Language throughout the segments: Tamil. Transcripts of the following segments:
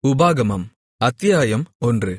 உபாகமம் அத்தியாயம் 1.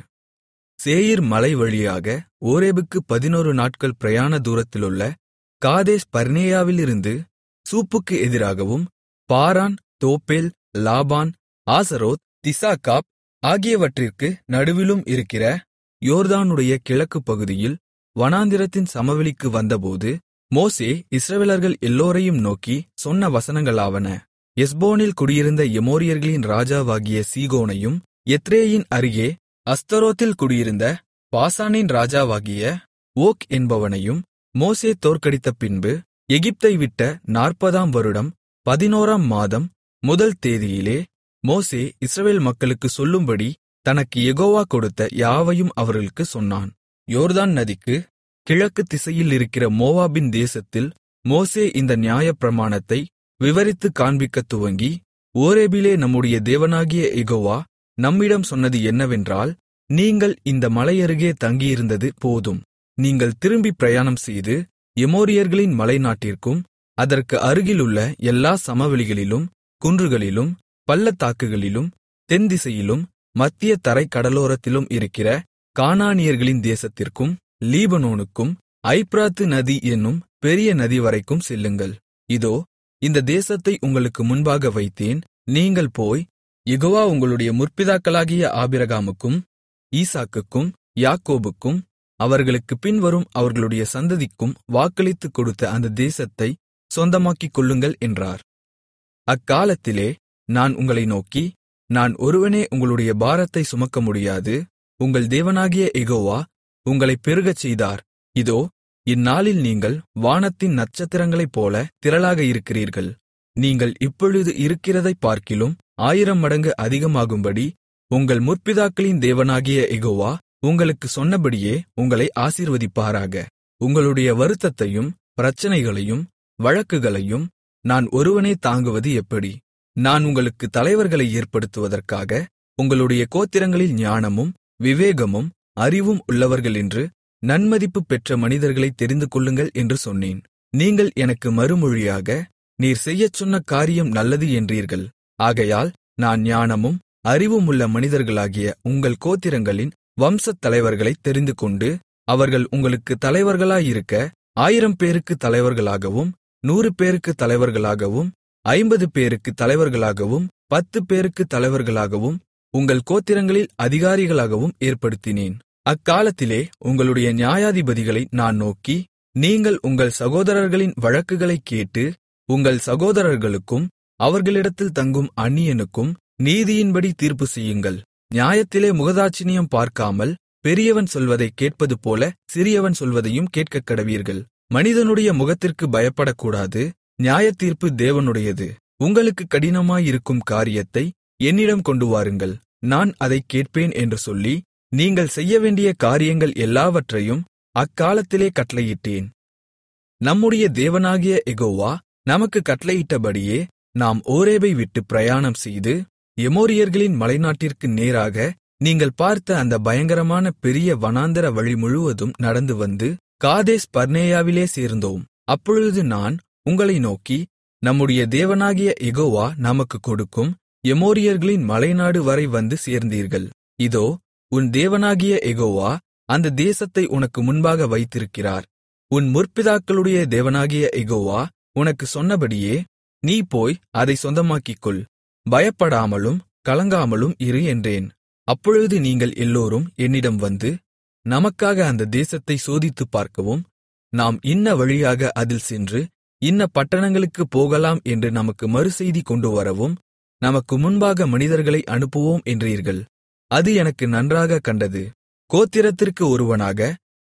சேயீர் மலை வழியாக ஓரேபுக்கு 11 நாட்கள் பிரயாண தூரத்திலுள்ள காதேஸ் பர்னேயாவிலிருந்து சூப்புக்கு எதிராகவும் பாரான், தோப்பேல், லாபான், ஆசரோத், திசாகாப் ஆகியவற்றிற்கு நடுவிலும் இருக்கிற யோர்தானுடைய கிழக்குப் பகுதியில் வனாந்திரத்தின் சமவெளிக்கு வந்தபோது மோசே இஸ்ரவேலர்கள் எல்லோரையும் நோக்கி சொன்ன வசனங்களாவன. எஸ்போனில் குடியிருந்த எமோரியர்களின் ராஜாவாகிய சீகோனையும், எத்ரேயின் அருகே அஸ்தரோத்தில் குடியிருந்த பாசானின் ராஜாவாகிய ஓக் என்பவனையும் மோசே தோற்கடித்த பின்பு, எகிப்தை விட்ட 40ஆம் வருடம் 11ஆம் மாதம் முதல் தேதியிலே மோசே இஸ்ரவேல் மக்களுக்குச் சொல்லும்படி தனக்கு யெகோவா கொடுத்த யாவையும் அவர்களுக்குச் சொன்னான். யோர்தான் நதிக்கு கிழக்கு திசையில் இருக்கிற மோவாபின் தேசத்தில் மோசே இந்த நியாயப்பிரமாணத்தை விவரித்துக் காண்பிக்கத் துவங்கி, ஓரேபிலே நம்முடைய தேவனாகிய யெகோவா நம்மிடம் சொன்னது என்னவென்றால், நீங்கள் இந்த மலையருகே தங்கியிருந்தது போதும். நீங்கள் திரும்பி பிரயாணம் செய்து எமோரியர்களின் மலைநாட்டிற்கும் அதற்கு அருகிலுள்ள எல்லா சமவெளிகளிலும் குன்றுகளிலும் பள்ளத்தாக்குகளிலும் தென்திசையிலும் மத்திய தரைக் கடலோரத்திலும் இருக்கிற கானானியர்களின் தேசத்திற்கும் லீபனோனுக்கும் ஐப்பிராத்து நதி என்னும் பெரிய நதி வரைக்கும் செல்லுங்கள். இதோ இந்த தேசத்தை உங்களுக்கு முன்பாக வைத்தேன். நீங்கள் போய் யெகோவா உங்களுடைய முற்பிதாக்களாகிய ஆபிரகாமுக்கும் ஈசாக்குக்கும் யாக்கோபுக்கும் அவர்களுக்குப் பின்வரும் அவர்களுடைய சந்ததிக்கும் வாக்களித்துக் கொடுத்த அந்த தேசத்தை சொந்தமாக்கிக் கொள்ளுங்கள் என்றார். அக்காலத்திலே நான் உங்களை நோக்கி, நான் ஒருவனே உங்களுடைய பாரத்தை சுமக்க முடியாது. உங்கள் தேவனாகிய யெகோவா உங்களைப் பெருகச் செய்தார். இதோ இந்நாளில் நீங்கள் வானத்தின் நட்சத்திரங்களைப்போல திரளாக இருக்கிறீர்கள். நீங்கள் இப்பொழுது இருக்கிறதைப் பார்க்கிலும் 1000 மடங்கு அதிகமாகும்படி உங்கள் முற்பிதாக்களின் தேவனாகிய யெகோவா உங்களுக்குச் சொன்னபடியே உங்களை ஆசீர்வதிப்பாராக. உங்களுடைய வருத்தத்தையும் பிரச்சனைகளையும் வழக்குகளையும் நான் ஒருவனே தாங்குவது எப்படி? நான் உங்களுக்கு தலைவர்களை ஏற்படுத்துவதற்காக உங்களுடைய கோத்திரங்களில் ஞானமும் விவேகமும் அறிவும் உள்ளவர்களென்று நன்மதிப்பு பெற்ற மனிதர்களைத் தெரிந்துகொள்ளுங்கள் என்று சொன்னேன். நீங்கள் எனக்கு மறுமொழியாக, நீர் செய்யச் சொன்ன காரியம் நல்லது என்றீர்கள். ஆகையால் நான் ஞானமும் அறிவுமுள்ள மனிதர்களாகிய உங்கள் கோத்திரங்களின் வம்சத் தலைவர்களைத் தெரிந்துகொண்டு, அவர்கள் உங்களுக்கு தலைவர்களாயிருக்க 1000 பேருக்கு தலைவர்களாகவும் 100 பேருக்கு தலைவர்களாகவும் 50 பேருக்கு தலைவர்களாகவும் 10 பேருக்கு தலைவர்களாகவும் உங்கள் கோத்திரங்களில் அதிகாரிகளாகவும் ஏற்படுத்தினேன். அக்காலத்திலே உங்களுடைய நியாயாதிபதிகளை நான் நோக்கி, நீங்கள் உங்கள் சகோதரர்களின் வழக்குகளைக் கேட்டு உங்கள் சகோதரர்களுக்கும் அவர்களிடத்தில் தங்கும் அந்நியனுக்கும் நீதியின்படி தீர்ப்பு செய்யுங்கள். நியாயத்திலே முகதாட்சிணியம் பார்க்காமல் பெரியவன் சொல்வதைக் கேட்பது போல சிறியவன் சொல்வதையும் கேட்கக்கடவீர்கள். மனிதனுடைய முகத்திற்கு பயப்படக்கூடாது. நியாயத்தீர்ப்பு தேவனுடையது. உங்களுக்கு கடினமாயிருக்கும் காரியத்தை என்னிடம் கொண்டு வாருங்கள், நான் அதைக் கேட்பேன் என்று சொல்லி, நீங்கள் செய்யவேண்டிய காரியங்கள் எல்லாவற்றையும் அக்காலத்திலே கட்டளையிட்டேன். நம்முடைய தேவனாகிய யெகோவா நமக்கு கட்டளையிட்டபடியே நாம் ஓரேபை விட்டு பிரயாணம் செய்து எமோரியர்களின் மலைநாட்டிற்கு நேராக நீங்கள் பார்த்த அந்த பயங்கரமான பெரிய வனாந்தர வழி முழுவதும் நடந்து வந்து காதேஸ் பர்னேயாவிலே சேர்ந்தோம். அப்பொழுது நான் உங்களை நோக்கி, நம்முடைய தேவனாகிய யெகோவா நமக்குக் கொடுக்கும் எமோரியர்களின் மலைநாடு வரை வந்து சேர்ந்தீர்கள். இதோ உன் தேவனாகிய யெகோவா அந்த தேசத்தை உனக்கு முன்பாக வைத்திருக்கிறார். உன் முற்பிதாக்களுடைய தேவனாகிய யெகோவா உனக்கு சொன்னபடியே நீ போய் அதை சொந்தமாக்கிக்கொள். பயப்படாமலும் கலங்காமலும் இரு என்றேன். அப்பொழுது நீங்கள் எல்லோரும் என்னிடம் வந்து, நமக்காக அந்த தேசத்தை சோதித்துப் பார்க்கவும், நாம் இன்ன வழியாக அதில் சென்று இன்ன பட்டணங்களுக்குப் போகலாம் என்று நமக்கு மறுசெய்தி கொண்டுவரவும், நமக்கு முன்பாக மனிதர்களை அனுப்புவோம் என்றீர்கள். அது எனக்கு நன்றாகக் கண்டது. கோத்திரத்திற்கு ஒருவனாக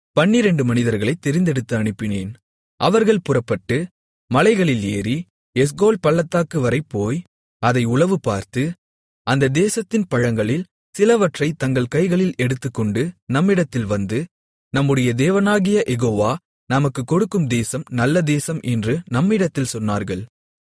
12 மனிதர்களைத் தெரிந்தெடுத்து அனுப்பினேன். அவர்கள் புறப்பட்டு மலைகளில் ஏறி எஸ்கோல் பள்ளத்தாக்கு வரை போய் அதை உளவு பார்த்து, அந்த தேசத்தின் பழங்களில் சிலவற்றைத் தங்கள் கைகளில் எடுத்துக்கொண்டு நம்மிடத்தில் வந்து, நம்முடைய தேவனாகிய யெகோவா நமக்குக் கொடுக்கும் தேசம் நல்ல தேசம் என்று நம்மிடத்தில் சொன்னார்கள்.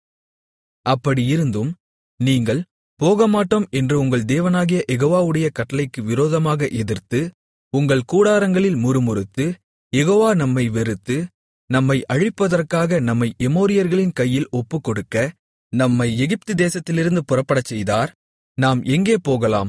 அப்படியிருந்தும் நீங்கள் போகமாட்டோம் என்று உங்கள் தேவனாகிய யெகோவாவுடைய கட்டளைக்கு விரோதமாக எதிர்த்து, உங்கள் கூடாரங்களில் முறுமுறுத்து, யெகோவா நம்மை வெறுத்து, நம்மை அழிப்பதற்காக நம்மை எமோரியர்களின் கையில் ஒப்புக்கொடுக்க, நம்மை எகிப்து தேசத்திலிருந்து புறப்படச் செய்தார். நாம் எங்கே போகலாம்?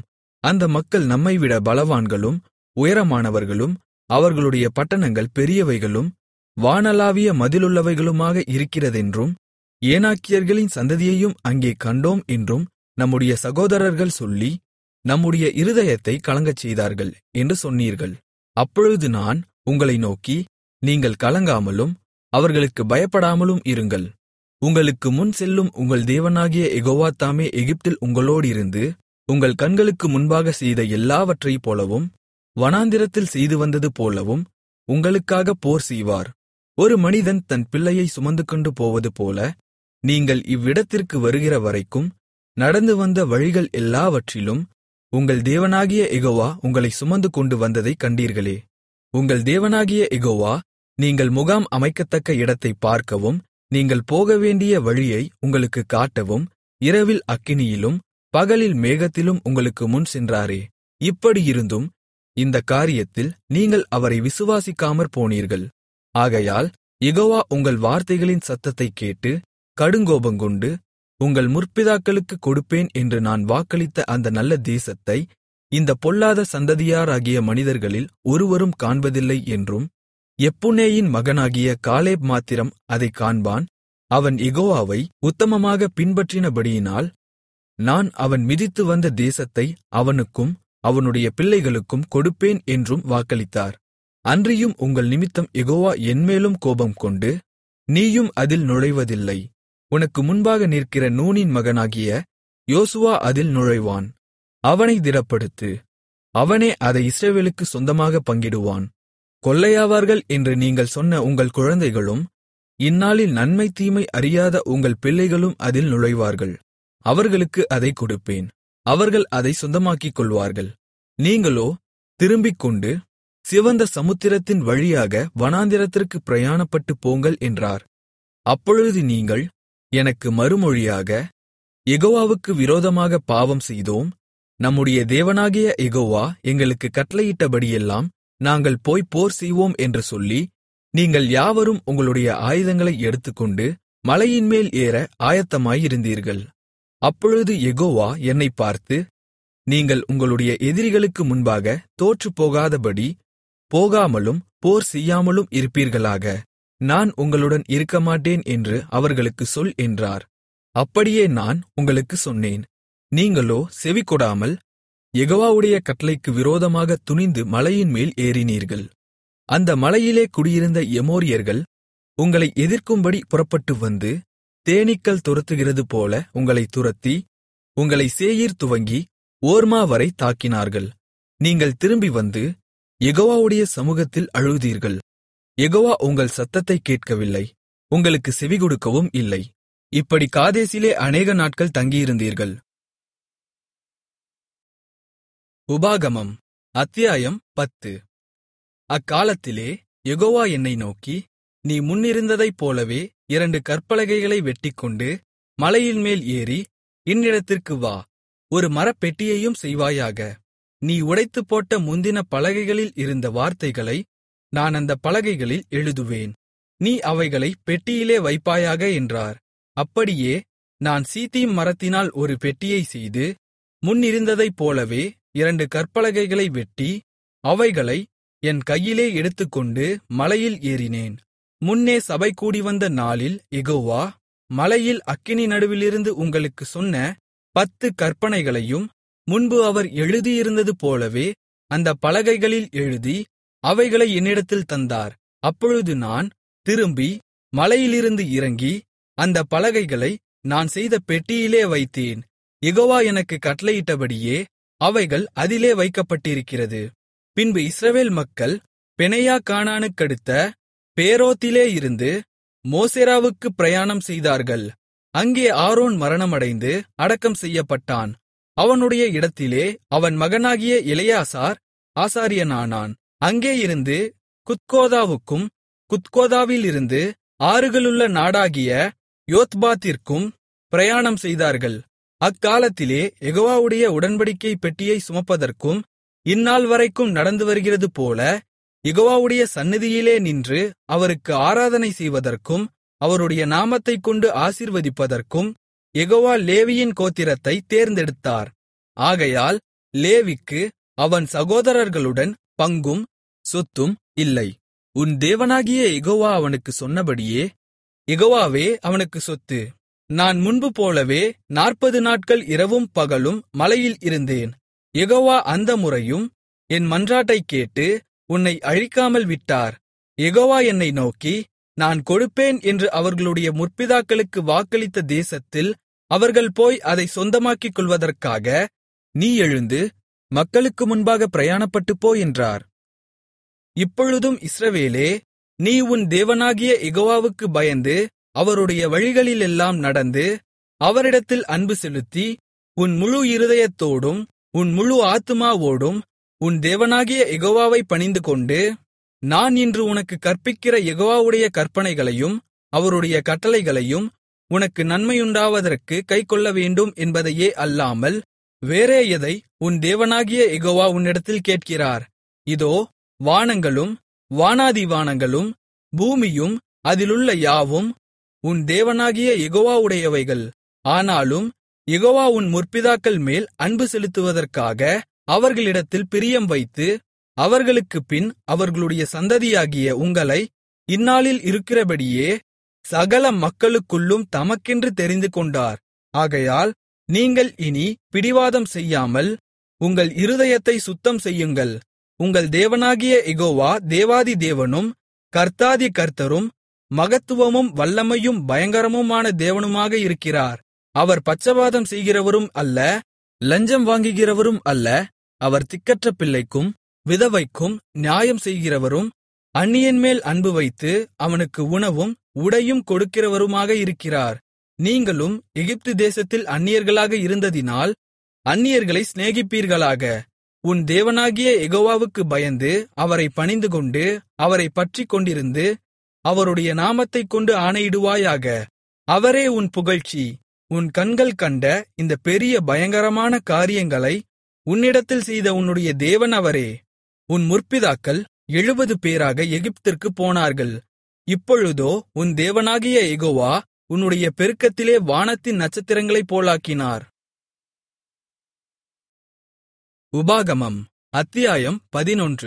அந்த மக்கள் நம்மைவிட பலவான்களும் உயரமானவர்களும் அவர்களுடைய பட்டணங்கள் பெரியவைகளும் வானளாவிய மதிலுள்ளவைகளுமாக இருக்கிறதென்றும் ஏனாக்கியர்களின் சந்ததியையும் அங்கே கண்டோம் என்றும் நம்முடைய சகோதரர்கள் சொல்லி நம்முடைய இருதயத்தைக் கலங்கச் செய்தார்கள் என்று சொன்னீர்கள். அப்பொழுது நான் உங்களை நோக்கி, நீங்கள் கலங்காமலும் அவர்களுக்கு பயப்படாமலும் இருங்கள். உங்களுக்கு முன் செல்லும் உங்கள் தேவனாகிய யெகோவா தாமே எகிப்தில் உங்களோடிருந்து உங்கள் கண்களுக்கு முன்பாக செய்த எல்லாவற்றைப் போலவும் வனாந்திரத்தில் செய்து வந்தது போலவும் உங்களுக்காக போர் செய்வார். ஒரு மனிதன் தன் பிள்ளையை சுமந்துகொண்டு போவது போல நீங்கள் இவ்விடத்திற்கு வருகிற வரைக்கும் நடந்து வந்த வழிகள் எல்லாவற்றிலும் உங்கள் தேவனாகிய யெகோவா உங்களை சுமந்து கொண்டு வந்ததைக் கண்டீர்களே. உங்கள் தேவனாகிய யெகோவா நீங்கள் முகாம் அமைக்கத்தக்க இடத்தைப் பார்க்கவும் நீங்கள் போகவேண்டிய வழியை உங்களுக்குக் காட்டவும் இரவில் அக்கினியிலும் பகலில் மேகத்திலும் உங்களுக்கு முன் சென்றாரே. இப்படியிருந்தும் இந்தக் காரியத்தில் நீங்கள் அவரை விசுவாசிக்காமற் போனீர்கள். ஆகையால் யெகோவா உங்கள் வார்த்தைகளின் சத்தத்தைக் கேட்டு கடுங்கோபங்கொண்டு உங்கள் முற்பிதாக்களுக்குக் கொடுப்பேன் என்று நான் வாக்களித்த அந்த நல்ல தேசத்தை இந்தப் பொல்லாத சந்ததியாராகிய மனிதர்களில் ஒருவரும் காண்பதில்லை என்றும், எப்புன்னேயின் மகனாகிய காலேப் மாத்திரம் அதைக் காண்பான். அவன் யெகோவாவை உத்தமமாகப் பின்பற்றினபடியினால் நான் அவன் மிதித்து வந்த தேசத்தை அவனுக்கும் அவனுடைய பிள்ளைகளுக்கும் கொடுப்பேன் என்றும் வாக்களித்தார். அன்றியும் உங்கள் நிமித்தம் யெகோவா என்மேலும் கோபம் கொண்டு, நீயும் அதில் நுழைவதில்லை. உனக்கு முன்பாக நிற்கிற நூனின் மகனாகிய யோசுவா அதில் நுழைவான். அவனை திடப்படுத்து. அவனே அதை இஸ்ரவேலுக்கு சொந்தமாகப் பங்கிடுவான். கொள்ளையாவார்கள் என்று நீங்கள் சொன்ன உங்கள் குழந்தைகளும் இந்நாளில் நன்மை தீமை அறியாத உங்கள் பிள்ளைகளும் அதில் நுழைவார்கள். அவர்களுக்கு அதைக் கொடுப்பேன். அவர்கள் அதைச் சொந்தமாக்கிக் கொள்வார்கள். நீங்களோ திரும்பிக்கொண்டு சிவந்த சமுத்திரத்தின் வழியாக வனாந்திரத்திற்குப் பிரயாணப்பட்டுப் போங்கள் என்றார். அப்பொழுது நீங்கள் எனக்கு மறுமொழியாக, யெகோவாவுக்கு விரோதமாக பாவம் செய்தோம். நம்முடைய தேவனாகிய யெகோவா எங்களுக்குக் கட்டளையிட்டபடியெல்லாம் நாங்கள் போய் போர் செய்வோம் என்று சொல்லி, நீங்கள் யாவரும் உங்களுடைய ஆயுதங்களை எடுத்துக்கொண்டு மலையின்மேல் ஏற ஆயத்தமாயிருந்தீர்கள். அப்பொழுது யெகோவா என்னைப் பார்த்து, நீங்கள் உங்களுடைய எதிரிகளுக்கு முன்பாக தோற்றுப்போகாதபடி போகாமலும் போர் செய்யாமலும் இருப்பீர்களாக. நான் உங்களுடன் இருக்கமாட்டேன் என்று அவர்களுக்குச் சொல் என்றார். அப்படியே நான் உங்களுக்குச் சொன்னேன். நீங்களோ செவிகொடாமல் யெகோவாவுடைய கட்டளைக்கு விரோதமாக துணிந்து மலையின்மேல் ஏறினீர்கள். அந்த மலையிலே குடியிருந்த எமோரியர்கள் உங்களை எதிர்க்கும்படி புறப்பட்டு வந்து தேனீக்கள் துரத்துகிறது போல உங்களைத் துரத்தி உங்களை சேயீர் துவங்கி ஓர்மா வரை தாக்கினார்கள். நீங்கள் திரும்பி வந்து யெகோவாவுடைய சமூகத்தில் அழுதீர்கள். யெகோவா உங்கள் சத்தத்தைக் கேட்கவில்லை, உங்களுக்கு செவிகொடுக்கவும் இல்லை. இப்படி காதேசிலே அநேக நாட்கள் தங்கியிருந்தீர்கள். உபாகமம் அத்தியாயம் 10. அக்காலத்திலே யெகோவா என்னை நோக்கி, நீ முன்னிருந்ததைப் போலவே 2 கற்பலகைகளை வெட்டிக்கொண்டு மலையின்மேல் ஏறி என்னிடத்திற்கு வா. ஒரு மரப்பெட்டியையும் செய்வாயாக. நீ உடைத்துப்போட்ட முந்தின பலகைகளில் இருந்த வார்த்தைகளை நான் அந்த பலகைகளில் எழுதுவேன். நீ அவைகளைப் பெட்டியிலே வைப்பாயாக என்றார். அப்படியே நான் சீத்திம் மரத்தினால் ஒரு பெட்டியைச் செய்து, முன்னிருந்ததைப் போலவே 2 கற்பலகைகளை வெட்டி அவைகளை என் கையிலே எடுத்துக்கொண்டு மலையில் ஏறினேன். முன்னே சபை கூடிவந்த நாளில் யெகோவா மலையில் அக்கினி நடுவிலிருந்து உங்களுக்குச் சொன்ன 10 கற்பனைகளையும் முன்பு அவர் எழுதியிருந்தது போலவே அந்தப் பலகைகளில் எழுதி அவைகளை என்னிடத்தில் தந்தார். அப்பொழுது நான் திரும்பி மலையிலிருந்து இறங்கி அந்தப் பலகைகளை நான் செய்த பெட்டியிலே வைத்தேன். யெகோவா எனக்குக் கட்டளையிட்டபடியே அவைகள் அதிலே வைக்கப்பட்டிருக்கிறது. பின்பு இஸ்ரவேல் மக்கள் பெனெயா கானானுக்கடுத்த பேரோத்திலே இருந்து மோசேராவுக்குப் பிரயாணம் செய்தார்கள். அங்கே ஆரோன் மரணமடைந்து அடக்கம் செய்யப்பட்டான். அவனுடைய இடத்திலே அவன் மகனாகிய எலெயாசார் ஆசாரியனானான். அங்கேயிருந்து குத்கோதாவுக்கும் குத்கோதாவிலிருந்து ஆறுகளுள்ள நாடாகிய யோத்பாத்திற்கும் பிரயாணம் செய்தார்கள். அக்காலத்திலே யெகோவாவுடைய உடன்படிக்கை பெட்டியை சுமப்பதற்கும் இந்நாள் வரைக்கும் நடந்து வருகிறது போல யெகோவாவுடைய சந்நிதியிலே நின்று அவருக்கு ஆராதனை செய்வதற்கும் அவருடைய நாமத்தைக் கொண்டு ஆசீர்வதிப்பதற்கும் யெகோவா லேவியின் கோத்திரத்தைத் தேர்ந்தெடுத்தார். ஆகையால் லேவிக்கு அவன் சகோதரர்களுடன் பங்கும் சொத்தும் இல்லை. உன் தேவனாகிய யெகோவா அவனுக்குச் சொன்னபடியே யெகோவாவே அவனுக்கு சொத்து. நான் முன்பு போலவே 40 நாட்கள் இரவும் பகலும் மலையில் இருந்தேன். யெகோவா அந்த முறையும் என் மன்றாட்டைக் கேட்டு உன்னை அழிக்காமல் விட்டார். யெகோவா என்னை நோக்கி, நான் கொடுப்பேன் என்று அவர்களுடைய முற்பிதாக்களுக்கு வாக்களித்த தேசத்தில் அவர்கள் போய் அதைச் சொந்தமாக்கிக் கொள்வதற்காக நீ எழுந்து மக்களுக்கு முன்பாக பிரயாணப்பட்டுப் போ என்றார். இப்பொழுதும் இஸ்ரவேலே, நீ உன் தேவனாகிய யெகோவாவுக்கு பயந்து அவருடைய வழிகளிலெல்லாம் நடந்து அவரிடத்தில் அன்பு செலுத்தி உன் முழு இருதயத்தோடும் உன் முழு ஆத்துமாவோடும் உன் தேவனாகிய யெகோவாவை பணிந்துகொண்டு, நான் இன்று உனக்கு கற்பிக்கிற யெகோவாவுடைய கற்பனைகளையும் அவருடைய கட்டளைகளையும் உனக்கு நன்மையுண்டாவதற்கு கைக்கொள்ளவேண்டும் என்பதையே அல்லாமல் வேறே எதை உன் தேவனாகிய யெகோவா உன்னிடத்தில் கேட்கிறார்? இதோ, வானங்களும் வானாதி வானங்களும் பூமியும் அதிலுள்ள யாவும் உன் தேவனாகிய யெகோவாவுடையவைகள். ஆனாலும் யெகோவா உன் முற்பிதாக்கள் மேல் அன்பு செலுத்துவதற்காக அவர்களிடத்தில் பிரியம் வைத்து அவர்களுக்குப் பின் அவர்களுடைய சந்ததியாகிய உங்களை இந்நாளில் இருக்கிறபடியே சகல மக்களுக்குள்ளும் தமக்கென்று தெரிந்துகொண்டார். ஆகையால் நீங்கள் இனி பிடிவாதம் செய்யாமல் உங்கள் இருதயத்தை சுத்தம் செய்யுங்கள். உங்கள் தேவனாகிய யெகோவா தேவாதி தேவனும் கர்த்தாதி கர்த்தரும் மகத்துவமும் வல்லமையும் பயங்கரமுமான தேவனுமாக இருக்கிறார். அவர் பட்சபாதம் செய்கிறவரும் அல்ல, லஞ்சம் வாங்குகிறவரும் அல்ல. அவர் திக்கற்ற பிள்ளைக்கும் விதவைக்கும் நியாயம் செய்கிறவரும் அந்நியன்மேல் அன்பு வைத்து அவனுக்கு உணவும் உடையும் கொடுக்கிறவருமாக இருக்கிறார். நீங்களும் எகிப்து தேசத்தில் அந்நியர்களாக இருந்ததினால் அந்நியர்களை சிநேகிப்பீர்களாக. உன் தேவனாகிய யெகோவாவுக்கு பயந்து அவரைப் பணிந்துகொண்டு அவரைப் பற்றிக்கொண்டிருந்து அவருடைய நாமத்தைக் கொண்டு ஆணையிடுவாயாக. அவரே உன் புகழ்ச்சி. உன் கண்கள் கண்ட இந்த பெரிய பயங்கரமான காரியங்களை உன்னிடத்தில் செய்த உன்னுடைய தேவன் அவரே. உன் முற்பிதாக்கள் 70 பேராக எகிப்திற்குப் போனார்கள். இப்பொழுதோ உன் தேவனாகிய யெகோவா உன்னுடைய பெருக்கத்திலே வானத்தின் நட்சத்திரங்களைப் போலாக்கினார். உபாகமம் அத்தியாயம் 11.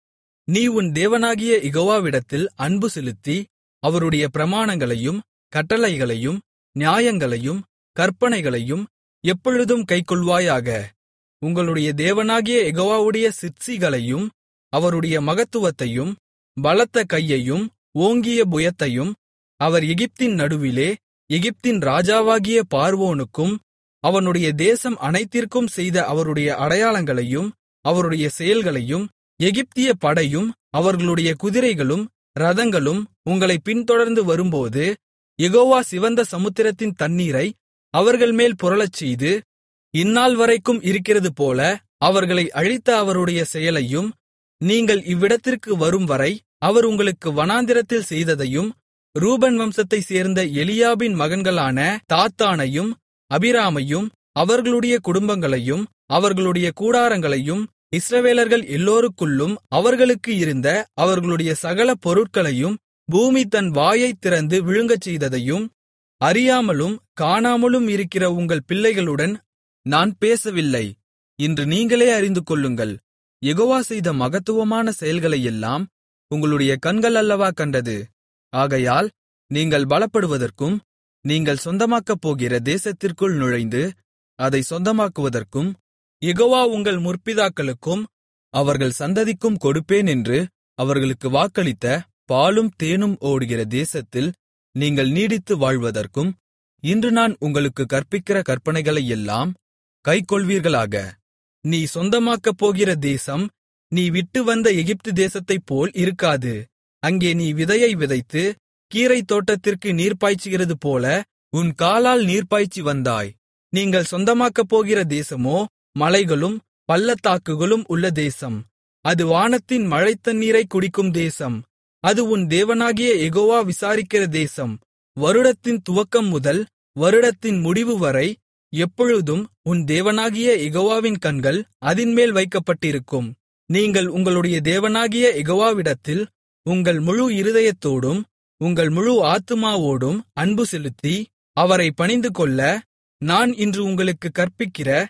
நீ உன் தேவனாகிய யெகோவாவிடத்தில் அன்பு செலுத்தி அவருடைய பிரமாணங்களையும் கட்டளைகளையும் நியாயங்களையும் கற்பனைகளையும் எப்பொழுதும் கைக்கொள்வாயாக. உங்களுடைய தேவனாகிய யெகோவாவுடைய சிற்சிகளையும் அவருடைய மகத்துவத்தையும் பலத்த கையையும் ஓங்கிய புயத்தையும் அவர் எகிப்தின் நடுவிலே எகிப்தின் ராஜாவாகிய பார்வோனுக்கும் அவனுடைய தேசம் அனைத்திற்கும் செய்த அவருடைய அடையாளங்களையும் அவருடைய செயல்களையும் எகிப்திய படையும் அவர்களுடைய குதிரைகளும் இரதங்களும் உங்களை பின்தொடர்ந்து வரும்போது யெகோவா சிவந்த சமுத்திரத்தின் தண்ணீரை அவர்கள்மேல் புரளச்செய்து இந்நாள் வரைக்கும் இருக்கிறதுபோல அவர்களை அழித்த அவருடைய செயலையும் நீங்கள் இவ்விடத்திற்கு வரும்வரை அவர் உங்களுக்கு வனாந்திரத்தில் செய்ததையும் ரூபன் வம்சத்தைச் சேர்ந்த எலியாபின் மகன்களான தாத்தானையும் அபிராமையும் அவர்களுடைய குடும்பங்களையும் அவர்களுடைய கூடாரங்களையும் இஸ்ரவேலர்கள் எல்லோருக்குள்ளும் அவர்களுக்கு இருந்த அவர்களுடைய சகல பொருட்களையும் பூமி தன் வாயைத் திறந்து விழுங்கச் செய்ததையும் அறியாமலும் காணாமலும் இருக்கிற உங்கள் பிள்ளைகளுடன் நான் பேசவில்லை. இன்று நீங்களே அறிந்துகொள்ளுங்கள். யெகோவா செய்த மகத்துவமான செயல்களையெல்லாம் உங்களுடைய கண்கள் அல்லவா கண்டது. ஆகையால் நீங்கள் பலப்படுவதற்கும் நீங்கள் சொந்தமாக்கப் போகிற தேசத்திற்குள் நுழைந்து அதை சொந்தமாக்குவதற்கும் யெகோவா உங்கள் முற்பிதாக்களுக்கும் அவர்கள் சந்ததிக்கும் கொடுப்பேன் என்று அவர்களுக்கு வாக்களித்த பாலும் தேனும் ஓடுகிற தேசத்தில் நீங்கள் நீடித்து வாழ்வதற்கும் இன்று நான் உங்களுக்கு கற்பிக்கிற கற்பனைகளையெல்லாம் கைக்கொள்வீர்களாக. நீ சொந்தமாக்கப் போகிற தேசம் நீ விட்டு வந்த எகிப்து தேசத்தைப் போல் இருக்காது. அங்கே நீ விதையை விதைத்து கீரைத் தோட்டத்திற்கு நீர் பாய்ச்சுகிறது போல உன் காலால் நீர் பாய்ச்சி வந்தாய். நீங்கள் சொந்தமாக்கப் போகிற தேசமோ மலைகளும் பள்ளத்தாக்குகளும் உள்ள தேசம். அது வானத்தின் மழைத்தண்ணீரைக் குடிக்கும் தேசம். அது உன் தேவனாகிய யெகோவா விசாரிக்கிற தேசம். வருடத்தின் துவக்கம் முதல் வருடத்தின் முடிவு வரை எப்பொழுதும் உன் தேவனாகிய யெகோவாவின் கண்கள் அதின்மேல் வைக்கப்பட்டிருக்கும். நீங்கள் உங்களுடைய தேவனாகிய யெகோவாவிடத்தில் உங்கள் முழு இருதயத்தோடும் உங்கள் முழு ஆத்துமாவோடும் அன்பு செலுத்தி அவரை பணிந்துகொள்ள நான் இன்று உங்களுக்கு கற்பிக்கிற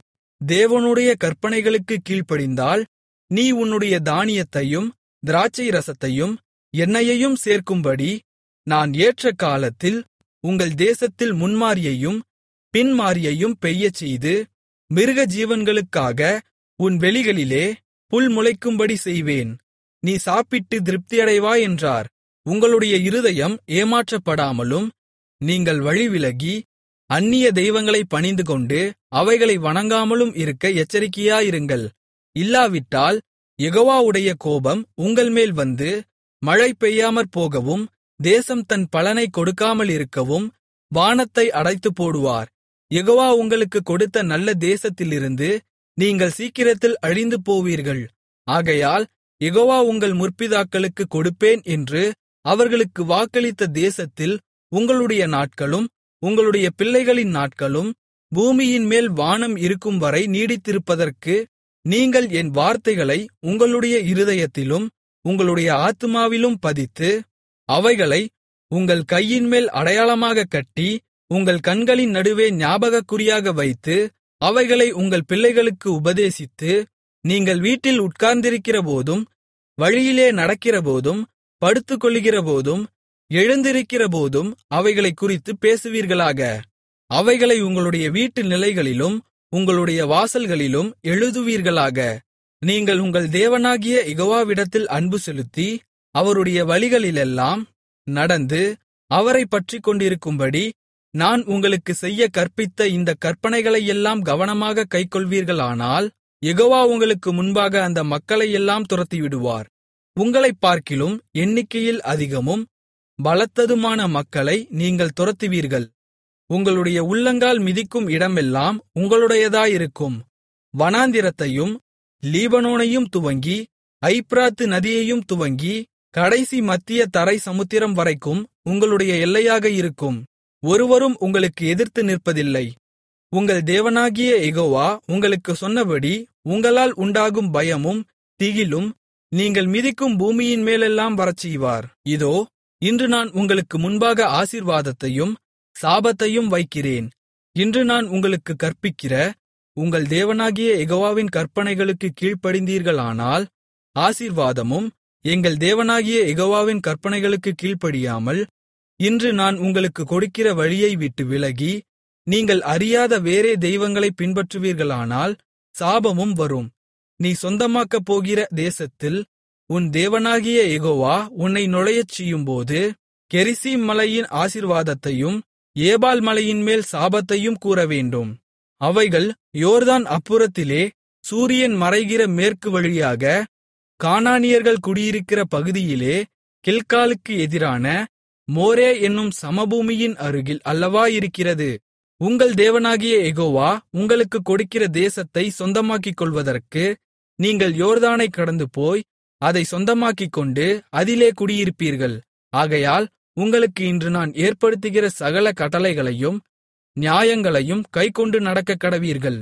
தேவனுடைய கற்பனைகளுக்குக் கீழ்ப்படிந்தால், நீ உன்னுடைய தானியத்தையும் திராட்சை ரசத்தையும் எண்ணெயையும் சேர்க்கும்படி நான் ஏற்ற காலத்தில் உங்கள் தேசத்தில் முன்மாரியையும் பின்மாரியையும் பெய்யச்செய்து, மிருக ஜீவன்களுக்காக உன் வெளிகளிலே புல் முளைக்கும்படி செய்வேன். நீ சாப்பிட்டு திருப்தியடைவாய் என்றார். உங்களுடைய இருதயம் ஏமாற்றப்படாமலும் நீங்கள் வழிவிலகி அந்நிய தெய்வங்களைப் பணிந்துகொண்டு அவைகளை வணங்காமலும் இருக்க எச்சரிக்கையாயிருங்கள். இல்லாவிட்டால் யெகோவாவுடைய கோபம் உங்கள்மேல் வந்து மழை பெய்யாமற் போகவும் தேசம் தன் பலனைக் கொடுக்காமலிருக்கவும் வானத்தை அடைத்துப் போடுவார். யெகோவா உங்களுக்குக் கொடுத்த நல்ல தேசத்திலிருந்து நீங்கள் சீக்கிரத்தில் அழிந்து போவீர்கள். ஆகையால் யெகோவா உங்கள் முற்பிதாக்களுக்குக் கொடுப்பேன் என்று அவர்களுக்கு வாக்களித்த தேசத்தில் உங்களுடைய நாட்களும் உங்களுடைய பிள்ளைகளின் நாட்களும் பூமியின்மேல் வானம் இருக்கும்வரை நீடித்திருப்பதற்கு நீங்கள் என் வார்த்தைகளை உங்களுடைய இருதயத்திலும் உங்களுடைய ஆத்துமாவிலும் பதித்து, அவைகளை உங்கள் கையின்மேல் அடையாளமாகக் கட்டி, உங்கள் கண்களின் நடுவே ஞாபகக்குறியாக வைத்து, அவைகளை உங்கள் பிள்ளைகளுக்கு உபதேசித்து, நீங்கள் வீட்டில் உட்கார்ந்திருக்கிறபோதும் வழியிலே நடக்கிறபோதும் படுத்துக்கொள்ளுகிறபோதும் எழுந்திருக்கிறபோதும் அவைகளைக் குறித்துப் பேசுவீர்களாக. அவைகளை உங்களுடைய வீட்டு நிலைகளிலும் உங்களுடைய வாசல்களிலும் எழுதுவீர்களாக. நீங்கள் உங்கள் தேவனாகிய யெகோவாவிடத்தில் அன்பு செலுத்தி அவருடைய வழிகளிலெல்லாம் நடந்து அவரைப் பற்றிக்கொண்டிருக்கும்படி நான் உங்களுக்குச் செய்யக் கற்பித்த இந்தக் கற்பனைகளையெல்லாம் கவனமாகக் கைக்கொள்வீர்களானால், யெகோவா உங்களுக்கு முன்பாக அந்த மக்களையெல்லாம் துரத்திவிடுவார். உங்களைப் பார்க்கிலும் எண்ணிக்கையில் அதிகமும் பலத்ததுமான மக்களை நீங்கள் துரத்துவீர்கள். உங்களுடைய உள்ளங்கால் மிதிக்கும் இடமெல்லாம் உங்களுடையதாயிருக்கும். வனாந்திரத்தையும் லீபனோனையும் துவங்கி ஐப்பிராத்து நதியையும் துவங்கி கடைசி மத்திய தரை சமுத்திரம் வரைக்கும் உங்களுடைய எல்லையாக இருக்கும். ஒருவரும் உங்களுக்கு எதிர்த்து நிற்பதில்லை. உங்கள் தேவனாகிய யெகோவா உங்களுக்குச் சொன்னபடி உங்களால் உண்டாகும் பயமும் திகிலும் நீங்கள் மிதிக்கும் பூமியின் மேலெல்லாம் வரச்செய்வார். இதோ, இன்று நான் உங்களுக்கு முன்பாக ஆசீர்வாதத்தையும் சாபத்தையும் வைக்கிறேன். இன்று நான் உங்களுக்குக் கற்பிக்கிற உங்கள் தேவனாகிய யெகோவாவின் கற்பனைகளுக்குக் கீழ்ப்படிந்தீர்களானால் ஆசீர்வாதமும், எங்கள் தேவனாகிய யெகோவாவின் கற்பனைகளுக்குக் கீழ்ப்படியாமல் இன்று நான் உங்களுக்குக் கொடுக்கிற வழியை விட்டு விலகி நீங்கள் அறியாத வேறே தெய்வங்களைப் பின்பற்றுவீர்களானால் சாபமும் வரும். நீ சொந்தமாக்கப் போகிற தேசத்தில் உன் தேவனாகிய யெகோவா உன்னை நுழையச் செய்யும்போது கெரிசீம் மலையின் ஆசீர்வாதத்தையும் ஏபால் மலையின்மேல் சாபத்தையும் கூறவேண்டும். அவைகள் யோர்தான் அப்புறத்திலே சூரியன் மறைகிற மேற்கு வழியாக கானானியர்கள் குடியிருக்கிற பகுதியிலே கில்காலுக்கு எதிரான மோரே என்னும் சமபூமியின் அருகில் அல்லவா இருக்கிறது. உங்கள் தேவனாகிய யெகோவா உங்களுக்குக் கொடுக்கிற தேசத்தை சொந்தமாக்கிக் கொள்வதற்கு நீங்கள் யோர்தானைக் கடந்துபோய் அதை சொந்தமாக்கிக்கொண்டு அதிலே குடியிருப்பீர்கள். ஆகையால் உங்களுக்கு இன்று நான் ஏற்படுத்துகிற சகல கட்டளைகளையும் நியாயங்களையும் கைக்கொண்டு நடக்கக்கடவீர்கள்.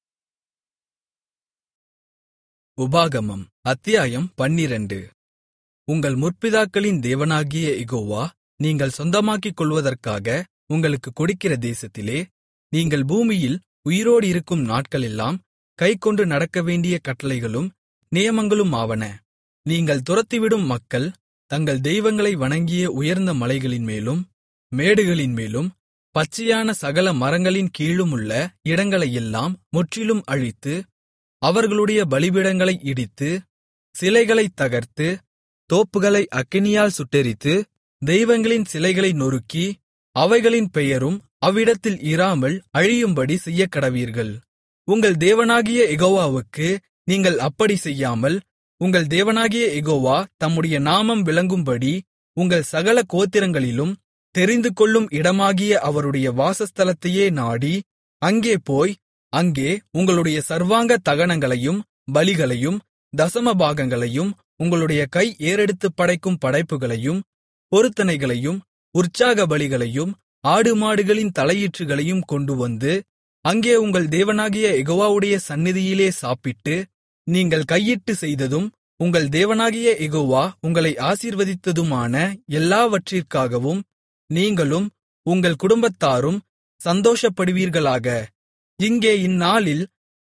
உபாகமம் அத்தியாயம் 12. உங்கள் முற்பிதாக்களின் தேவனாகிய யெகோவா நீங்கள் சொந்தமாக்கிக் கொள்வதற்காக உங்களுக்குக் கொடுக்கிற தேசத்திலே நீங்கள் பூமியில் உயிரோடு இருக்கும் நாட்களெல்லாம் கைக்கொண்டு நடக்கவேண்டிய கட்டளைகளும் நியமங்களுமாவன. நீங்கள் துரத்திவிடும் மக்கள் தங்கள் தெய்வங்களை வணங்கிய உயர்ந்த மலைகளின்மேலும் மேடுகளின்மேலும் பச்சையான சகல மரங்களின் கீழுமுள்ள இடங்களையெல்லாம் முற்றிலும் அழித்து, அவர்களுடைய பலிபீடங்களை இடித்து, சிலைகளைத் தகர்த்து, தோப்புகளை அக்கினியால் சுட்டெரித்து, தெய்வங்களின் சிலைகளை நொறுக்கி, அவைகளின் பெயரும் அவ்விடத்தில் இராமல் அழியும்படி செய்யக்கடவீர்கள். உங்கள் தேவனாகிய யெகோவாவுக்கு நீங்கள் அப்படி செய்யாமல், உங்கள் தேவனாகிய யெகோவா தம்முடைய நாமம் விளங்கும்படி உங்கள் சகல கோத்திரங்களிலும் தெரிந்துகொள்ளும் இடமாகிய அவருடைய வாசஸ்தலத்தையே நாடி, அங்கே போய் அங்கே உங்களுடைய சர்வாங்க தகனங்களையும் பலிகளையும் தசமபாகங்களையும் உங்களுடைய கை ஏறெடுத்துப் படைக்கும் படைப்புகளையும் பொருத்தனைகளையும் உற்சாக பலிகளையும் ஆடுமாடுகளின் தலையீற்றுகளையும் கொண்டுவந்து அங்கே உங்கள் தேவனாகிய யெகோவாவுடைய சந்நிதியிலே சாப்பிட்டு, நீங்கள் கையிட்டு செய்ததும் உங்கள் தேவனாகிய யெகோவா உங்களை ஆசீர்வதித்ததுமான எல்லாவற்றிற்காகவும் நீங்களும் உங்கள் குடும்பத்தாரும் சந்தோஷப்படுவீர்களாக. இங்கே இந்நாளில்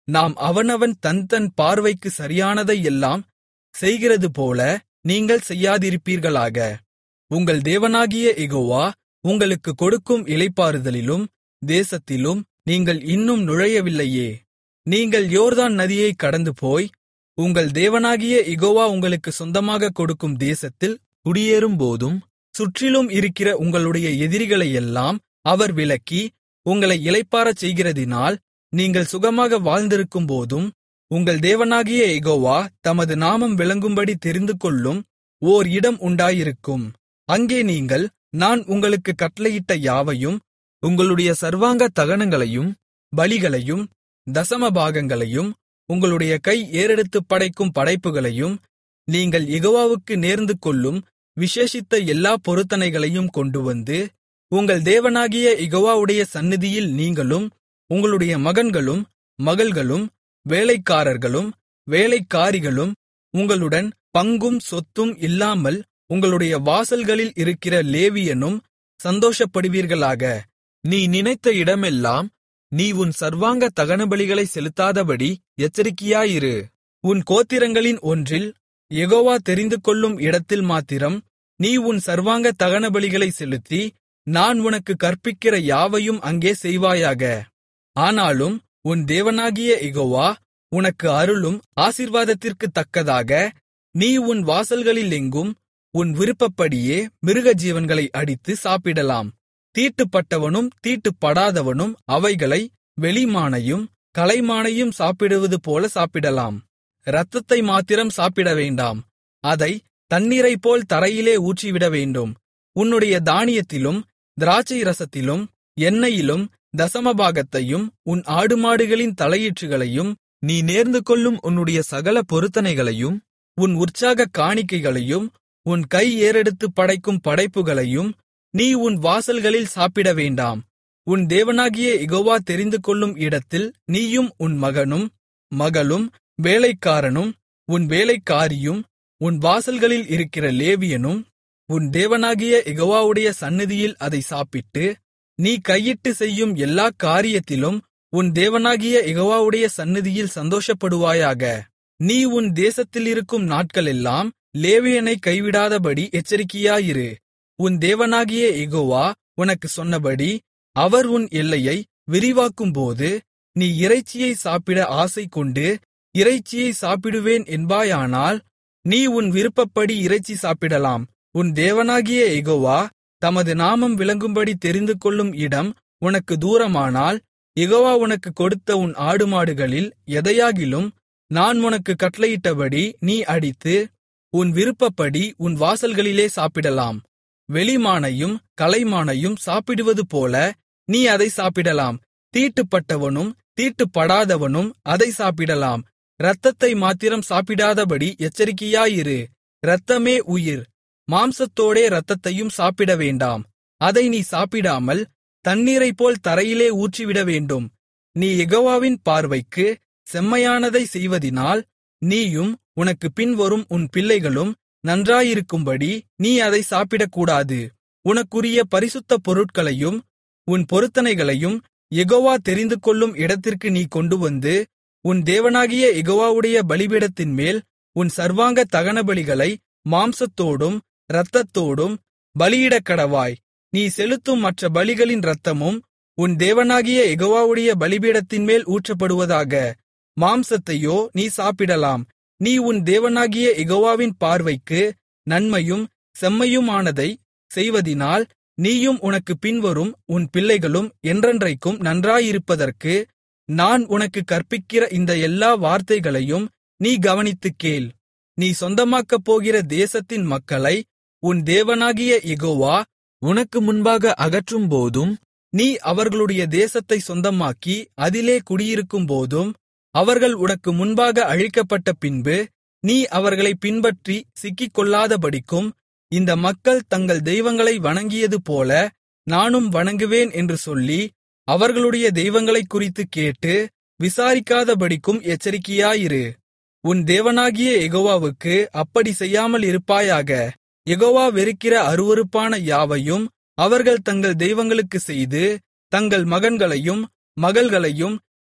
நாம் அவனவன் தன் பார்வைக்கு சரியானதை எல்லாம் செய்கிறதுபோல நீங்கள் செய்யாதிருப்பீர்களாக. உங்கள் தேவனாகிய யெகோவா உங்களுக்கு கொடுக்கும் இளைப்பாறுதலிலும் தேசத்திலும் நீங்கள் இன்னும் நுழையவில்லையே. நீங்கள் யோர்தான் நதியைக் கடந்துபோய் உங்கள் தேவனாகிய யெகோவா உங்களுக்கு சொந்தமாகக் கொடுக்கும் தேசத்தில் குடியேறும்போதும் சுற்றிலும் இருக்கிற உங்களுடைய எதிரிகளையெல்லாம் அவர் விலக்கி உங்களை இளைப்பாறச் செய்கிறதினால் நீங்கள் சுகமாக வாழ்ந்திருக்கும்போதும் உங்கள் தேவனாகிய யெகோவா தமது நாமம் விளங்கும்படி தெரிந்துகொள்ளும் ஓர் இடம் உண்டாயிருக்கும். அங்கே நீங்கள் நான் உங்களுக்குக் கட்டளையிட்ட யாவையும் உங்களுடைய சர்வாங்க தகனங்களையும் பலிகளையும் தசமபாகங்களையும் உங்களுடைய கை ஏறெடுத்துப் படைக்கும் படைப்புகளையும் நீங்கள் யெகோவாவுக்கு நேர்ந்துகொள்ளும் விசேஷித்த எல்லா பொருத்தனைகளையும் கொண்டுவந்து உங்கள் தேவனாகிய யெகோவாவுடைய சந்நிதியில் நீங்களும் உங்களுடைய மகன்களும் மகள்களும் வேலைக்காரர்களும் வேலைக்காரிகளும் உங்களுடன் பங்கும் சொத்தும் இல்லாமல் உங்களுடைய வாசல்களில் இருக்கிற லேவியனும் சந்தோஷப்படுவீர்களாக. நீ நினைத்த இடமெல்லாம் நீ உன் சர்வாங்க தகனபலிகளை செலுத்தாதபடி எச்சரிக்கையாயிரு. உன் கோத்திரங்களின் ஒன்றில் யெகோவா தெரிந்துகொள்ளும் இடத்தில் மாத்திரம் நீ உன் சர்வாங்க தகனபலிகளை செலுத்தி நான் உனக்கு கற்பிக்கிற யாவையும் அங்கே செய்வாயாக. ஆனாலும் உன் தேவனாகிய யெகோவா உனக்கு அருளும் ஆசீர்வாதத்திற்குத் தக்கதாக நீ உன் வாசல்களிலெங்கும் உன் விருப்பப்படியே மிருகஜீவன்களை அடித்து சாப்பிடலாம். தீட்டுப்பட்டவனும் தீட்டுப்படாதவனும் அவைகளை வெளிமானையும் கலைமானையும் சாப்பிடுவது போல சாப்பிடலாம். இரத்தத்தை மாத்திரம் சாப்பிட வேண்டாம், அதை தண்ணீரைப்போல் தரையிலே ஊற்றிவிடவேண்டும். உன்னுடைய தானியத்திலும் திராட்சை ரசத்திலும் எண்ணெயிலும் தசமபாகத்தையும் உன் ஆடுமாடுகளின் தலையீற்றுகளையும் நீ நேர்ந்துகொள்ளும் உன்னுடைய சகல பொருத்தனைகளையும் உன் உற்சாக காணிக்கைகளையும் உன் கை ஏறெடுத்துப் படைக்கும் படைப்புகளையும் நீ உன் வாசல்களில் சாப்பிட வேண்டாம். உன் தேவனாகிய யெகோவா தெரிந்துகொள்ளும் இடத்தில் நீயும் உன் மகனும் மகளும் வேலைக்காரனும் உன் வேலைக்காரியும் உன் வாசல்களில் இருக்கிற லேவியனும் உன் தேவனாகிய யெகோவாவுடைய சந்நிதியில் அதை சாப்பிட்டு நீ கையிட்டு செய்யும் எல்லா காரியத்திலும் உன் தேவனாகிய யெகோவாவுடைய சந்நிதியில் சந்தோஷப்படுவாயாக. நீ உன் தேசத்திலிருக்கும் நாட்களெல்லாம் லேவியனை கைவிடாதபடி எச்சரிக்கையாயிரு. உன் தேவனாகிய யெகோவா உனக்குச் சொன்னபடி அவர் உன் எல்லையை விரிவாக்கும்போது நீ இறைச்சியை சாப்பிட ஆசை கொண்டு இறைச்சியை சாப்பிடுவேன் என்பாயானால் நீ உன் விருப்பப்படி இறைச்சி சாப்பிடலாம். உன் தேவனாகிய யெகோவா தமது நாமம் விளங்கும்படி தெரிந்துகொள்ளும் இடம் உனக்கு தூரமானால் யெகோவா உனக்கு கொடுத்த உன் ஆடுமாடுகளில் எதையாகிலும் நான் உனக்கு கட்டளையிட்டபடி நீ அடித்து உன் விருப்பப்படி உன் வாசல்களிலே சாப்பிடலாம். வெளிமானையும் கலைமானையும் சாப்பிடுவது போல நீ அதை சாப்பிடலாம். தீட்டுப்பட்டவனும் தீட்டுப்படாதவனும் அதை சாப்பிடலாம். இரத்தத்தை மாத்திரம் சாப்பிடாதபடி எச்சரிக்கையாயிரு. இரத்தமே உயிர். மாம்சத்தோடே இரத்தத்தையும் சாப்பிட வேண்டாம். அதை நீ சாப்பிடாமல் தண்ணீரைப்போல் தரையிலே ஊற்றிவிட வேண்டும். நீ யெகோவாவின் பார்வைக்கு செம்மையானதை செய்வதினால் நீயும் உனக்கு பின்வரும் உன் பிள்ளைகளும் நன்றாயிருக்கும்படி நீ அதை சாப்பிடக்கூடாது. உனக்குரிய பரிசுத்த பொருட்களையும் உன் பொருத்தனைகளையும் யெகோவா தெரிந்துகொள்ளும் இடத்திற்கு நீ கொண்டுவந்து உன் தேவனாகிய யெகோவாவுடைய பலிபீடத்தின்மேல் உன் சர்வாங்க தகனபலிகளை மாம்சத்தோடும் இரத்தத்தோடும் பலியிடக்கடவாய். நீ செலுத்தும் மற்ற பலிகளின் இரத்தமும் உன் தேவனாகிய யெகோவாவுடைய பலிபீடத்தின்மேல் ஊற்றப்படுவதாக. மாம்சத்தையோ நீ சாப்பிடலாம். நீ உன் தேவனாகிய யெகோவாவின் பார்வைக்கு நன்மையும் செம்மையுமானதை செய்வதினால் நீயும் உனக்கு பின்வரும் உன் பிள்ளைகளும் என்றென்றைக்கும் நன்றாயிருப்பதற்கு நான் உனக்கு கற்பிக்கிற இந்த எல்லா வார்த்தைகளையும் நீ கவனித்துக் கேள். நீ சொந்தமாக்கப் போகிற தேசத்தின் மக்களை உன் தேவனாகிய யெகோவா உனக்கு முன்பாக அகற்றும்போதும் நீ அவர்களுடைய தேசத்தை சொந்தமாக்கி அதிலே குடியிருக்கும்போதும் அவர்கள் உனக்கு முன்பாக அழிக்கப்பட்ட பின்பு நீ அவர்களை பின்பற்றி சிக்கிக்கொள்ளாதபடிக்கும் இந்த மக்கள் தங்கள் தெய்வங்களை வணங்கியது போல நானும் வணங்குவேன் என்று சொல்லி அவர்களுடைய தெய்வங்களைக் குறித்துக் கேட்டு விசாரிக்காதபடிக்கும் எச்சரிக்கையாயிரு. உன் தேவனாகிய யெகோவாவுக்கு அப்படி செய்யாமல் இருப்பாயாக. யெகோவா வெறுக்கிற அருவருப்பான யாவையும் அவர்கள் தங்கள் தெய்வங்களுக்குச் செய்து தங்கள் மகன்களையும் மகள்களையும்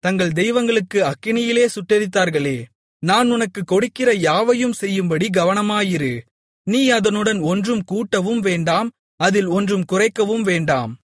தங்கள் தெய்வங்களுக்கு அக்கினியிலே சுட்டெரித்தார்களே. நான் உனக்குக் கொடுக்கிற யாவையும் செய்யும்படி கவனமாயிரு. நீ அதனுடன் ஒன்றும் கூட்டவும் வேண்டாம், அதில் ஒன்றும் குறைக்கவும் வேண்டாம்.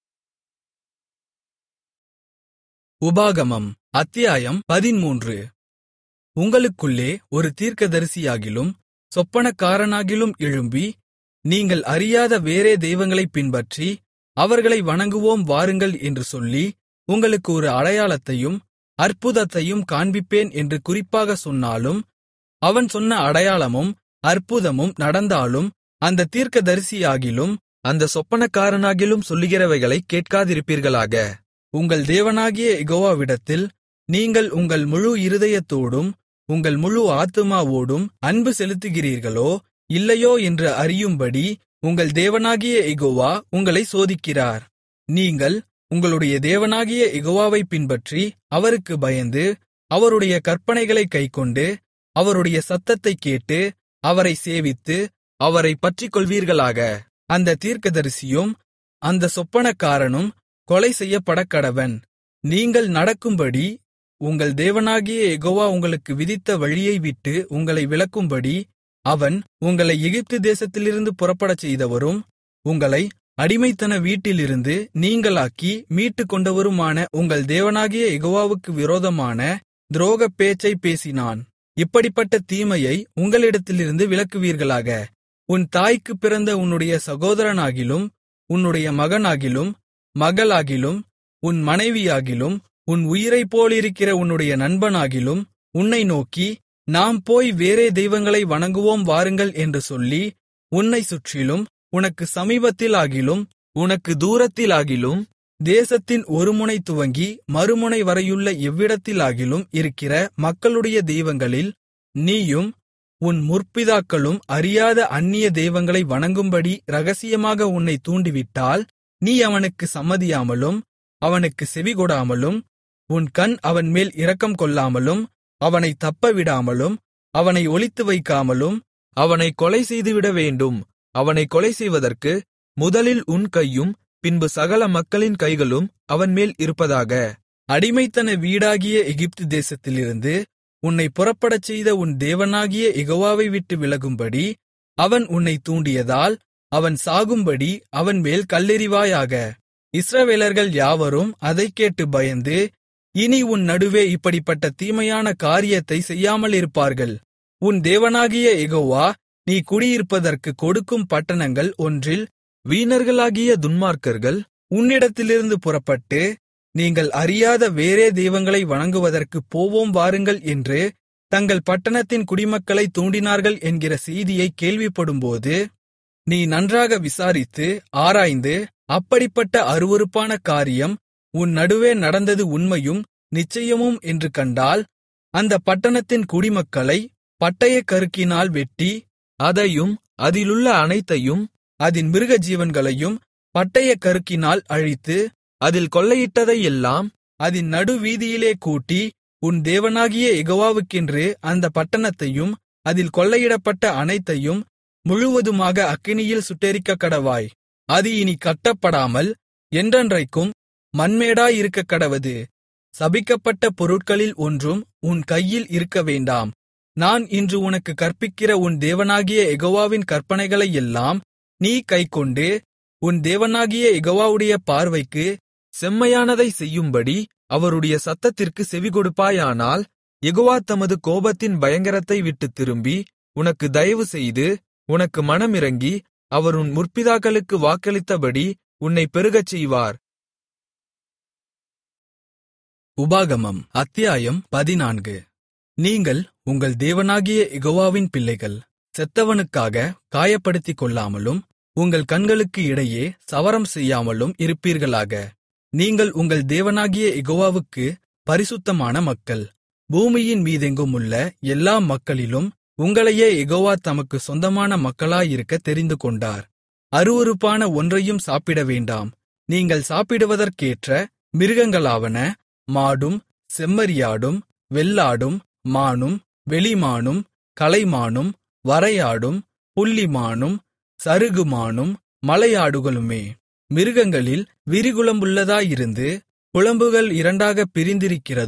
உபாகமம் அத்தியாயம் 13. உங்களுக்குள்ளே ஒரு தீர்க்கதரிசியாகிலும் சொப்பனக்காரனாகிலும் எழும்பி, நீங்கள் அறியாத வேறே தெய்வங்களைப் பின்பற்றி அவர்களை வணங்குவோம் வாருங்கள் என்று சொல்லி, உங்களுக்கு ஒரு அடையாளத்தையும் அற்புதத்தையும் காண்பிப்பேன் என்று குறிப்பாகச் சொன்னாலும், அவன் சொன்ன அடையாளமும் அற்புதமும் நடந்தாலும், அந்த தீர்க்கதரிசியாகிலும் அந்த சொப்பனக்காரனாகிலும் சொல்லுகிறவைகளைக் கேட்காதிருப்பீர்களாக. உங்கள் தேவனாகிய யெகோவாவிடத்தில் நீங்கள் உங்கள் முழு இருதயத்தோடும் உங்கள் முழு ஆத்துமாவோடும் அன்பு செலுத்துகிறீர்களோ இல்லையோ என்று அறியும்படி உங்கள் தேவனாகிய யெகோவா உங்களை சோதிக்கிறார். நீங்கள் உங்களுடைய தேவனாகிய யெகோவாவைப் பின்பற்றி அவருக்கு பயந்து அவருடைய கற்பனைகளைக் கைக்கொண்டு அவருடைய சத்தத்தைக் கேட்டு அவரை சேவித்து அவரைப் பற்றிக்கொள்வீர்களாக. அந்த தீர்க்கதரிசியும் அந்த சொப்பனக்காரனும் கொலை செய்யப்படக்கடவன். நீங்கள் நடக்கும்படி உங்கள் தேவனாகிய யெகோவா உங்களுக்கு விதித்த வழியை விட்டு உங்களை விலக்கும்படி அவன் உங்களை எகிப்து தேசத்திலிருந்து புறப்படச் செய்தவரும் உங்களை அடிமைத்தன வீட்டிலிருந்து நீங்கலாக்கி மீட்டுக்கொண்டவருமான உங்கள் தேவனாகிய யெகோவாவுக்கு விரோதமான துரோகப் பேச்சைப் பேசினான். இப்படிப்பட்ட தீமையை உங்களிடத்திலிருந்து விலக்குவீர்களாக. உன் தாய்க்குப் பிறந்த உன்னுடைய சகோதரனாகிலும் உன்னுடைய மகனாகிலும் மகளாகிலும் உன் மனைவியாகிலும் உன் உயிரைப்போலிருக்கிற உன்னுடைய நண்பனாகிலும் உன்னை நோக்கி, நாம் போய் வேறே தெய்வங்களை வணங்குவோம் வாருங்கள் என்று சொல்லி, உன்னைச் சுற்றிலும் உனக்கு சமீபத்திலாகிலும் உனக்கு தூரத்திலாகிலும் தேசத்தின் ஒருமுனை துவங்கி மறுமுனை வரையுள்ள எவ்விடத்திலாகிலும் இருக்கிற மக்களுடைய தெய்வங்களில் நீயும் உன் முற்பிதாக்களும் அறியாத அந்நிய தெய்வங்களை வணங்கும்படி இரகசியமாக உன்னைத் தூண்டிவிட்டால், நீ அவனுக்கு சம்மதியாமலும் அவனுக்கு செவிகொடாமலும் உன் கண் அவன்மேல் இரக்கம் கொள்ளாமலும் அவனைத் தப்பவிடாமலும் அவனை ஒளித்து வைக்காமலும் அவனைக் கொலை செய்துவிட வேண்டும். அவனைக் கொலை செய்வதற்கு முதலில் உன் கையும் பின்பு சகல மக்களின் கைகளும் அவன்மேல் இருப்பதாக. அடிமைத்தன வீடாகிய எகிப்து தேசத்திலிருந்து உன்னைப் புறப்படச் செய்த உன் தேவனாகிய யெகோவாவை விட்டு விலகும்படி அவன் உன்னைத் தூண்டியதால் அவன் சாகும்படி அவன்மேல் கல்லெறிவாயாக. இஸ்ரவேலர்கள் யாவரும் அதைக் கேட்டு பயந்து, இனி உன் நடுவே இப்படிப்பட்ட தீமையான காரியத்தை செய்யாமலிருப்பார்கள். உன் தேவனாகிய யெகோவா நீ குடியிருப்பதற்குக் கொடுக்கும் பட்டணங்கள் ஒன்றில் வீணர்களாகிய துன்மார்க்கர்கள் உன்னிடத்திலிருந்து புறப்பட்டு, நீங்கள் அறியாத வேறே தெய்வங்களை வணங்குவதற்குப் போவோம் வாருங்கள் என்று தங்கள் பட்டணத்தின் குடிமக்களைத் தூண்டினார்கள் என்கிற செய்தியைக் கேள்விப்படும்போது, நீ நன்றாக விசாரித்து ஆராய்ந்து அப்படிப்பட்ட அருவருப்பான காரியம் உன் நடுவே நடந்தது உண்மையும் நிச்சயமும் என்று கண்டால், அந்த பட்டணத்தின் குடிமக்களை பட்டயக்கருக்கினால் வெட்டி அதையும் அதிலுள்ள அனைத்தையும் அதின் மிருகஜீவன்களையும் பட்டயக்கருக்கினால் அழித்து அதில் கொள்ளையிட்டதையெல்லாம் அதின் நடுவீதியிலே கூட்டி, உன் தேவனாகிய யெகோவாவுக்கென்று அந்த பட்டணத்தையும் அதில் கொள்ளையிடப்பட்ட அனைத்தையும் முழுவதுமாக அக்கினியில் சுட்டெரிக்கக்கடவாய். அது இனி கட்டப்படாமல் என்றென்றைக்கும் மண்மேடாயிருக்கக்கடவது. சபிக்கப்பட்ட பொருட்களில் ஒன்றும் உன் கையில் இருக்கவேண்டாம். நான் இன்று உனக்கு கற்பிக்கிற உன் தேவனாகிய யெகோவாவின் கற்பனைகளையெல்லாம் நீ கைக்கொண்டு உன் தேவனாகிய யெகோவாவுடைய பார்வைக்கு செம்மையானதை செய்யும்படி அவருடைய சத்தத்திற்கு செவிகொடுப்பாயானால், யெகோவா தமது கோபத்தின் பயங்கரத்தை விட்டுத் திரும்பி உனக்கு தயவு செய்து உனக்கு மனமிரங்கி அவர் உன் முற்பிதாக்களுக்கு வாக்களித்தபடி உன்னைப் பெருகச் செய்வார். உபாகமம் அத்தியாயம் 14. நீங்கள் உங்கள் தேவனாகிய யெகோவாவின் பிள்ளைகள். செத்தவனுக்காக காயப்படுத்திக் கொள்ளாமலும் உங்கள் கண்களுக்கு இடையே சவரம் செய்யாமலும் இருப்பீர்களாக. நீங்கள் உங்கள் தேவனாகிய யெகோவாவுக்கு பரிசுத்தமான மக்கள். பூமியின் மீதெங்குமுள்ள எல்லா மக்களிலும் உங்களையே யெகோவா தமக்கு சொந்தமான மக்களாயிருக்கத் தெரிந்துகொண்டார். அருவருப்பான ஒன்றையும் சாப்பிட வேண்டாம். நீங்கள் சாப்பிடுவதற்கேற்ற மிருகங்களாவன மாடும் செம்மறியாடும் வெள்ளாடும் மானும் வெளிமானும் கலைமானும் வரையாடும் புள்ளிமானும் சருகுமானும் மலையாடுகளுமே. மிருகங்களில் விரிகுளம்புள்ளதாயிருந்து குளம்புகள் இரண்டாகப் பிரிந்திருக்கிறதும்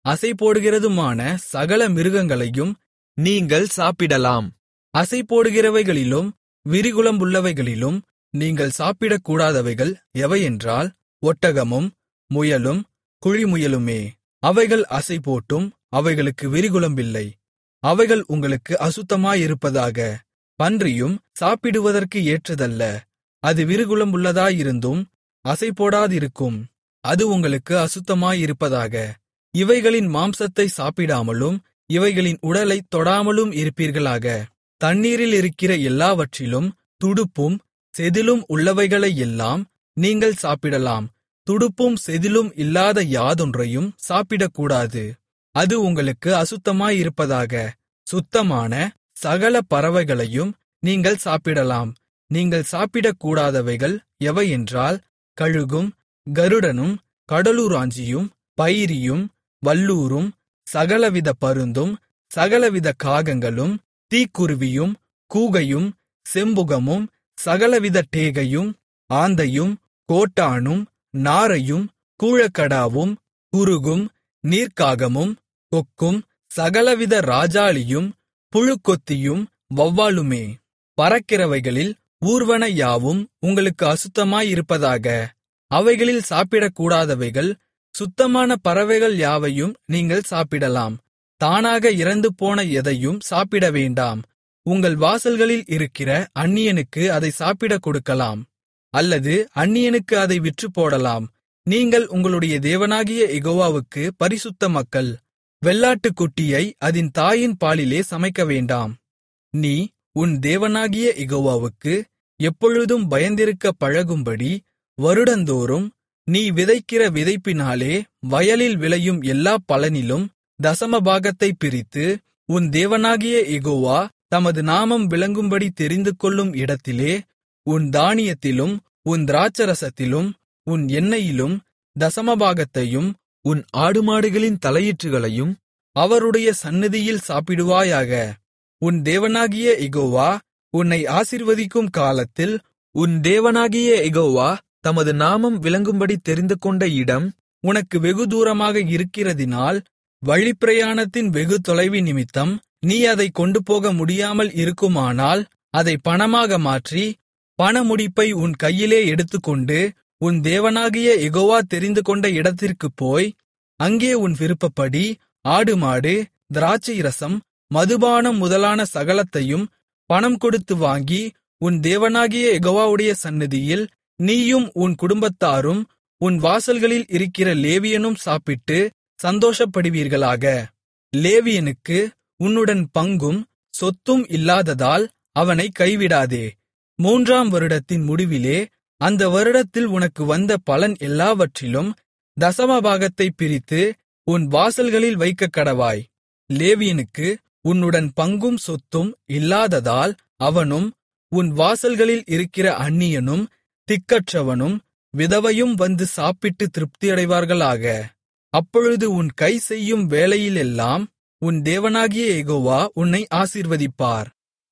அசைபோடுகிறதுமான சகல மிருகங்களையும் நீங்கள் சாப்பிடலாம். அசைபோடுகிறவைகளிலும் விரிகுளம்புள்ளவைகளிலும் நீங்கள் சாப்பிடக்கூடாதவைகள் எவையென்றால், ஒட்டகமும் முயலும் குழிமுயலுமே. அவைகள் அசைபோட்டும் அவைகளுக்கு விரிகுளம்பில்லை. அவைகள் உங்களுக்கு அசுத்தமாயிருப்பதாக. பன்றியும் சாப்பிடுவதற்கு ஏற்றதல்ல. அது விரிகுளம்புள்ளதாயிருந்தும் அசைபோடாதிருக்கும். அது உங்களுக்கு அசுத்தமாயிருப்பதாக. இவைகளின் மாம்சத்தை சாப்பிடாமலும் இவைகளின் உடலைத் தொடாமலும் இருப்பீர்களாக. தண்ணீரிலிருக்கிற எல்லாவற்றிலும் துடுப்பும் செதிளும் உள்ளவைகளையெல்லாம் நீங்கள் சாப்பிடலாம். துடுப்பும் செதிளும் இல்லாத யாதொன்றையும் சாப்பிடக்கூடாது. அது உங்களுக்கு அசுத்தமாயிருப்பதாக. சுத்தமான சகல பறவைகளையும் நீங்கள் சாப்பிடலாம். நீங்கள் சாப்பிடக்கூடாதவைகள் எவையென்றால், கழுகும் கருடனும் கடலுராஞ்சியும் பைரியும் வல்லூரும் சகலவித பருந்தும் சகலவித காகங்களும் தீக்குருவியும் கூகையும் செம்புகமும் சகலவித டேகையும் ஆந்தையும் கோட்டானும் நாரையும் கூழக்கடாவும் குருகும் நீர்க்காகமும் கொக்கும் சகலவித ராஜாளியும் புழுக்கொத்தியும் வௌவாலுமே. பறக்கிறவைகளில் ஊர்வன யாவும் உங்களுக்கு அசுத்தமாயிருப்பதாக. அவைகளில் சாப்பிடக்கூடாதவைகள் சுத்தமான பறவைகள் யாவையும் நீங்கள் சாப்பிடலாம். தானாக இறந்துபோன எதையும் சாப்பிடவேண்டாம். உங்கள் வாசல்களில் இருக்கிற அந்நியனுக்கு அதை சாப்பிடக் கொடுக்கலாம், அல்லது அந்நியனுக்கு அதை விற்றுப்போடலாம். நீங்கள் உங்களுடைய தேவனாகிய யெகோவாவுக்கு பரிசுத்த மக்கள். வெள்ளாட்டுக்குட்டியை அதின் தாயின் பாலிலே சமைக்கவேண்டாம். நீ உன் தேவனாகிய யெகோவாவுக்கு எப்பொழுதும் பயந்திருக்கப் பழகும்படி வருடந்தோறும் நீ விதைக்கிற விதைப்பினாலே வயலில் விளையும் எல்லா பலனிலும் தசமபாகத்தைப் பிரித்து, உன் தேவனாகிய யெகோவா தமது நாமம் விளங்கும்படி தெரிந்துகொள்ளும் இடத்திலே உன் தானியத்திலும் உன் திராட்சரசத்திலும் உன் எண்ணெயிலும் தசமபாகத்தையும் உன் ஆடுமாடுகளின் தலையீற்றுகளையும் அவருடைய சந்நிதியில் சாப்பிடுவாயாக. உன் தேவனாகிய யெகோவா உன்னை ஆசீர்வதிக்கும் காலத்தில் உன் தேவனாகிய யெகோவா தமது நாமம் விளங்கும்படி தெரிந்துகொண்ட இடம் உனக்கு வெகு தூரமாக இருக்கிறதினால், வழிப்பிரயாணத்தின் வெகு தொலைவினிமித்தம் நீ அதைக் கொண்டுபோக முடியாமல் இருக்குமானால், அதை பணமாக மாற்றி பணமுடிப்பை உன் கையிலே எடுத்துக்கொண்டு உன் தேவனாகிய யெகோவா தெரிந்துகொண்ட இடத்திற்குப் போய், அங்கே உன் விருப்பப்படி ஆடுமாடு திராட்சைரசம் மதுபானம் முதலான சகலத்தையும் பணம் கொடுத்து வாங்கி, உன் தேவனாகிய யெகோவாவுடைய சந்நிதியில் நீயும் உன் குடும்பத்தாரும் உன் வாசல்களில் இருக்கிற லேவியனும் சாப்பிட்டு சந்தோஷப்படுவீர்களாக. லேவியனுக்கு உன்னுடன் பங்கும் சொத்தும் இல்லாததால் அவனைக் கைவிடாதே. 3ஆம் வருடத்தின் முடிவிலே அந்த வருடத்தில் உனக்கு வந்த பலன் எல்லாவற்றிலும் தசமபாகத்தைப் பிரித்து உன் வாசல்களில் வைக்கக்கடவாய். லேவியனுக்கு உன்னுடன் பங்கும் சொத்தும் இல்லாததால் அவனும் உன் வாசல்களில் இருக்கிற அந்நியனும் திக்கற்றவனும் விதவையும் வந்து சாப்பிட்டு திருப்தியடைவார்களாக. அப்பொழுது உன் கை செய்யும் வேலையிலெல்லாம் உன் தேவனாகிய யெகோவா உன்னை ஆசீர்வதிப்பார்.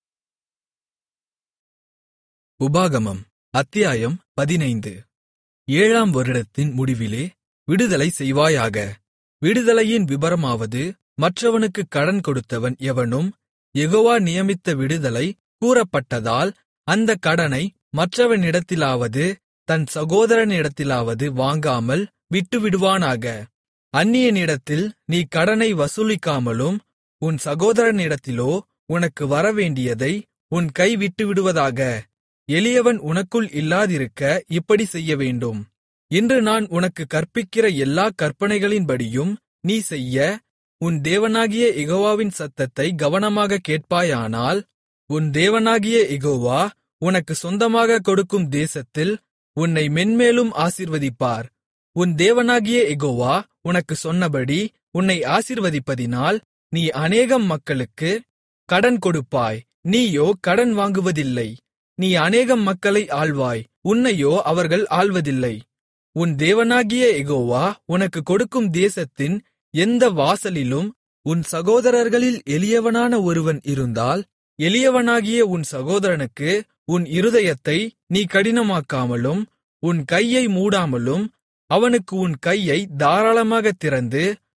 உபாகமம் அத்தியாயம் 15. 7ஆம் வருடத்தின் முடிவிலே விடுதலை செய்வாயாக. விடுதலையின் விபரமாவது, மற்றவனுக்கு கடன் கொடுத்தவன் எவனும் யெகோவா நியமித்த விடுதலை கூறப்பட்டதால் அந்தக் கடனை மற்றவனிடத்திலாவது தன் சகோதரனிடத்திலாவது வாங்காமல் விட்டுவிடுவானாக. அந்நியனிடத்தில் நீ கடனை வசூலிக்காமலும் உன் சகோதரனிடத்திலோ உனக்கு வரவேண்டியதை உன் கை விட்டுவிடுவதாக. எளியவன் உனக்குள் இல்லாதிருக்க இப்படி செய்யவேண்டும். இன்று நான் உனக்குக் கற்பிக்கிற எல்லாக் கற்பனைகளின்படியும் நீ செய்ய, உன் தேவனாகிய யெகோவாவின் சத்தத்தை கவனமாகக் கேட்பாயானால், உன் தேவனாகிய யெகோவா உனக்கு சொந்தமாகக் கொடுக்கும் தேசத்தில் உன்னை மென்மேலும் ஆசீர்வதிப்பார். உன் தேவனாகிய யெகோவா உனக்குச் சொன்னபடி உன்னை ஆசீர்வதிப்பதினால் நீ அநேகம் மக்களுக்கு கடன் கொடுப்பாய். நீயோ கடன் வாங்குவதில்லை. நீ அநேகம் மக்களை ஆள்வாய், உன்னையோ அவர்கள் ஆள்வதில்லை. உன் தேவனாகிய யெகோவா உனக்குக் கொடுக்கும் தேசத்தின் எந்த வாசலிலும் உன் சகோதரர்களில் எளியவனான ஒருவன் இருந்தால், எளியவனாகிய உன் சகோதரனுக்கு உன் இருதயத்தை நீ கடினமாக்காமலும் உன் கையை மூடாமலும் அவனுக்கு உன் கையை தாராளமாகத் திறந்து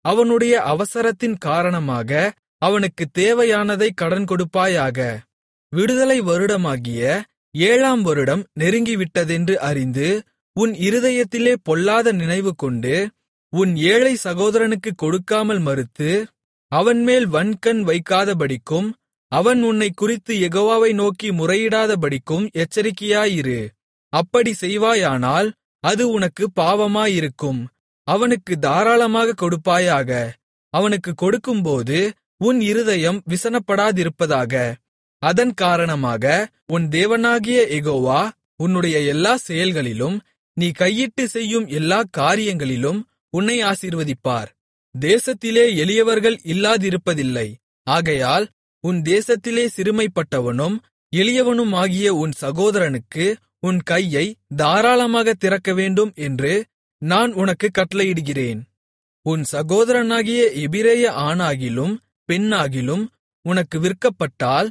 அவனுடைய அவசரத்தின் காரணமாக அவனுக்குத் தேவையானதை கடன் கொடுப்பாயாக. விடுதலை வருடமாகிய 7ஆம் வருடம் நெருங்கிவிட்டதென்று அறிந்து உன் இருதயத்திலே பொல்லாத நினைவு கொண்டு உன் ஏழை சகோதரனுக்குக் கொடுக்காமல் மறுத்து அவன்மேல் வன்கண் வைக்காதபடிக்கும் அவன் உன்னைக் குறித்து யெகோவாவை நோக்கி முறையிடாதபடிக்கும் எச்சரிக்கையாயிரு. அப்படி செய்வாயானால் அது உனக்குப் பாவமாயிருக்கும். அவனுக்கு தாராளமாகக் கொடுப்பாயாக. அவனுக்குக் கொடுக்கும்போது உன் இருதயம் விசனப்படாதிருப்பதாக. அதன் காரணமாக உன் தேவனாகிய யெகோவா உன்னுடைய எல்லா செயல்களிலும் நீ கையிட்டு செய்யும் எல்லா காரியங்களிலும் உன்னை ஆசீர்வதிப்பார். தேசத்திலே எளியவர்கள் இல்லாதிருப்பதில்லை. ஆகையால் உன் தேசத்திலே சிறுமைப்பட்டவனும் எளியவனுமாகிய உன் சகோதரனுக்கு உன் கையை தாராளமாகத் திறக்கவேண்டும் என்று நான் உனக்குக் கட்டளையிடுகிறேன். உன் சகோதரனாகிய எபிரெய ஆணாகிலும் பெண்ணாகிலும் உனக்கு விற்கப்பட்டால்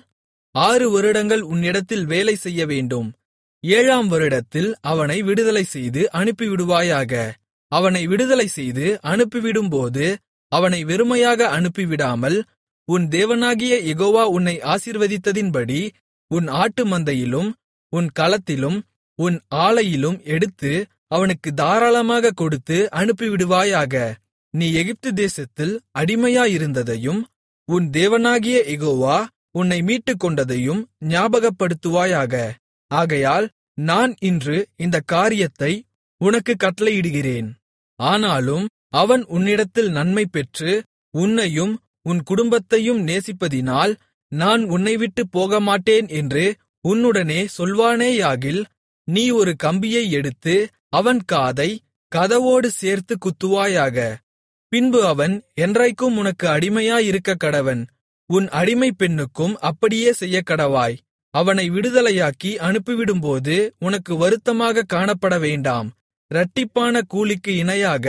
6 வருடங்கள் உன்னிடத்தில் வேலை செய்யவேண்டும். 7ஆம் வருடத்தில் அவனை விடுதலை செய்து அனுப்பிவிடுவாயாக. அவனை விடுதலை செய்து அனுப்பிவிடும்போது அவனை வெறுமையாக அனுப்பிவிடாமல் உன் தேவனாகிய யெகோவா உன்னை ஆசீர்வதித்ததின்படி உன் ஆட்டு மந்தையிலும் உன் களத்திலும் உன் ஆலையிலும் எடுத்து அவனுக்கு தாராளமாகக் கொடுத்து அனுப்பிவிடுவாயாக. நீ எகிப்து தேசத்தில் அடிமையாயிருந்ததையும் உன் தேவனாகிய யெகோவா உன்னை மீட்டுக்கொண்டதையும் ஞாபகப்படுத்துவாயாக. ஆகையால் நான் இன்று இந்தக் காரியத்தை உனக்குக் கட்டளையிடுகிறேன். ஆனாலும் அவன் உன்னிடத்தில் நன்மை பெற்று உன்னையும் உன் குடும்பத்தையும் நேசிப்பதினால் நான் உன்னைவிட்டுப் போகமாட்டேன் என்று உன்னுடனே சொல்வானேயாகில், நீ ஒரு கம்பியை எடுத்து அவன் காதைக் கதவோடு சேர்த்துக் குத்துவாயாக. பின்பு அவன் என்றைக்கும் உனக்கு அடிமையாயிருக்கக்கடவன். உன் அடிமைப் பெண்ணுக்கும் அப்படியே செய்யக்கடவாய். அவனை விடுதலையாக்கி அனுப்பிவிடும்போது உனக்கு வருத்தமாகக் காணப்பட வேண்டாம். இரட்டிப்பான கூலிக்கு இணையாக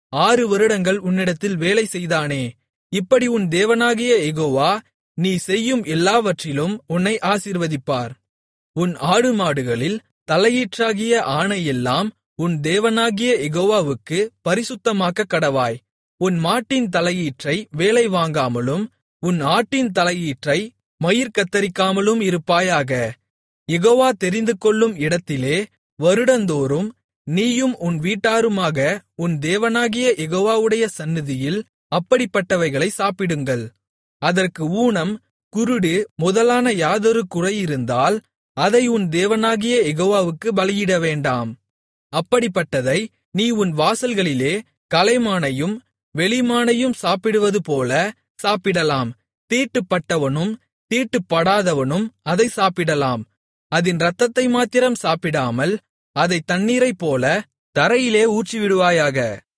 6 வருடங்கள் உன்னிடத்தில் வேலை செய்தானே. இப்படி உன் தேவனாகிய யெகோவா நீ செய்யும் எல்லாவற்றிலும் உன்னை ஆசீர்வதிப்பார். உன் ஆடுமாடுகளில் தலையீற்றாகிய ஆணையெல்லாம் உன் தேவனாகிய யெகோவாவுக்கு பரிசுத்தமாக்கக் கடவாய். உன் மாட்டின் தலையீற்றை வேலை வாங்காமலும் உன் ஆட்டின் தலையீற்றை மயிர் கத்தரிக்காமலும் இருப்பாயாக. யெகோவா தெரிந்துகொள்ளும் இடத்திலே வருடந்தோறும் நீயும் உன் வீட்டாருமாக உன் தேவனாகிய யெகோவாவுடைய சந்நிதியில் அப்படிப்பட்டவைகளை சாப்பிடுங்கள். அதற்கு ஊனம், குருடு முதலான யாதொரு குறையிருந்தால் அதை உன் தேவனாகிய யெகோவாவுக்கு பலியிட வேண்டாம். அப்படிப்பட்டதை நீ உன் வாசல்களிலே கலைமானையும் வெளிமானையும் சாப்பிடுவதுபோல சாப்பிடலாம். தீட்டுப்பட்டவனும் தீட்டுப்படாதவனும் அதை சாப்பிடலாம். அதின் இரத்தத்தை மாத்திரம் சாப்பிடாமல் அதைத் தண்ணீரைப்போல தரையிலே ஊற்றிவிடுவாயாக.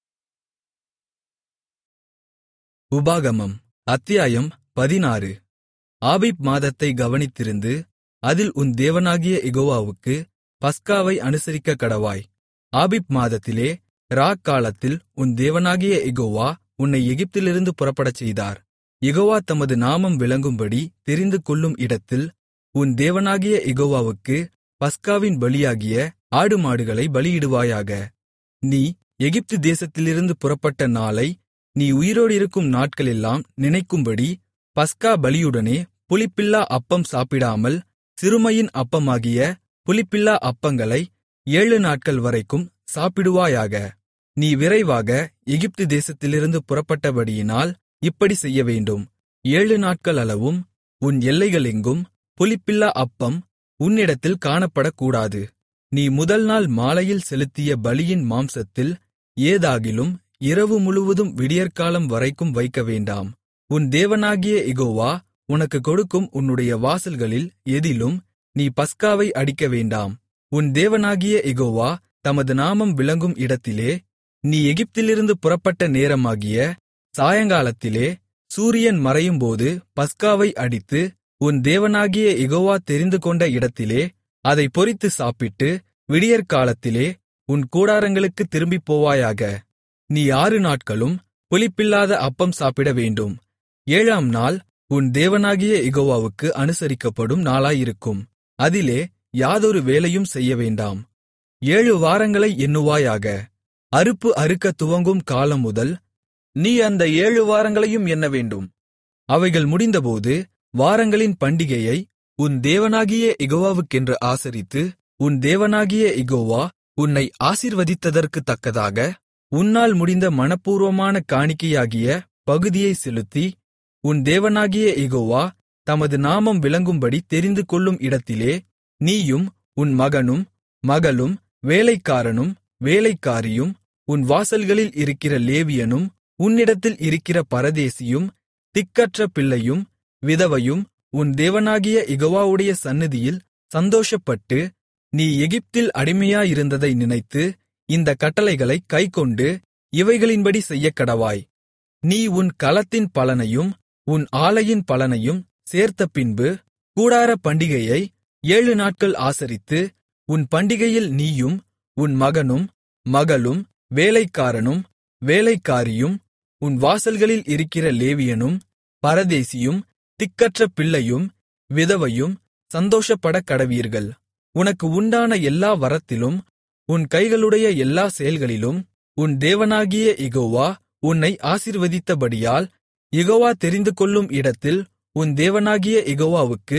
உபாகமம் அத்தியாயம் 16. ஆபீப் மாதத்தை கவனித்திருந்து அதில் உன் தேவனாகிய யெகோவாவுக்கு பஸ்காவை அனுசரிக்கக் கடவாய். ஆபீப் மாதத்திலே காலத்தில் உன் தேவனாகிய யெகோவா உன்னை எகிப்திலிருந்து புறப்படச் செய்தார். யெகோவா தமது நாமம் விளங்கும்படி தெரிந்து கொள்ளும் இடத்தில் உன் தேவனாகிய யெகோவாவுக்கு பஸ்காவின் பலியாகிய ஆடுமாடுகளை பலியிடுவாயாக. நீ எகிப்து தேசத்திலிருந்து புறப்பட்ட நாளை நீ உயிரோடிருக்கும் நாட்களெல்லாம் நினைக்கும்படி பஸ்கா பலியுடனே புளிப்பில்லா அப்பம் சாப்பிடாமல் சிறுமையின் அப்பமாகிய புளிப்பில்லா அப்பங்களை 7 நாட்கள் வரைக்கும் சாப்பிடுவாயாக. நீ விரைவாக எகிப்து தேசத்திலிருந்து புறப்பட்டபடியினால் இப்படி செய்யவேண்டும். 7 நாட்கள் அளவும் உன் எல்லைகளெங்கும் புளிப்பில்லா அப்பம் உன்னிடத்தில் காணப்படக்கூடாது. நீ முதல் நாள் மாலையில் செலுத்திய பலியின் மாம்சத்தில் ஏதாகிலும் இரவு முழுவதும் விடியற்காலம் வரைக்கும் வைக்கவேண்டாம். உன் தேவனாகிய யெகோவா உனக்குக் கொடுக்கும் உன்னுடைய வாசல்களில் எதிலும் நீ பஸ்காவை அடிக்கவேண்டாம். உன் தேவனாகிய யெகோவா தமது நாமம் விளங்கும் இடத்திலே நீ எகிப்திலிருந்து புறப்பட்ட நேரமாகிய சாயங்காலத்திலே சூரியன் மறையும்போது பஸ்காவை அடித்து உன் தேவனாகிய யெகோவா தெரிந்துகொண்ட இடத்திலே அதைப் பொரித்து சாப்பிட்டு விடியற்காலத்திலே உன் கூடாரங்களுக்குத் திரும்பிப் போவாயாக. நீ 6 நாட்களும் புளிப்பில்லாத அப்பம் சாப்பிட வேண்டும். 7ஆம் நாள் உன் தேவனாகிய யெகோவாவுக்கு அனுசரிக்கப்படும் நாளாயிருக்கும். அதிலே யாதொரு வேலையும் செய்யவேண்டாம். 7 வாரங்களை எண்ணுவாயாக. அறுப்பு அறுக்கத் துவங்கும் காலம் முதல் நீ அந்த 7 வாரங்களையும் எண்ணவேண்டும். அவைகள் முடிந்தபோது வாரங்களின் பண்டிகையை உன் தேவனாகிய யெகோவாவுக்கென்று ஆசரித்து, உன் தேவனாகிய யெகோவா உன்னை ஆசீர்வதித்ததற்குத் தக்கதாக உன்னால் முடிந்த மனப்பூர்வமான காணிக்கையாகிய பகுதியை செலுத்தி, உன் தேவனாகிய யெகோவா தமது நாமம் விளங்கும்படி தெரிந்துகொள்ளும் இடத்திலே நீயும் உன் மகனும் மகளும் வேலைக்காரனும் வேலைக்காரியும் உன் வாசல்களில் இருக்கிற லேவியனும் உன்னிடத்தில் இருக்கிற பரதேசியும் திக்கற்ற பிள்ளையும் விதவையும் உன் தேவனாகிய யெகோவாவுடைய சந்நிதியில் சந்தோஷப்பட்டு, நீ எகிப்தில் அடிமையாயிருந்ததை நினைத்து இந்தக் கட்டளைகளைக் கைக்கொண்டு இவைகளின்படி செய்யக்கடவாய். நீ உன் களத்தின் பலனையும் உன் ஆலையின் பலனையும் சேர்த்தபின்பு கூடாரப் பண்டிகையை 7 நாட்கள் ஆசரித்து, உன் பண்டிகையில் நீயும் உன் மகனும் மகளும் வேலைக்காரனும் வேலைக்காரியும் உன் வாசல்களில் இருக்கிற லேவியனும் பரதேசியும் திக்கற்ற பிள்ளையும் விதவையும் சந்தோஷப்படக்கடவீர்கள். உனக்கு உண்டான எல்லா வரத்திலும் உன் கைகளுடைய எல்லா செயல்களிலும் உன் தேவனாகிய யெகோவா உன்னை ஆசீர்வதித்தபடியால், யெகோவா தெரிந்துகொள்ளும் இடத்தில் உன் தேவனாகிய யெகோவாவுக்கு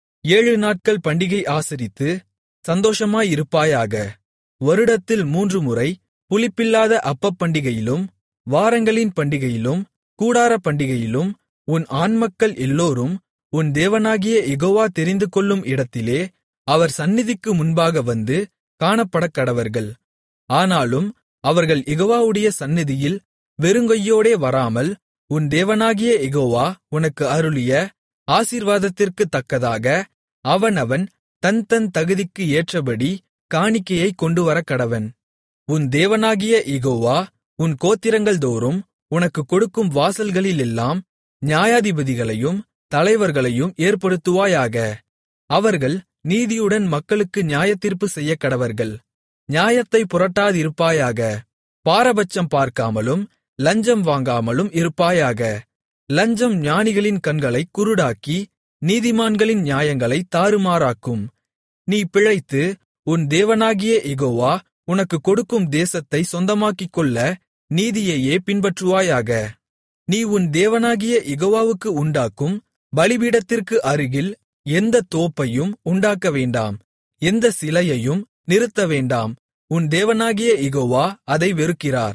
7 நாட்கள் பண்டிகை ஆசரித்து சந்தோஷமாயிருப்பாயாக. வருடத்தில் 3 முறை புளிப்பில்லாத அப்பப்பண்டிகையிலும் வாரங்களின் பண்டிகையிலும் கூடாரப் பண்டிகையிலும் உன் ஆண்மக்கள் எல்லோரும் உன் தேவனாகிய யெகோவா தெரிந்துகொள்ளும் இடத்திலே அவர் சந்நிதிக்கு முன்பாக வந்து காணப்படக்கடவர்கள். ஆனாலும் அவர்கள் யெகோவாவுடைய சந்நிதியில் வெறுங்கையோடே வராமல், உன் தேவனாகிய யெகோவா உனக்கு அருளிய ஆசீர்வாதத்திற்குத் தக்கதாக அவனவன் தன் தன் தகுதிக்கு ஏற்றபடி காணிக்கையைக் கொண்டுவரக்கடவன். உன் தேவனாகிய யெகோவா உன் கோத்திரங்கள்தோறும் உனக்குக் கொடுக்கும் வாசல்களிலெல்லாம் நியாயாதிபதிகளையும் தலைவர்களையும் ஏற்படுத்துவாயாக. அவர்கள் நீதியுடன் மக்களுக்கு நியாயத்தீர்ப்பு செய்யக்கடவர்கள். நியாயத்தைப் புரட்டாதிருப்பாயாக. பாரபட்சம் பார்க்காமலும் லஞ்சம் வாங்காமலும் இருப்பாயாக. லஞ்சம் ஞானிகளின் கண்களைக் குருடாக்கி நீதிமான்களின் நியாயங்களைத் தாறுமாறாக்கும். நீ பிழைத்து உன் தேவனாகிய யெகோவா உனக்குக் கொடுக்கும் தேசத்தைச் சொந்தமாக்கிக்கொள்ள நீதியையே பின்பற்றுவாயாக. நீ உன் தேவனாகிய யெகோவாவுக்கு உண்டாக்கும் பலிபீடத்திற்கு அருகில் எந்த தோப்பையும் உண்டாக்க வேண்டாம், எந்த சிலையையும் நிறுத்த வேண்டாம். உன் தேவனாகிய யெகோவா அதை வெறுக்கிறார்.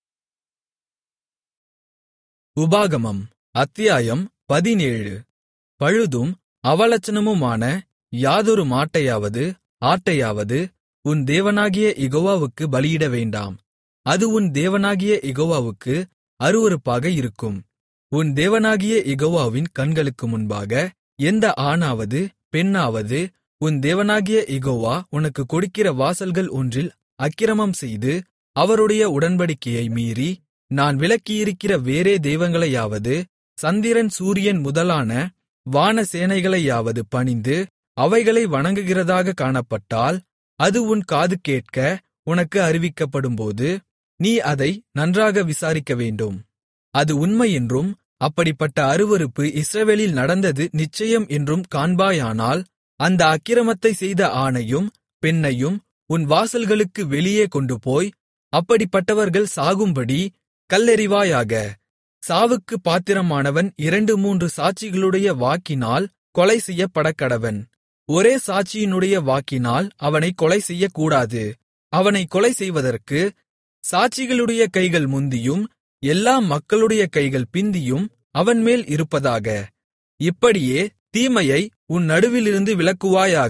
உபாகமம் அத்தியாயம் 17. பழுதும் அவலட்சணமுமான யாதொரு மாட்டையாவது ஆட்டையாவது உன் தேவனாகிய யெகோவாவுக்கு பலியிட வேண்டாம். அது உன் தேவனாகிய யெகோவாவுக்கு அருவருப்பாக இருக்கும். உன் தேவனாகிய யெகோவாவின் கண்களுக்கு முன்பாக எந்த ஆணாவது பெண்ணாவது உன் தேவனாகிய யெகோவா உனக்குக் கொடுக்கிற வாசல்கள் ஒன்றில் அக்கிரமம் செய்து அவருடைய உடன்படிக்கையை மீறி, நான் விலக்கியிருக்கிற வேறே தெய்வங்களையாவது சந்திரன் சூரியன் முதலான வானசேனைகளையாவது பணிந்து அவைகளை வணங்குகிறதாக காணப்பட்டால், அது உன் காது கேட்க உனக்கு அறிவிக்கப்படும்போது நீ அதை நன்றாக விசாரிக்கவேண்டும். அது உண்மையென்றும் அப்படிப்பட்ட அருவருப்பு இஸ்ரவேலில் நடந்தது நிச்சயம் என்றும் காண்பாயானால், அந்த அக்கிரமத்தைச் செய்த ஆணையும் பெண்ணையும் உன் வாசல்களுக்கு வெளியே கொண்டுபோய் அப்படிப்பட்டவர்கள் சாகும்படி கல்லெறிவாயாக. சாவுக்குப் பாத்திரமானவன் 2-3 சாட்சிகளுடைய வாக்கினால் கொலை செய்யப்படக்கடவன். ஒரே சாட்சியினுடைய வாக்கினால் அவனைக் கொலை செய்யக்கூடாது. அவனைக் கொலை செய்வதற்கு சாட்சிகளுடைய கைகள் முந்தியும் எல்லா மக்களுடைய கைகள் பிந்தியும் அவன்மேல் இருப்பதாக. இப்படியே தீமையை உன் நடுவிலிருந்து விலக்குவாயாக.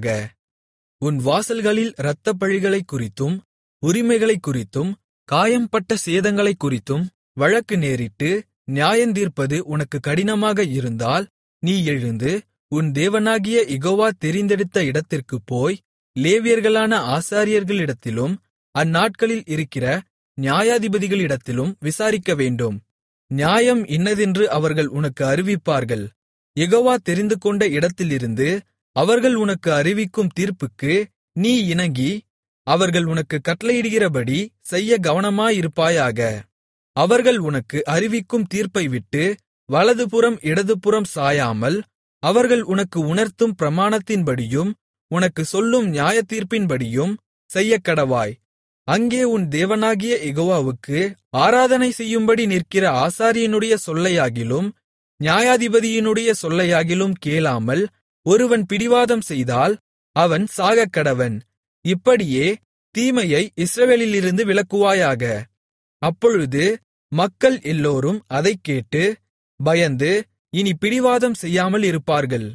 உன் வாசல்களில் இரத்தப்பழிகளைக் குறித்தும் உரிமைகளைக் குறித்தும் காயம்பட்ட சேதங்களைக் குறித்தும் வழக்கு நேரிட்டு நியாயந்தீர்ப்பது உனக்கு கடினமாக இருந்தால், நீ எழுந்து உன் தேவனாகிய யெகோவா தெரிந்தெடுத்த இடத்திற்குப் போய் லேவியர்களான ஆசாரியர்களிடத்திலும் அந்நாட்களில் இருக்கிற நியாயாதிபதிகளிடத்திலும் விசாரிக்கவேண்டும். நியாயம் இன்னதென்று அவர்கள் உனக்கு அறிவிப்பார்கள். யெகோவா தெரிந்துகொண்ட இடத்திலிருந்து அவர்கள் உனக்கு அறிவிக்கும் தீர்ப்புக்கு நீ இணங்கி அவர்கள் உனக்குக் கட்டளையிடுகிறபடி செய்ய கவனமாயிருப்பாயாக. அவர்கள் உனக்கு அறிவிக்கும் தீர்ப்பை விட்டு வலதுபுறம் இடதுபுறம் சாயாமல், அவர்கள் உனக்கு உணர்த்தும் பிரமாணத்தின்படியும் உனக்குச் சொல்லும் நியாயத்தீர்ப்பின்படியும் செய்யக்கடவாய். அங்கே உன் தேவனாகிய யெகோவாவுக்கு ஆராதனை செய்யும்படி நிற்கிற ஆசாரியனுடைய சொல்லையாகிலும் நியாயாதிபதியினுடைய சொல்லையாகிலும் கேளாமல் ஒருவன் பிடிவாதம் செய்தால் அவன் சாகக்கடவன். இப்படியே தீமையை இஸ்ரவேலிலிருந்து விலக்குவாயாக. அப்பொழுது மக்கள் எல்லோரும் அதைக் கேட்டு பயந்து இனி பிடிவாதம் செய்யாமல் இருப்பார்கள்.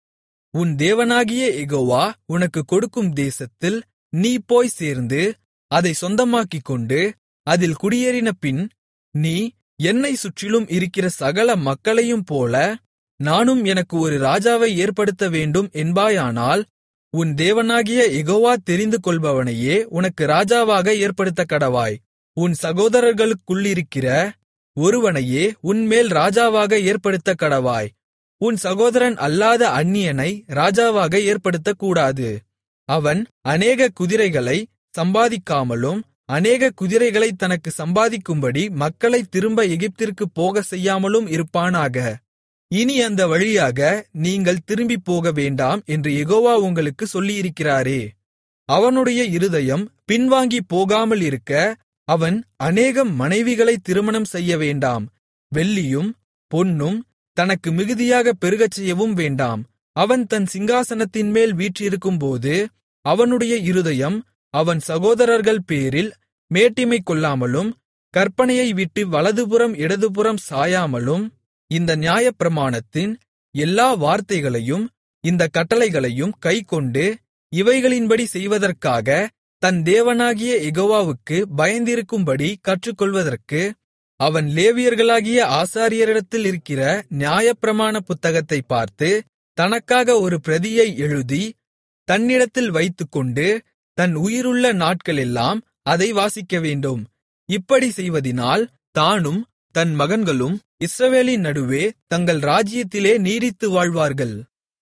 உன் தேவனாகிய யெகோவா உனக்குக் கொடுக்கும் தேசத்தில் நீ போய்ச் சேர்ந்து அதைச் சொந்தமாக்கிக்கொண்டு அதில் குடியேறினபின், நீ என்னைச் சுற்றிலும் இருக்கிற சகல மக்களையும் போல நானும் எனக்கு ஒரு ராஜாவை ஏற்படுத்த வேண்டும் என்பாயானால், உன் தேவனாகிய யெகோவா தெரிந்து கொள்பவனையே உனக்கு ராஜாவாக ஏற்படுத்தக்கடவாய். உன் சகோதரர்களுக்குள்ளிருக்கிற ஒருவனையே உன்மேல் ராஜாவாக ஏற்படுத்தக்கடவாய். உன் சகோதரன் அல்லாத அந்நியனை ராஜாவாக ஏற்படுத்தக்கூடாது. அவன் அநேக குதிரைகளை சம்பாதிக்காமலும் அநேக குதிரைகளை தனக்கு சம்பாதிக்கும்படி மக்களை திரும்ப எகிப்திற்குப் போகச் செய்யாமலும் இருப்பானாக. இனி அந்த வழியாக நீங்கள் திரும்பிப் போக வேண்டாம் என்று யெகோவா உங்களுக்குச் சொல்லியிருக்கிறாரே. அவனுடைய இருதயம் பின்வாங்கிப் போகாமல் இருக்க அவன் அநேகம் மனைவிகளை திருமணம் செய்யவேண்டாம். வெள்ளியும் பொன்னும் தனக்கு மிகுதியாகப் பெருகச் செய்யவும் வேண்டாம். அவன் தன் சிங்காசனத்தின்மேல் வீற்றிருக்கும்போது அவனுடைய இருதயம் அவன் சகோதரர்கள் பேரில் மேட்டிமை கொள்ளாமலும் கற்பனையை விட்டு வலதுபுறம் இடதுபுறம் சாயாமலும் இந்த நியாயப்பிரமாணத்தின் எல்லா வார்த்தைகளையும் இந்தக் கட்டளைகளையும் கைக்கொண்டு இவைகளின்படி செய்வதற்காக தன் தேவனாகிய யெகோவாவுக்கு பயந்திருக்கும்படி கற்றுக்கொள்வதற்கு அவன் லேவியர்களாகிய ஆசாரியரிடத்தில் இருக்கிற நியாயப்பிரமாண புத்தகத்தைப் பார்த்து தனக்காக ஒரு பிரதியை எழுதி தன்னிடத்தில் வைத்துக்கொண்டு தன் உயிருள்ள நாட்களெல்லாம் அதை வாசிக்கவேண்டும். இப்படி செய்வதினால் தானும் தன் மகன்களும் இஸ்ரவேலின் நடுவே தங்கள் ராஜ்யத்திலே நீடித்து வாழ்வார்கள்.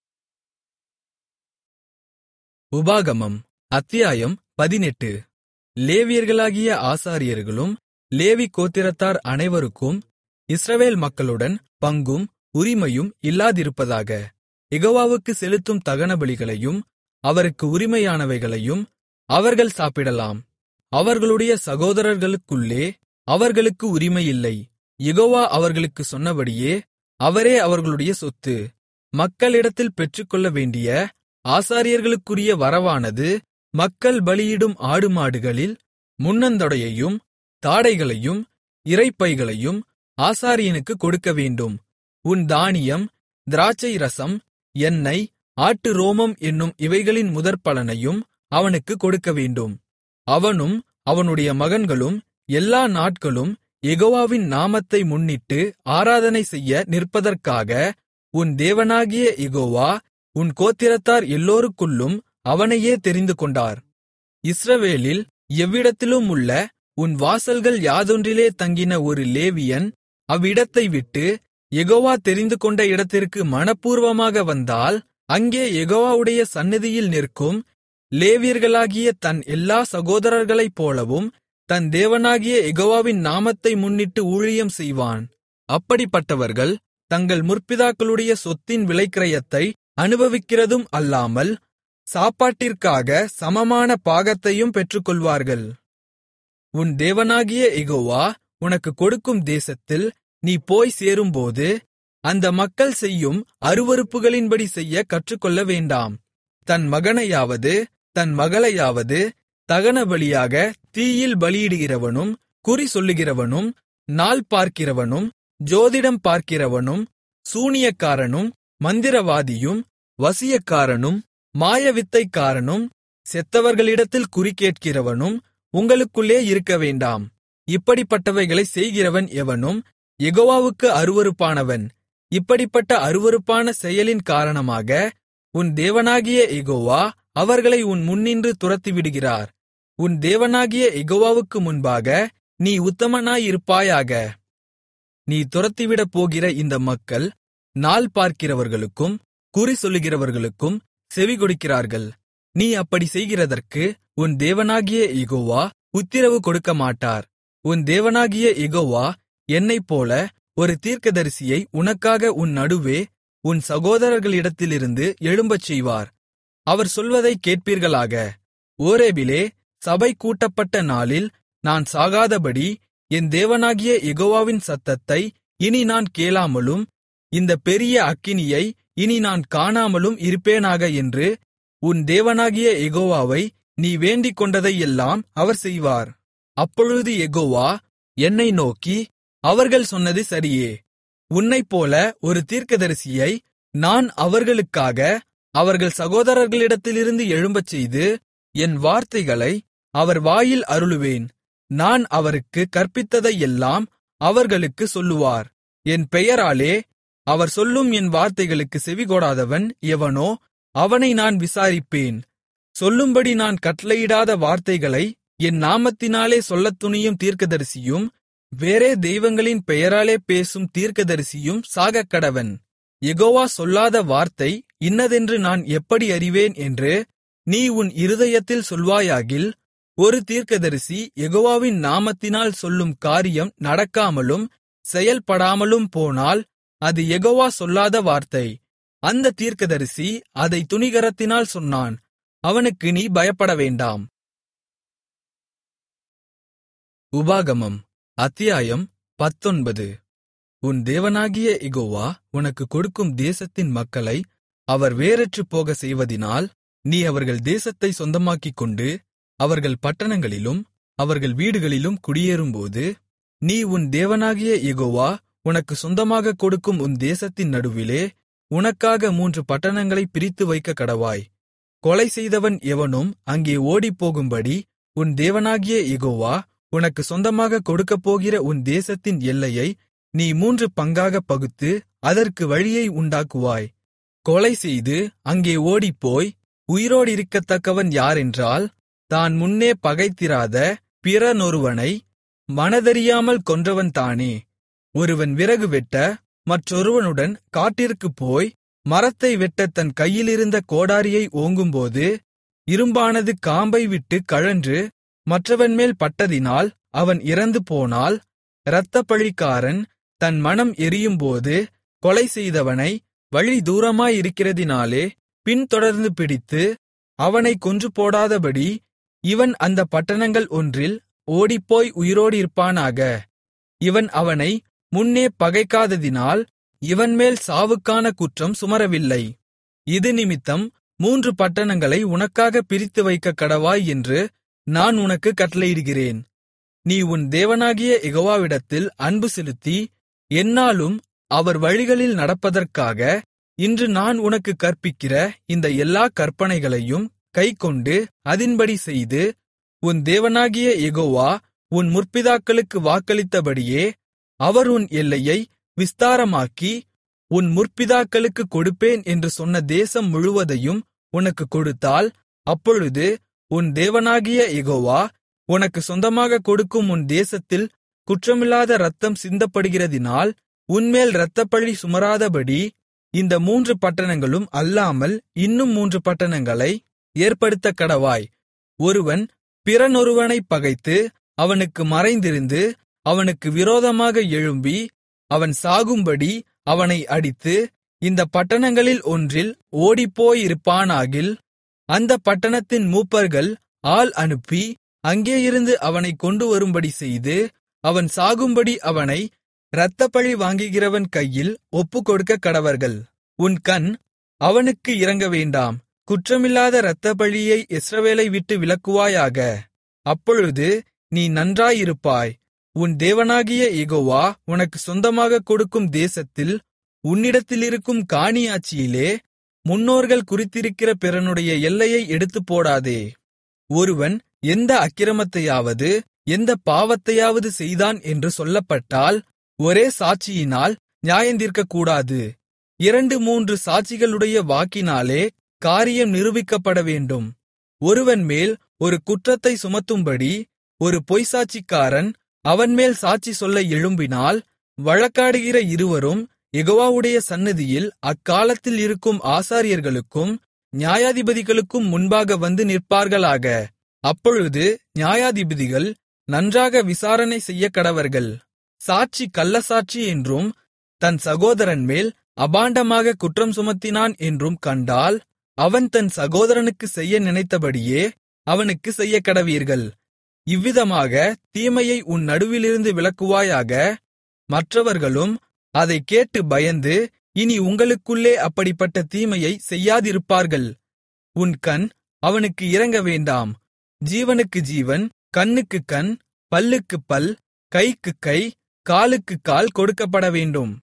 உபாகமம் அத்தியாயம் 18. லேவியர்களாகிய ஆசாரியர்களும் லேவி கோத்திரத்தார் அனைவருக்கும் இஸ்ரவேல் மக்களுடன் பங்கும் உரிமையும் இல்லாதிருப்பதாக. யெகோவாவுக்கு செலுத்தும் தகனபலிகளையும் அவருக்கு உரிமையானவைகளையும் அவர்கள் சாப்பிடலாம். அவர்களுடைய சகோதரர்களுக்குள்ளே அவர்களுக்கு உரிமையில்லை. யெகோவா அவர்களுக்குச் சொன்னபடியே அவரே அவர்களுடைய சொத்து. மக்களிடத்தில் பெற்றுக்கொள்ள வேண்டிய ஆசாரியர்களுக்குரிய வரவானது மக்கள் பலியிடும் ஆடுமாடுகளில் முன்னந்தொடையையும் தாடைகளையும் இரைப்பைகளையும் ஆசாரியனுக்கு கொடுக்கவேண்டும். உன் தானியம், திராட்சை ரசம், எண்ணெய், ஆட்டு ரோமம் என்னும் இவைகளின் முதற்பலனையும் அவனுக்கு கொடுக்கவேண்டும். அவனும் அவனுடைய மகன்களும் எல்லா நாட்களும் யெகோவாவின் நாமத்தை முன்னிட்டு ஆராதனை செய்ய நிற்பதற்காக உன் தேவனாகிய யெகோவா உன் கோத்திரத்தார் எல்லோருக்குள்ளும் அவனையே தெரிந்துகொண்டார். இஸ்ரவேலில் எவ்விடத்திலும் உள்ள உன் வாசல்கள் யாதொன்றிலே தங்கின ஒரு லேவியன் அவ்விடத்தை விட்டு யெகோவா தெரிந்துகொண்ட இடத்திற்கு மனப்பூர்வமாக வந்தால், அங்கே யெகோவாவுடைய சந்நிதியில் நிற்கும் லேவியர்களாகிய தன் எல்லா சகோதரர்களைப் போலவும் தன் தேவனாகிய யெகோவாவின் நாமத்தை முன்னிட்டு ஊழியம் செய்வான். அப்படிப்பட்டவர்கள் தங்கள் முற்பிதாக்களுடைய சொத்தின் விலைக்கிரயத்தை அனுபவிக்கிறதும் அல்லாமல் சாப்பாட்டிற்காக சமமான பாகத்தையும் பெற்றுக்கொள்வார்கள். உன் தேவனாகிய யெகோவா உனக்குக் கொடுக்கும் தேசத்தில் நீ போய் சேரும்போது அந்த மக்கள் செய்யும் அருவருப்புகளின்படி செய்ய கற்றுக்கொள்ள வேண்டாம். தன் மகனையாவது தன் மகளையாவது தகனபலியாக தீயில் பலியிடுகிறவனும், குறி சொல்லுகிறவனும், நாள் பார்க்கிறவனும், ஜோதிடம் பார்க்கிறவனும், சூனியக்காரனும், மந்திரவாதியும், வசியக்காரனும், மாயவித்தைக்காரனும், செத்தவர்களிடத்தில் குறிகேட்கிறவனும் உங்களுக்குள்ளே இருக்கவேண்டாம். இப்படிப்பட்டவைகளைச் செய்கிறவன் எவனும் யெகோவாவுக்கு அருவருப்பானவன். இப்படிப்பட்ட அருவருப்பான செயலின் காரணமாக உன் தேவனாகிய யெகோவா அவர்களை உன் முன்னின்று துரத்திவிடுகிறார். உன் தேவனாகிய யெகோவாவுக்கு முன்பாக நீ உத்தமனாயிருப்பாயாக. நீ துரத்திவிடப் போகிற இந்த மக்கள் நாள் பார்க்கிறவர்களுக்கும் குறி சொல்லுகிறவர்களுக்கும் செவிகொடுக்கிறார்கள். நீ அப்படி செய்கிறதற்கு உன் தேவனாகிய யெகோவா உத்திரவு கொடுக்கமாட்டார். உன் தேவனாகிய யெகோவா என்னைப்போல ஒரு தீர்க்கதரிசியை உனக்காக உன் நடுவே உன் சகோதரர்களிடத்திலிருந்து எழும்பச் செய்வார். அவர் சொல்வதைக் கேட்பீர்களாக. ஓரேபிலே சபை கூட்டப்பட்ட நாளில் நான் சாகாதபடி என் தேவனாகிய யெகோவாவின் சத்தத்தை இனி நான் கேளாமலும் இந்தப் பெரிய அக்கினியை இனி நான் காணாமலும் இருப்பேனாக என்று உன் தேவனாகிய யெகோவாவை நீ வேண்டிக்கொண்டதையெல்லாம் அவர் செய்வார். அப்பொழுது யெகோவா என்னை நோக்கி, அவர்கள் சொன்னது சரியே. உன்னைப்போல ஒரு தீர்க்கதரிசியை நான் அவர்களுக்காக அவர்கள் சகோதரர்களிடத்திலிருந்து எழும்பச்செய்து என் வார்த்தைகளை அவர் வாயில் அருளுவேன். நான் அவருக்குக் கற்பித்ததையெல்லாம் அவர்களுக்குச் சொல்லுவார். என் பெயராலே அவர் சொல்லும் என் வார்த்தைகளுக்கு செவிகொடாதவன் எவனோ அவனை நான் விசாரிப்பேன். சொல்லும்படி நான் கட்டளையிடாத வார்த்தைகளை என் நாமத்தினாலே சொல்லத் துணியும் தீர்க்கதரிசியும் வேறே தெய்வங்களின் பெயராலே பேசும் தீர்க்கதரிசியும் சாகக்கடவன். யெகோவா சொல்லாத வார்த்தை இன்னதென்று நான் எப்படி அறிவேன் என்று நீ உன் இருதயத்தில் சொல்வாயாகில், ஒரு தீர்க்கதரிசி யெகோவாவின் நாமத்தினால் சொல்லும் காரியம் நடக்காமலும் செயல்படாமலும் போனால் அது யெகோவா சொல்லாத வார்த்தை. அந்த தீர்க்கதரிசி அதை துணிகரத்தினால் சொன்னான். அவனுக்கு நீ பயப்பட வேண்டாம். உபாகமம் அத்தியாயம் 19. உன் தேவனாகிய யெகோவா உனக்குக் கொடுக்கும் தேசத்தின் மக்களை அவர் வேரற்றுப் போகச் செய்வதினால் நீ அவர்கள் தேசத்தை சொந்தமாக்கிக்கொண்டு அவர்கள் பட்டணங்களிலும் அவர்கள் வீடுகளிலும் குடியேறும்போது, நீ உன் தேவனாகிய யெகோவா உனக்கு சொந்தமாகக் கொடுக்கும் உன் தேசத்தின் நடுவிலே உனக்காக 3 பட்டணங்களைப் பிரித்து வைக்கக்கடவாய். கொலை செய்தவன் எவனும் அங்கே ஓடிப்போகும்படி உன் தேவனாகிய யெகோவா உனக்கு சொந்தமாகக் கொடுக்கப்போகிற உன் தேசத்தின் எல்லையை நீ 3 பங்காகப் பகுத்து அதற்கு வழியை உண்டாக்குவாய். கொலை செய்து அங்கே ஓடிப்போய் உயிரோடிருக்கத்தக்கவன் யாரென்றால், தான் முன்னே பகைத்திராத பிறனொருவனை மனதறியாமல் கொன்றவன்தானே. ஒருவன் விறகு வெட்ட மற்றொருவனுடன் காட்டிற்குப் போய் மரத்தை வெட்டத் தன் கையிலிருந்த கோடாரியை ஓங்கும்போது, இரும்பானது காம்பை விட்டுக் கழன்று மற்றவன்மேல் பட்டதினால் அவன் இறந்து போனால், இரத்தப்பழிக்காரன் தன் மனம் எரியும்போது கொலை செய்தவனை வழி தூரமாயிருக்கிறதினாலே பின்தொடர்ந்து பிடித்து அவனைக் கொன்றுபோடாதபடி இவன் அந்த பட்டணங்கள் ஒன்றில் ஓடிப்போய் உயிரோடிருப்பானாக. இவன் அவனை முன்னே பகைக்காததினால் இவன்மேல் சாவுக்கான குற்றம் சுமரவில்லை. இது நிமித்தம் 3 பட்டணங்களை உனக்காகப் பிரித்து வைக்கக்கடவாய் என்று நான் உனக்குக் கட்டளையிடுகிறேன். நீ உன் தேவனாகிய யெகோவாவிடத்தில் அன்பு செலுத்தி எந்நாளும் அவர் வழிகளில் நடப்பதற்காக இன்று நான் உனக்குக் கற்பிக்கிற இந்த எல்லாக் கற்பனைகளையும் கைக்கொண்டு அதின்படி செய்து, உன் தேவனாகிய யெகோவா உன் முற்பிதாக்களுக்கு வாக்களித்தபடியே அவர் உன் எல்லையை விஸ்தாரமாக்கி உன் முற்பிதாக்களுக்குக் கொடுப்பேன் என்று சொன்ன தேசம் முழுவதையும் உனக்குக் கொடுத்தால், அப்பொழுது உன் தேவனாகிய யெகோவா உனக்கு சொந்தமாகக் கொடுக்கும் உன் தேசத்தில் குற்றமில்லாத இரத்தம் சிந்தப்படுகிறதினால் உன்மேல் இரத்தப்பழி சுமராதபடி இந்த 3 பட்டணங்களும் அல்லாமல் இன்னும் 3 பட்டணங்களை ஏற்படுத்தக்கடவாய். ஒருவன் பிறனொருவனைப் பகைத்து அவனுக்கு மறைந்திருந்து அவனுக்கு விரோதமாக எழும்பி அவன் சாகும்படி அவனை அடித்து இந்தப் பட்டணங்களில் ஒன்றில் ஓடிப்போயிருப்பானாகில், அந்தப் பட்டணத்தின் மூப்பர்கள் ஆள் அனுப்பி அங்கேயிருந்து அவனைக் கொண்டுவரும்படி செய்து, அவன் சாகும்படி அவனை இரத்தப்பழி வாங்குகிறவன் கையில் ஒப்புக்கொடுக்கக்கடவர்கள். உன் கண் அவனுக்கு இரங்க வேண்டாம். குற்றமில்லாத இரத்தப்பழியை இஸ்ரவேலை விட்டு விலக்குவாயாக. அப்பொழுது நீ நன்றாயிருப்பாய். உன் தேவனாகிய யெகோவா உனக்கு சொந்தமாகக் கொடுக்கும் தேசத்தில் உன்னிடத்திலிருக்கும் காணியாட்சியிலே முன்னோர்கள் குறித்திருக்கிற பிறனுடைய எல்லையை எடுத்துப்போடாதே. ஒருவன் எந்த அக்கிரமத்தையாவது எந்தப் பாவத்தையாவது செய்தான் என்று சொல்லப்பட்டால் ஒரே சாட்சியினால் நியாயந்தீர்க்கக்கூடாது. 2-3 சாட்சிகளுடைய வாக்கினாலே காரியம் நிரூபிக்கப்பட வேண்டும். ஒருவன் மேல் ஒரு குற்றத்தை சுமத்தும்படி ஒரு பொய்ச்சாட்சிக்காரன் அவன்மேல் சாட்சி சொல்ல எழும்பினால், வழக்காடுகிற இருவரும் யெகோவாவுடைய சந்நிதியில் அக்காலத்தில் இருக்கும் ஆசாரியர்களுக்கும் நியாயாதிபதிகளுக்கும் முன்பாக வந்து நிற்பார்களாக. அப்பொழுது நியாயாதிபதிகள் நன்றாக விசாரணை செய்யக்கடவர்கள். சாட்சி கள்ளச்சாட்சி என்றும் தன் சகோதரன்மேல் அபாண்டமாக குற்றம் சுமத்தினான் என்றும் கண்டால், அவன் தன் சகோதரனுக்குச் செய்ய நினைத்தபடியே அவனுக்குச் செய்யக்கடவீர்கள். இவ்விதமாக தீமையை உன் நடுவிலிருந்து விலக்குவாயாக. மற்றவர்களும் அதைக் கேட்டு பயந்து இனி உங்களுக்குள்ளே அப்படிப்பட்ட தீமையைச் செய்யாதிருப்பார்கள். உன் கண் அவனுக்கு இரங்க வேண்டாம். ஜீவனுக்கு ஜீவன், கண்ணுக்குக் கண், பல்லுக்குப் பல், கைக்குக் கை, காலுக்குக் கால் கொடுக்கப்பட வேண்டும்.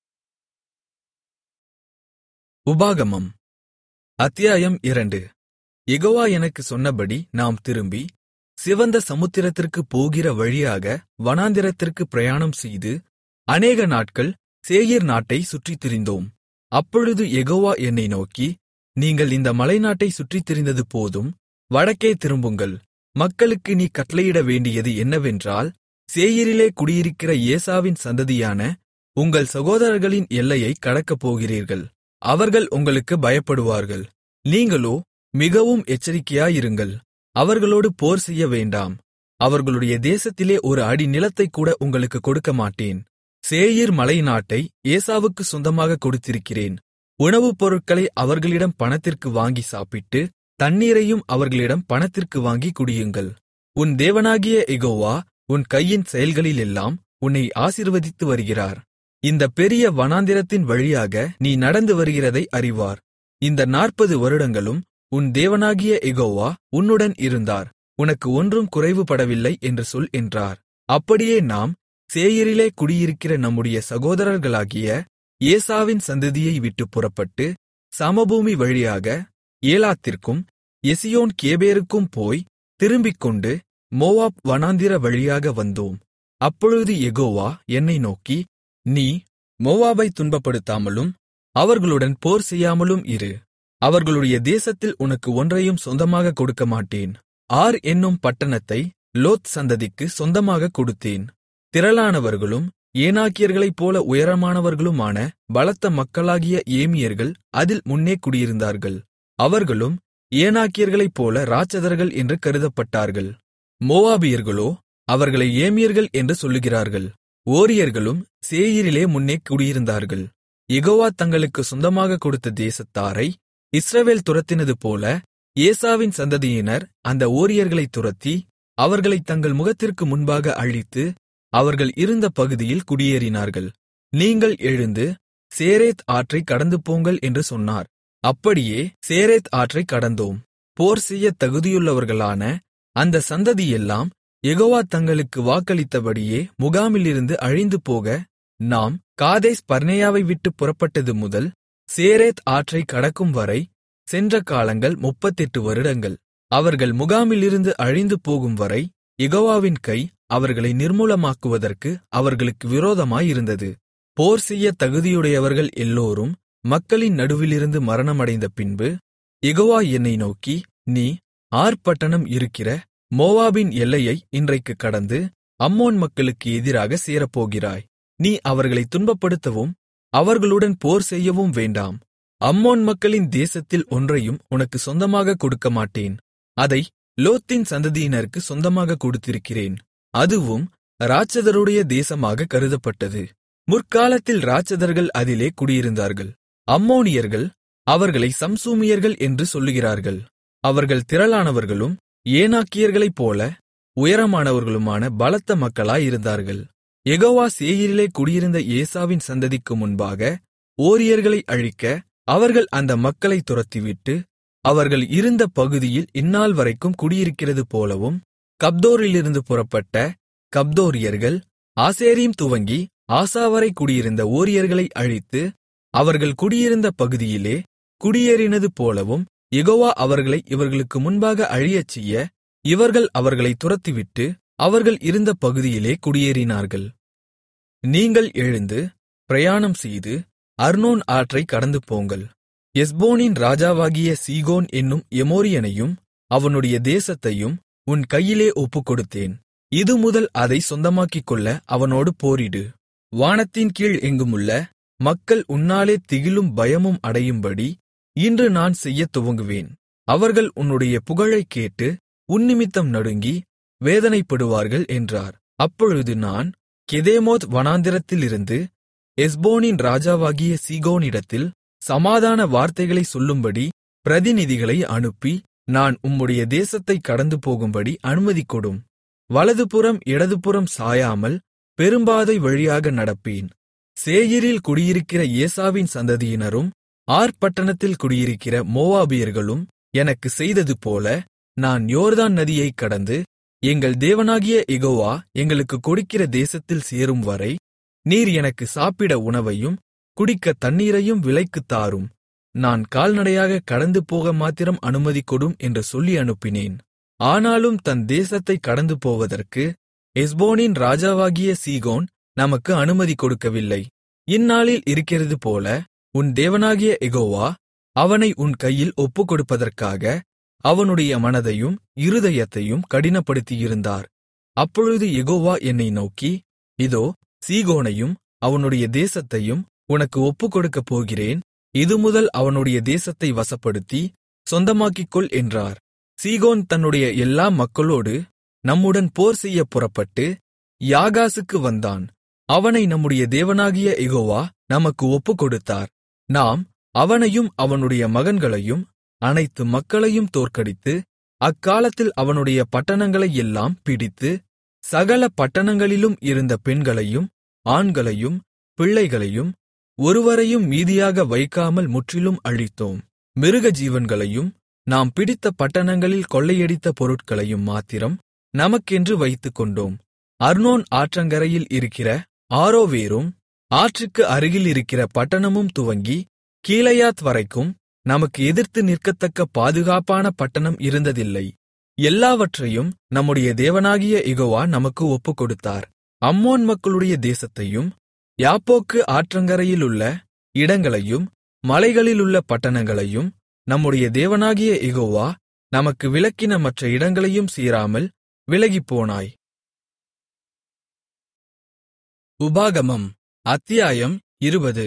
உபாகமம் அத்தியாயம் 2. யெகோவா எனக்குச் சொன்னபடி நாம் திரும்பி சிவந்த சமுத்திரத்திற்குப் போகிற வழியாக வனாந்திரத்திற்குப் பிரயாணம் செய்து அநேக நாட்கள் சேயீர் நாட்டைச் சுற்றித் திரிந்தோம். அப்பொழுது யெகோவா என்னை நோக்கி, நீங்கள் இந்த மலைநாட்டைச் சுற்றித் திரிந்தது போதும், வடக்கே திரும்புங்கள். மக்களுக்கு நீ கட்டளையிட வேண்டியது என்னவென்றால், சேயீரிலே குடியிருக்கிற ஏசாவின் சந்ததியான உங்கள் சகோதரர்களின் எல்லையைக் கடக்கப் போகிறீர்கள். அவர்கள் உங்களுக்கு பயப்படுவார்கள். நீங்களோ மிகவும் எச்சரிக்கையாயிருங்கள். அவர்களோடு போர் செய்ய வேண்டாம். அவர்களுடைய தேசத்திலே ஒரு அடி நிலத்தைக்கூட உங்களுக்குக் கொடுக்கமாட்டேன். சேயீர் மலைநாட்டை ஏசாவுக்குச் சொந்தமாகக் கொடுத்திருக்கிறேன். உணவுப் பொருட்களை அவர்களிடம் பணத்திற்கு வாங்கி சாப்பிட்டு, தண்ணீரையும் அவர்களிடம் பணத்திற்கு வாங்கி குடியுங்கள். உன் தேவனாகிய யெகோவா உன் கையின் செயல்களிலெல்லாம் உன்னை ஆசீர்வதித்து வருகிறார். இந்த பெரிய வனாந்திரத்தின் வழியாக நீ நடந்து வருகிறதை அறிவார். இந்த 40 வருடங்களும் உன் தேவனாகிய யெகோவா உன்னுடன் இருந்தார். உனக்கு ஒன்றும் குறைவுபடவில்லை என்று சொல் என்றார். அப்படியே நாம் சேயீரிலே குடியிருக்கிற நம்முடைய சகோதரர்களாகிய ஏசாவின் சந்ததியை விட்டுப் புறப்பட்டு சமபூமி வழியாக ஏலாத்திற்கும் எசியோன் கேபேருக்கும் போய் திரும்பிக்கொண்டு மோவாப் வனாந்திர வழியாக வந்தோம். அப்பொழுது யெகோவா என்னை நோக்கி, நீ மோவாபைத் துன்பப்படுத்தாமலும் அவர்களுடன் போர் செய்யாமலும் இரு. அவர்களுடைய தேசத்தில் உனக்கு ஒன்றையும் சொந்தமாகக் கொடுக்கமாட்டேன். ஆர் என்னும் பட்டணத்தை லோத் சந்ததிக்கு சொந்தமாகக் கொடுத்தேன். திரளானவர்களும் ஏனாக்கியர்களைப் போல உயரமானவர்களுமான பலத்த மக்களாகிய ஏமியர்கள் அதில் முன்னே குடியிருந்தார்கள். அவர்களும் ஏனாக்கியர்களைப் போல இராட்சதர்கள் என்று கருதப்பட்டார்கள். மோவாபியர்களோ அவர்களை ஏமியர்கள் என்று சொல்லுகிறார்கள். ஓரியர்களும் சேயீரிலே முன்னே குடியிருந்தார்கள். யெகோவா தங்களுக்கு சொந்தமாகக் கொடுத்த தேசத்தாரை இஸ்ரவேல் துரத்தினது போல ஏசாவின் சந்ததியினர் அந்த ஓரியர்களைத் துரத்தி அவர்களைத் தங்கள் முகத்திற்கு முன்பாக அழித்து அவர்கள் இருந்த பகுதியில் குடியேறினார்கள். நீங்கள் எழுந்து சேரேத் ஆற்றைக் கடந்து போங்கள் என்று சொன்னார். அப்படியே சேரேத் ஆற்றைக் கடந்தோம். போர் செய்யத் தகுதியுள்ளவர்களான அந்த சந்ததியெல்லாம் யெகோவா தங்களுக்கு வாக்களித்தபடியே முகாமிலிருந்து அழிந்து போக, நாம் காதேஸ் பர்னேயாவை விட்டுப் புறப்பட்டது முதல் சேரேத் ஆற்றைக் கடக்கும் வரை சென்ற காலங்கள் 38 வருடங்கள். அவர்கள் முகாமிலிருந்து அழிந்து போகும் வரை யெகோவாவின் கை அவர்களை நிர்மூலமாக்குவதற்கு அவர்களுக்கு விரோதமாயிருந்தது. போர் செய்யத் தகுதியுடையவர்கள் எல்லோரும் மக்களின் நடுவிலிருந்து மரணமடைந்த பின்பு யெகோவா என்னை நோக்கி, நீ ஆர் பட்டணம் இருக்கிற மோவாபின் எல்லையை இன்றைக்குக் கடந்து அம்மோன் மக்களுக்கு எதிராக சேரப்போகிறாய். நீ அவர்களைத் துன்பப்படுத்தவும் அவர்களுடன் போர் செய்யவும் வேண்டாம். அம்மோன் மக்களின் தேசத்தில் ஒன்றையும் உனக்கு சொந்தமாகக் கொடுக்கமாட்டேன். அதை லோத்தின் சந்ததியினருக்கு சொந்தமாகக் கொடுத்திருக்கிறேன். அதுவும் இராட்சதருடைய தேசமாக கருதப்பட்டது. முற்காலத்தில் இராட்சதர்கள் அதிலே குடியிருந்தார்கள். அம்மோனியர்கள் அவர்களை சம்சூமியர்கள் என்று சொல்லுகிறார்கள். அவர்கள் திரளானவர்களும் ஏனாக்கியர்களைப் போல உயரமானவர்களுமான பலத்த மக்களாயிருந்தார்கள். யெகோவா சேயீரிலே குடியிருந்த ஏசாவின் சந்ததிக்கு முன்பாக ஓரியர்களை அழிக்க அவர்கள் அந்த மக்களைத் துரத்திவிட்டு அவர்கள் இருந்த பகுதியில் இந்நாள் வரைக்கும் குடியிருக்கிறது போலவும், கப்தோரிலிருந்து புறப்பட்ட கப்தோரியர்கள் ஆசேரீம் துவங்கி ஆசாவரை குடியிருந்த ஓரியர்களை அழித்து அவர்கள் குடியிருந்த பகுதியிலே குடியேறினது போலவும் யெகோவா அவர்களை இவர்களுக்கு முன்பாக அழியச்செய்ய இவர்கள் அவர்களைத் துரத்திவிட்டு அவர்கள் இருந்த பகுதியிலே குடியேறினார்கள். நீங்கள் எழுந்து பிரயாணம் செய்து அர்னோன் ஆற்றைக் கடந்து போங்கள். எஸ்போனின் ராஜாவாகிய சீகோன் என்னும் எமோரியனையும் அவனுடைய தேசத்தையும் உன் கையிலே ஒப்புக்கொடுத்தேன். இதுமுதல் அதைச் சொந்தமாக்கிக்கொள்ள அவனோடு போரிடு. வானத்தின் கீழ் எங்குமுள்ள மக்கள் உன்னாலே திகிலும் பயமும் அடையும்படி இன்று நான் செய்யத் துவங்குவேன். அவர்கள் உன்னுடைய புகழைக் கேட்டு உன்னிமித்தம் நடுங்கி வேதனைப்படுவார்கள் என்றார். அப்பொழுது நான் கெதேமோத் வனாந்திரத்திலிருந்து எஸ்போனின் ராஜாவாகிய சீகோனிடத்தில் சமாதான வார்த்தைகளைச் சொல்லும்படி பிரதிநிதிகளை அனுப்பி, நான் உம்முடைய தேசத்தைக் கடந்து போகும்படி அனுமதி கொடும். வலதுபுறம் இடதுபுறம் சாயாமல் பெரும்பாதை வழியாக நடப்பேன். சேயீரில் குடியிருக்கிற ஏசாவின் சந்ததியினரும் ஆர் பட்டணத்தில் குடியிருக்கிற மோவாபியர்களும் எனக்குச் செய்ததுபோல நான் யோர்தான் நதியைக் கடந்து எங்கள் தேவனாகிய யெகோவா எங்களுக்குக் கொடுக்கிற தேசத்தில் சேரும் வரை நீர் எனக்கு சாப்பிட உணவையும் குடிக்க தண்ணீரையும் விலைக்குத் தாரும். நான் கால்நடையாக கடந்து போக மாத்திரம் அனுமதி கொடும் என்று சொல்லி அனுப்பினேன். ஆனாலும் தன் தேசத்தைக் கடந்து போவதற்கு எஸ்போனின் ராஜாவாகிய சீகோன் நமக்கு அனுமதி கொடுக்கவில்லை. இந்நாளில் இருக்கிறது போல உன் தேவனாகிய யெகோவா அவனை உன் கையில் ஒப்புக்கொடுப்பதற்காக அவனுடைய மனதையும் இருதயத்தையும் கடினப்படுத்தியிருந்தார். அப்பொழுது யெகோவா என்னை நோக்கி, இதோ சீகோனையும் அவனுடைய தேசத்தையும் உனக்கு ஒப்புக்கொடுக்கப் போகிறேன். இதுமுதல் அவனுடைய தேசத்தை வசப்படுத்தி சொந்தமாக்கிக்கொள் என்றார். சீகோன் தன்னுடைய எல்லா மக்களோடு நம்முடன் போர் செய்யப் புறப்பட்டு யாகாசுக்கு வந்தான். அவனை நம்முடைய தேவனாகிய யெகோவா நமக்கு ஒப்புக்கொடுத்தார். நாம் அவனையும் அவனுடைய மகன்களையும் அனைத்து மக்களையும் தோற்கடித்து அக்காலத்தில் அவனுடைய பட்டணங்களை எல்லாம் பிடித்து சகல பட்டணங்களிலும் இருந்த பெண்களையும் ஆண்களையும் பிள்ளைகளையும் ஒருவரையும் மீதியாக வைக்காமல் முற்றிலும் அழித்தோம். மிருக ஜீவன்களையும் நாம் பிடித்த பட்டணங்களில் கொள்ளையடித்த பொருட்களையும் மாத்திரம் நமக்கென்று வைத்துக்கொண்டோம். அர்னோன் ஆற்றங்கரையில் இருக்கிற ஆரோவேரும் ஆற்றுக்கு அருகில் இருக்கிற பட்டணமும் துவங்கி கீலேயாத் வரைக்கும் நமக்கு எதிர்த்து நிற்கத்தக்க பாதுகாப்பான பட்டணம் இருந்ததில்லை. எல்லாவற்றையும் நம்முடைய தேவனாகிய யெகோவா நமக்கு ஒப்புக்கொடுத்தார். அம்மோன் மக்களுடைய தேசத்தையும் யாப்போக்கு ஆற்றங்கரையிலுள்ள இடங்களையும் மலைகளிலுள்ள பட்டணங்களையும் நம்முடைய தேவனாகிய யெகோவா நமக்கு விலக்கின மற்ற இடங்களையும் சீராமல் விலகிப்போனாய். உபாகமம் அத்தியாயம் 20.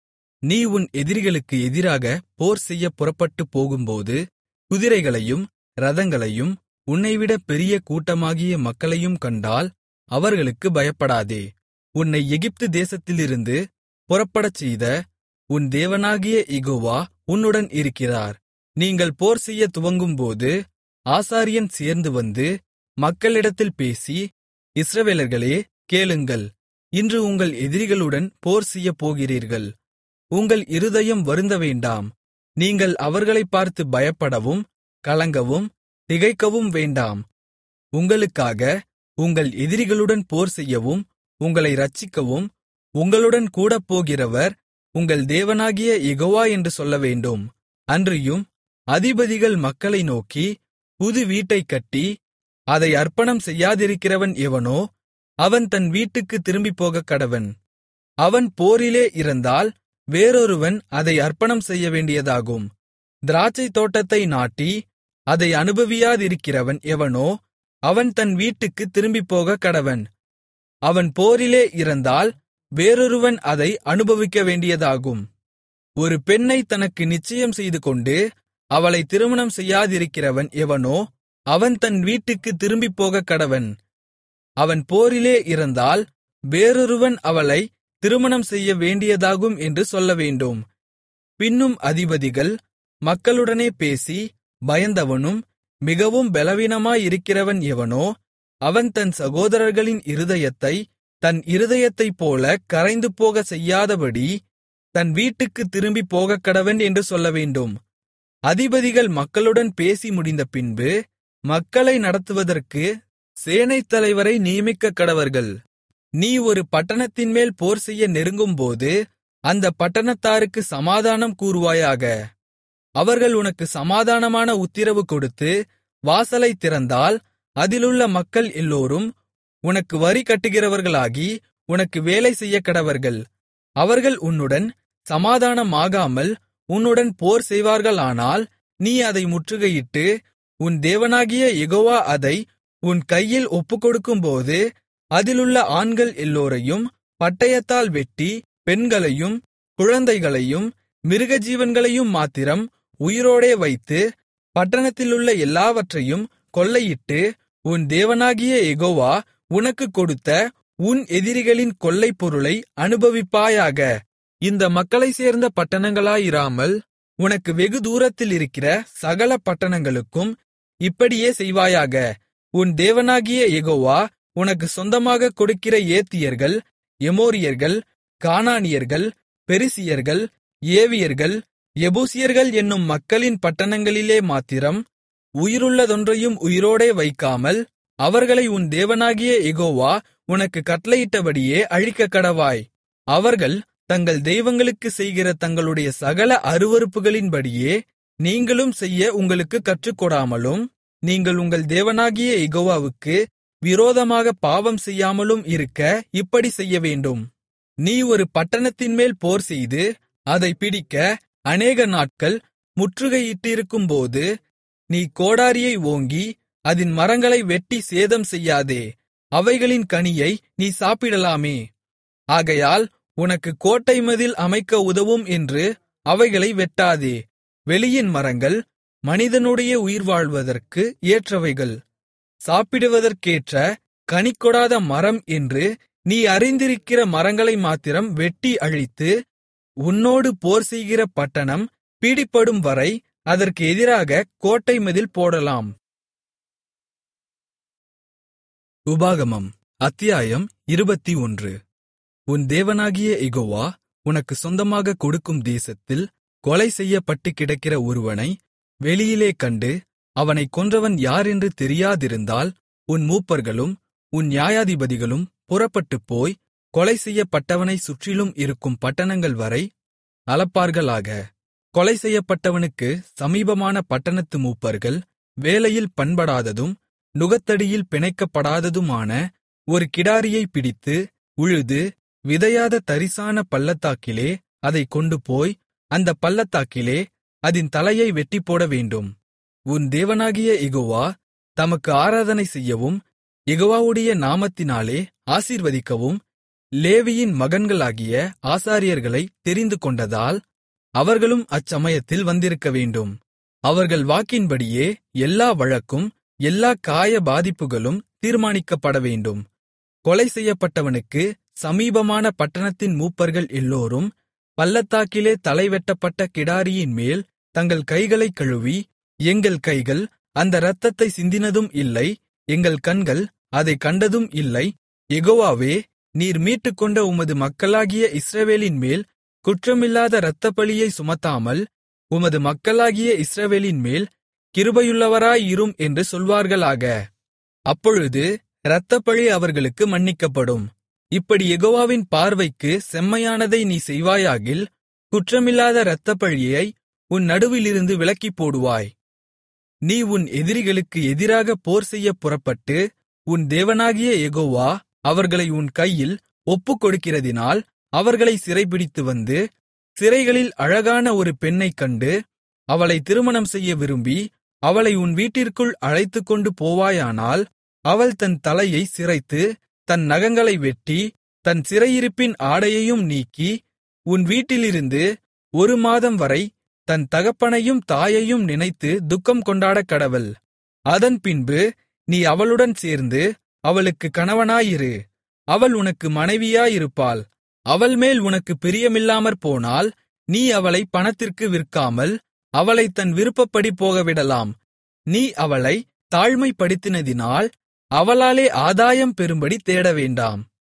நீ உன் எதிரிகளுக்கு எதிராக போர் செய்யப் புறப்பட்டுப் போகும்போது குதிரைகளையும் இரதங்களையும் உன்னைவிட பெரிய கூட்டமாகிய மக்களையும் கண்டால் அவர்களுக்கு பயப்படாதே. உன்னை எகிப்து தேசத்திலிருந்து புறப்படச்செய்த உன் தேவனாகிய யெகோவா உன்னுடன் இருக்கிறார். நீங்கள் போர் செய்யத் துவங்கும்போது ஆசாரியன் சேர்ந்து வந்து மக்களிடத்தில் பேசி, இஸ்ரவேலர்களே கேளுங்கள், இன்று உங்கள் எதிரிகளுடன் போர் செய்யப் போகிறீர்கள். உங்கள் இருதயம் வருந்த வேண்டாம். நீங்கள் அவர்களைப் பார்த்து பயப்படவும் கலங்கவும் திகைக்கவும் வேண்டாம். உங்களுக்காக உங்கள் எதிரிகளுடன் போர் செய்யவும் உங்களை இரட்சிக்கவும் உங்களுடன் கூடப்போகிறவர் உங்கள் தேவனாகிய யெகோவா என்று சொல்லவேண்டும். அன்றியும் அதிபதிகள் மக்களை நோக்கி, புது வீட்டைக் கட்டி அதை அர்ப்பணம் செய்யாதிருக்கிறவன் எவனோ அவன் தன் வீட்டுக்குத் திரும்பிப்போகக்கடவன். அவன் போரிலே இறந்தால் வேறொருவன் அதை அர்ப்பணம் செய்யவேண்டியதாகும். திராட்சைத் தோட்டத்தை நாட்டி அதை அனுபவியாதிருக்கிறவன் எவனோ அவன் தன் வீட்டுக்குத் திரும்பிப்போகக்கடவன். அவன் போரிலே இறந்தால் வேறொருவன் அதை அனுபவிக்க வேண்டியதாகும். ஒரு பெண்ணை தனக்கு நிச்சயம் செய்துகொண்டு அவளை திருமணம் செய்யாதிருக்கிறவன் எவனோ அவன் தன் வீட்டுக்குத் திரும்பிப்போகக்கடவன். அவன் போரிலே இறந்தால் வேறொருவன் அவளை திருமணம் செய்ய வேண்டியதாகும் என்று சொல்லவேண்டும். பின்னும் அதிபதிகள் மக்களுடனே பேசி, பயந்தவனும் மிகவும் பலவீனமாயிருக்கிறவன் எவனோ அவன் தன் சகோதரர்களின் இருதயத்தை தன் இருதயத்தைப்போல கரைந்து போக செய்யாதபடி தன் வீட்டுக்குத் திரும்பிப் போகக்கடவன் என்று சொல்லவேண்டும். அதிபதிகள் மக்களுடன் பேசி முடிந்த பின்பு மக்களை நடத்துவதற்கு சேனைத் தலைவரை நியமிக்கக்கடவர்கள். நீ ஒரு பட்டணத்தின்மேல் போர் செய்ய நெருங்கும்போது அந்த பட்டணத்தாருக்கு சமாதானம் கூறுவாயாக. அவர்கள் உனக்கு சமாதானமான உத்திரவு கொடுத்து வாசலைத் திறந்தால் அதிலுள்ள மக்கள் எல்லோரும் உனக்கு வரி கட்டுகிறவர்களாகி உனக்கு வேலை செய்யக்கடவர்கள். அவர்கள் உன்னுடன் சமாதானமாகாமல் உன்னுடன் போர் செய்வார்களானால் நீ அதை முற்றுகையிட்டு உன் தேவனாகிய யெகோவா அதை உன் கையில் ஒப்புக்கொடுக்கும்போது அதிலுள்ள ஆண்கள் எல்லோரையும் பட்டயத்தால் வெட்டி பெண்களையும் குழந்தைகளையும் மிருகஜீவன்களையும் மாத்திரம் உயிரோடே வைத்து பட்டணத்திலுள்ள எல்லாவற்றையும் கொள்ளையிட்டு உன் தேவனாகிய யெகோவா உனக்குக் கொடுத்த உன் எதிரிகளின் கொள்ளைப் பொருளை அனுபவிப்பாயாக. இந்த மக்களைச் சேர்ந்த பட்டணங்களாயிராமல் உனக்கு வெகு தூரத்தில் இருக்கிற சகல பட்டணங்களுக்கும் இப்படியே செய்வாயாக. உன் தேவனாகிய யெகோவா உனக்கு சொந்தமாகக் கொடுக்கிற ஏத்தியர்கள், எமோரியர்கள், கானானியர்கள், பெரிசியர்கள், ஏவியர்கள், எபூசியர்கள் என்னும் மக்களின் பட்டணங்களிலே மாத்திரம் உயிருள்ளதொன்றையும் உயிரோடே வைக்காமல் அவர்களை உன் தேவனாகிய யெகோவா உனக்குக் கட்டளையிட்டபடியே அழிக்கக்கடவாய். அவர்கள் தங்கள் தெய்வங்களுக்குச் செய்கிற தங்களுடைய சகல அருவருப்புகளின்படியே நீங்களும் செய்ய உங்களுக்குக் கற்றுக்கொடாமலும், நீங்கள் உங்கள் தேவனாகிய யெகோவாவுக்கு விரோதமாகப் பாவம் செய்யாமலும் இருக்க இப்படி செய்யவேண்டும். நீ ஒரு பட்டணத்தின்மேல் போர்செய்து அதைப் பிடிக்க அநேக நாட்கள் முற்றுகையிட்டிருக்கும்போது, நீ கோடாரியை ஓங்கி அதின் மரங்களை வெட்டி சேதம் செய்யாதே. அவைகளின் கனியை நீ சாப்பிடலாமே. ஆகையால் உனக்குக் கோட்டை மதில் அமைக்க உதவும் என்று அவைகளை வெட்டாதே. வெளியின் மரங்கள் மனிதனுடைய உயிர்வாழ்வதற்கு ஏற்றவைகள், சாப்பிடுவதற்கேற்ற கனிகொடாத மரம் என்று நீ அறிந்திருக்கிற மரங்களை மாத்திரம் வெட்டி அழித்து, உன்னோடு போர்செய்கிற பட்டணம் பிடிபடும் வரை அதற்கு எதிராக கோட்டை மதில் போடலாம். உபாகமம் அத்தியாயம் 21. உன் தேவனாகிய யெகோவா உனக்கு சொந்தமாகக் கொடுக்கும் தேசத்தில் கொலை செய்யப்பட்டுக் கிடக்கிற ஒருவனை வெளியிலே கண்டு அவனைக் கொன்றவன் யாரென்று தெரியாதிருந்தால், உன் மூப்பர்களும் உன் நியாயாதிபதிகளும் புறப்பட்டுப்போய் கொலை செய்யப்பட்டவனைச் சுற்றிலும் இருக்கும் பட்டணங்கள் வரை அளப்பார்களாக. கொலை செய்யப்பட்டவனுக்கு சமீபமான பட்டணத்து மூப்பர்கள் வேலையில் பண்படாததும் நுகத்தடியில் பிணைக்கப்படாததுமான ஒரு கிடாரியைப் பிடித்து உழுது விதையாத தரிசான பள்ளத்தாக்கிலே அதைக் கொண்டுபோய் அந்தப் பள்ளத்தாக்கிலே அதின் தலையை வெட்டிப்போடவேண்டும். உன் தேவனாகிய யெகோவா தமக்கு ஆராதனை செய்யவும் யெகோவாவுடைய நாமத்தினாலே ஆசீர்வதிக்கவும் லேவியின் மகன்களாகிய ஆசாரியர்களைத் தெரிந்துகொண்டதால் அவர்களும் அச்சமயத்தில் வந்திருக்கவேண்டும். அவர்கள் வாக்கின்படியே எல்லா வழக்கும் எல்லா காய பாதிப்புகளும் தீர்மானிக்கப்படவேண்டும். கொலை செய்யப்பட்டவனுக்கு சமீபமான பட்டணத்தின் மூப்பர்கள் எல்லோரும் பள்ளத்தாக்கிலே தலைவெட்டப்பட்ட கிடாரியின் மேல் தங்கள் கைகளைக் கழுவி, எங்கள் கைகள் அந்த இரத்தத்தை சிந்தினதும் இல்லை, எங்கள் கண்கள் அதைக் கண்டதும் இல்லை. யெகோவாவே, நீர் மீட்டுக்கொண்ட உமது மக்களாகிய இஸ்ரவேலின் மேல் குற்றமில்லாத இரத்தப்பழியை சுமத்தாமல் உமது மக்களாகிய இஸ்ரவேலின் மேல் கிருபையுள்ளவராயிரும் என்று சொல்வார்களாக. அப்பொழுது இரத்தப்பழி அவர்களுக்கு மன்னிக்கப்படும். இப்படி யெகோவாவின் பார்வைக்கு செம்மையானதை நீ செய்வாயாகில் குற்றமில்லாத இரத்தப்பழியை உன் நடுவிலிருந்து விலக்கிப் போடுவாய். நீ உன் எதிரிகளுக்கு எதிராக போர் செய்யப் புறப்பட்டு உன் தேவனாகிய யெகோவா அவர்களை உன் கையில் ஒப்புக்கொடுக்கிறதினால் அவர்களை சிறைபிடித்து வந்து, சிறைகளில் அழகான ஒரு பெண்ணைக் கண்டு அவளை திருமணம் செய்ய விரும்பி அவளை உன் வீட்டிற்குள் அழைத்துக்கொண்டு போவாயானால், அவள் தன் தலையை சிரைத்து தன் நகங்களை வெட்டி தன் சிறையிருப்பின் ஆடையையும் நீக்கி உன் வீட்டிலிருந்து 1 மாதம் வரை தன் தகப்பனையும் தாயையும் நினைத்து துக்கம் கொண்டாடக்கடவள். அதன்பின்பு நீ அவளுடன் சேர்ந்து அவளுக்கு கணவனாயிரு. அவள் உனக்கு மனைவியாயிருப்பாள். அவள் மேல் உனக்கு பிரியமில்லாமற் போனால், நீ அவளை பணத்திற்கு விற்காமல் அவளை தன் விருப்பப்படி போகவிடலாம். நீ அவளை தாழ்மைப்படுத்தினதினால் அவளாலே ஆதாயம் பெறும்படி தேடவேண்டாம்.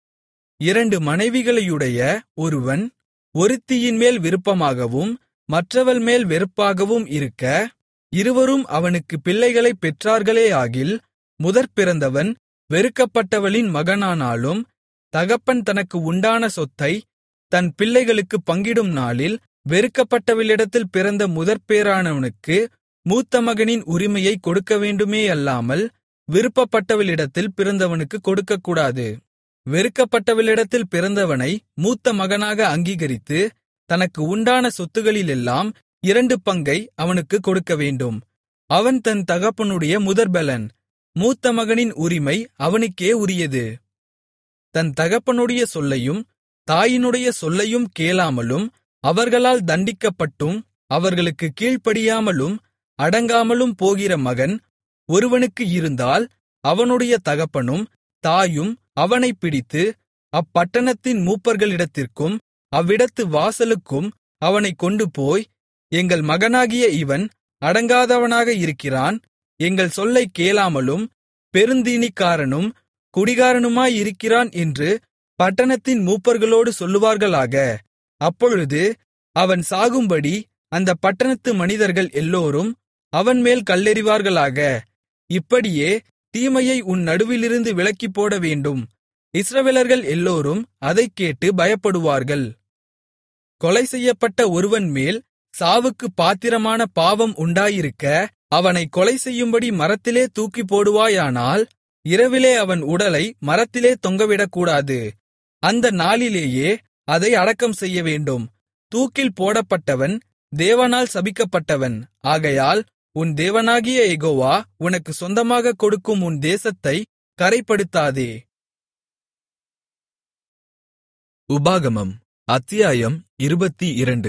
2 மனைவிகளையுடைய ஒருவன் ஒருத்தியின்மேல் விருப்பமாகவும் மற்றவள் மேல் வெறுப்பாகவும் இருக்க, இருவரும் அவனுக்கு பிள்ளைகளைப் பெற்றார்களேயாகில், முதற்பிறந்தவன் வெறுக்கப்பட்டவளின் மகனானாலும், தகப்பன் தனக்கு உண்டான சொத்தை தன் பிள்ளைகளுக்குப் பங்கிடும் நாளில் வெறுக்கப்பட்டவளிடத்தில் பிறந்த முதற்பேறானவனுக்கு மூத்த மகனின் உரிமையைக் கொடுக்கவேண்டுமேயல்லாமல் விருப்பப்பட்டவளிடத்தில் பிறந்தவனுக்குக் கொடுக்கக்கூடாது. வெறுக்கப்பட்டவளிடத்தில் பிறந்தவனை மூத்த மகனாக அங்கீகரித்து தனக்கு உண்டான சொத்துகளிலெல்லாம் 2 பங்கை அவனுக்குக் கொடுக்கவேண்டும். அவன் தன் தகப்பனுடைய முதற்பெலன். மூத்த மகனின் உரிமை அவனுக்கே உரியது. தன் தகப்பனுடைய சொல்லையும் தாயினுடைய சொல்லையும் கேளாமலும் அவர்களால் தண்டிக்கப்பட்டும் அவர்களுக்குக் கீழ்ப்படியாமலும் அடங்காமலும் போகிற மகன் ஒருவனுக்கு இருந்தால், அவனுடைய தகப்பனும் தாயும் அவனைப் பிடித்து அப்பட்டணத்தின் மூப்பர்களிடத்திற்கும் அவ்விடத்து வாசலுக்கும் அவனைக் கொண்டுபோய் எங்கள் மகனாகிய இவன் அடங்காதவனாக இருக்கிறான், எங்கள் சொல்லைக் கேளாமலும் பெருந்தீனிக்காரனும் குடிகாரனுமாயிருக்கிறான் என்று பட்டணத்தின் மூப்பர்களோடு சொல்லுவார்களாக. அப்பொழுது அவன் சாகும்படி அந்தப் பட்டணத்து மனிதர்கள் எல்லோரும் அவன்மேல் கல்லெறிவார்களாக. இப்படியே தீமையை உன் நடுவிலிருந்து விலக்கிப்போட வேண்டும். இஸ்ரவேலர்கள் எல்லோரும் அதைக் கேட்டு பயப்படுவார்கள். கொலை செய்யப்பட்ட ஒருவன் மேல் சாவுக்குப் பாத்திரமான பாவம் உண்டாயிருக்க அவனைக் கொலை செய்யும்படி மரத்திலே தூக்கிப் போடுவாயானால், இரவிலே அவன் உடலை மரத்திலே தொங்கவிடக்கூடாது. அந்த நாளிலேயே அதை அடக்கம் செய்யவேண்டும். தூக்கில் போடப்பட்டவன் தேவனால் சபிக்கப்பட்டவன். ஆகையால் உன் தேவனாகிய யெகோவா உனக்குச் சொந்தமாகக் கொடுக்கும் உன் தேசத்தைக் கறைப்படுத்தாதே. உபாகமம் அத்தியாயம் 22.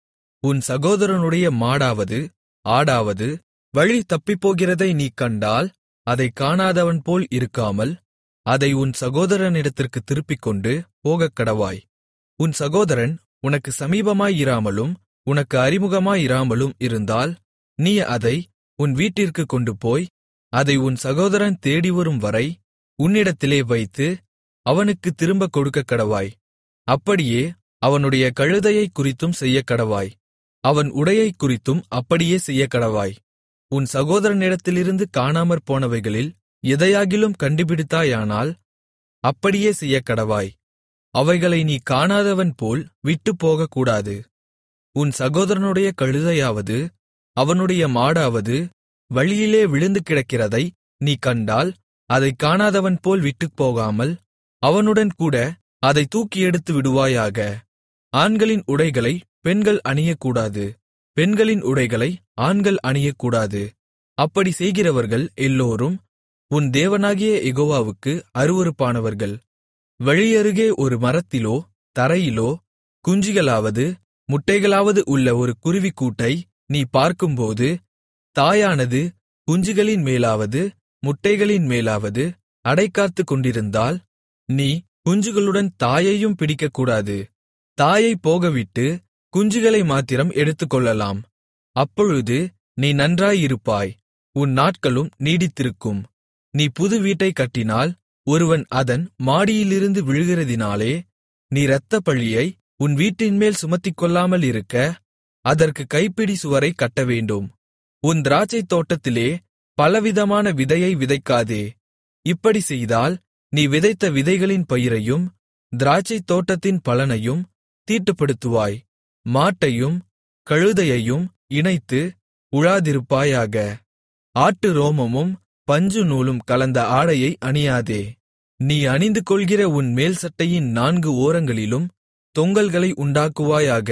உன் சகோதரனுடைய மாடாவது ஆடாவது வழி தப்பிப்போகிறதை நீ கண்டால், அதைக் காணாதவன் போல் இருக்காமல் அதை உன் சகோதரனிடத்திற்குத் திருப்பிக்கொண்டு போகக்கடவாய். உன் சகோதரன் உனக்கு சமீபமாயிராமலும் உனக்கு அறிமுகமாயிராமலும் இருந்தால், நீ அதை உன் வீட்டிற்குக் கொண்டுபோய் அதை உன் சகோதரன் தேடிவரும் வரை உன்னிடத்திலே வைத்து அவனுக்குத் திரும்பக் கொடுக்கக்கடவாய். அப்படியே அவனுடைய கழுதையைக் குறித்தும் செய்யக்கடவாய். அவன் உடையைக் குறித்தும் அப்படியே செய்யக்கடவாய். உன் சகோதரனிடத்திலிருந்து காணாமற் போனவைகளில் எதையாகிலும் கண்டுபிடித்தாயானால் அப்படியே செய்யக்கடவாய். அவைகளை நீ காணாதவன் போல் விட்டுப்போகக்கூடாது. உன் சகோதரனுடைய கழுதையாவது அவனுடைய மாடாவது வழியிலே விழுந்து கிடக்கிறதை நீ கண்டால், அதைக் காணாதவன் போல் விட்டுப்போகாமல் அவனுடன் கூட அதை தூக்கி எடுத்து விடுவாயாக. ஆண்களின் உடைகளை பெண்கள் அணியக்கூடாது, பெண்களின் உடைகளை ஆண்கள் அணியக்கூடாது. அப்படி செய்கிறவர்கள் எல்லோரும் உன் தேவனாகிய யெகோவாவுக்கு அருவருப்பானவர்கள். வழியருகே ஒரு மரத்திலோ தரையிலோ குஞ்சுகளாவது முட்டைகளாவது உள்ள ஒரு குருவிக்கூட்டை நீ பார்க்கும்போது, தாயானது குஞ்சுகளின் மேலாவது முட்டைகளின் மேலாவது அடைகாத்துக் கொண்டிருந்தால், நீ குஞ்சுகளுடன் தாயையும் பிடிக்கக்கூடாது. தாயைப் போகவிட்டு குஞ்சுகளை மாத்திரம் எடுத்துக்கொள்ளலாம். அப்பொழுது நீ நன்றாயிருப்பாய், உன் நாட்களும் நீடித்திருக்கும். நீ புது வீட்டைக் கட்டினால் ஒருவன் அதன் மாடியிலிருந்து விழுகிறதினாலே நீ இரத்தப்பழியை உன் வீட்டின்மேல் சுமத்திக்கொள்ளாமலிருக்க அதற்குக் கைப்பிடி சுவரைக் கட்டவேண்டும். உன் திராட்சைத் தோட்டத்திலே பலவிதமான விதையை விதைக்காதே. இப்படி செய்தால் நீ விதைத்த விதைகளின் பயிரையும் திராட்சைத் தோட்டத்தின் பலனையும் தீட்டுப்படுத்துவாய். மாட்டையும் கழுதையையும் இணைத்து உழாதிருப்பாயாக. ஆட்டு ரோமமும் பஞ்சு நூலும் கலந்த ஆடையை அணியாதே. நீ அணிந்து கொள்கிற உன் மேல்சட்டையின் 4 ஓரங்களிலும் தொங்கல்களை உண்டாக்குவாயாக.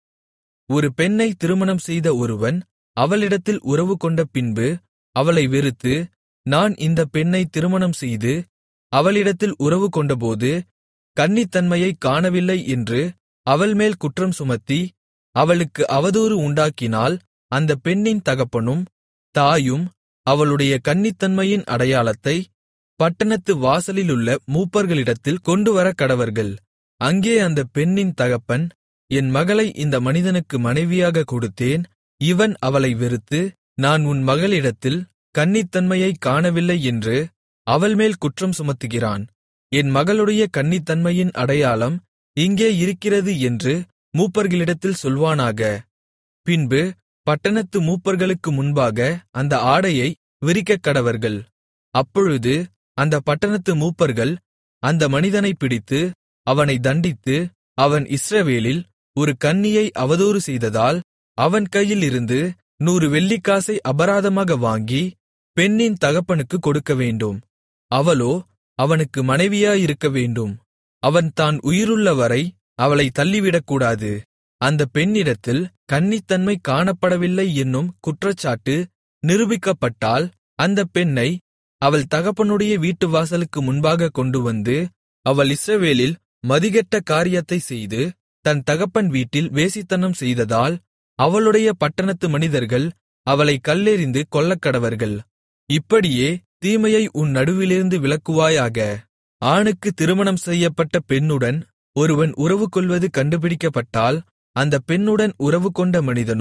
ஒரு பெண்ணை திருமணம் செய்த ஒருவன் அவளிடத்தில் உறவு கொண்ட பின்பு அவளை வெறுத்து, நான் இந்த பெண்ணை திருமணம் செய்து அவளிடத்தில் உறவு கொண்டபோது கன்னித்தன்மையைக் காணவில்லை என்று அவள்மேல் குற்றம் சுமத்தி அவளுக்கு அவதூறு உண்டாக்கினால், அந்த பெண்ணின் தகப்பனும் தாயும் அவளுடைய கன்னித்தன்மையின் அடையாளத்தை பட்டணத்து வாசலிலுள்ள மூப்பர்களிடத்தில் கொண்டுவரக்கடவர்கள். அங்கே அந்த பெண்ணின் தகப்பன், என் மகளை இந்த மனிதனுக்கு மனைவியாகக் கொடுத்தேன், இவன் அவளை வெறுத்து, நான் உன் மகளிடத்தில் கன்னித்தன்மையைக் காணவில்லை என்று அவள்மேல் குற்றம் சுமத்துகிறான். என் மகளுடைய கன்னித்தன்மையின் அடையாளம் இங்கே இருக்கிறது என்று மூப்பர்களிடத்தில் சொல்வானாக. பின்பு பட்டணத்து மூப்பர்களுக்கு முன்பாக அந்த ஆடையை விரிக்கக்கடவர்கள். அப்பொழுது அந்த பட்டணத்து மூப்பர்கள் அந்த மனிதனைப் பிடித்து அவனை தண்டித்து, அவன் இஸ்ரவேலில் ஒரு கன்னியை அவதூறு செய்ததால் அவன் கையிலிருந்து 100 வெள்ளிக்காசை அபராதமாக வாங்கி பெண்ணின் தகப்பனுக்குக் கொடுக்கவேண்டும். அவளோ அவனுக்கு மனைவியாயிருக்க வேண்டும். அவன் தான் உயிருள்ளவரை அவளை தள்ளிவிடக்கூடாது. அந்த பெண்ணிடத்தில் கன்னித்தன்மை காணப்படவில்லை என்னும் குற்றச்சாட்டு நிரூபிக்கப்பட்டால், அந்த பெண்ணை அவள் தகப்பனுடைய வீட்டு வாசலுக்கு முன்பாக கொண்டுவந்து, அவள் இஸ்ரவேலில் மதிகெட்ட காரியத்தைச் செய்து தன் தகப்பன் வீட்டில் வேசித்தனம் செய்ததால் அவளுடைய பட்டணத்து மனிதர்கள் அவளைக் கல்லெறிந்து கொல்லக்கடவர்கள். இப்படியே தீமையை உன் நடுவிலிருந்து விலக்குவாயாக. ஆணுக்கு திருமணம் செய்யப்பட்ட பெண்ணுடன் ஒருவன் உறவு கொள்வது கண்டுபிடிக்கப்பட்டால், அந்த பெண்ணுடன் உறவு கொண்ட மனிதனும்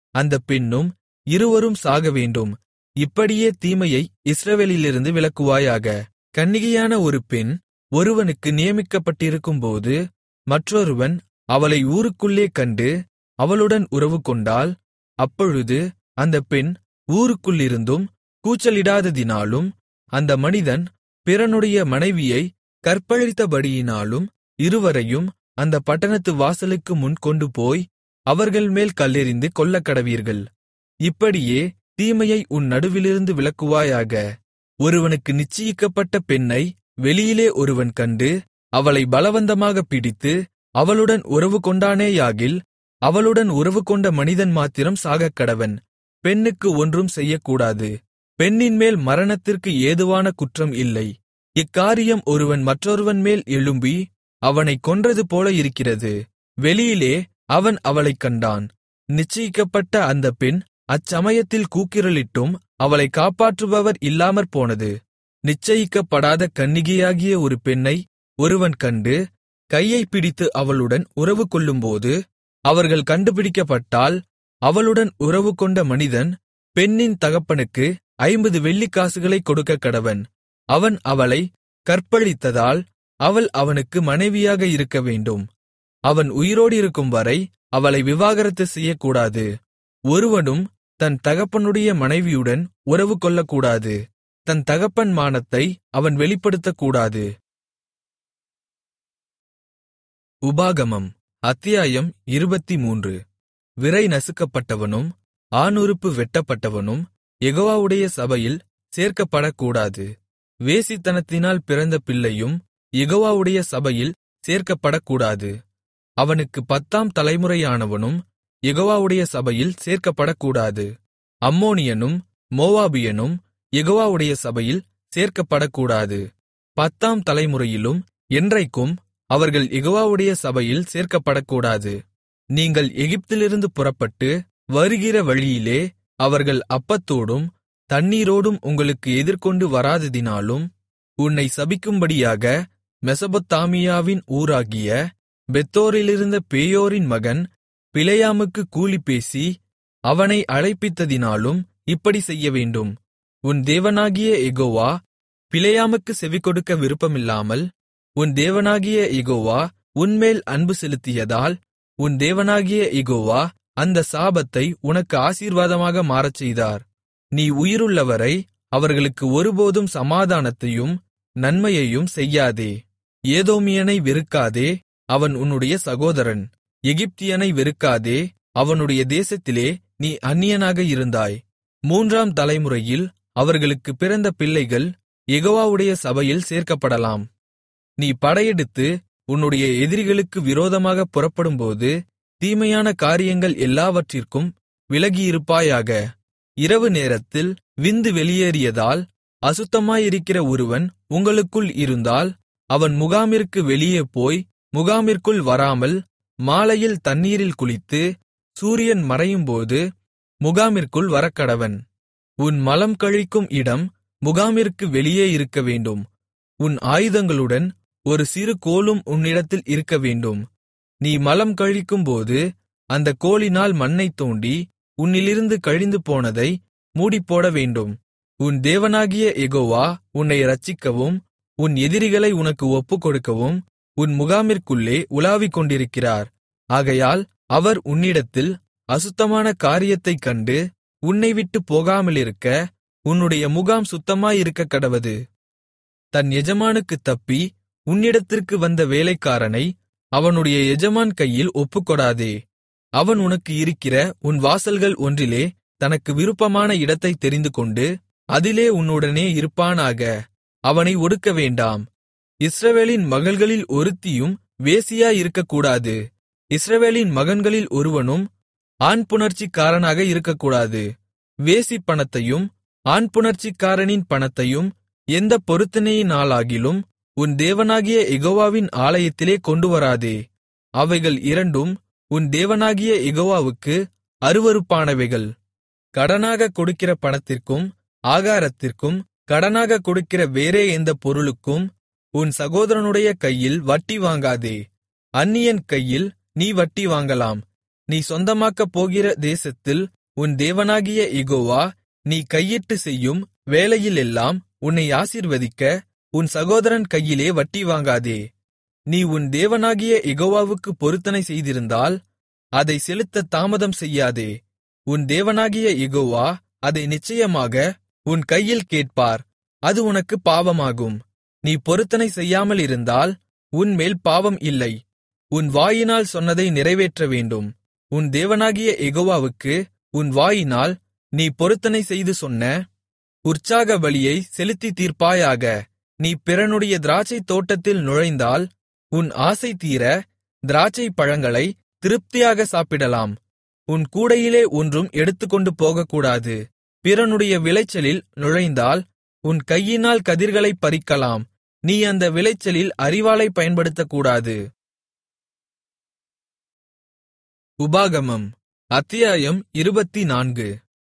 அந்தப் பெண்ணும் இருவரும் சாகவேண்டும். இப்படியே தீமையை இஸ்ரவேலிலிருந்து விலக்குவாயாக. கன்னிகையான ஒரு பெண் ஒருவனுக்கு நியமிக்கப்பட்டிருக்கும்போது மற்றொருவன் அவளை ஊருக்குள்ளே கண்டு அவளுடன் உறவுகொண்டால், அப்பொழுது அந்தப் பெண் ஊருக்குள்ளிருந்தும் கூச்சலிடாததினாலும் அந்த மனிதன் பிறனுடைய மனைவியை கற்பழித்தபடியினாலும் இருவரையும் அந்த பட்டணத்து வாசலுக்கு முன் கொண்டுபோய் அவர்கள் மேல் கல்லெறிந்து கொல்லக்கடவீர்கள். இப்படியே தீமையை உன் நடுவிலிருந்து விலக்குவாயாக. ஒருவனுக்கு நிச்சயிக்கப்பட்ட பெண்ணை வெளியிலே ஒருவன் கண்டு அவளை பலவந்தமாகப் பிடித்து அவளுடன் உறவு கொண்டானேயாகில், அவளுடன் உறவுகொண்ட மனிதன் மாத்திரம் சாகக்கடவன். பெண்ணுக்கு ஒன்றும் செய்யக்கூடாது. பெண்ணின்மேல் மரணத்திற்கு ஏதுவான குற்றம் இல்லை. இக்காரியம் ஒருவன் மற்றொருவன் மேல் எழும்பி அவனைக் கொன்றது போல இருக்கிறது. வெளியிலே அவன் அவளைக் கண்டான். நிச்சயிக்கப்பட்ட அந்த பெண் அச்சமயத்தில் கூக்குரலிட்டும் அவளைக் காப்பாற்றுபவர் இல்லாமற்போனது. நிச்சயிக்கப்படாத கன்னிகையாகிய ஒரு பெண்ணை ஒருவன் கண்டு கையைப் பிடித்து அவளுடன் உறவு கொள்ளும்போது அவர்கள் கண்டுபிடிக்கப்பட்டால், அவளுடன் உறவுகொண்ட மனிதன் பெண்ணின் தகப்பனுக்கு 50 வெள்ளிக்காசுகளைக் கொடுக்கக்கடவன். அவன் அவளைக் கற்பழித்ததால் அவள் அவனுக்கு மனைவியாக இருக்கவேண்டும். அவன் உயிரோடிருக்கும் வரை அவளை விவாகரத்து செய்யக்கூடாது. ஒருவனும் தன் தகப்பனுடைய மனைவியுடன் உறவு கொள்ளக்கூடாது. தன் தகப்பன் மானத்தை அவன் வெளிப்படுத்தக்கூடாது. உபாகமம் அத்தியாயம் 23. விரை நசுக்கப்பட்டவனும் ஆணுறுப்பு வெட்டப்பட்டவனும் யெகோவாவுடைய சபையில் சேர்க்கப்படக்கூடாது. வேசித்தனத்தினால் பிறந்த பிள்ளையும் யெகோவாவுடைய சபையில் சேர்க்கப்படக்கூடாது. அவனுக்கு 10ஆம் தலைமுறையானவனும் யெகோவாவுடைய சபையில் சேர்க்கப்படக்கூடாது. அம்மோனியனும் மோவாபியனும் யெகோவாவுடைய சபையில் சேர்க்கப்படக்கூடாது. 10ஆம் தலைமுறையிலும் என்றைக்கும் அவர்கள் யெகோவாவுடைய சபையில் சேர்க்கப்படக்கூடாது. நீங்கள் எகிப்திலிருந்து புறப்பட்டு வருகிற வழியிலே அவர்கள் அப்பத்தோடும் தண்ணீரோடும் உங்களுக்கு எதிர்கொண்டு வராததினாலும் உன்னை சபிக்கும்படியாக மெசொப்பொத்தாமியாவின் ஊராகிய பெத்தோரிலிருந்த பேயோரின் மகன் பிலேயாமுக்கு கூலி பேசி அவனை அழைப்பித்ததினாலும் இப்படி செய்யவேண்டும். உன் தேவனாகிய யெகோவா பிலேயாமுக்கு செவிகொடுக்க விருப்பமில்லாமல், உன் தேவனாகிய யெகோவா உன்மேல் அன்பு செலுத்தியதால், உன் தேவனாகிய யெகோவா அந்த சாபத்தை உனக்கு ஆசீர்வாதமாக மாறச்செய்தார். நீ உயிருள்ளவரை அவர்களுக்கு ஒருபோதும் சமாதானத்தையும் நன்மையையும் செய்யாதே. ஏதோமியனை வெறுக்காதே, அவன் உன்னுடைய சகோதரன். எகிப்தியனை வெறுக்காதே, அவனுடைய தேசத்திலே நீ அந்நியனாக இருந்தாய். 3ஆம் தலைமுறையில் அவர்களுக்கு பிறந்த பிள்ளைகள் யெகோவாவுடைய சபையில் சேர்க்கப்படலாம். நீ படையெடுத்து உன்னுடைய எதிரிகளுக்கு விரோதமாகப் புறப்படும்போது தீமையான காரியங்கள் எல்லாவற்றிற்கும் விலகியிருப்பாயாக. இரவு நேரத்தில் விந்து வெளியேறியதால் அசுத்தமாயிருக்கிற ஒருவன் உங்களுக்குள் இருந்தால், அவன் முகாமிற்கு வெளியே போய் முகாமிற்குள் வராமல் மாலையில் தண்ணீரில் குளித்து சூரியன் மறையும்போது முகாமிற்குள் வரக்கடவன். உன் மலம் கழிக்கும் இடம் முகாமிற்கு வெளியே இருக்கவேண்டும். உன் ஆயுதங்களுடன் ஒரு சிறு கோலும் உன்னிடத்தில் இருக்கவேண்டும். நீ மலம் கழிக்கும்போது அந்தக் கோலினால் மண்ணைத் தோண்டி உன்னிலிருந்து கழிந்து போனதை மூடிப்போடவேண்டும். உன் தேவனாகிய யெகோவா உன்னை இரட்சிக்கவும் உன் எதிரிகளை உனக்கு ஒப்புக்கொடுக்கவும் உன் முகாமிற்குள்ளே உலாவிக் கொண்டிருக்கிறார். ஆகையால் அவர் உன்னிடத்தில் அசுத்தமான காரியத்தைக் கண்டு உன்னை விட்டுப் போகாமலிருக்க உன்னுடைய முகாம் சுத்தமாயிருக்கக்கடவது. தன் எஜமானுக்குத் தப்பி உன்னிடத்திற்கு வந்த வேலைக்காரனை அவனுடைய எஜமான் கையில் ஒப்புக்கொடாதே. அவன் உனக்கு இருக்கிற உன் வாசல்கள் ஒன்றிலே தனக்கு விருப்பமான இடத்தைத் தெரிந்துகொண்டு அதிலே உன்னுடனே இருப்பானாக. அவனை ஒடுக்க வேண்டாம். இஸ்ரவேலின் மகள்களில் ஒருத்தியும் வேசியாயிருக்கக்கூடாது. இஸ்ரவேலின் மகன்களில் ஒருவனும் ஆண்புணர்ச்சிக்காரனாக இருக்கக்கூடாது. வேசி பணத்தையும் ஆண்புணர்ச்சிக்காரனின் பணத்தையும் எந்தப் பொருத்தனையினாலாகிலும் உன் தேவனாகிய யெகோவாவின் ஆலயத்திலே கொண்டுவராதே. அவைகள் இரண்டும் உன் தேவனாகிய யெகோவாவுக்கு அருவருப்பானவைகள். கடனாகக் கொடுக்கிற பணத்திற்கும் ஆகாரத்திற்கும் கடனாகக் கொடுக்கிற வேறே எந்தப் பொருளுக்கும் உன் சகோதரனுடைய கையில் வட்டி வாங்காதே. அந்நியன் கையில் நீ வட்டி வாங்கலாம். நீ சொந்தமாக்கப் போகிற தேசத்தில் உன் தேவனாகிய யெகோவா நீ கையிட்டு செய்யும் வேலையிலெல்லாம் உன்னை ஆசீர்வதிக்க உன் சகோதரன் கையிலே வட்டி வாங்காதே. நீ உன் தேவனாகிய யெகோவாவுக்கு பொருத்தனை செய்திருந்தால் அதை செலுத்தத் தாமதம் செய்யாதே. உன் தேவனாகிய யெகோவா அதை நிச்சயமாக உன் கையில் கேட்பார். அது உனக்கு பாவமாகும். நீ பொருத்தனை செய்யாமல் இருந்தால் உன்மேல் பாவம் இல்லை. உன் வாயினால் சொன்னதை நிறைவேற்ற வேண்டும். உன் தேவனாகிய யெகோவாவுக்கு உன் வாயினால் நீ பொருத்தனை செய்து சொன்ன உற்சாக பலியை செலுத்தித் தீர்ப்பாயாக. நீ பிறனுடைய திராட்சைத் தோட்டத்தில் நுழைந்தால் உன் ஆசை தீர திராட்சைப் பழங்களை திருப்தியாக சாப்பிடலாம். உன் கூடையிலே ஒன்றும் எடுத்துக்கொண்டு போகக்கூடாது. பிறனுடைய விளைச்சலில் நுழைந்தால் உன் கையினால் கதிர்களைப் பறிக்கலாம். நீ அந்த விளைச்சலில் அரிவாளைப் பயன்படுத்தக்கூடாது. உபாகமம் அத்தியாயம் 24.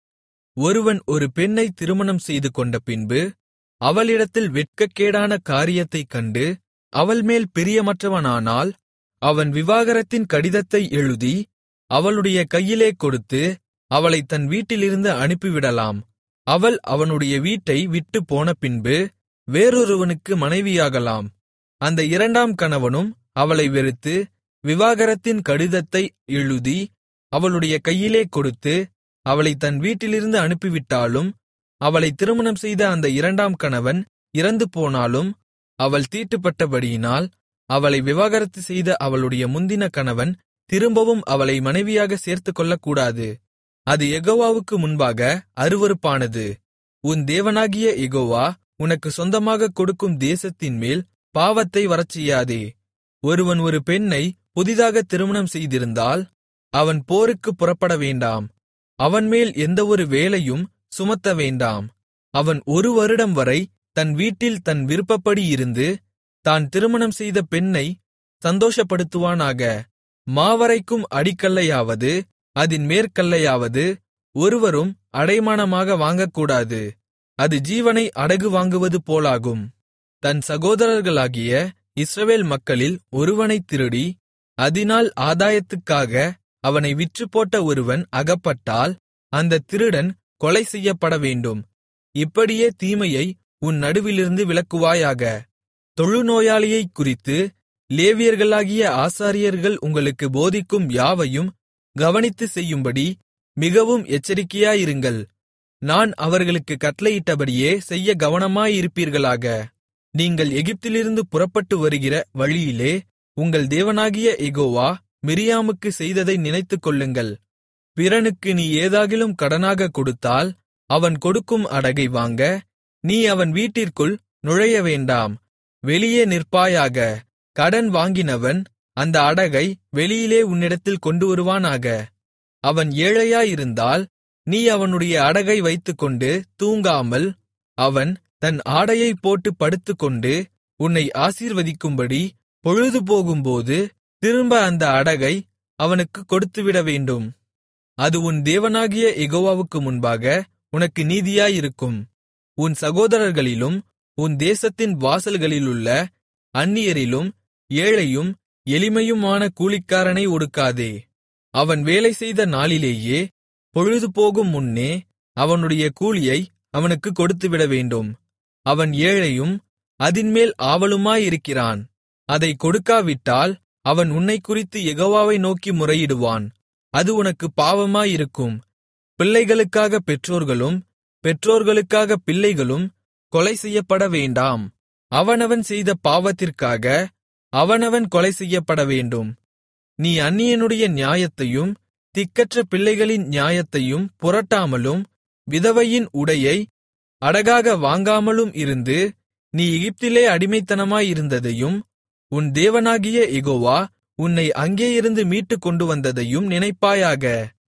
ஒருவன் ஒரு பெண்ணை திருமணம் செய்து கொண்ட பின்பு அவளிடத்தில் வெட்கக்கேடான காரியத்தைக் கண்டு அவள்மேல் பிரியமற்றவனானால் அவன் விவாகரத்தின் கடிதத்தை எழுதி அவளுடைய கையிலே கொடுத்து அவளைத் தன் வீட்டிலிருந்து அனுப்பிவிடலாம். அவள் அவனுடைய வீட்டை விட்டுப் போன பின்பு வேறொருவனுக்கு மனைவியாகலாம். அந்த இரண்டாம் கணவனும் அவளை வெறுத்து விவாகரத்தின் கடிதத்தை எழுதி அவளுடைய கையிலே கொடுத்து அவளைத் தன் வீட்டிலிருந்து அனுப்பிவிட்டாலும், அவளை திருமணம் செய்த அந்த இரண்டாம் கணவன் இறந்து போனாலும், அவள் தீட்டுப்பட்டபடியினால் அவளை விவாகரத்து செய்த அவளுடைய முந்தின கணவன் திரும்பவும் அவளை மனைவியாக சேர்த்துக்கொள்ளக்கூடாது. அது யெகோவாவுக்கு முன்பாக அருவருப்பானது. உன் தேவனாகிய யெகோவா உனக்கு சொந்தமாகக் கொடுக்கும் தேசத்தின்மேல் பாவத்தை வரச்செய்யாதே. ஒருவன் ஒரு பெண்ணை புதிதாக திருமணம் செய்திருந்தால் அவன் போருக்குப் புறப்பட வேண்டாம். அவன்மேல் எந்தவொரு வேலையும் சுமத்த வேண்டாம். அவன் 1 வருடம் வரை தன் வீட்டில் தன் விருப்பப்படி இருந்து தான் திருமணம் செய்த பெண்ணை சந்தோஷப்படுத்துவானாக. மாவரைக்கும் அடிக்கல்லையாவது அதின் மேற்கல்லையாவது ஒருவரும் அடைமானமாக வாங்கக்கூடாது. அது ஜீவனை அடகு வாங்குவது போலாகும். தன் சகோதரர்களாகிய இஸ்ரவேல் மக்களில் ஒருவனைத் திருடி அதினால் ஆதாயத்துக்காக அவனை விற்றுப்போட்ட ஒருவன் அகப்பட்டால் அந்தத் திருடன் கொலை செய்யப்பட வேண்டும். இப்படியே தீமையை உன் நடுவிலிருந்து விலக்குவாயாக. தொழுநோயாளியைக் குறித்து லேவியர்களாகிய ஆசாரியர்கள் உங்களுக்கு போதிக்கும் யாவையும் கவனித்துச் செய்யும்படி மிகவும் எச்சரிக்கையாயிருங்கள். நான் அவர்களுக்கு கட்டளையிட்டபடியே செய்ய கவனமாயிருப்பீர்களாக. நீங்கள் எகிப்திலிருந்து புறப்பட்டு வருகிற வழியிலே உங்கள் தேவனாகிய யெகோவா மிரியாமுக்கு செய்ததை நினைத்துக்கொள்ளுங்கள். பிறனுக்கு நீ ஏதாகிலும் கடனாகக் கொடுத்தால் அவன் கொடுக்கும் அடகை வாங்க நீ அவன் வீட்டிற்குள் நுழைய வேண்டாம். வெளியே நிற்பாயாக. கடன் வாங்கினவன் அந்த அடகை வெளியிலே உன்னிடத்தில் கொண்டு வருவானாக. அவன் ஏழையாயிருந்தால் நீ அவனுடைய அடகை வைத்துக்கொண்டு தூங்காமல் அவன் தன் ஆடையைப் போட்டு படுத்துக்கொண்டு உன்னை ஆசீர்வதிக்கும்படி பொழுது போகும்போது திரும்ப அந்த அடகை அவனுக்குக் கொடுத்துவிட வேண்டும். அது உன் தேவனாகிய யெகோவாவுக்கு முன்பாக உனக்கு நீதியாயிருக்கும். உன் சகோதரர்களிலும் உன் தேசத்தின் வாசல்களிலுள்ள அந்நியரிலும் ஏழையும் எளிமையுமான கூலிக்காரனை ஒடுக்காதே. அவன் வேலை செய்த நாளிலேயே பொழுது போகும் முன்னே அவனுடைய கூலியை அவனுக்குக் கொடுத்துவிட வேண்டும். அவன் ஏழையும் அதின்மேல் ஆவலுமாயிருக்கிறான். அதைக் கொடுக்காவிட்டால் அவன் உன்னைக்குறித்து யெகோவாவை நோக்கி முறையிடுவான். அது உனக்கு பாவமாயிருக்கும். பிள்ளைகளுக்காக பெற்றோர்களும் பெற்றோர்களுக்காக பிள்ளைகளும் கொலை செய்யப்பட வேண்டாம். அவனவன் செய்த பாவத்திற்காக அவனவன் கொலை செய்யப்பட வேண்டும். நீ அந்நியனுடைய நியாயத்தையும் திக்கற்ற பிள்ளைகளின் நியாயத்தையும் புரட்டாமலும் விதவையின் உடையை அடகாக வாங்காமலும் இருந்து நீ எகிப்திலே அடிமைத்தனமாயிருந்ததையும் உன் தேவனாகிய யெகோவா உன்னை அங்கேயிருந்து மீட்டுக் கொண்டு வந்ததையும் நினைப்பாயாக.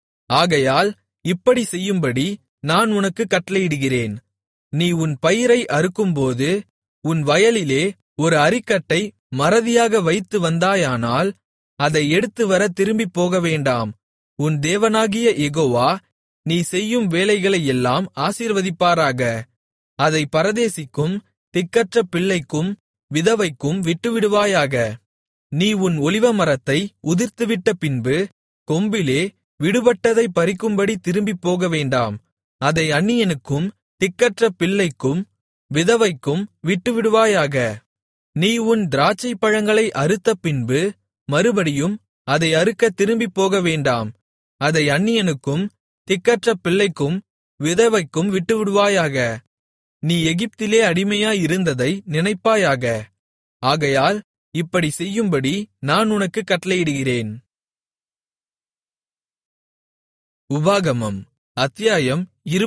ஆகையால் இப்படி செய்யும்படி நான் உனக்குக் கட்டளையிடுகிறேன். நீ உன் பயிரை அறுக்கும்போது உன் வயலிலே ஒரு அரிக்கட்டை மறதியாக வைத்து வந்தாயானால் அதை எடுத்துவர திரும்பிப் போகவேண்டாம். உன் தேவனாகிய யெகோவா நீ செய்யும் வேலைகளையெல்லாம் ஆசீர்வதிப்பாராக. அதை பரதேசிக்கும் திக்கற்ற பிள்ளைக்கும் விதவைக்கும் விட்டுவிடுவாயாக. நீ உன் ஒலிவமரத்தை உதிர்த்துவிட்ட பின்பு கொம்பிலே விடுபட்டதைப் பறிக்கும்படி திரும்பிப் போகவேண்டாம். அதை அந்நியனுக்கும் திக்கற்ற பிள்ளைக்கும் விதவைக்கும் விட்டுவிடுவாயாக. நீ உன் திராட்சைப் பழங்களை அறுத்த பின்பு மறுபடியும் அதை அறுக்கத் திரும்பிப் போகவேண்டாம். அதை அந்நியனுக்கும் திக்கற்ற பிள்ளைக்கும் விதவைக்கும் விட்டுவிடுவாயாக. நீ எகிப்திலே அடிமையாயிருந்ததை நினைப்பாயாக. ஆகையால் இப்படி செய்யும்படி நான் உனக்குக் கட்டளையிடுகிறேன். உபாகமம் அத்தியாயம்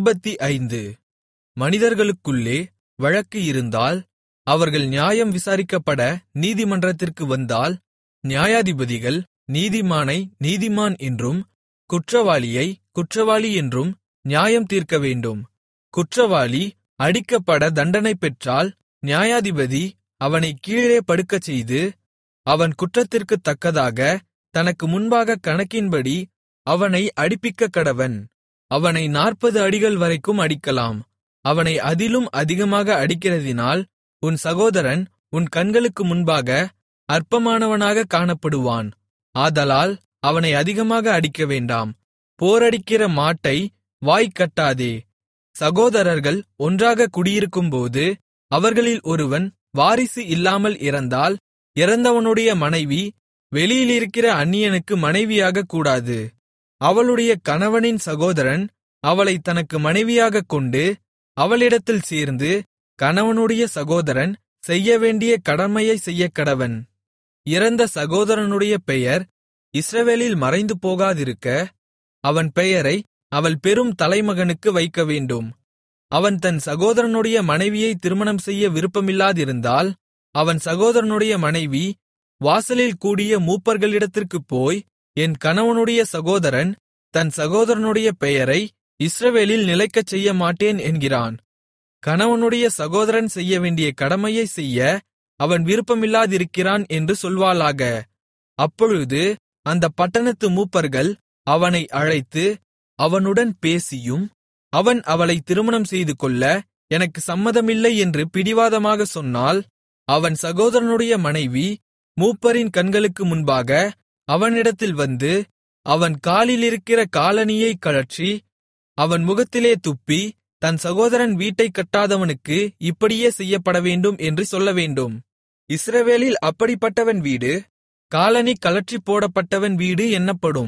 25. மனிதர்களுக்குள்ளே வழக்கு இருந்தால், அவர்கள் நியாயம் விசாரிக்கப்பட நீதிமன்றத்திற்கு வந்தால், நியாயாதிபதிகள் நீதிமானை நீதிமான் என்றும் குற்றவாளியை குற்றவாளி என்றும் நியாயம் தீர்க்கவேண்டும். குற்றவாளி அடிக்கப்பட தண்டனை பெற்றால், நியாயாதிபதி அவனைக் கீழே படுக்கச்செய்து, அவன் குற்றத்திற்குத் தக்கதாக தனக்கு முன்பாக கணக்கின்படி அவனை அடிப்பிக்கக்கடவன். அவனை 40 அடிகள் வரைக்கும் அடிக்கலாம். அவனை அதிலும் அதிகமாக அடிக்கிறதினால் உன் சகோதரன் உன் கண்களுக்கு முன்பாக அற்பமானவனாக காணப்படுவான். ஆதலால் அவனை அதிகமாக அடிக்கவேண்டாம். போரடிக்கிற மாட்டை வாய் கட்டாதே. சகோதரர்கள் ஒன்றாக குடியிருக்கும்போது அவர்களில் ஒருவன் வாரிசு இல்லாமல் இறந்தால், இறந்தவனுடைய மனைவி வெளியிலிருக்கிற அந்நியனுக்கு மனைவியாகக் கூடாது. அவளுடைய கணவனின் சகோதரன் அவளைத் தனக்கு மனைவியாகக் கொண்டு அவளிடத்தில் சேர்ந்து, கணவனுடைய சகோதரன் செய்யவேண்டிய கடமையைச் செய்யக்கடவன். இறந்த சகோதரனுடைய பெயர் இஸ்ரவேலில் மறைந்து போகாதிருக்க, அவன் பெயரை அவள் பெறும் தலைமகனுக்கு வைக்கவேண்டும். அவன் தன் சகோதரனுடைய மனைவியை திருமணம் செய்ய விருப்பமில்லாதிருந்தால், அவன் சகோதரனுடைய மனைவி வாசலில் கூடிய மூப்பர்களிடத்திற்குப் போய், என் கணவனுடைய சகோதரன் தன் சகோதரனுடைய பெயரை இஸ்ரவேலில் நிலைக்கச் செய்ய மாட்டேன் என்கிறான். கணவனுடைய சகோதரன் செய்யவேண்டிய கடமையைச் செய்ய அவன் விருப்பமில்லாதிருக்கிறான் என்று சொல்வாளாக. அப்பொழுது அந்தப் பட்டணத்து மூப்பர்கள் அவனை அழைத்து அவனுடன் பேசியும், அவன் அவளை திருமணம் செய்துகொள்ள எனக்கு சம்மதமில்லை என்று பிடிவாதமாக சொன்னால், அவன் சகோதரனுடைய மனைவி மூப்பரின் கண்களுக்கு முன்பாக அவனிடத்தில் வந்து, அவன் காலிலிருக்கிற காலணியைக் கழற்றி அவன் முகத்திலே துப்பி, தன் சகோதரன் வீட்டைக் கட்டாதவனுக்கு இப்படியே செய்யப்படவேண்டும் என்று சொல்லவேண்டும். இஸ்ரவேலில் அப்படிப்பட்டவன் வீடு காலணி கழற்றிப் போடப்பட்டவன் வீடு என்னப்படும்.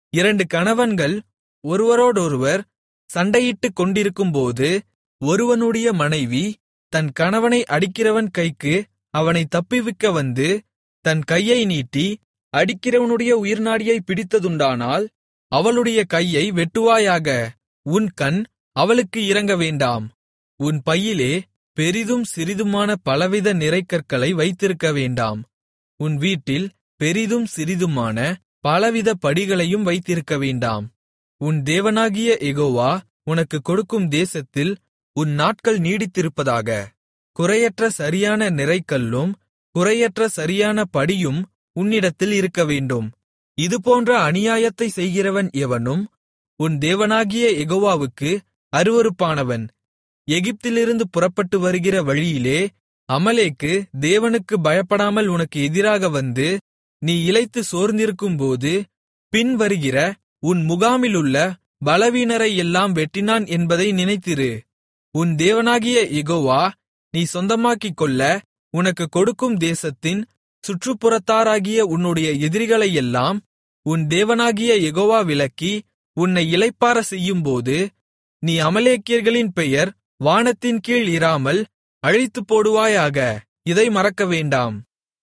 2 கணவன்கள் ஒருவரோடொருவர் சண்டையிட்டுக் கொண்டிருக்கும்போது, ஒருவனுடைய மனைவி தன் கணவனை அடிக்கிறவன் கைக்கு அவனை தப்புவிக்க வந்து, தன் கையை நீட்டி அடிக்கிறவனுடைய உயிர்நாடியைப் பிடித்ததுண்டானால், அவளுடைய கையை வெட்டுவாயாக. உன் கண் அவளுக்கு இரங்க வேண்டாம். உன் பையிலே பெரிதும் சிறிதுமான பலவித நிறைகற்களை வைத்திருக்க வேண்டாம். உன் வீட்டில் பெரிதும் சிறிதுமான பலவித படிகளையும் வைத்திருக்க வேண்டாம். உன் தேவனாகிய யெகோவா உனக்குக் கொடுக்கும் தேசத்தில் உன் நாட்கள் நீடித்திருப்பதாக. குறையற்ற சரியான நிறைகல்லும் குறையற்ற சரியான படியும் உன்னிடத்தில் இருக்கவேண்டும். இதுபோன்ற அநியாயத்தைச் செய்கிறவன் எவனும் உன் தேவனாகிய யெகோவாவுக்கு அருவருப்பானவன். எகிப்திலிருந்து புறப்பட்டு வருகிற வழியிலே அமலேக்கு தேவனுக்கு பயப்படாமல் உனக்கு எதிராக வந்து, நீ இளைத்து சோர்ந்திருக்கும்போது பின் வருகிற உன் முகாமிலுள்ள பலவீனரை எல்லாம் வெட்டினான் என்பதை நினைத்திரு. உன் தேவனாகிய யெகோவா நீ சொந்தமாக்கிக்கொள்ள உனக்குக் கொடுக்கும் தேசத்தின் சுற்றுப்புறத்தாராகிய உன்னுடைய எதிரிகளையெல்லாம் உன் தேவனாகிய யெகோவா விலக்கி உன்னை இளைப்பாற செய்யும்போது, நீ அமலேக்கியர்களின் பெயர் வானத்தின் கீழ் இராமல் அழித்துப் போடுவாயாக. இதை மறக்கவேண்டாம்.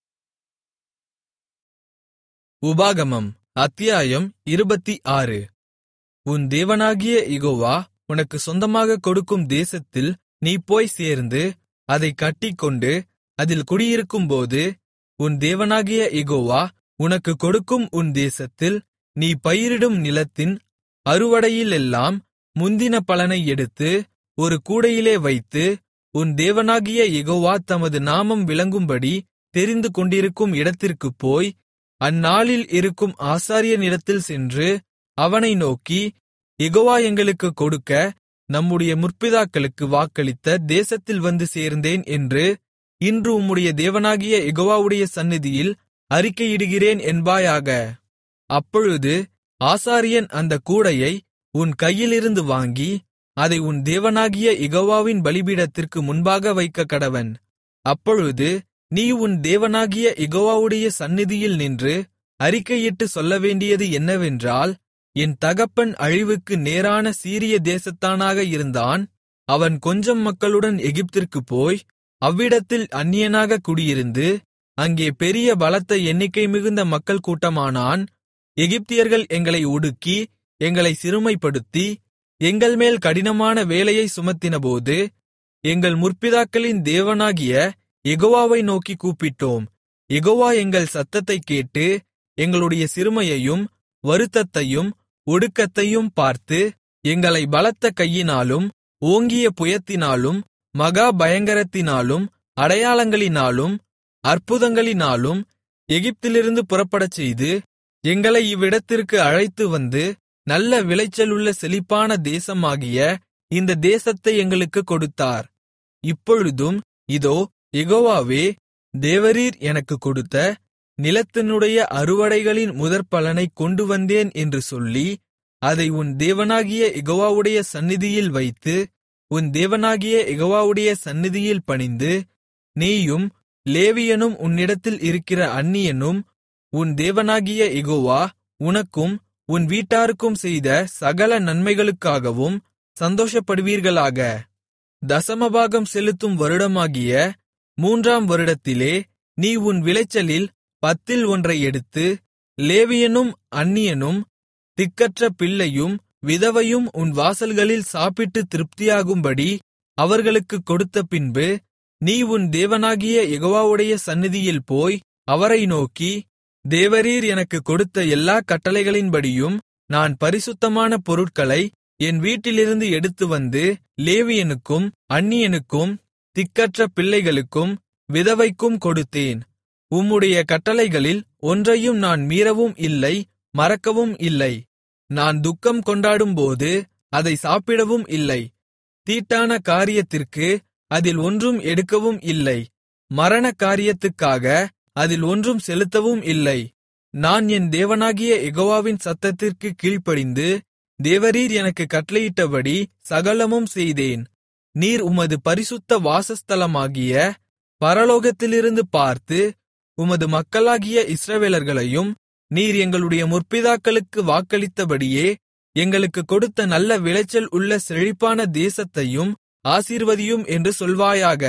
உபாகமம் அத்தியாயம் 26. உன் தேவனாகிய யெகோவா உனக்கு சொந்தமாகக் கொடுக்கும் தேசத்தில் நீ போய் சேர்ந்து அதைக் கட்டிக்கொண்டு அதில் குடியிருக்கும்போது, உன் தேவனாகிய யெகோவா உனக்குக் கொடுக்கும் உன் தேசத்தில் நீ பயிரிடும் நிலத்தின் அறுவடையிலெல்லாம் முந்தின பலனை எடுத்து ஒரு கூடையிலே வைத்து, உன் தேவனாகிய யெகோவா தமது நாமம் விளங்கும்படி தெரிந்து கொண்டிருக்கும் இடத்திற்குப் போய், அந்நாளில் இருக்கும் ஆசாரியனிடத்தில் சென்று அவனை நோக்கி, யெகோவா எங்களுக்குக் கொடுக்க நம்முடைய முற்பிதாக்களுக்கு வாக்களித்த தேசத்தில் வந்து சேர்ந்தேன் என்று இன்று உம்முடைய தேவனாகிய யெகோவாவுடைய சந்நிதியில் அறிக்கையிடுகிறேன் என்பாயாக. அப்பொழுது ஆசாரியன் அந்தக் கூடையை உன் கையிலிருந்து வாங்கி அதை உன் தேவனாகிய யெகோவாவின் பலிபீடத்திற்கு முன்பாக வைக்கக்கடவன். அப்பொழுது நீ உன் தேவனாகிய யெகோவாவுடைய சந்நிதியில் நின்று அறிக்கையிட்டுச் சொல்லவேண்டியது என்னவென்றால், என் தகப்பன் அழிவுக்கு நேரான சீரிய தேசத்தானாக இருந்தான். அவன் கொஞ்சம் மக்களுடன் எகிப்திற்குப் போய் அவ்விடத்தில் அந்நியனாக குடியிருந்து அங்கே பெரிய பலத்த எண்ணிக்கை மிகுந்த மக்கள் கூட்டமானான். எகிப்தியர்கள் எங்களை ஒடுக்கி எங்களை சிறுமைப்படுத்தி எங்கள்மேல் கடினமான வேலையை சுமத்தினபோது எங்கள் முற்பிதாக்களின் தேவனாகிய யெகோவாவை நோக்கிக் கூப்பிட்டோம். யெகோவா எங்கள் சத்தத்தைக் கேட்டு எங்களுடைய சிறுமையையும் வருத்தத்தையும் ஒடுக்கத்தையும் பார்த்து எங்களை பலத்த கையினாலும் ஓங்கிய புயத்தினாலும் மகா பயங்கரத்தினாலும் அடையாளங்களினாலும் அற்புதங்களினாலும் எகிப்திலிருந்து புறப்படச்செய்து எங்களை இவ்விடத்திற்கு அழைத்து வந்து நல்ல விளைச்சலுள்ள செழிப்பான தேசமாகிய இந்த தேசத்தை எங்களுக்குக் கொடுத்தார். இப்பொழுதும் இதோ யெகோவாவே, தேவரீர் எனக்குக் கொடுத்த நிலத்தினுடைய அறுவடைகளின் முதற்பலனைக் கொண்டு வந்தேன் என்று சொல்லி அதை உன் தேவனாகிய யெகோவாவுடைய சந்நிதியில் வைத்து உன் தேவனாகிய யெகோவாவுடைய சந்நிதியில் பணிந்து, நீயும் லேவியனும் உன்னிடத்தில் இருக்கிற அந்நியனும் உன் தேவனாகிய யெகோவா உனக்கும் உன் வீட்டாருக்கும் செய்த சகல நன்மைகளுக்காகவும் சந்தோஷப்படுவீர்களாக. தசமபாகம் செலுத்தும் வருடமாகிய 3ஆம் வருடத்திலே நீ உன் விளைச்சலில் 10 எடுத்து லேவியனும் அந்நியனும் திக்கற்ற பிள்ளையும் விதவையும் உன் வாசல்களில் சாப்பிட்டு திருப்தியாகும்படி அவர்களுக்குக் கொடுத்த பின்பு, நீ உன் தேவனாகிய யெகோவாவுடைய சந்நிதியில் போய் அவரை நோக்கி, தேவரீர் எனக்குக் கொடுத்த எல்லாக் கட்டளைகளின்படியும் நான் பரிசுத்தமான பொருட்களை என் வீட்டிலிருந்து எடுத்துவந்து லேவியனுக்கும் அந்நியனுக்கும் திக்கற்ற பிள்ளைகளுக்கும் விதவைக்கும் கொடுத்தேன். உம்முடைய கட்டளைகளில் ஒன்றையும் நான் மீறவும் இல்லை, மறக்கவும் இல்லை. நான் துக்கம் கொண்டாடும்போது அதை சாப்பிடவும் இல்லை. தீட்டான காரியத்திற்கு அதில் ஒன்றும் எடுக்கவும் இல்லை. மரண காரியத்துக்காக அதில் ஒன்றும் செலுத்தவும் இல்லை. நான் என் தேவனாகிய யெகோவாவின் சத்தத்திற்குக் கீழ்ப்படிந்து தேவரீர் எனக்குக் கட்டளையிட்டபடி சகலமும் செய்தேன். நீர் உமது பரிசுத்த வாசஸ்தலமாகிய பரலோகத்திலிருந்து பார்த்து உமது மக்களாகிய இஸ்ரவேலர்களையும் நீர் எங்களுடைய முற்பிதாக்களுக்கு வாக்களித்தபடியே எங்களுக்குக் கொடுத்த நல்ல விளைச்சல் உள்ள செழிப்பான தேசத்தையும் ஆசீர்வதியும் என்று சொல்வாயாக.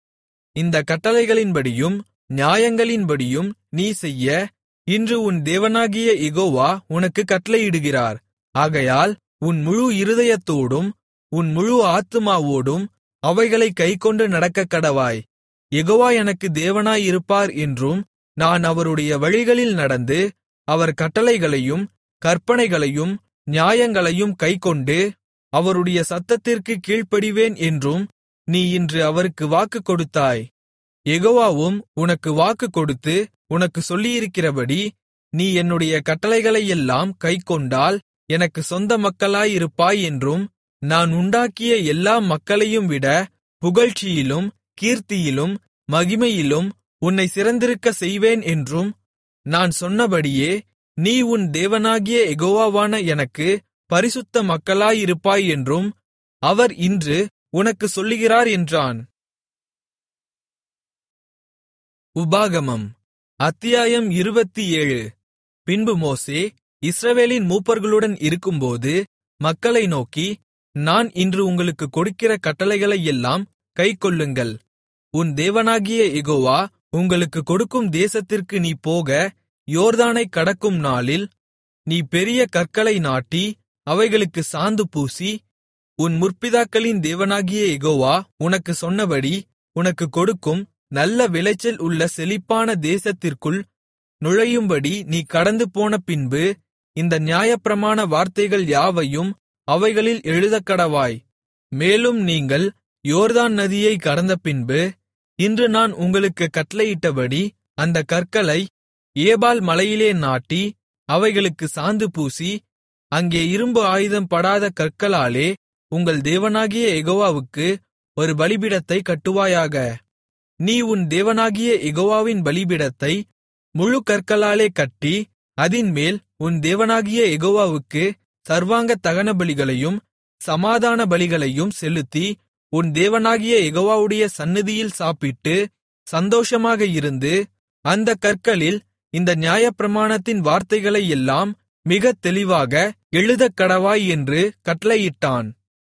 இந்தக் கட்டளைகளின்படியும் நியாயங்களின்படியும் நீ செய்ய இன்று உன் தேவனாகிய யெகோவா உனக்குக் கட்டளையிடுகிறார். ஆகையால் உன் முழு இருதயத்தோடும் உன் முழு ஆத்துமாவோடும் அவைகளைக் கைக்கொண்டு நடக்கக்கடவாய். யெகோவா எனக்கு தேவனாயிருப்பார் என்றும் நான் அவருடைய வழிகளில் நடந்து அவர் கட்டளைகளையும் கற்பனைகளையும் நியாயங்களையும் கைக்கொண்டு அவருடைய சத்தத்திற்குக் கீழ்ப்படிவேன் என்றும் நீ இன்று அவருக்கு வாக்கு கொடுத்தாய். யெகோவாவும் உனக்கு வாக்கு கொடுத்து உனக்கு சொல்லியிருக்கிறபடி நீ என்னுடைய கட்டளைகளையெல்லாம் கைக்கொண்டால் எனக்கு சொந்த மக்களாயிருப்பாய் என்றும், நான் உண்டாக்கிய எல்லா மக்களையும் விட புகழ்ச்சியிலும் கீர்த்தியிலும் மகிமையிலும் உன்னை சிறந்திருக்கச் செய்வேன் என்றும் நான் சொன்னபடியே நீ உன் தேவனாகிய யெகோவாவான எனக்கு பரிசுத்த மக்களாயிருப்பாய் என்றும் அவர் இன்று உனக்குச் சொல்லுகிறார் என்றான். உபாகமம் அத்தியாயம் 27. பின்பு மோசே இஸ்ரவேலின் மூப்பர்களுடன் இருக்கும்போது மக்களை நோக்கி, நான் இன்று உங்களுக்குக் கொடுக்கிற கட்டளைகளையெல்லாம் கைக்கொள்ளுங்கள். உன் தேவனாகிய யெகோவா உங்களுக்குக் கொடுக்கும் தேசத்திற்கு நீ போக யோர்தானைக் கடக்கும் நாளில் நீ பெரிய கற்களை நாட்டி அவைகளுக்கு சாந்து பூசி, உன் முற்பிதாக்களின் தேவனாகிய யெகோவா உனக்குச் சொன்னபடி உனக்குக் கொடுக்கும் நல்ல விளைச்சல் உள்ள செழிப்பான தேசத்திற்குள் நுழையும்படி நீ கடந்து போன பின்பு இந்த நியாயப்பிரமாண வார்த்தைகள் யாவையும் அவைகளில் எழுதக்கடவாய். மேலும் நீங்கள் யோர்தான் நதியை கடந்த பின்பு இன்று நான் உங்களுக்குக் கட்டளையிட்டபடி அந்தக் கற்களை ஏபால் மலையிலே நாட்டி அவைகளுக்கு சாந்து பூசி, அங்கே இரும்பு ஆயுதம் படாத கற்களாலே உங்கள் தேவனாகிய யெகோவாவுக்கு ஒரு பலிபீடத்தைக் கட்டுவாயாக. நீ உன் தேவனாகிய யெகோவாவின் பலிபீடத்தை முழு கற்களாலே கட்டி அதின்மேல் உன் தேவனாகிய யெகோவாவுக்கு சர்வாங்க தகனபலிகளையும் சமாதான பலிகளையும் செலுத்தி உன் தேவனாகிய யெகோவாவுடைய சந்நிதியில் சாப்பிட்டு சந்தோஷமாக இருந்து அந்தக் கற்களில் இந்த நியாயப்பிரமாணத்தின் வார்த்தைகளையெல்லாம் மிகத் தெளிவாக எழுதக்கடவாய் என்று கட்டளையிட்டான்.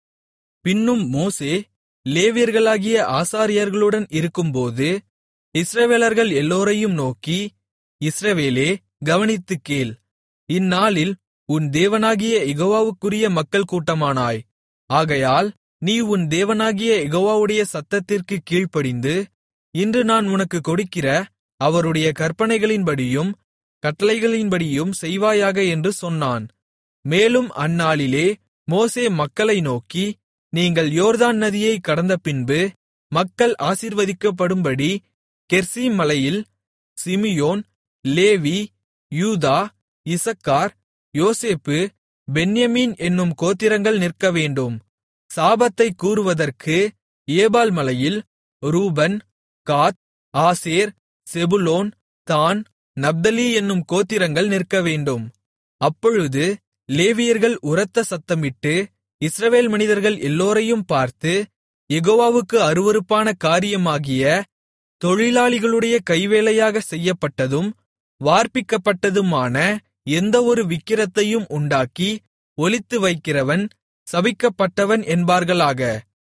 பின்னும் மோசே லேவியர்களாகிய ஆசாரியர்களுடன் இருக்கும்போது இஸ்ரவேலர்கள் எல்லோரையும் நோக்கி, இஸ்ரவேலே, கவனித்துக் கேள். இந்நாளில் உன் தேவனாகிய யெகோவாவுக்குரிய மக்கள் கூட்டமானாய். ஆகையால் நீ உன் தேவனாகிய யெகோவாவுடைய சத்தத்திற்குக் கீழ்ப்படிந்து இன்று நான் உனக்குக் கொடுக்கிற அவருடைய கற்பனைகளின்படியும் கட்டளைகளின்படியும் செய்வாயாக என்று சொன்னான். மேலும் அந்நாளிலே மோசே மக்களை நோக்கி, நீங்கள் யோர்தான் நதியைக் கடந்தபின்பு மக்கள் ஆசீர்வதிக்கப்படும்படி கெர்சீம் மலையில் சிமியோன், லேவி, யூதா, இசக்கார், யோசேப்பு, பென்யமீன் என்னும் கோத்திரங்கள் நிற்கவேண்டும். சாபத்தைக் கூறுவதற்கு ஏபால் மலையில் ரூபன், காத், ஆசேர், செபுலோன், தான், நப்தலி என்னும் கோத்திரங்கள் நிற்கவேண்டும். அப்பொழுது லேவியர்கள் உரத்த சத்தமிட்டு இஸ்ரவேல் மனிதர்கள் எல்லோரையும் பார்த்து, யெகோவாவுக்கு அருவருப்பான காரியமாகிய தொழிலாளிகளுடைய கைவேலையாக செய்யப்பட்டதும் வார்ப்பிக்கப்பட்டதுமான எந்த ஒரு விக்கிரத்தையும் உண்டாக்கி ஒளித்து வைக்கிறவன் சபிக்கப்பட்டவன் என்பார்களாக.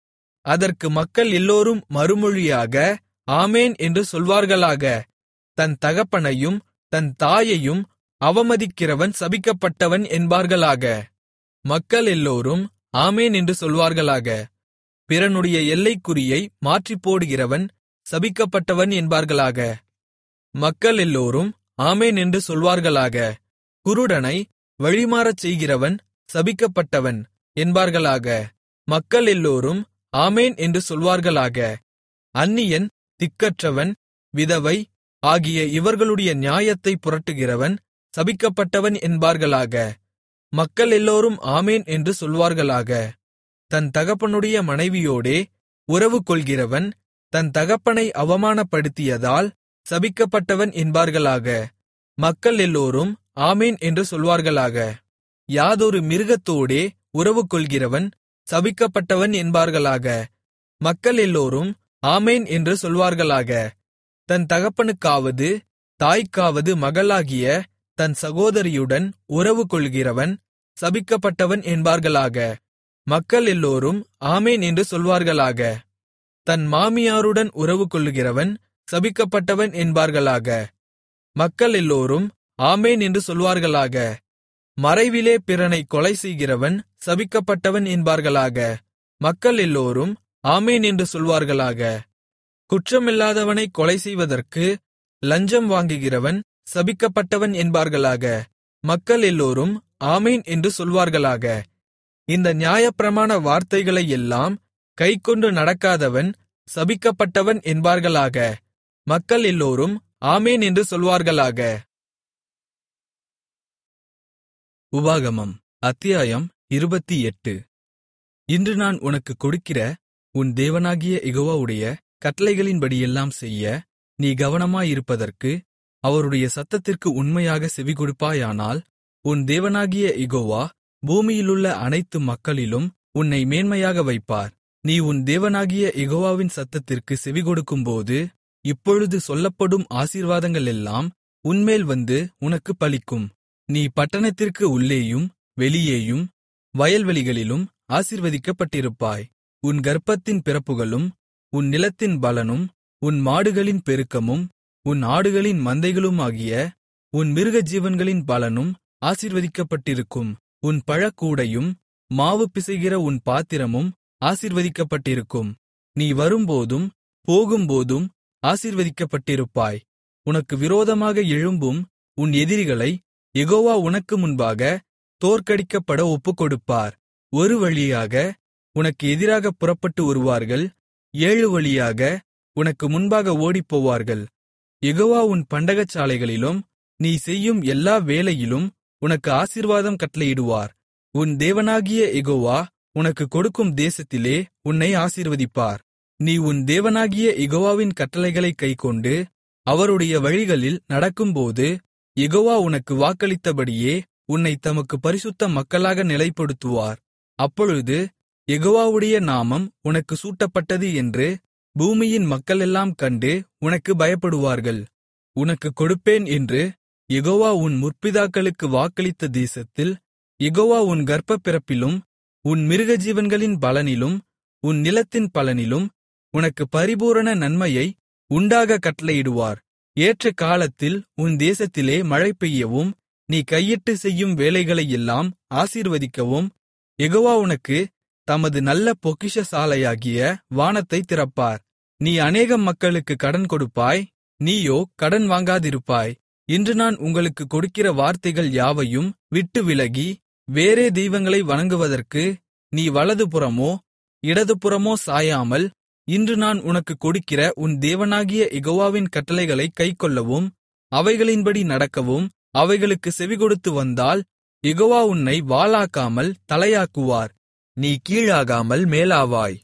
அதற்கு மக்கள் எல்லோரும் மறுமொழியாக ஆமென் என்று சொல்வார்களாக. தன் தகப்பனையும் தன் தாயையும் அவமதிக்கிறவன் சபிக்கப்பட்டவன் என்பார்களாக. மக்கள் எல்லோரும் ஆமென் என்று சொல்வார்களாக. பிறனுடைய எல்லைக்குறியை மாற்றிப்போடுகிறவன் சபிக்கப்பட்டவன் என்பார்களாக. மக்கள் எல்லோரும் ஆமென் என்று சொல்வார்களாக. குருடனை வழிமாறச் செய்கிறவன் சபிக்கப்பட்டவன் என்பார்களாக. மக்கள் எல்லோரும் ஆமென் என்று சொல்வார்களாக. அந்நியன், திக்கற்றவன், விதவை ஆகிய இவர்களுடைய நியாயத்தைப் புரட்டுகிறவன் சபிக்கப்பட்டவன் என்பார்களாக. மக்கள் எல்லோரும் ஆமென் என்று சொல்வார்களாக. தன் தகப்பனுடைய மனைவியோடே உறவு கொள்கிறவன் தன் தகப்பனை அவமானப்படுத்தியதால் சபிக்கப்பட்டவன் என்பார்களாக. மக்கள் எல்லோரும் ஆமென் என்று சொல்வார்களாக. யாதொரு மிருகத்தோடே உறவு கொள்கிறவன் சபிக்கப்பட்டவன் என்பார்களாக. மக்கள் எல்லோரும் ஆமென் என்று சொல்வார்களாக. தன் தகப்பனுக்காவது தாய்க்காவது மகளாகிய தன் சகோதரியுடன் உறவு கொள்கிறவன் சபிக்கப்பட்டவன் என்பார்களாக. மக்கள் எல்லோரும் ஆமென் என்று சொல்வார்களாக. தன் மாமியாருடன் உறவு கொள்ளுகிறவன் சபிக்கப்பட்டவன் என்பார்களாக. மக்கள் எல்லோரும் ஆமென் என்று சொல்வார்களாக. மறைவிலே பிறனை கொலை செய்கிறவன் சபிக்கப்பட்டவன் என்பார்களாக. மக்கள் எல்லோரும் ஆமென் என்று சொல்வார்களாக. குற்றமில்லாதவனை கொலை செய்வதற்கு லஞ்சம் வாங்குகிறவன் சபிக்கப்பட்டவன் என்பார்களாக. மக்கள் எல்லோரும் ஆமென் என்று சொல்வார்களாக. இந்த நியாயப்பிரமாண வார்த்தைகளையெல்லாம் கைக்கொண்டு நடக்காதவன் சபிக்கப்பட்டவன் என்பார்களாக. மக்கள் எல்லோரும் ஆமென் என்று சொல்வார்களாக. உபாகமம் அத்தியாயம் 28. இன்று நான் உனக்குக் கொடுக்கிற உன் தேவனாகிய யெகோவாவுடைய கட்டளைகளின்படியெல்லாம் செய்ய நீ கவனமாயிருப்பதற்கு அவருடைய சத்தத்திற்கு உண்மையாக செவிகொடுப்பாயானால், உன் தேவனாகிய யெகோவா பூமியிலுள்ள அனைத்து மக்களிலும் உன்னை மேன்மையாக வைப்பார். நீ உன் தேவனாகிய யெகோவாவின் சத்தத்திற்கு செவிகொடுக்கும்போது இப்பொழுது சொல்லப்படும் ஆசீர்வாதங்களெல்லாம் உன்மேல் வந்து உனக்குப் பலிக்கும். நீ பட்டணத்திற்கு உள்ளேயும் வெளியேயும் வயல்வெளிகளிலும் ஆசீர்வதிக்கப்பட்டிருப்பாய். உன் கர்ப்பத்தின் பிறப்புகளும் உன் நிலத்தின் பலனும் உன் மாடுகளின் பெருக்கமும் உன் ஆடுகளின் மந்தைகளுமாகிய உன் மிருகஜீவன்களின் பலனும் ஆசீர்வதிக்கப்பட்டிருக்கும். உன் பழக்கூடையும் மாவு பிசைகிற உன் பாத்திரமும் ஆசீர்வதிக்கப்பட்டிருக்கும். நீ வரும்போதும் போகும்போதும் ஆசீர்வதிக்கப்பட்டிருப்பாய். உனக்கு விரோதமாக எழும்பும் உன் எதிரிகளை யெகோவா உனக்கு முன்பாக தோற்கடிக்கப்பட ஒப்புக்கொடுப்பார். ஒரு வழியாக உனக்கு எதிராகப் புறப்பட்டு வருவார்கள், 7 வழியாக உனக்கு முன்பாக ஓடிப்போவார்கள். யெகோவா உன் பண்டகசாலைகளிலும் நீ செய்யும் எல்லா வேலையிலும் உனக்கு ஆசீர்வாதம் கட்டளையிடுவார். உன் தேவனாகிய யெகோவா உனக்குக் கொடுக்கும் தேசத்திலே உன்னை ஆசீர்வதிப்பார். நீ உன் தேவனாகிய யெகோவாவின் கட்டளைகளைக் கைக்கொண்டு அவருடைய வழிகளில் நடக்கும்போது யெகோவா உனக்கு வாக்களித்தபடியே உன்னைத் தமக்கு பரிசுத்த மக்களாக நிலைப்படுத்துவார். அப்பொழுது யெகோவாவுடைய நாமம் உனக்கு சூட்டப்பட்டது என்று பூமியின் மக்களெல்லாம் கண்டு உனக்கு பயப்படுவார்கள். உனக்குக் கொடுப்பேன் என்று யெகோவா உன் முற்பிதாக்களுக்கு வாக்களித்த தேசத்தில் யெகோவா உன் கர்ப்பப்பிறப்பிலும் உன் மிருகஜீவன்களின் பலனிலும் உன் நிலத்தின் பலனிலும் உனக்கு பரிபூரண நன்மையை உண்டாக கட்டளையிடுவார். ஏற்ற காலத்தில் உன் தேசத்திலே மழை பெய்யவும் நீ கையிட்டு செய்யும் வேலைகளையெல்லாம் ஆசீர்வதிக்கவும் யெகோவா உனக்கு தமது நல்ல பொக்கிஷசாலையாகிய வானத்தைத் திறப்பார். நீ அநேகம் மக்களுக்கு கடன் கொடுப்பாய், நீயோ கடன் வாங்காதிருப்பாய். இன்று நான் உங்களுக்குக் கொடுக்கிற வார்த்தைகள் யாவையும் விட்டு விலகி வேறே தெய்வங்களை வணங்குவதற்கு நீ வலதுபுறமோ இடதுபுறமோ சாயாமல், இன்று நான் உனக்குக் கொடுக்கிற உன் தேவனாகிய யெகோவாவின் கட்டளைகளைக் கைக்கொள்ளவும் அவைகளின்படி நடக்கவும் அவைகளுக்கு செவிகொடுத்து வந்தால், யெகோவா உன்னை வாலாக்காமல் தலையாக்குவார், நீ கீழாகாமல் மேலாவாய்.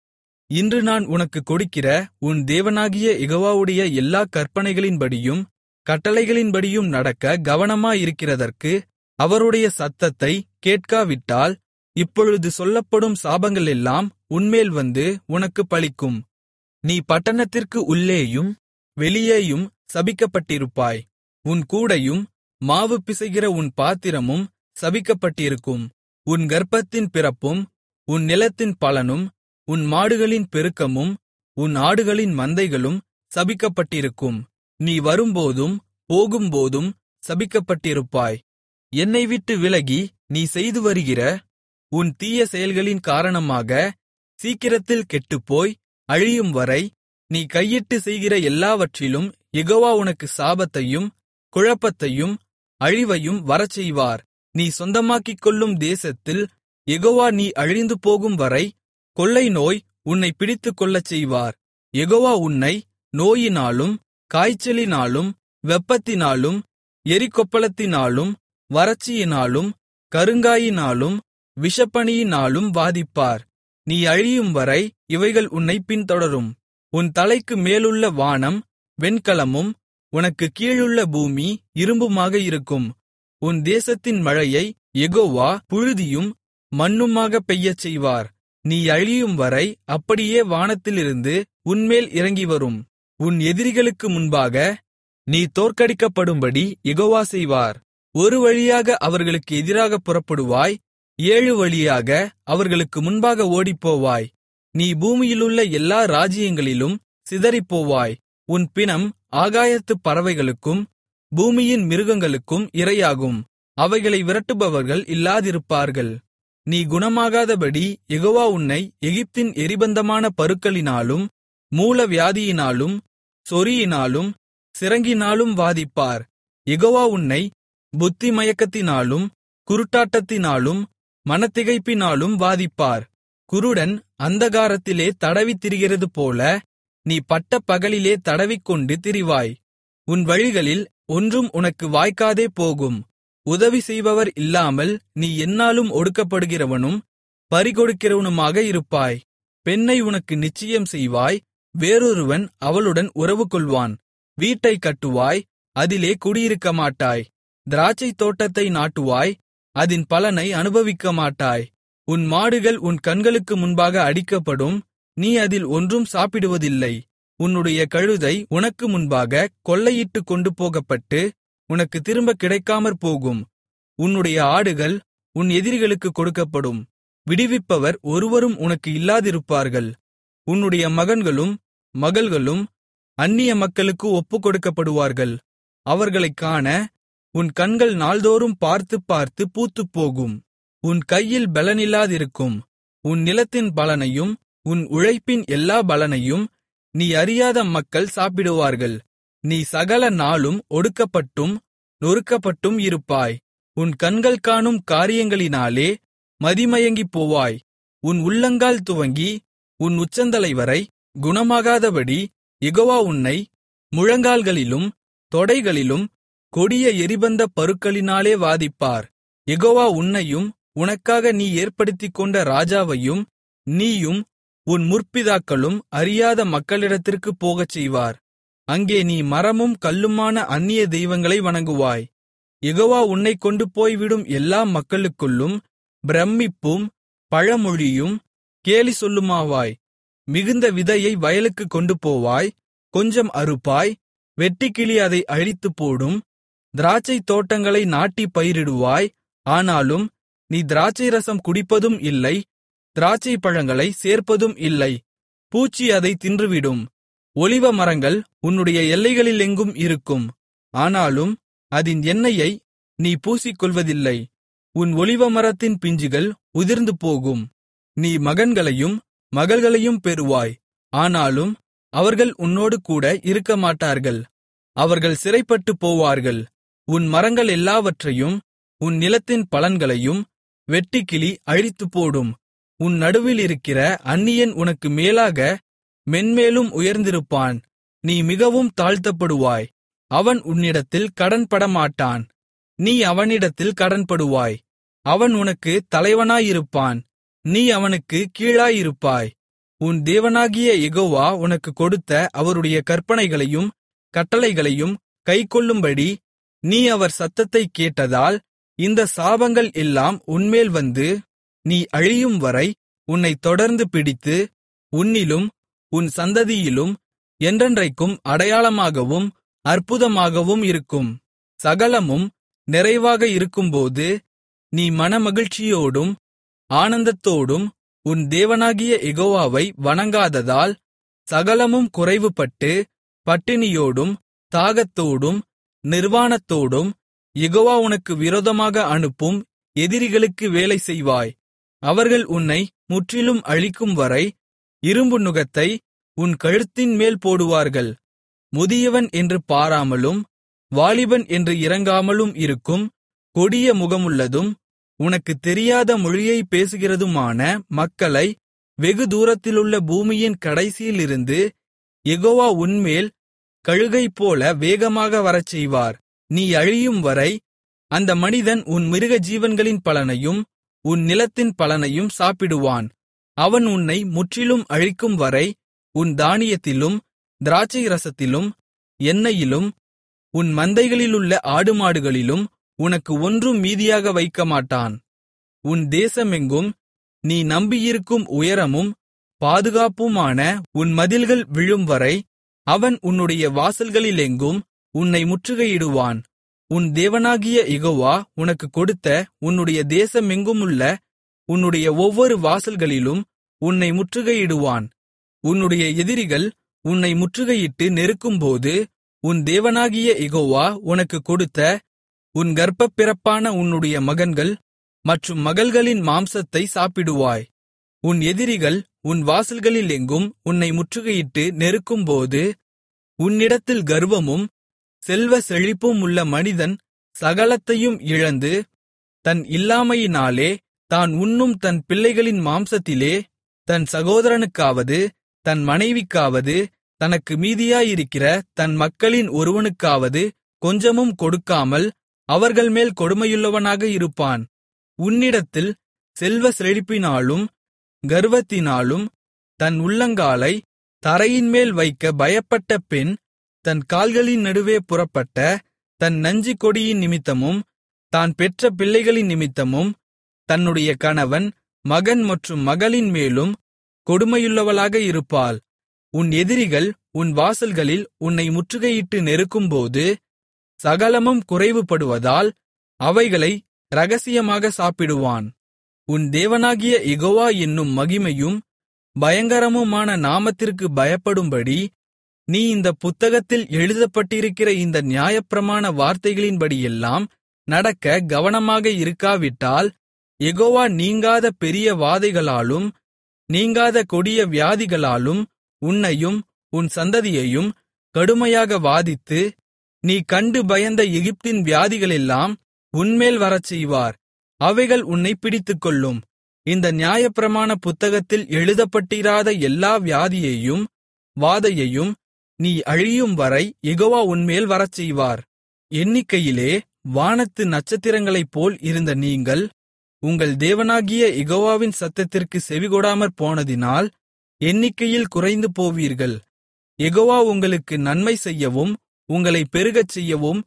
இன்று நான் உனக்குக் கொடுக்கிற உன் தேவனாகிய யெகோவாவுடைய எல்லாக் கற்பனைகளின்படியும் கட்டளைகளின்படியும் நடக்க கவனமாயிருக்கிறதற்கு அவருடைய சத்தத்தைக் கேட்காவிட்டால், இப்பொழுது சொல்லப்படும் சாபங்களெல்லாம் உன்மேல் வந்து உனக்குப் பலிக்கும். நீ பட்டணத்திற்கு உள்ளேயும் வெளியேயும் சபிக்கப்பட்டிருப்பாய். உன் கூடையும் மாவு பிசைகிற உன் பாத்திரமும் சபிக்கப்பட்டிருக்கும். உன் கர்ப்பத்தின் பிறப்பும் உன் நிலத்தின் பலனும் உன் மாடுகளின் பெருக்கமும் உன் ஆடுகளின் மந்தைகளும் சபிக்கப்பட்டிருக்கும். நீ வரும்போதும் போகும்போதும் சபிக்கப்பட்டிருப்பாய். என்னை விட்டு விலகி நீ செய்து வருகிற உன் தீய செயல்களின் காரணமாக சீக்கிரத்தில் கெட்டுப்போய் அழியும் வரை நீ கையிட்டு செய்கிற எல்லாவற்றிலும் யெகோவா உனக்கு சாபத்தையும் குழப்பத்தையும் அழிவையும் வரச்செய்வார். நீ சொந்தமாக்கிக்கொள்ளும் தேசத்தில் யெகோவா நீ அழிந்து போகும் வரை கொள்ளை நோய் உன்னை பிடித்துக்கொள்ளச் செய்வார். யெகோவா உன்னை நோயினாலும் காய்ச்சலினாலும் வெப்பத்தினாலும் எரிகொப்பளத்தினாலும் வறட்சியினாலும் கருங்காயினாலும் விஷப்பனியினாலும் வாதிப்பார். நீ அழியும்வரை இவைகள் உன்னைப் பின்தொடரும். உன் தலைக்கு மேலுள்ள வானம் வெண்கலமும் உனக்குக் கீழுள்ள பூமி இரும்புமாக இருக்கும். உன் தேசத்தின் மழையை யெகோவா புழுதியும் மண்ணுமாகப் பெய்யச் செய்வார். நீ அழியும்வரை அப்படியே வானத்திலிருந்து உன்மேல் இறங்கிவரும். உன் எதிரிகளுக்கு முன்பாக நீ தோற்கடிக்கப்படும்படி யெகோவா செய்வார். ஒரு வழியாக அவர்களுக்கு எதிராகப் புறப்படுவாய், 7 வழியாக அவர்களுக்கு முன்பாக ஓடிப்போவாய். நீ பூமியிலுள்ள எல்லா ராஜ்யங்களிலும் சிதறிப்போவாய். உன் பிணம் ஆகாயத்துப் பறவைகளுக்கும் பூமியின் மிருகங்களுக்கும் இரையாகும். அவைகளை விரட்டுபவர்கள் இல்லாதிருப்பார்கள். நீ குணமாகாதபடி யெகோவா உன்னை எகிப்தின் எரிபந்தமான பருக்களினாலும் மூலவியாதியினாலும் சொறியினாலும் சிரங்கினாலும் வாதிப்பார். யெகோவா உன்னை புத்திமயக்கத்தினாலும் குருட்டாட்டத்தினாலும் மனத்திகைப்பினாலும் வாதிப்பார். குருடன் அந்தகாரத்திலே தடவித் திரிகிறதுபோல நீ பட்ட பகலிலே தடவிக்கொண்டு திரிவாய். உன் வழிகளில் ஒன்றும் உனக்கு வாய்க்காதே போகும். உதவி செய்பவர் இல்லாமல் நீ எந்நாளும் ஒடுக்கப்படுகிறவனும் பறிகொடுக்கிறவனுமாக இருப்பாய். பெண்ணை உனக்கு நிச்சயம் செய்வாய், வேறொருவன் அவளுடன் உறவு கொள்வான். வீட்டைக் கட்டுவாய், அதிலே குடியிருக்கமாட்டாய். திராட்சைத் தோட்டத்தை நாட்டுவாய், அதின் பலனை அனுபவிக்கமாட்டாய். உன் மாடுகள் உன் கண்களுக்கு முன்பாக அடிக்கப்படும், நீ அதில் ஒன்றும் சாப்பிடுவதில்லை. உன்னுடைய கழுதை உனக்கு முன்பாக கொள்ளையிட்டுக் கொண்டு போகப்பட்டு உனக்கு திரும்ப கிடைக்காமற் போகும். உன்னுடைய ஆடுகள் உன் எதிரிகளுக்குக் கொடுக்கப்படும். விடுவிப்பவர் ஒருவரும் உனக்கு இல்லாதிருப்பார்கள். உன்னுடைய மகன்களும் மகள்களும் அந்நிய மக்களுக்கு ஒப்புக்கொடுக்கப்படுவார்கள். அவர்களைக் காண உன் கண்கள் நாள்தோறும் பார்த்துப் பார்த்து பூத்துப்போகும். உன் கையில் பெலனில்லாதிருக்கும். உன் நிலத்தின் பலனையும் உன் உழைப்பின் எல்லா பலனையும் நீ அறியாத மக்கள் சாப்பிடுவார்கள். நீ சகல நாளும் ஒடுக்கப்பட்டும் நொறுக்கப்பட்டும் இருப்பாய். உன் கண்கள் காணும் காரியங்களினாலே மதிமயங்கிப் போவாய். உன் உள்ளங்கால் துவங்கி உன் உச்சந்தலை வரை குணமாகாதபடி யெகோவா உன்னை முழங்கால்களிலும் தொடைகளிலும் கொடிய எரிபந்த பருக்களினாலே வாதிப்பார். யெகோவா உன்னையும் உனக்காக நீ ஏற்படுத்திக்கொண்ட ராஜாவையும் நீயும் உன் முற்பிதாக்களும் அறியாத மக்களிடத்திற்குப் போகச் செய்வார். அங்கே நீ மரமும் கல்லுமான அந்நிய தெய்வங்களை வணங்குவாய். யெகோவா உன்னைக் கொண்டு போய்விடும் எல்லா மக்களுக்குள்ளும் பிரமிப்பும் பழமொழியும் கேலி சொல்லுமாவாய். மிகுந்த விதையை வயலுக்குக் கொண்டு போவாய், கொஞ்சம் அறுப்பாய், வெட்டுக்கிளி அதை அழித்துப் போடும். திராட்சைத் தோட்டங்களை நாட்டிப் பயிரிடுவாய், ஆனாலும் நீ திராட்சைரசம் குடிப்பதும் இல்லை, திராட்சைப்பழங்களைச் சேர்ப்பதும் இல்லை. பூச்சி அதைத் தின்றுவிடும். ஒலிவ மரங்கள் உன்னுடைய எல்லைகளிலெங்கும் இருக்கும், ஆனாலும் அதின் எண்ணெயை நீ பூசிக்கொள்வதில்லை. உன் ஒலிவமரத்தின் பிஞ்சுகள் உதிர்ந்து போகும். நீ மகன்களையும் மகள்களையும் பெறுவாய், ஆனாலும் அவர்கள் உன்னோடு கூட இருக்கமாட்டார்கள். அவர்கள் சிறைப்பட்டுப் போவார்கள். உன் மரங்கள் எல்லாவற்றையும் உன் நிலத்தின் பலன்களையும் வெட்டுக்கிளி அழித்துப்போடும். உன் நடுவில் இருக்கிற அந்நியன் உனக்கு மேலாக மென்மேலும் உயர்ந்திருப்பான். நீ மிகவும் தாழ்த்தப்படுவாய். அவன் உன்னிடத்தில் கடன்படமாட்டான், நீ அவனிடத்தில் கடன்படுவாய். அவன் உனக்கு தலைவனாயிருப்பான், நீ அவனுக்குக் கீழாயிருப்பாய். உன் தேவனாகிய யெகோவா உனக்குக் கொடுத்த அவருடைய கற்பனைகளையும் கட்டளைகளையும் கைக்கொள்ளும்படி நீ அவர் சத்தத்தைக் கேட்டதால் இந்த சாபங்கள் எல்லாம் உன்மேல் வந்து, நீ அழியும் வரை உன்னைத் தொடர்ந்து பிடித்து, உன்னிலும் உன் சந்ததியிலும் என்றென்றைக்கும் அடையாளமாகவும் அற்புதமாகவும் இருக்கும். சகலமும் நிறைவாக இருக்கும்போது நீ மனமகிழ்ச்சியோடும் ஆனந்தத்தோடும் உன் தேவனாகிய யெகோவாவை வணங்காததால் சகலமும் குறைவுபட்டு பட்டினியோடும் தாகத்தோடும் நிர்வாணத்தோடும் யெகோவா உனக்கு விரோதமாக அனுப்பும் எதிரிகளுக்கு வேலை செய்வாய். அவர்கள் உன்னை முற்றிலும் அழிக்கும்வரை இரும்பு நுகத்தை உன் கழுத்தின்மேல் போடுவார்கள். முதியவன் என்று பாராமலும் வாலிபன் என்று இரங்காமலும் இருக்கும் கொடிய முகமுள்ளதும் உனக்குத் தெரியாத மொழியைப் பேசுகிறதுமான மக்களை வெகு தூரத்திலுள்ள பூமியின் கடைசியிலிருந்து யெகோவா உன்மேல் கழுகைப்போல வேகமாக வரச்செய்வார். நீ அழியும் வரை அந்த மனிதன் உன் மிருக ஜீவன்களின் பலனையும் உன் நிலத்தின் பலனையும் சாப்பிடுவான். அவன் உன்னை முற்றிலும் அழிக்கும் வரை உன் தானியத்திலும் திராட்சை ரசத்திலும் எண்ணெயிலும் உன் மந்தைகளிலுள்ள ஆடுமாடுகளிலும் உனக்கு ஒன்றும் மீதியாக வைக்கமாட்டான். உன் தேசமெங்கும் நீ நம்பியிருக்கும் உயரமும் பாதுகாப்புமான உன் மதில்கள் விழும்வரை அவன் உன்னுடைய வாசல்களிலெங்கும் உன்னை முற்றுகையிடுவான். உன் தேவனாகிய யெகோவா உனக்குக் கொடுத்த உன்னுடைய தேசமெங்குமுள்ள உன்னுடைய ஒவ்வொரு வாசல்களிலும் உன்னை முற்றுகையிடுவான். உன்னுடைய எதிரிகள் உன்னை முற்றுகையிட்டு நெருக்கும்போது உன் தேவனாகிய யெகோவா உனக்குக் கொடுத்த உன் கர்ப்பப்பிறப்பான உன்னுடைய மகன்கள் மற்றும் மகள்களின் மாம்சத்தை சாப்பிடுவாய். உன் எதிரிகள் உன் வாசல்களிலெங்கும் உன்னை முற்றுகையிட்டு நெருக்கும்போது உன்னிடத்தில் கர்வமும் செல்வ செழிப்பும் உள்ள மனிதன் சகலத்தையும் இழந்து தன் இல்லாமையினாலே தான் உண்ணும் தன் பிள்ளைகளின் மாம்சத்திலே தன் சகோதரனுக்காவது தன் மனைவிக்காவது தனக்கு மீதியாயிருக்கிற தன் மக்களின் ஒருவனுக்காவது கொஞ்சமும் கொடுக்காமல் அவர்கள்மேல் கொடுமையுள்ளவனாக இருப்பான். உன்னிடத்தில் செல்வ செழிப்பினாலும் கர்வத்தினாலும் தன் உள்ளங்காலை தரையின்மேல் வைக்க பயப்பட்ட பெண் தன் கால்களின் நடுவே புறப்பட்ட தன் நஞ்சுக் கொடியின் நிமித்தமும் தான் பெற்ற பிள்ளைகளின் நிமித்தமும் தன்னுடைய கணவன் மகன் மற்றும் மகளின் மேலும் கொடுமையுள்ளவளாக இருப்பாள். உன் எதிரிகள் உன் வாசல்களில் உன்னை முற்றுகையிட்டு நெருக்கும்போது சகலமும் குறைவுபடுவதால் அவைகளை இரகசியமாக சாப்பிடுவான். உன் தேவனாகிய யெகோவா என்னும் மகிமையும் பயங்கரமுமான நாமத்திற்கு பயப்படும்படி நீ இந்தப் புத்தகத்தில் எழுதப்பட்டிருக்கிற இந்த நியாயப்பிரமாண வார்த்தைகளின்படியெல்லாம் நடக்க கவனமாக இருக்காவிட்டால் யெகோவா நீங்காத பெரிய வாதைகளாலும் நீங்காத கொடிய வியாதிகளாலும் உன்னையும் உன் சந்ததியையும் கடுமையாக வாதித்து நீ கண்டு பயந்த எகிப்தின் வியாதிகளெல்லாம் உன்மேல் வரச்செய்வார். அவைகள் உன்னைப் பிடித்துக்கொள்ளும். இந்த நியாயப்பிரமாண புத்தகத்தில் எழுதப்பட்டிராத எல்லா வியாதியையும் வாதையையும் நீ அழியும் வரை யெகோவா உன்மேல் வரச்செய்வார். எண்ணிக்கையிலே வானத்து நட்சத்திரங்களைப்போல் இருந்த நீங்கள் உங்கள் தேவனாகிய யெகோவாவின் சத்தத்திற்குச் செவிகொடாமற் போனதினால் எண்ணிக்கையில் குறைந்து போவீர்கள். யெகோவா உங்களுக்கு நன்மை செய்யவும் உங்களைப் பெருகச் செய்யவும்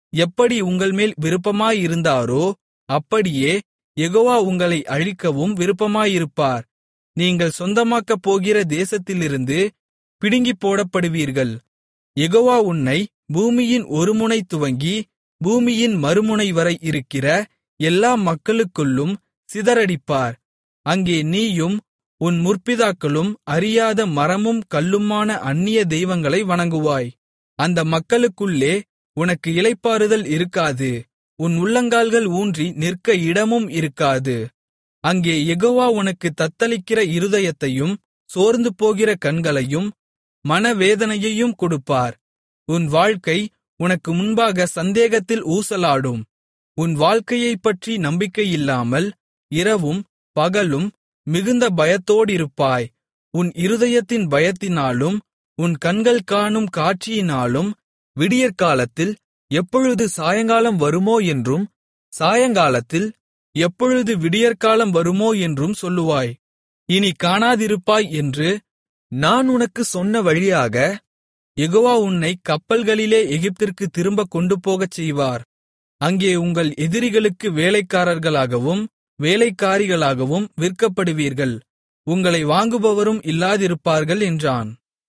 எப்படி உங்கள்மேல் விருப்பமாயிருந்தாரோ அப்படியே யெகோவா உங்களை அழிக்கவும் விருப்பமாயிருப்பார். நீங்கள் சொந்தமாக்கப் போகிற தேசத்திலிருந்து பிடுங்கிப் போடப்படுவீர்கள். யெகோவா உன்னை பூமியின் ஒருமுனை துவங்கி பூமியின் மறுமுனைவரை இருக்கிற எல்லா மக்களுக்குள்ளும் சிதறடிப்பார். அங்கே நீயும் உன் முற்பிதாக்களும் அறியாத மரமும் கல்லுமான அந்நிய தெய்வங்களை வணங்குவாய். அந்த மக்களுக்குள்ளே உனக்கு இளைப்பாறுதல் இருக்காது. உன் உள்ளங்கால்கள் ஊன்றி நிற்க இடமும் இருக்காது. அங்கே யெகோவா உனக்கு தத்தளிக்கிற இருதயத்தையும் சோர்ந்து போகிற கண்களையும் மனவேதனையையும் கொடுப்பார். உன் வாழ்க்கை உனக்கு முன்பாக சந்தேகத்தில் ஊசலாடும். உன் வாழ்க்கையைப்பற்றி நம்பிக்கையில்லாமல் இரவும் பகலும் மிகுந்த பயத்தோடிருப்பாய். உன் இருதயத்தின் பயத்தினாலும் உன் கண்கள் காணும் காட்சியினாலும் விடியற்காலத்தில் எப்பொழுது சாயங்காலம் வருமோ என்றும் சாயங்காலத்தில் எப்பொழுது விடியற்காலம் வருமோ என்றும் சொல்லுவாய். இனி காணாதிருப்பாய் என்று நான் உனக்கு சொன்ன வழியாக யெகோவா உன்னை கப்பல்களிலே எகிப்திற்கு திரும்ப கொண்டுபோகச் செய்வார். அங்கே உங்கள் எதிரிகளுக்கு வேலைக்காரர்களாகவும் வேலைக்காரிகளாகவும் விற்கப்படுவீர்கள். உங்களை வாங்குபவரும் இல்லாதிருப்பார்கள் என்றான்.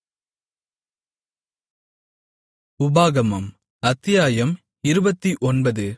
உபாகமம் அத்தியாயம் 29.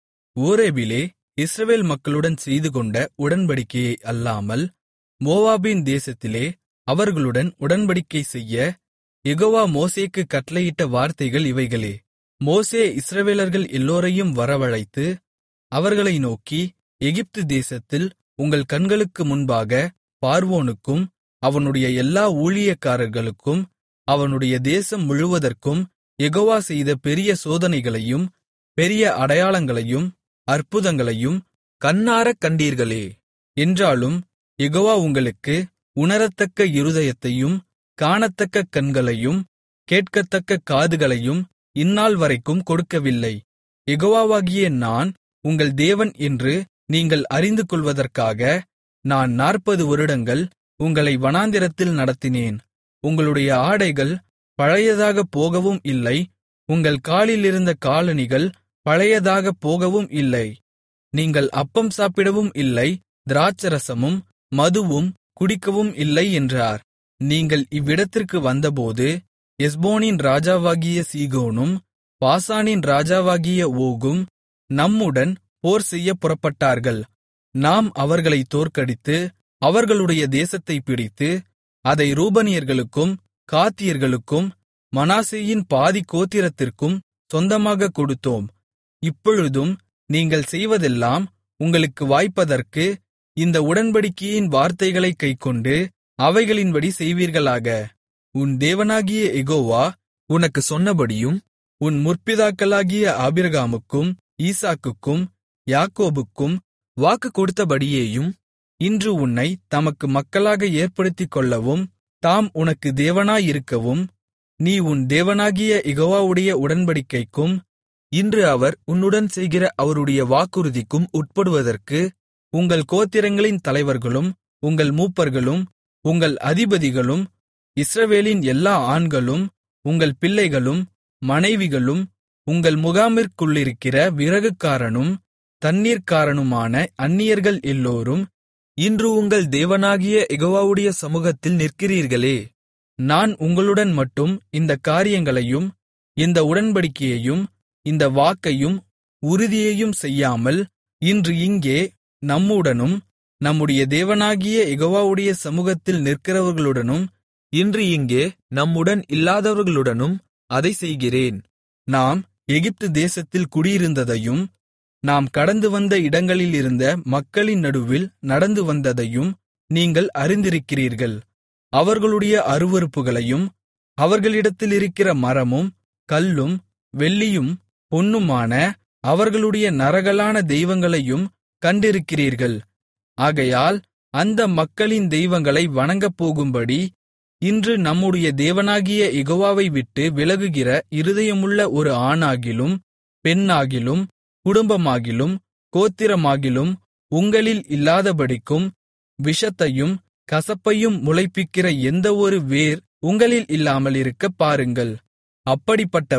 ஓரேபிலே இஸ்ரவேல் மக்களுடன் செய்துகொண்ட உடன்படிக்கையை அல்லாமல் மோவாபின் தேசத்திலே அவர்களுடன் உடன்படிக்கை செய்ய யெகோவா மோசேக்கு கட்டளையிட்ட வார்த்தைகள் இவைகளே. மோசே இஸ்ரவேலர்கள் எல்லோரையும் வரவழைத்து அவர்களை நோக்கி, எகிப்து தேசத்தில் உங்கள் கண்களுக்கு முன்பாக பார்வோனுக்கும் அவனுடைய எல்லா ஊழியக்காரர்களுக்கும் அவனுடைய தேசம் முழுவதற்கும் யெகோவா செய்த பெரிய சோதனைகளையும் பெரிய அடையாளங்களையும் அற்புதங்களையும் கண்ணாரக் கண்டீர்களே. என்றாலும் யெகோவா உங்களுக்கு உணரத்தக்க இருதயத்தையும் காணத்தக்க கண்களையும் கேட்கத்தக்க காதுகளையும் இந்நாள் வரைக்கும் கொடுக்கவில்லை. யெகோவாவாகிய நான் உங்கள் தேவன் என்று நீங்கள் அறிந்து கொள்வதற்காக நான் 40 வருடங்கள் உங்களை வனாந்திரத்தில் நடத்தினேன். உங்களுடைய ஆடைகள் பழையதாகப் போகவும் இல்லை, உங்கள் காலிலிருந்த காலணிகள் பழையதாகப் போகவும் இல்லை. நீங்கள் அப்பம் சாப்பிடவும் இல்லை, திராட்சரசமும் மதுவும் குடிக்கவும் இல்லை என்றார். நீங்கள் இவ்விடத்திற்கு வந்தபோது எஸ்போனின் ராஜாவாகிய சீகோனும் பாசானின் ராஜாவாகிய ஓகும் நம்முடன் போர் செய்யப் புறப்பட்டார்கள். நாம் அவர்களை தோற்கடித்து அவர்களுடைய தேசத்தைப் பிடித்து அதை ரூபனியர்களுக்கும் காத்தியர்களுக்கும் மனாசேயின் பாதி கோத்திரத்திற்கும் சொந்தமாகக் கொடுத்தோம். இப்பொழுதும் நீங்கள் செய்வதெல்லாம் உங்களுக்கு வாய்ப்பதற்கு இந்த உடன்படிக்கையின் வார்த்தைகளைக் கைக்கொண்டு அவைகளின்படி செய்வீர்களாக. உன் தேவனாகிய யெகோவா உனக்கு சொன்னபடியும் உன் முற்பிதாக்களாகிய ஆபிரகாமுக்கும் ஈசாக்குக்கும் யாக்கோபுக்கும் வாக்கு கொடுத்தபடியேயும் இன்று உன்னை தமக்கு மக்களாக ஏற்படுத்திக்கொள்ளவும் தாம் உனக்கு தேவனாயிருக்கவும் நீ உன் தேவனாகிய யெகோவாவுடைய உடன்படிக்கைக்கும் இன்று அவர் உன்னுடன் செய்கிற அவருடைய வாக்குறுதிக்கும் உட்படுவதற்கு உங்கள் கோத்திரங்களின் தலைவர்களும் உங்கள் மூப்பர்களும் உங்கள் அதிபதிகளும் இஸ்ரவேலின் எல்லா ஆண்களும் உங்கள் பிள்ளைகளும் மனைவிகளும் உங்கள் முகாமிற்குள்ளிருக்கிற விறகுக்காரனும் தண்ணீர்க்காரனுமான அந்நியர்கள் எல்லோரும் இன்று உங்கள் தேவனாகிய யெகோவாவுடைய சமூகத்தில் நிற்கிறீர்களே. நான் உங்களுடன் மட்டும் இந்தக் காரியங்களையும் இந்த உடன்படிக்கையையும் இந்த வாக்கையும் உறுதியையும் செய்யாமல் இன்று இங்கே நம்முடனும் நம்முடைய தேவனாகிய யெகோவாவுடைய சமூகத்தில் நிற்கிறவர்களுடனும் இன்று இங்கே நம்முடன் இல்லாதவர்களுடனும் அதை செய்கிறேன். நாம் எகிப்து தேசத்தில் குடியிருந்ததையும் நாம் கடந்து வந்த இடங்களிலிருந்த மக்களின் நடுவில் நடந்து வந்ததையும் நீங்கள் அறிந்திருக்கிறீர்கள். அவர்களுடைய அருவருப்புகளையும் அவர்களிடத்திலிருக்கிற மரமும் கல்லும் வெள்ளியும் பொன்னுமான அவர்களுடைய நரகலான தெய்வங்களையும் கண்டிருக்கிறீர்கள். ஆகையால் அந்த மக்களின் தெய்வங்களை வணங்கப்போகும்படி இன்று நம்முடைய தேவனாகிய யெகோவாவை விட்டு விலகுகிற இருதயமுள்ள ஒரு ஆணாகிலும் பெண்ணாகிலும் குடும்பமாகிலும் கோத்திரமாகிலும் உங்களில் இல்லாதபடிக்கும் விஷத்தையும் கசப்பையும் முளைப்பிக்கிற எந்த ஒரு வேர் உங்களில் இல்லாமலிருக்கப் பாருங்கள். அப்படிப்பட்டவன்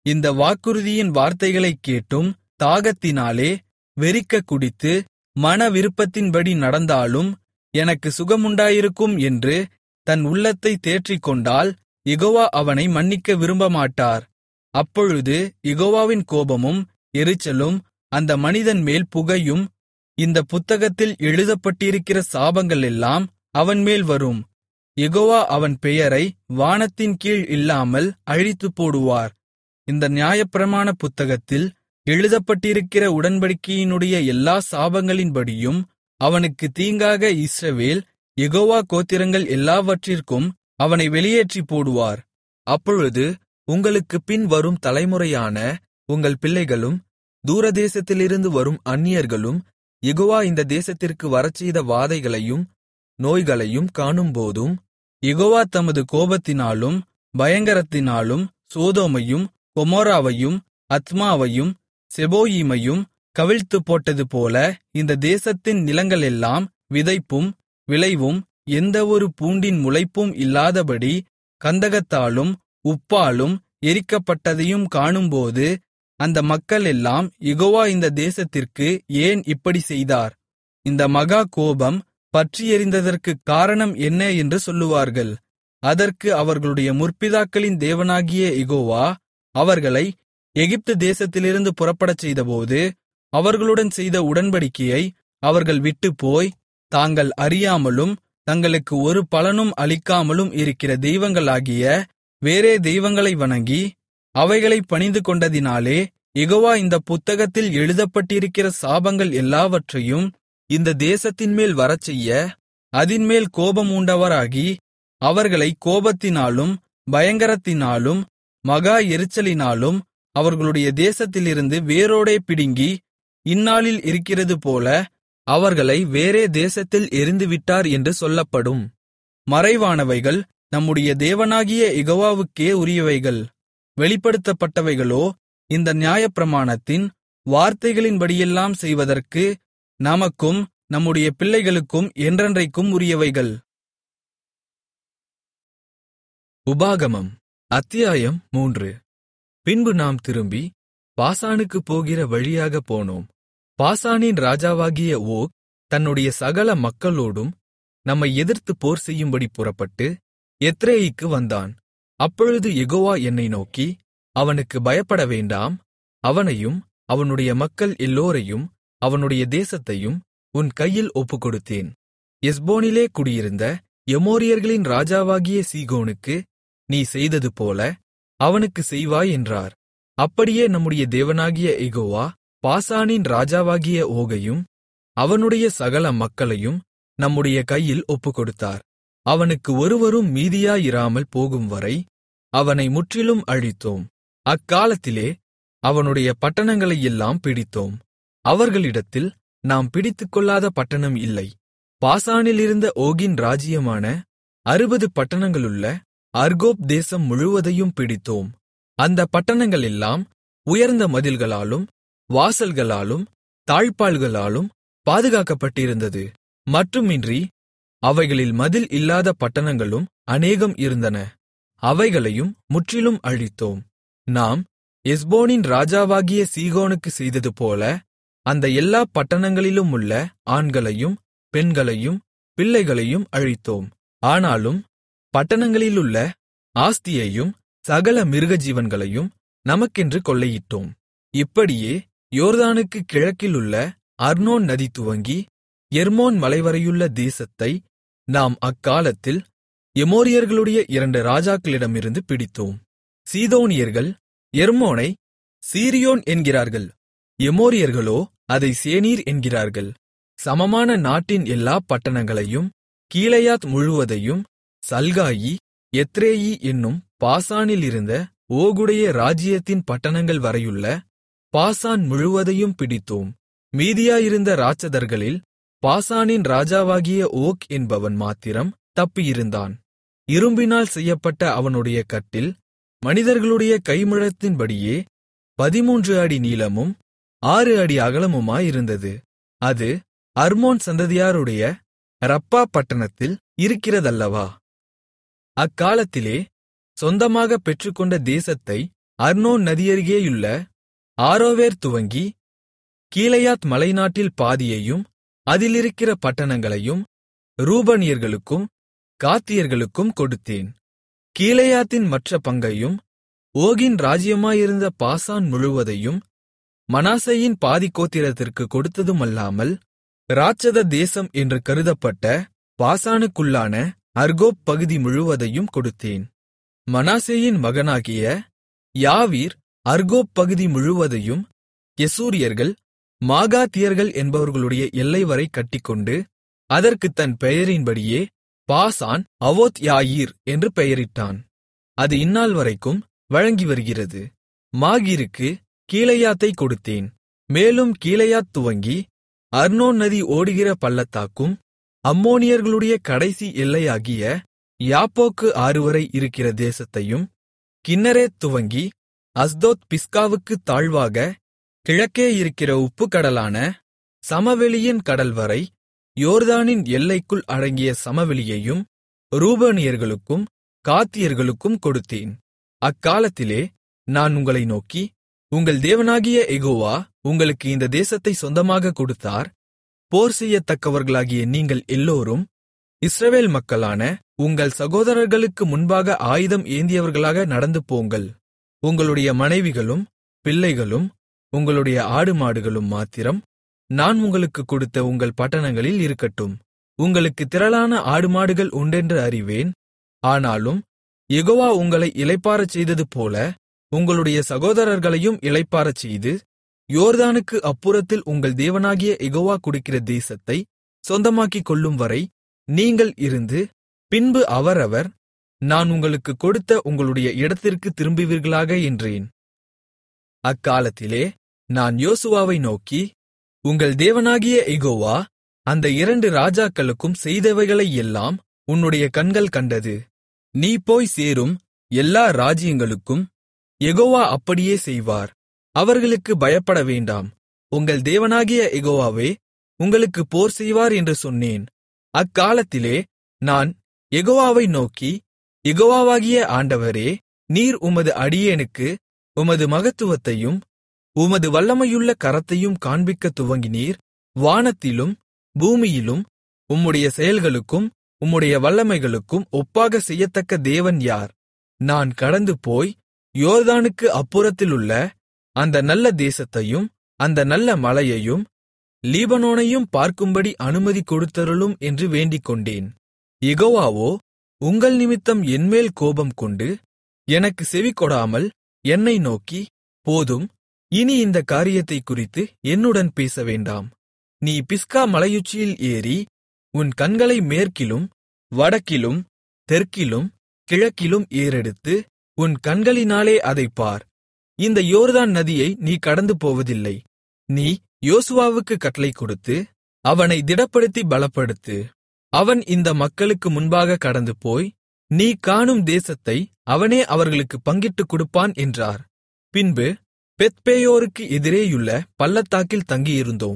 இந்த வாக்குறுதியின் வார்த்தைகளைக் கேட்டும் தாகத்தினாலே வெறிக்கக் குடித்து மன விருப்பத்தின்படி நடந்தாலும் எனக்கு சுகமுண்டாயிருக்கும் என்று தன் உள்ளத்தைத் தேற்றிக்கொண்டால் யெகோவா அவனை மன்னிக்க விரும்பமாட்டார். அப்பொழுது யெகோவாவின் கோபமும் எரிச்சலும் அந்த மனிதன் மேல் புகையும் இந்த புத்தகத்தில் எழுதப்பட்டிருக்கிற சாபங்களெல்லாம் அவன்மேல் வரும். யெகோவா அவன் பெயரை வானத்தின் கீழ் இல்லாமல் அழித்துப் போடுவார். இந்த நியாயப்பிரமாண புத்தகத்தில் எழுதப்பட்டிருக்கிற உடன்படிக்கையினுடைய எல்லா சாபங்களின்படியும் அவனுக்கு தீங்காக இஸ்ரவேல் யெகோவா கோத்திரங்கள் எல்லாவற்றிற்கும் அவனை வெளியேற்றிப் போடுவார். அப்பொழுது உங்களுக்குப் பின் வரும் தலைமுறையான உங்கள் பிள்ளைகளும் தூரதேசத்திலிருந்து வரும் அந்நியர்களும் யெகோவா இந்த தேசத்திற்கு வரச்செய்த வாதைகளையும் நோய்களையும் காணும்போதும், யெகோவா தமது கோபத்தினாலும் பயங்கரத்தினாலும் சோதோமையும் கொமோராவையும் அத்மாவையும் செபோயீமையும் கவிழ்த்துப் போட்டதுபோல இந்த தேசத்தின் நிலங்களெல்லாம் விதைப்பும் விளைவும் எந்தவொரு பூண்டின் முளைப்பும் இல்லாதபடி கந்தகத்தாலும் உப்பாலும் எரிக்கப்பட்டதையும் காணும்போது, அந்த மக்களெல்லாம் யெகோவா இந்த தேசத்திற்கு ஏன் இப்படி செய்தார்? இந்த மகா கோபம் பற்றியெரிந்ததற்குக் காரணம் என்ன என்று சொல்லுவார்கள். அதற்கு அவர்களுடைய முற்பிதாக்களின் தேவனாகிய யெகோவா அவர்களை எகிப்து தேசத்திலிருந்து புறப்படச் செய்தபோது அவர்களுடன் செய்த உடன்படிக்கையை அவர்கள் விட்டுப்போய், தாங்கள் அறியாமலும் தங்களுக்கு ஒரு பலனும் அளிக்காமலும் இருக்கிற தெய்வங்களாகிய வேறே தெய்வங்களை வணங்கி அவைகளைப் பணிந்துகொண்டதினாலே யெகோவா இந்த புத்தகத்தில் எழுதப்பட்டிருக்கிற சாபங்கள் எல்லாவற்றையும் இந்த தேசத்தின்மேல் வரச்செய்ய அதின்மேல் கோபம் உண்டவராகி அவர்களை கோபத்தினாலும் பயங்கரத்தினாலும் மகா எரிச்சலினாலும் அவர்களுடைய தேசத்திலிருந்து வேரோடே பிடுங்கி இந்நாளில் இருக்கிறதுபோல அவர்களை வேறே தேசத்தில் எறிந்துவிட்டார் என்று சொல்லப்படும். மறைவானவைகள் நம்முடைய தேவனாகிய யெகோவாவுக்கே உரியவைகள், வெளிப்படுத்தப்பட்டவைகளோ இந்த நியாயப்பிரமாணத்தின் வார்த்தைகளின்படியெல்லாம் செய்வதற்கு நமக்கும் நம்முடைய பிள்ளைகளுக்கும் என்றென்றைக்கும் உரியவைகள். உபாகமம் அத்தியாயம் 3. பின்பு நாம் திரும்பி பாசானுக்குப் போகிற வழியாகப் போனோம். பாசானின் ராஜாவாகிய ஓக் தன்னுடைய சகல மக்களோடும் நம்மை எதிர்த்து போர் செய்யும்படி புறப்பட்டு எத்ரேயிக்கு வந்தான். அப்பொழுது யெகோவா என்னை நோக்கி, அவனுக்கு பயப்பட வேண்டாம், அவனையும் அவனுடைய மக்கள் எல்லோரையும் அவனுடைய தேசத்தையும் உன் கையில் ஒப்புக்கொடுத்தேன். எஸ்போனிலே குடியிருந்த எமோரியர்களின் ராஜாவாகிய சீகோனுக்கு நீ செய்ததுபோல அவனுக்கு செய்வாய் என்றார். அப்படியே நம்முடைய தேவனாகிய யெகோவா பாசானின் ராஜாவாகிய ஓகையும் அவனுடைய சகல மக்களையும் நம்முடைய கையில் ஒப்புக்கொடுத்தார். அவனுக்கு ஒருவரும் மீதியாயிராமல் போகும்வரை அவனை முற்றிலும் அழித்தோம். அக்காலத்திலே அவனுடைய பட்டணங்களையெல்லாம் பிடித்தோம். அவர்களிடத்தில் நாம் பிடித்துக்கொள்ளாத பட்டணம் இல்லை. பாசானிலிருந்த ஓகின் ராஜ்ஜியமான 60 பட்டணங்களுள்ள அர்கோப் தேசம் முழுவதையும் பிடித்தோம். அந்த பட்டணங்களெல்லாம் உயர்ந்த மதில்களாலும் வாசல்களாலும் தாழ்ப்பாள்களாலும் பாதுகாக்கப்பட்டிருந்தது. மட்டுமின்றி அவைகளில் மதில் இல்லாத பட்டணங்களும் அநேகம் இருந்தன. அவைகளையும் முற்றிலும் அழித்தோம். நாம் எஸ்போனின் ராஜாவாகிய சீகோனுக்கு செய்ததுபோல அந்த எல்லா பட்டணங்களிலுமுள்ள ஆண்களையும் பெண்களையும் பிள்ளைகளையும் அழித்தோம். ஆனாலும் பட்டணங்களிலுள்ள ஆஸ்தியையும் சகல மிருகஜீவன்களையும் நமக்கென்று கொள்ளையிட்டோம். இப்படியே யோர்தானுக்குக் கிழக்கிலுள்ள அர்னோன் நதி துவங்கி எர்மோன் மலைவரையுள்ள தேசத்தை நாம் அக்காலத்தில் எமோரியர்களுடைய 2 ராஜாக்களிடமிருந்து பிடித்தோம். சீதோனியர்கள் எர்மோனை சீரியோன் என்கிறார்கள், எமோரியர்களோ அதை சேனீர் என்கிறார்கள். சமமான நாட்டின் எல்லா பட்டணங்களையும் கீலேயாத் முழுவதையும் சல்காயி எத்ரேயி என்னும் பாசானிலிருந்த ஓகுடைய ராஜ்ஜியத்தின் பட்டணங்கள் வரையுள்ள பாசான் முழுவதையும் பிடித்தோம். மீதியாயிருந்த ராட்சதர்களில் பாசானின் ராஜாவாகிய ஓக் என்பவன் மாத்திரம் தப்பியிருந்தான். இரும்பினால் செய்யப்பட்ட அவனுடைய கட்டில் மனிதர்களுடைய கைமுழத்தின்படியே 13 அடி நீளமும் 6 அடி அகலமுமாயிருந்தது. அது அர்மோன் சந்ததியாருடைய ரப்பா பட்டணத்தில் இருக்கிறதல்லவா. அக்காலத்திலே சொந்தமாகப் பெற்றுக்கொண்ட தேசத்தை அர்னோன் நதியருகேயுள்ள ஆரோவேர் துவங்கி கீலேயாத் மலைநாட்டில் பாதியையும் அதிலிருக்கிற பட்டணங்களையும் ரூபனியர்களுக்கும் காத்தியர்களுக்கும் கொடுத்தேன். கீலேயாத்தின் மற்ற பங்கையும் ஓகின் ராஜ்யமாயிருந்த பாசான் முழுவதையும் மனாசேயின் பாதிக்கோத்திரத்திற்கு கொடுத்ததுமல்லாமல், இராட்சத தேசம் என்று கருதப்பட்ட பாசானுக்குள்ளான அர்கோப் பகுதி முழுவதையும் கொடுத்தேன். மனாசேயின் மகனாகிய யாவீர் அர்கோப் பகுதி முழுவதையும் கெசூரியர்கள் மாகாத்தியர்கள் என்பவர்களுடைய எல்லைவரை கட்டிக்கொண்டு, அதற்குத் தன் பெயரின்படியே பாசான் அவோத் யாயீர் என்று பெயரிட்டான். அது இந்நாள் வரைக்கும் வழங்கி வருகிறது. மாகீருக்கு கீலேயாத்தைக் கொடுத்தேன். மேலும் கீலேயாத் துவங்கி அர்னோன் நதி ஓடுகிற பள்ளத்தாக்கும் அம்மோனியர்களுடைய கடைசி எல்லையாகிய யாப்போக்கு ஆறுவரை இருக்கிற தேசத்தையும், கின்னரேத் துவங்கி அஸ்தோத் பிஸ்காவுக்குத் தாழ்வாக கிழக்கே இருக்கிற உப்புக்கடலான சமவெளியின் கடல்வரை யோர்தானின் எல்லைக்குள் அடங்கிய சமவெளியையும் ரூபனியர்களுக்கும் காத்தியர்களுக்கும் கொடுத்தேன். அக்காலத்திலே நான் உங்களை நோக்கி, உங்கள் தேவனாகிய யெகோவா உங்களுக்கு இந்த தேசத்தை சொந்தமாகக் கொடுத்தார். போர் செய்யத்தக்கவர்களாகிய நீங்கள் எல்லோரும் இஸ்ரவேல் மக்களான உங்கள் சகோதரர்களுக்கு முன்பாக ஆயுதம் ஏந்தியவர்களாக நடந்து போங்கள். உங்களுடைய மனைவிகளும் பிள்ளைகளும் உங்களுடைய ஆடுமாடுகளும் மாத்திரம் நான் உங்களுக்குக் கொடுத்த உங்கள் பட்டணங்களில் இருக்கட்டும். உங்களுக்கு திரளான ஆடுமாடுகள் உண்டென்று அறிவேன். ஆனாலும் யெகோவா உங்களை இளைப்பாறச் செய்ததுபோல உங்களுடைய சகோதரர்களையும் இளைப்பாறச் செய்து, யோர்தானுக்கு அப்புறத்தில் உங்கள் தேவனாகிய யெகோவா கொடுக்கிற தேசத்தை சொந்தமாக்கிக் கொள்ளும்வரை நீங்கள் இருந்து, பின்பு அவரவர் நான் உங்களுக்குக் கொடுத்த உங்களுடைய இடத்திற்குத் திரும்புவீர்களாக என்றேன். அக்காலத்திலே நான் யோசுவாவை நோக்கி, உங்கள் தேவனாகிய யெகோவா அந்த 2 ராஜாக்களுக்கும் செய்தவைகளையெல்லாம் உன்னுடைய கண்கள் கண்டது. நீ போய் சேரும் எல்லா ராஜ்யங்களுக்கும் யெகோவா அப்படியே செய்வார். அவர்களுக்கு பயப்பட வேண்டாம். உங்கள் தேவனாகிய யெகோவாவே உங்களுக்கு போர் செய்வார் என்று சொன்னேன். அக்காலத்திலே நான் யெகோவாவை நோக்கி, யெகோவாவாகிய ஆண்டவரே, நீர் உமது அடியேனுக்கு உமது மகத்துவத்தையும் உமது வல்லமையுள்ள கரத்தையும் காண்பிக்கத் துவங்கினீர். வானத்திலும் பூமியிலும் உம்முடைய செயல்களுக்கும் உம்முடைய வல்லமைகளுக்கும் ஒப்பாக செய்யத்தக்க தேவன் யார்? நான் கடந்து போய் யோர்தானுக்கு அப்புறத்திலுள்ள அந்த நல்ல தேசத்தையும் அந்த நல்ல மலையையும் லீபனோனையும் பார்க்கும்படி அனுமதி கொடுத்தருளும் என்று வேண்டிக்கொண்டேன். யெகோவாவோ உங்கள் நிமித்தம் என்மேல் கோபம் கொண்டு எனக்கு செவிகொடாமல் என்னை நோக்கி, போதும், இனி இந்த காரியத்தைக் குறித்து என்னுடன் பேச வேண்டாம். நீ பிஸ்கா மலையுச்சியில் ஏறி உன் கண்களை மேற்கிலும் வடக்கிலும் தெற்கிலும் கிழக்கிலும் ஏறெடுத்து உன் கண்களினாலே அதைப் பார். இந்த யோர்தான் நதியை நீ கடந்து போவதில்லை. நீ யோசுவாவுக்கு கட்டளை கொடுத்து அவனை திடப்படுத்தி பலப்படுத்து. அவன் இந்த மக்களுக்கு முன்பாக கடந்து போய் நீ காணும் தேசத்தை அவனே அவர்களுக்கு பங்கிட்டுக் கொடுப்பான் என்றார். பின்பு பெத்பேயோருக்கு எதிரேயுள்ள பள்ளத்தாக்கில் தங்கியிருந்தோம்.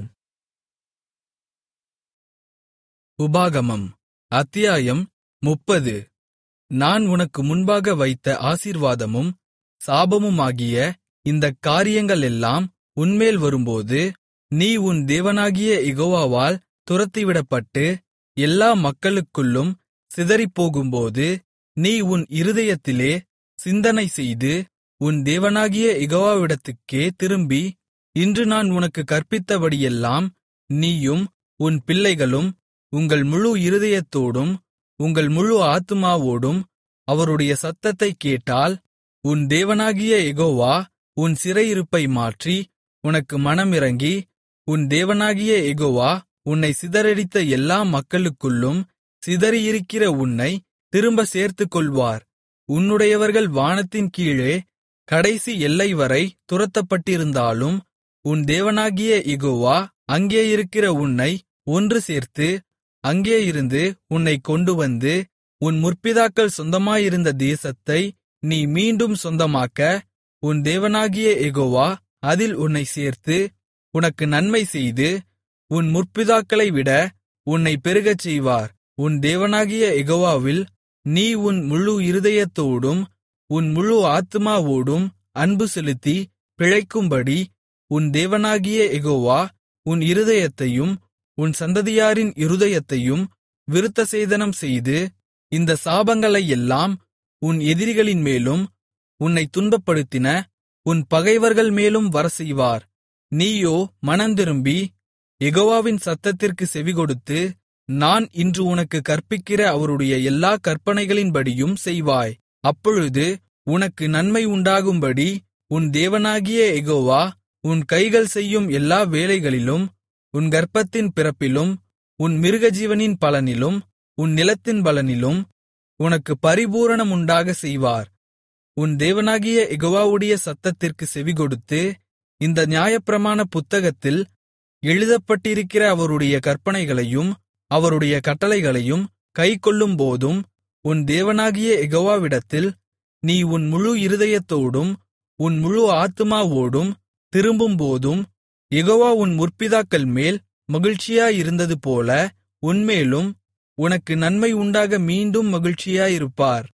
உபாகமம் அத்தியாயம் 30. நான் உனக்கு முன்பாக வைத்த ஆசீர்வாதமும் சாபமுமாகிய இந்தக் காரியங்களெல்லாம் உன்மேல் வரும்போது, நீ உன் தேவனாகிய யெகோவாவால் துரத்திவிடப்பட்டு எல்லா மக்களுக்குள்ளும் சிதறிப்போகும்போது, நீ உன் இருதயத்திலே சிந்தனை செய்து உன் தேவனாகிய யெகோவாவிடத்துக்கே திரும்பி, இன்று நான் உனக்குக் கற்பித்தபடியெல்லாம் நீயும் உன் பிள்ளைகளும் உங்கள் முழு இருதயத்தோடும் உங்கள் முழு ஆத்துமாவோடும் அவருடைய சத்தத்தைக் கேட்டால், உன் தேவனாகிய யெகோவா உன் சிறையிருப்பை மாற்றி உனக்கு மனமிரங்கி, உன் தேவனாகிய யெகோவா உன்னை சிதறடித்த எல்லா மக்களுக்குள்ளும் சிதறியிருக்கிற உன்னை திரும்ப சேர்த்துக்கொள்வார். உன்னுடையவர்கள் வானத்தின் கீழே கடைசி எல்லைவரை துரத்தப்பட்டிருந்தாலும், உன் தேவனாகிய யெகோவா அங்கே இருக்கிற உன்னை ஒன்று சேர்த்து அங்கேயிருந்து உன்னைக் கொண்டுவந்து, உன் முற்பிதாக்கள் சொந்தமாயிருந்த தேசத்தை நீ மீண்டும் சொந்தமாக்க, உன் தேவனாகிய யெகோவா அதில் உன்னைச் சேர்த்து உனக்கு நன்மை செய்து, உன் முற்பிதாக்களைவிட உன்னைப் பெருகச் செய்வார். உன் தேவனாகிய யெகோவாவில் நீ உன் முழு இருதயத்தோடும் உன் முழு ஆத்துமாவோடும் அன்பு செலுத்தி பிழைக்கும்படி உன் தேவனாகிய யெகோவா உன் இருதயத்தையும் உன் சந்ததியாரின் இருதயத்தையும் விருத்தசேதனம் செய்து, இந்த சாபங்களையெல்லாம் உன் எதிரிகளின் மேலும் உன்னைத் துன்பப்படுத்தின உன் பகைவர்கள் மேலும் வரச்செய்வார். நீயோ மனந்திரும்பி யெகோவாவின் சத்தத்திற்குச் செவிகொடுத்து, நான் இன்று உனக்குக் கற்பிக்கிற அவருடைய எல்லா கற்பனைகளின்படியும் செய்வாய். அப்பொழுது உனக்கு நன்மை உண்டாகும்படி உன் தேவனாகிய யெகோவா உன் கைகள் செய்யும் எல்லா வேலைகளிலும், உன் கர்ப்பத்தின் பிறப்பிலும், உன் மிருகஜீவனின் பலனிலும், உன் நிலத்தின் பலனிலும் உனக்கு பரிபூரணமுண்டாகச் செய்வார். உன் தேவனாகிய யெகோவாவுடைய சத்தத்திற்குச் செவிகொடுத்து, இந்த நியாயப்பிரமாண புத்தகத்தில் எழுதப்பட்டிருக்கிற அவருடைய கற்பனைகளையும் அவருடைய கட்டளைகளையும் கைக்கொள்ளும்போதும், உன் தேவனாகிய யெகோவாவிடத்தில் நீ உன் முழு இருதயத்தோடும் உன் முழு ஆத்துமாவோடும் திரும்பும்போதும், யெகோவா உன் முற்பிதாக்கள் மேல் மகிழ்ச்சியாயிருந்ததுபோல உன்மேலும் உனக்கு நன்மை உண்டாக மீண்டும் மகிழ்ச்சியாயிருப்பார்.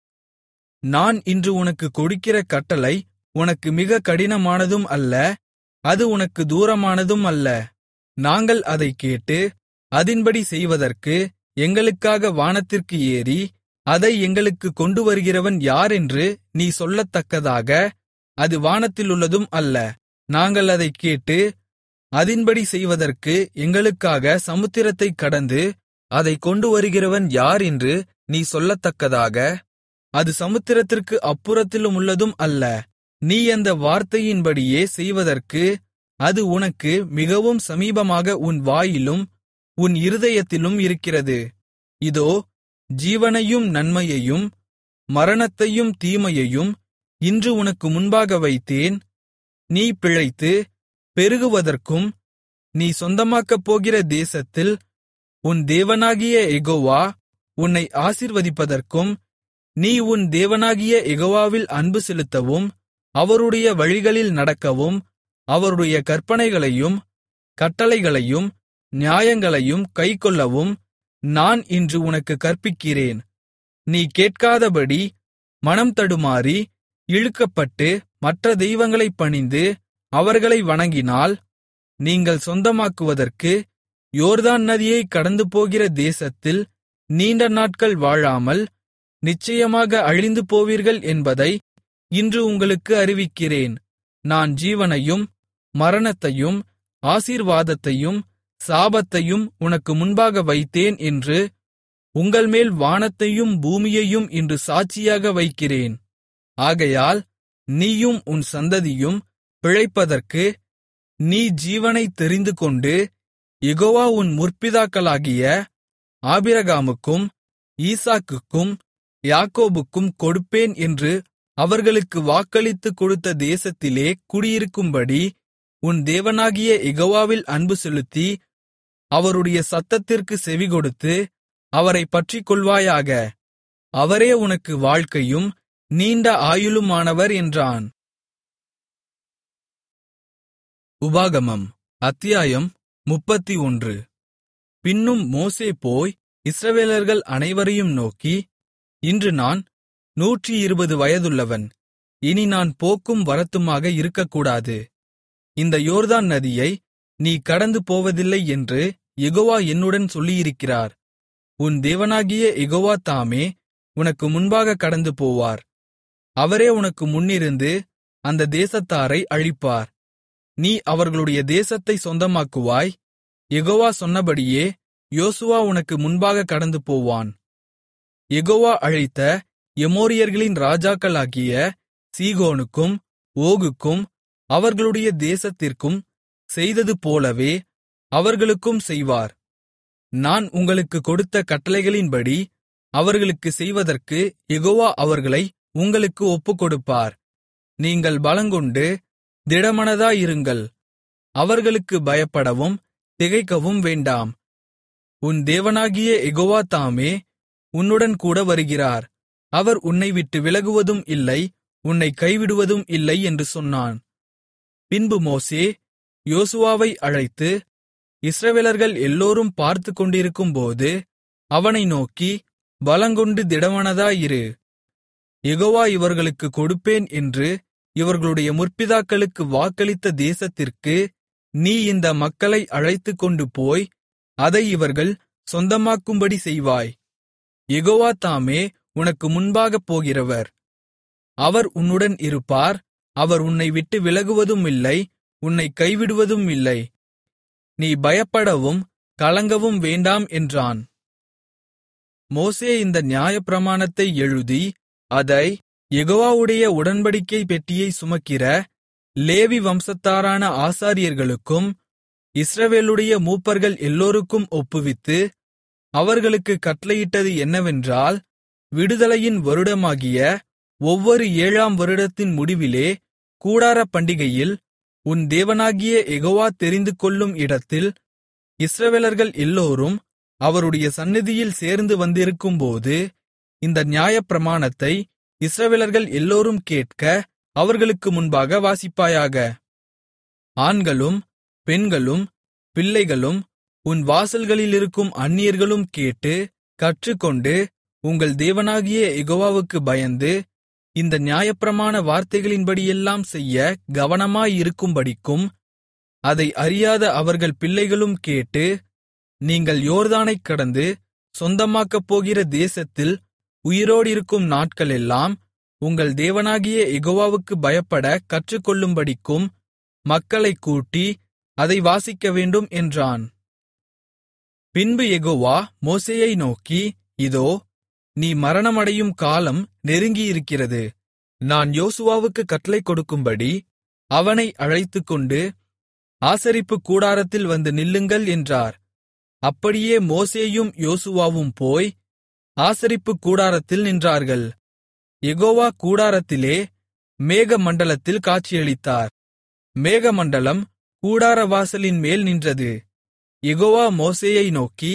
நான் இன்று உனக்குக் கொடுக்கிற கட்டளை உனக்கு மிக கடினமானதும் அல்ல, அது உனக்கு தூரமானதும் அல்ல. நாங்கள் அதைக் கேட்டு அதின்படி செய்வதற்கு எங்களுக்காக வானத்திற்கு ஏறி அதை எங்களுக்குக் கொண்டு வருகிறவன் யாரென்று நீ சொல்லத்தக்கதாக அது வானத்திலுள்ளதும் அல்ல. நாங்கள் அதைக் கேட்டு அதின்படி செய்வதற்கு எங்களுக்காக சமுத்திரத்தைக் கடந்து அதைக் கொண்டு வருகிறவன் யார் என்று நீ சொல்லத்தக்கதாக அது சமுத்திரத்திற்கு அப்புறத்திலுமுள்ளதும் அல்ல. நீ அந்த வார்த்தையின்படியே செய்வதற்கு அது உனக்கு மிகவும் சமீபமாக உன் வாயிலும் உன் இருதயத்திலும் இருக்கிறது. இதோ, ஜீவனையும் நன்மையையும் மரணத்தையும் தீமையையும் இன்று உனக்கு முன்பாக வைத்தேன். நீ பிழைத்து பெருகுவதற்கும் நீ சொந்தமாக்கப் போகிற தேசத்தில் உன் தேவனாகிய யெகோவா உன்னை ஆசீர்வதிப்பதற்கும், நீ உன் தேவனாகிய யெகோவாவில் அன்பு செலுத்தவும் அவருடைய வழிகளில் நடக்கவும் அவருடைய கற்பனைகளையும் கட்டளைகளையும் நியாயங்களையும் கைக்கொள்ளவும் நான் இன்று உனக்குக் கற்பிக்கிறேன். நீ கேட்காதபடி மனம் தடுமாறி இழுக்கப்பட்டு மற்ற தெய்வங்களைப் பணிந்து அவர்களை வணங்கினால், நீங்கள் சொந்தமாக்குவதற்கு யோர்தான் நதியைக் கடந்துபோகிற தேசத்தில் நீண்ட நாட்கள் வாழாமல் நிச்சயமாக அழிந்து போவீர்கள் என்பதை இன்று உங்களுக்கு அறிவிக்கிறேன். நான் ஜீவனையும் மரணத்தையும் ஆசீர்வாதத்தையும் சாபத்தையும் உனக்கு முன்பாக வைத்தேன் என்று உங்கள்மேல் வானத்தையும் பூமியையும் இன்று சாட்சியாக வைக்கிறேன். ஆகையால் நீயும் உன் சந்ததியும் பிழைப்பதற்கு நீ ஜீவனைத் தெரிந்துகொண்டு, யெகோவா உன் முற்பிதாக்களாகிய ஆபிரகாமுக்கும் ஈசாக்குக்கும் யாக்கோபுக்கும் கொடுப்பேன் என்று அவர்களுக்கு வாக்களித்துக் கொடுத்த தேசத்திலே குடியிருக்கும்படி உன் தேவனாகிய யெகோவாவில் அன்பு செலுத்தி அவருடைய சத்தத்திற்குச் செவிகொடுத்து அவரைப் பற்றிக்கொள்வாயாக. அவரே உனக்கு வாழ்க்கையும் நீண்ட ஆயுளுமானவர் என்றான். உபாகமம் அத்தியாயம் 31. பின்னும் மோசே போய் இஸ்ரவேலர்கள் அனைவரையும் நோக்கி, இன்று நான் 120 வயதுள்ளவன். இனி நான் போக்கும் வரத்துமாக இருக்கக்கூடாது. இந்த யோர்தான் நதியை நீ கடந்து போவதில்லை என்று யெகோவா என்னுடன் சொல்லியிருக்கிறார். உன் தேவனாகிய யெகோவா தாமே உனக்கு முன்பாக கடந்து போவார். அவரே உனக்கு முன்னிருந்து அந்த தேசத்தாரை அழிப்பார். நீ அவர்களுடைய தேசத்தை சொந்தமாக்குவாய். யெகோவா சொன்னபடியே யோசுவா உனக்கு முன்பாக கடந்து போவான். யெகோவா அழித்த எமோரியர்களின் ராஜாக்களாகிய சீகோனுக்கும் ஓகுக்கும் அவர்களுடைய தேசத்திற்கும் செய்தது போலவே அவர்களுக்கும் செய்வார். நான் உங்களுக்கு கொடுத்த கட்டளைகளின்படி அவர்களுக்குச் செய்வதற்கு யெகோவா அவர்களை உங்களுக்கு ஒப்புக்கொடுப்பார். நீங்கள் பலங்கொண்டு திடமனதாயிருங்கள். அவர்களுக்கு பயப்படவும் திகைக்கவும் வேண்டாம். உன் தேவனாகிய யெகோவா தாமே உன்னுடன் கூட வருகிறார். அவர் உன்னை விட்டு விலகுவதும் இல்லை, உன்னை கைவிடுவதும் இல்லை என்று சொன்னான். பின்பு மோசே யோசுவாவை அழைத்து, இஸ்ரவேலர்கள் எல்லோரும் பார்த்துக்கொண்டிருக்கும்போது அவனை நோக்கி, பலங்கொண்டு திடமனதாயிரு. யெகோவா இவர்களுக்குக் கொடுப்பேன் என்று இவர்களுடைய முற்பிதாக்களுக்கு வாக்களித்த தேசத்திற்கு நீ இந்த மக்களை அழைத்துக்கொண்டு போய் அதை இவர்கள் சொந்தமாக்கும்படி செய்வாய். யெகோவா தாமே உனக்கு முன்பாகப் போகிறவர். அவர் உன்னுடன் இருப்பார். அவர் உன்னை விட்டு விலகுவதுமில்லை, உன்னை கைவிடுவதும் இல்லை. நீ பயப்படவும் கலங்கவும் வேண்டாம் என்றான். மோசே இந்த நியாயப்பிரமாணத்தை எழுதி அதைக் யெகோவாவுடைய உடன்படிக்கை பெட்டியை சுமக்கிற லேவி வம்சத்தாரான ஆசாரியர்களுக்கும் இஸ்ரவேலுடைய மூப்பர்கள் எல்லோருக்கும் ஒப்புவித்து, அவர்களுக்குக் கட்டளையிட்டது என்னவென்றால், விடுதலையின் வருடமாகிய ஒவ்வொரு 7ஆம் வருடத்தின் முடிவிலே கூடாரப் பண்டிகையில் உன் தேவனாகிய யெகோவா தெரிந்துகொள்ளும் இடத்தில் இஸ்ரவேலர்கள் எல்லோரும் அவருடைய சந்நிதியில் சேர்ந்து வந்திருக்கும்போது இந்த நியாயப்பிரமாணத்தை இஸ்ரவேலர்கள் எல்லோரும் கேட்க அவர்களுக்கு முன்பாக வாசிப்பாயாக. ஆண்களும் பெண்களும் பிள்ளைகளும் உன் வாசல்களிலிருக்கும் அந்நியர்களும் கேட்டு கற்றுக்கொண்டு உங்கள் தேவனாகிய யெகோவாவுக்கு பயந்து இந்த நியாயப்பிரமாண வார்த்தைகளின்படியெல்லாம் செய்ய கவனமாயிருக்கும்படிக்கும் அதை அறியாத அவர்கள் பிள்ளைகளும் கேட்டு, நீங்கள் யோர்தானைக் கடந்து சொந்தமாக்கப் போகிற தேசத்தில் உயிரோடிருக்கும் நாட்களெல்லாம் உங்கள் தேவனாகிய யெகோவாவுக்கு பயப்படக் கற்றுக்கொள்ளும்படிக்கும் மக்களைக் கூட்டி அதை வாசிக்கவேண்டும் என்றான். பின்பு யெகோவா மோசேயை நோக்கி, இதோ, நீ மரணமடையும் காலம் நெருங்கியிருக்கிறது. நான் யோசுவாவுக்குக் கட்டளை கொடுக்கும்படி அவனை அழைத்துக்கொண்டு ஆசரிப்புக் கூடாரத்தில் வந்து நில்லுங்கள் என்றார். அப்படியே மோசேயும் யோசுவாவும் போய் ஆசரிப்புக் கூடாரத்தில் நின்றார்கள். யெகோவா கூடாரத்திலே மேகமண்டலத்தில் காட்சியளித்தார். மேகமண்டலம் கூடாரவாசலின் மேல் நின்றது. யெகோவா மோசேயை நோக்கி,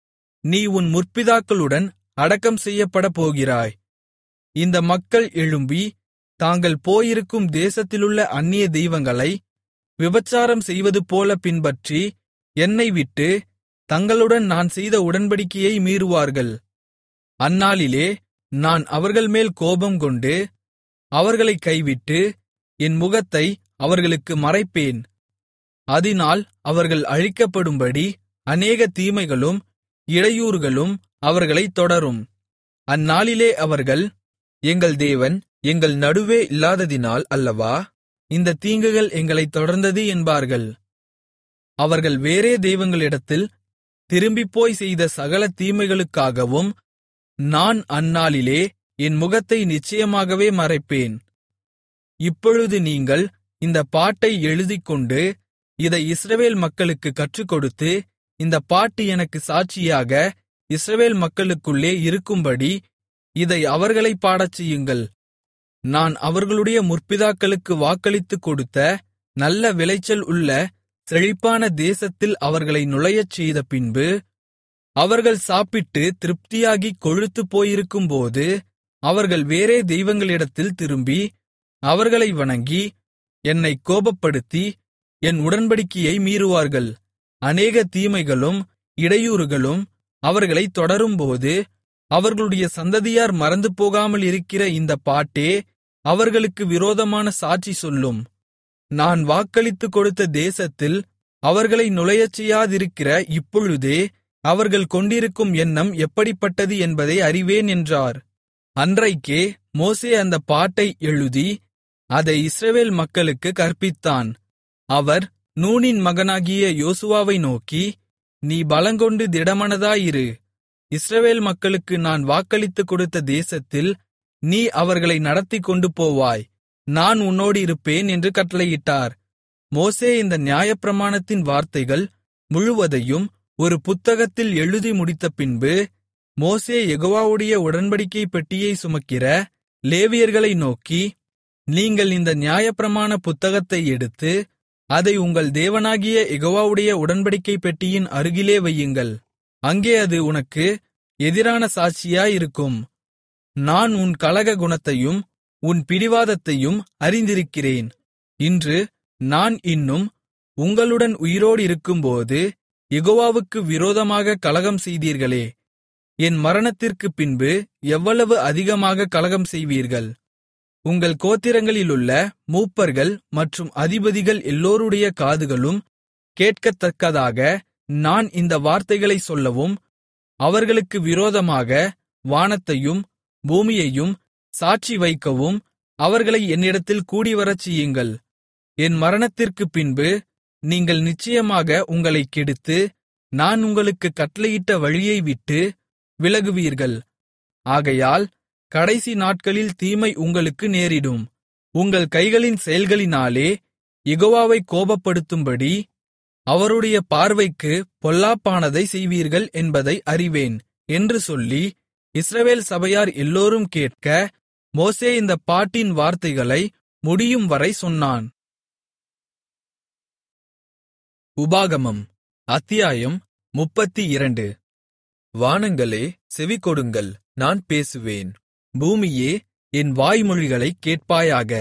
நீ உன் முற்பிதாக்களுடன் அடக்கம் செய்யப்படப் போகிறாய். இந்த மக்கள் எழும்பி தாங்கள் போயிருக்கும் தேசத்திலுள்ள அந்நிய தெய்வங்களை விபசாரம் செய்வதுபோல பின்பற்றி என்னை விட்டு தங்களுடன் நான் செய்த உடன்படிக்கையை மீறுவார்கள். அந்நாளிலே நான் அவர்கள்மேல் கோபங்கொண்டு அவர்களைக் கைவிட்டு என் முகத்தை அவர்களுக்கு மறைப்பேன். அதினால் அவர்கள் அழிக்கப்படும்படி அநேக தீமைகளும் இடையூறுகளும் அவர்களைத் தொடரும். அந்நாளிலே அவர்கள், எங்கள் தேவன் எங்கள் நடுவே இல்லாததினால் அல்லவா இந்தத் தீங்குகள் எங்களைத் தொடர்ந்தது என்பார்கள். அவர்கள் வேறே தெய்வங்களிடத்தில் திரும்பிப்போய் செய்த சகல தீமைகளுக்காகவும் நான் அந்நாளிலே என் முகத்தை நிச்சயமாகவே மறைப்பேன். இப்பொழுது நீங்கள் இந்தப் பாட்டை எழுதிக்கொண்டு இதை இஸ்ரவேல் மக்களுக்குக் கற்றுக்கொடுத்து, இந்தப் பாட்டு எனக்கு சாட்சியாக இஸ்ரவேல் மக்களுக்குள்ளே இருக்கும்படி இதை அவர்களைப் பாடச்செய்யுங்கள். நான் அவர்களுடைய முற்பிதாக்களுக்கு வாக்களித்துக் கொடுத்த நல்ல விளைச்சல் உள்ள செழிப்பான தேசத்தில் அவர்களை நுழையச் செய்த பின்பு, அவர்கள் சாப்பிட்டு திருப்தியாகிக் கொழுத்துப் போயிருக்கும்போது அவர்கள் வேறே தெய்வங்களிடத்தில் திரும்பி அவர்களை வணங்கி என்னைக் கோபப்படுத்தி என் உடன்படிக்கையை மீறுவார்கள். அநேக தீமைகளும் இடையூறுகளும் அவர்களைத் தொடரும்போது அவர்களுடைய சந்ததியார் மறந்து போகாமல் இருக்கிற இந்தப் பாட்டே அவர்களுக்கு விரோதமான சாட்சி சொல்லும். நான் வாக்களித்துக் கொடுத்த தேசத்தில் அவர்களை நுழையச் செய்யாதிருக்கிற இப்பொழுதே அவர்கள் கொண்டிருக்கும் எண்ணம் எப்படிப்பட்டது என்பதை அறிவேன் என்றார். அன்றைக்கே மோசே அந்தப் பாட்டை எழுதி அதை இஸ்ரவேல் மக்களுக்குக் கற்பித்தான். அவர் நூனின் மகனாகிய யோசுவாவை நோக்கி, நீ பலங்கொண்டு திடமனதாயிரு. இஸ்ரவேல் மக்களுக்கு நான் வாக்களித்துக் கொடுத்த தேசத்தில் நீ அவர்களை நடத்திக்கொண்டு போவாய். நான் உன்னோடு இருப்பேன் என்று கட்டளையிட்டார். மோசே இந்த நியாயப்பிரமாணத்தின் வார்த்தைகள் முழுவதையும் ஒரு புத்தகத்தில் எழுதி முடித்த பின்பு, மோசே யெகோவாவுடைய உடன்படிக்கை பெட்டியை சுமக்கிற லேவியர்களை நோக்கி, நீங்கள் இந்த நியாயப்பிரமாண புத்தகத்தை எடுத்து அதை உங்கள் தேவனாகிய யெகோவாவுடைய உடன்படிக்கை பெட்டியின் அருகிலே வையுங்கள். அங்கே அது உனக்கு எதிரான சாட்சியாயிருக்கும். நான் உன் கலக குணத்தையும் உன் பிடிவாதத்தையும் அறிந்திருக்கிறேன். இன்று நான் இன்னும் உங்களுடன் உயிரோடு இருக்கும்போது யெகோவாவுக்கு விரோதமாக கலகம் செய்தீர்களே, என் மரணத்திற்குப் பின்பு எவ்வளவு அதிகமாக கலகம் செய்வீர்கள். உங்கள் கோத்திரங்களிலுள்ள மூப்பர்கள் மற்றும் அதிபதிகள் எல்லோருடைய காதுகளும் கேட்கத்தக்கதாக நான் இந்த வார்த்தைகளைச் சொல்லவும், அவர்களுக்கு விரோதமாக வானத்தையும் பூமியையும் சாட்சி வைக்கவும் அவர்களை என்னிடத்தில் கூடிவரச் செய்யுங்கள். என் மரணத்திற்குப் பின்பு நீங்கள் நிச்சயமாக உங்களைக் கெடுத்து, நான் உங்களுக்குக் கட்டளையிட்ட வழியை விட்டு விலகுவீர்கள். ஆகையால் கடைசி நாட்களில் தீமை உங்களுக்கு நேரிடும். உங்கள் கைகளின் செயல்களினாலே யெகோவாவைக் கோபப்படுத்தும்படி அவருடைய பார்வைக்குப் பொல்லாப்பானதைச் செய்வீர்கள் என்பதை அறிவேன் என்று சொல்லி, இஸ்ரவேல் சபையார் எல்லோரும் கேட்க, மோசே இந்தப் பாட்டின் வார்த்தைகளை முடியும் வரை சொன்னான். உபாகமம் அத்தியாயம் 32. வானங்களே, செவிகொடுங்கள், நான் பேசுவேன். பூமியே, என் வாய்மொழிகளைக் கேட்பாயாக.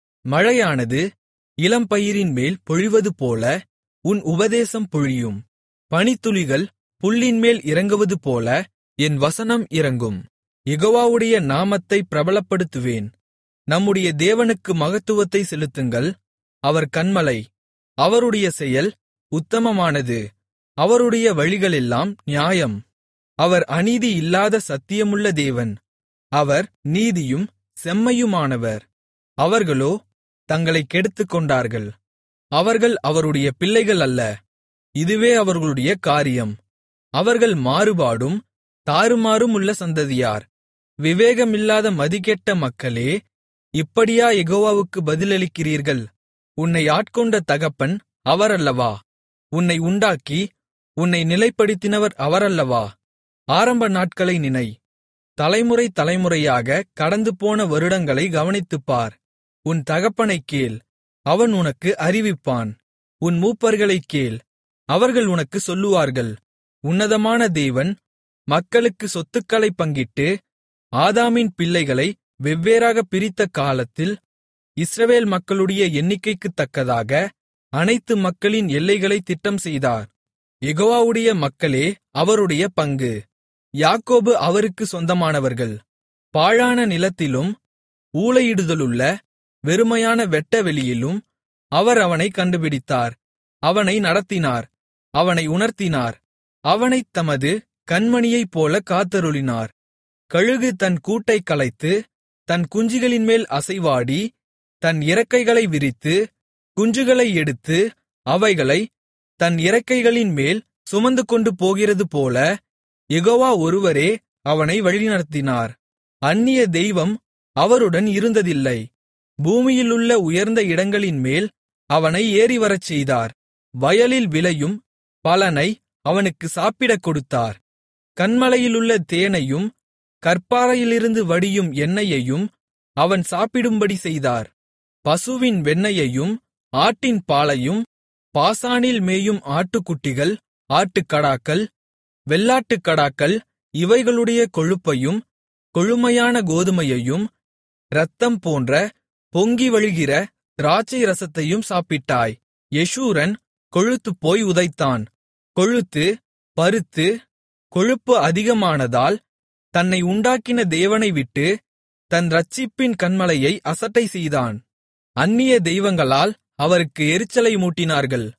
மழையானது இளம்பயிரின்மேல் பொழிவதுபோல உன் உபதேசம் பொழியும். பனித்துளிகள் புல்லின்மேல் இறங்குவதுபோல என் வசனம் இறங்கும். யெகோவாவுடைய நாமத்தைப் பிரபலப்படுத்துவேன். நம்முடைய தேவனுக்கு மகத்துவத்தை செலுத்துங்கள். அவர் கன்மலை, அவருடைய செயல் உத்தமமானது, அவருடைய வழிகளெல்லாம் நியாயம். அவர் அநீதி இல்லாத சத்தியமுள்ள தேவன், அவர் நீதியும் செம்மையுமானவர். அவர்களோ தங்களைக் கெடுத்துக்கொண்டார்கள். அவர்கள் அவருடைய பிள்ளைகள் அல்ல, இதுவே அவர்களுடைய காரியம். அவர்கள் மாறுபாடும் தாறுமாறுமுள்ள சந்ததியார். விவேகமில்லாத மதிகெட்ட மக்களே, இப்படியா யெகோவாவுக்கு பதிலளிக்கிறீர்கள்? உன்னை ஆட்கொண்ட தகப்பன் அவரல்லவா? உன்னை உண்டாக்கி உன்னை நிலைப்படுத்தினவர் அவரல்லவா? ஆரம்ப நாட்களை நினை. தலைமுறை தலைமுறையாக கடந்துபோன வருடங்களை கவனித்துப்பார். உன் தகப்பனைக் கேள், அவன் உனக்கு அறிவிப்பான். உன் மூப்பர்களைக் கேள், அவர்கள் உனக்குச் சொல்லுவார்கள். உன்னதமான தேவன் மக்களுக்கு சொத்துக்களைப் பங்கிட்டு ஆதாமின் பிள்ளைகளை வெவ்வேறாகப் பிரித்த காலத்தில் இஸ்ரவேல் மக்களுடைய எண்ணிக்கைக்குத் தக்கதாக அனைத்து மக்களின் எல்லைகளைத் திட்டம் செய்தார். யெகோவாவுடைய மக்களே அவருடைய பங்கு. யாக்கோபு அவருக்கு சொந்தமானவர்கள். பாழான நிலத்திலும் ஊளையிடுதலுள்ள வெறுமையான வெட்டவெளியிலும் அவர் அவனைக் கண்டுபிடித்தார். அவனை நடத்தினார், அவனை உணர்த்தினார். அவனைத் தமது கண்மணியைப்போல காத்தருளினார். கழுகு தன் கூட்டைக் கலைத்து தன் குஞ்சுகளின்மேல் அசைவாடி தன் இறக்கைகளை விரித்து குஞ்சுகளை எடுத்து அவைகளைத் தன் இறக்கைகளின்மேல் சுமந்துகொண்டு போகிறதுபோல யெகோவா ஒருவரே அவனை வழிநடத்தினார். அந்நிய தெய்வம் அவருடன் இருந்ததில்லை. பூமியிலுள்ள உயர்ந்த இடங்களின்மேல் அவனை ஏறிவரச் செய்தார். வயலில் விளையும் பலனை அவனுக்கு சாப்பிடக் கொடுத்தார். கன்மலையிலுள்ள தேனையும் கற்பாறையிலிருந்து வடியும் எண்ணெயையும் அவன் சாப்பிடும்படி செய்தார். பசுவின் வெண்ணெயையும் ஆட்டின் பாலையும் பாசானில் மேயும் ஆட்டுக்குட்டிகள், ஆட்டுக்கடாக்கள், வெள்ளாட்டுக்கடாக்கள் இவைகளுடைய கொழுப்பையும் கொழுமையான கோதுமையையும் இரத்தம் போன்ற பொங்கி வழிகிற திராட்சை ரசத்தையும் சாப்பிட்டாய். யெஷூரன் கொழுத்துப்போய் உதைத்தான். கொழுத்து பருத்து கொழுப்பு அதிகமானதால் தன்னை உண்டாக்கின தேவனை விட்டு தன் இரட்சிப்பின் கன்மலையை அசட்டை செய்தான். அந்நிய தெய்வங்களால் அவருக்கு எரிச்சலை மூட்டினார்கள்.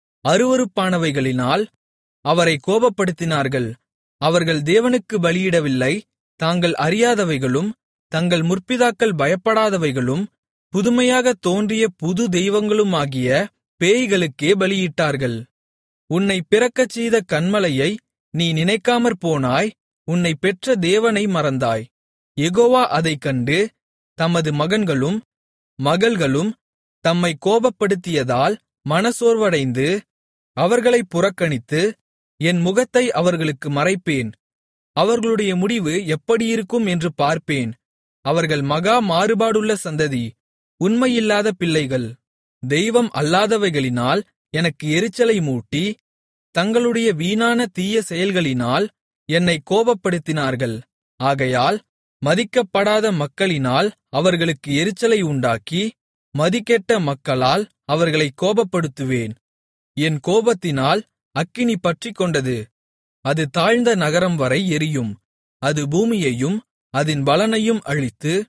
அருவருப்பானவைகளினால் அவரை கோபப்படுத்தினார்கள். அவர்கள் தேவனுக்கு பலியிடவில்லை. தாங்கள் அறியாதவைகளும் தங்கள் முற்பிதாக்கள் பயப்படாதவைகளும் புதுமையாகத் தோன்றிய புது தெய்வங்களுமாகிய பேய்களுக்கே பலியிட்டார்கள். உன்னைப் பிறக்கச் செய்த கன்மலையை நீ நினைக்காமற்போனாய். உன்னைப் பெற்ற தேவனை மறந்தாய். யெகோவா அதைக் கண்டு தமது மகன்களும் மகள்களும் தம்மை கோபப்படுத்தியதால் மனசோர்வடைந்து அவர்களைப் புறக்கணித்து, என் முகத்தை அவர்களுக்கு மறைப்பேன், அவர்களுடைய முடிவு எப்படியிருக்கும் என்று பார்ப்பேன். அவர்கள் மகா மாறுபாடுள்ள சந்ததி, உண்மையில்லாத பிள்ளைகள். தெய்வம் அல்லாதவைகளினால் எனக்கு எரிச்சலை மூட்டி, தங்களுடைய வீணான தீய செயல்களினால் என்னைக் கோபப்படுத்தினார்கள். ஆகையால் மதிக்கப்படாத மக்களினால் அவர்களுக்கு எரிச்சலை உண்டாக்கி, மதிகெட்ட மக்களால் அவர்களைக் கோபப்படுத்துவேன். என் கோபத்தினால் அக்கினி பற்றிக்கொண்டது. அது தாழ்ந்த நகரம் வரை எரியும். அது பூமியையும் அதின் பலனையும் அழித்து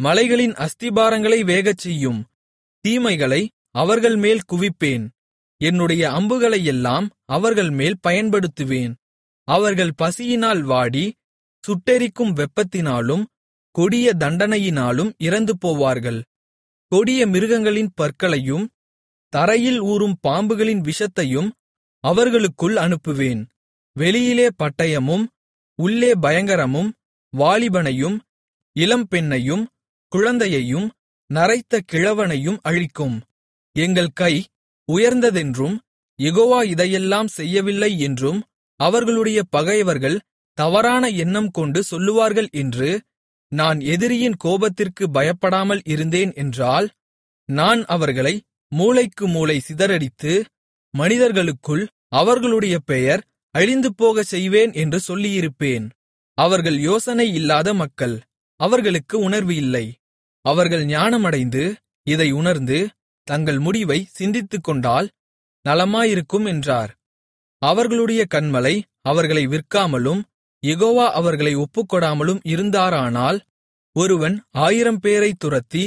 மலைகளின் அஸ்திபாரங்களை வேகச்செய்யும். தீமைகளை அவர்கள் மேல் குவிப்பேன். என்னுடைய அம்புகளையெல்லாம் அவர்கள் மேல் பயன்படுத்துவேன். அவர்கள் பசியினால் வாடி, சுட்டெரிக்கும் வெப்பத்தினாலும் கொடிய தண்டனையினாலும் இறந்து போவார்கள். கொடிய மிருகங்களின் பற்களையும் தரையில் ஊரும் பாம்புகளின் விஷத்தையும் அவர்களுக்குள் அனுப்புவேன். வெளியிலே பட்டயமும் உள்ளே பயங்கரமும் வாலிபனையும் இளம்பெண்ணையும் குழந்தையையும் நரைத்த கிழவனையும் அழிக்கும். எங்கள் கை உயர்ந்ததென்றும் யெகோவா இதையெல்லாம் செய்யவில்லை என்றும் அவர்களுடைய பகைவர்கள் தவறான எண்ணம் கொண்டு சொல்லுவார்கள் என்று நான் எதிரியின் கோபத்திற்கு பயப்படாமல் இருந்தேன் என்றால், நான் அவர்களை மூலைக்கு மூலை சிதறடித்து மனிதர்களுக்குள் அவர்களுடைய பெயர் அழிந்துபோகச் செய்வேன் என்று சொல்லியிருப்பேன். அவர்கள் யோசனை இல்லாத மக்கள், அவர்களுக்கு உணர்வு இல்லை. அவர்கள் ஞானமடைந்து இதை உணர்ந்து தங்கள் முடிவை சிந்தித்துக்கொண்டால் நலமாயிருக்கும் என்றார். அவர்களுடைய கன்மலை அவர்களை விற்காமலும் யெகோவா அவர்களை ஒப்புக்கொடாமலும் இருந்தாரானால், ஒருவன் 1000 பேரைத் துரத்தி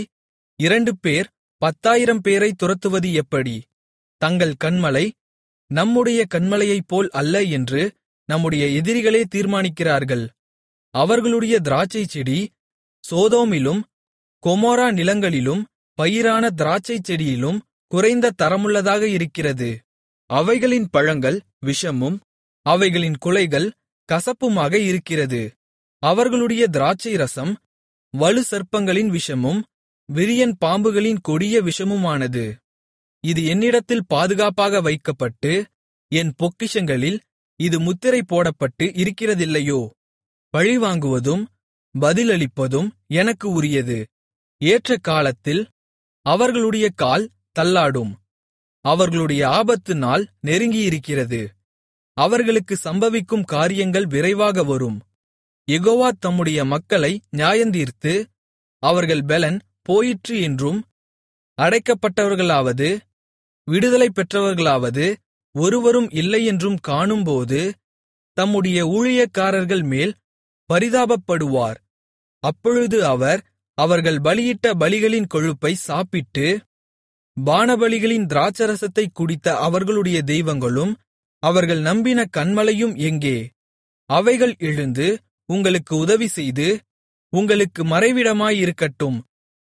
2 பேர் 10,000 பேரைத் துரத்துவது எப்படி? தங்கள் கன்மலை நம்முடைய கன்மலையைப்போல் அல்ல என்று நம்முடைய எதிரிகளே தீர்மானிக்கிறார்கள். அவர்களுடைய திராட்சைச்செடி சோதோமிலும் கொமோரா நிலங்களிலும் பயிரான திராட்சைச் செடியிலும் குறைந்த தரமுள்ளதாக இருக்கிறது. அவைகளின் பழங்கள் விஷமும் அவைகளின் குலைகள் கசப்புமாக இருக்கிறது. அவர்களுடைய திராட்சை ரசம் வலு சர்ப்பங்களின் விஷமும் விரியன் பாம்புகளின் கொடிய விஷமுமானது. இது என்னிடத்தில் பாதுகாப்பாக வைக்கப்பட்டு என் பொக்கிஷங்களில் இது முத்திரை போடப்பட்டு இருக்கிறதில்லையோ? பழிவாங்குவதும் பதிலளிப்பதும் எனக்கு உரியது. ஏற்ற காலத்தில் அவர்களுடைய கால் தள்ளாடும். அவர்களுடைய ஆபத்து நாள் நெருங்கியிருக்கிறது. அவர்களுக்கு சம்பவிக்கும் காரியங்கள் விரைவாக வரும். யெகோவா தம்முடைய மக்களை நியாயந்தீர்த்து, அவர்கள் பெலன் போயிற்று என்றும், அடைக்கப்பட்டவர்களாவது விடுதலை பெற்றவர்களாவது ஒருவரும் இல்லையென்றும் காணும்போது, தம்முடைய ஊழியக்காரர்கள் மேல் பரிதாபப்படுவார். அப்பொழுது அவர் அவர்கள் பலியிட்ட பலிகளின் கொழுப்பை சாப்பிட்டு, பானபலிகளின் திராட்சரசத்தைக் குடித்த அவர்களுடைய தெய்வங்களும் அவர்கள் நம்பின கன்மலையும் எங்கே? அவைகள் எழுந்து உங்களுக்கு உதவி செய்து உங்களுக்கு மறைவிடமாயிருக்கட்டும்.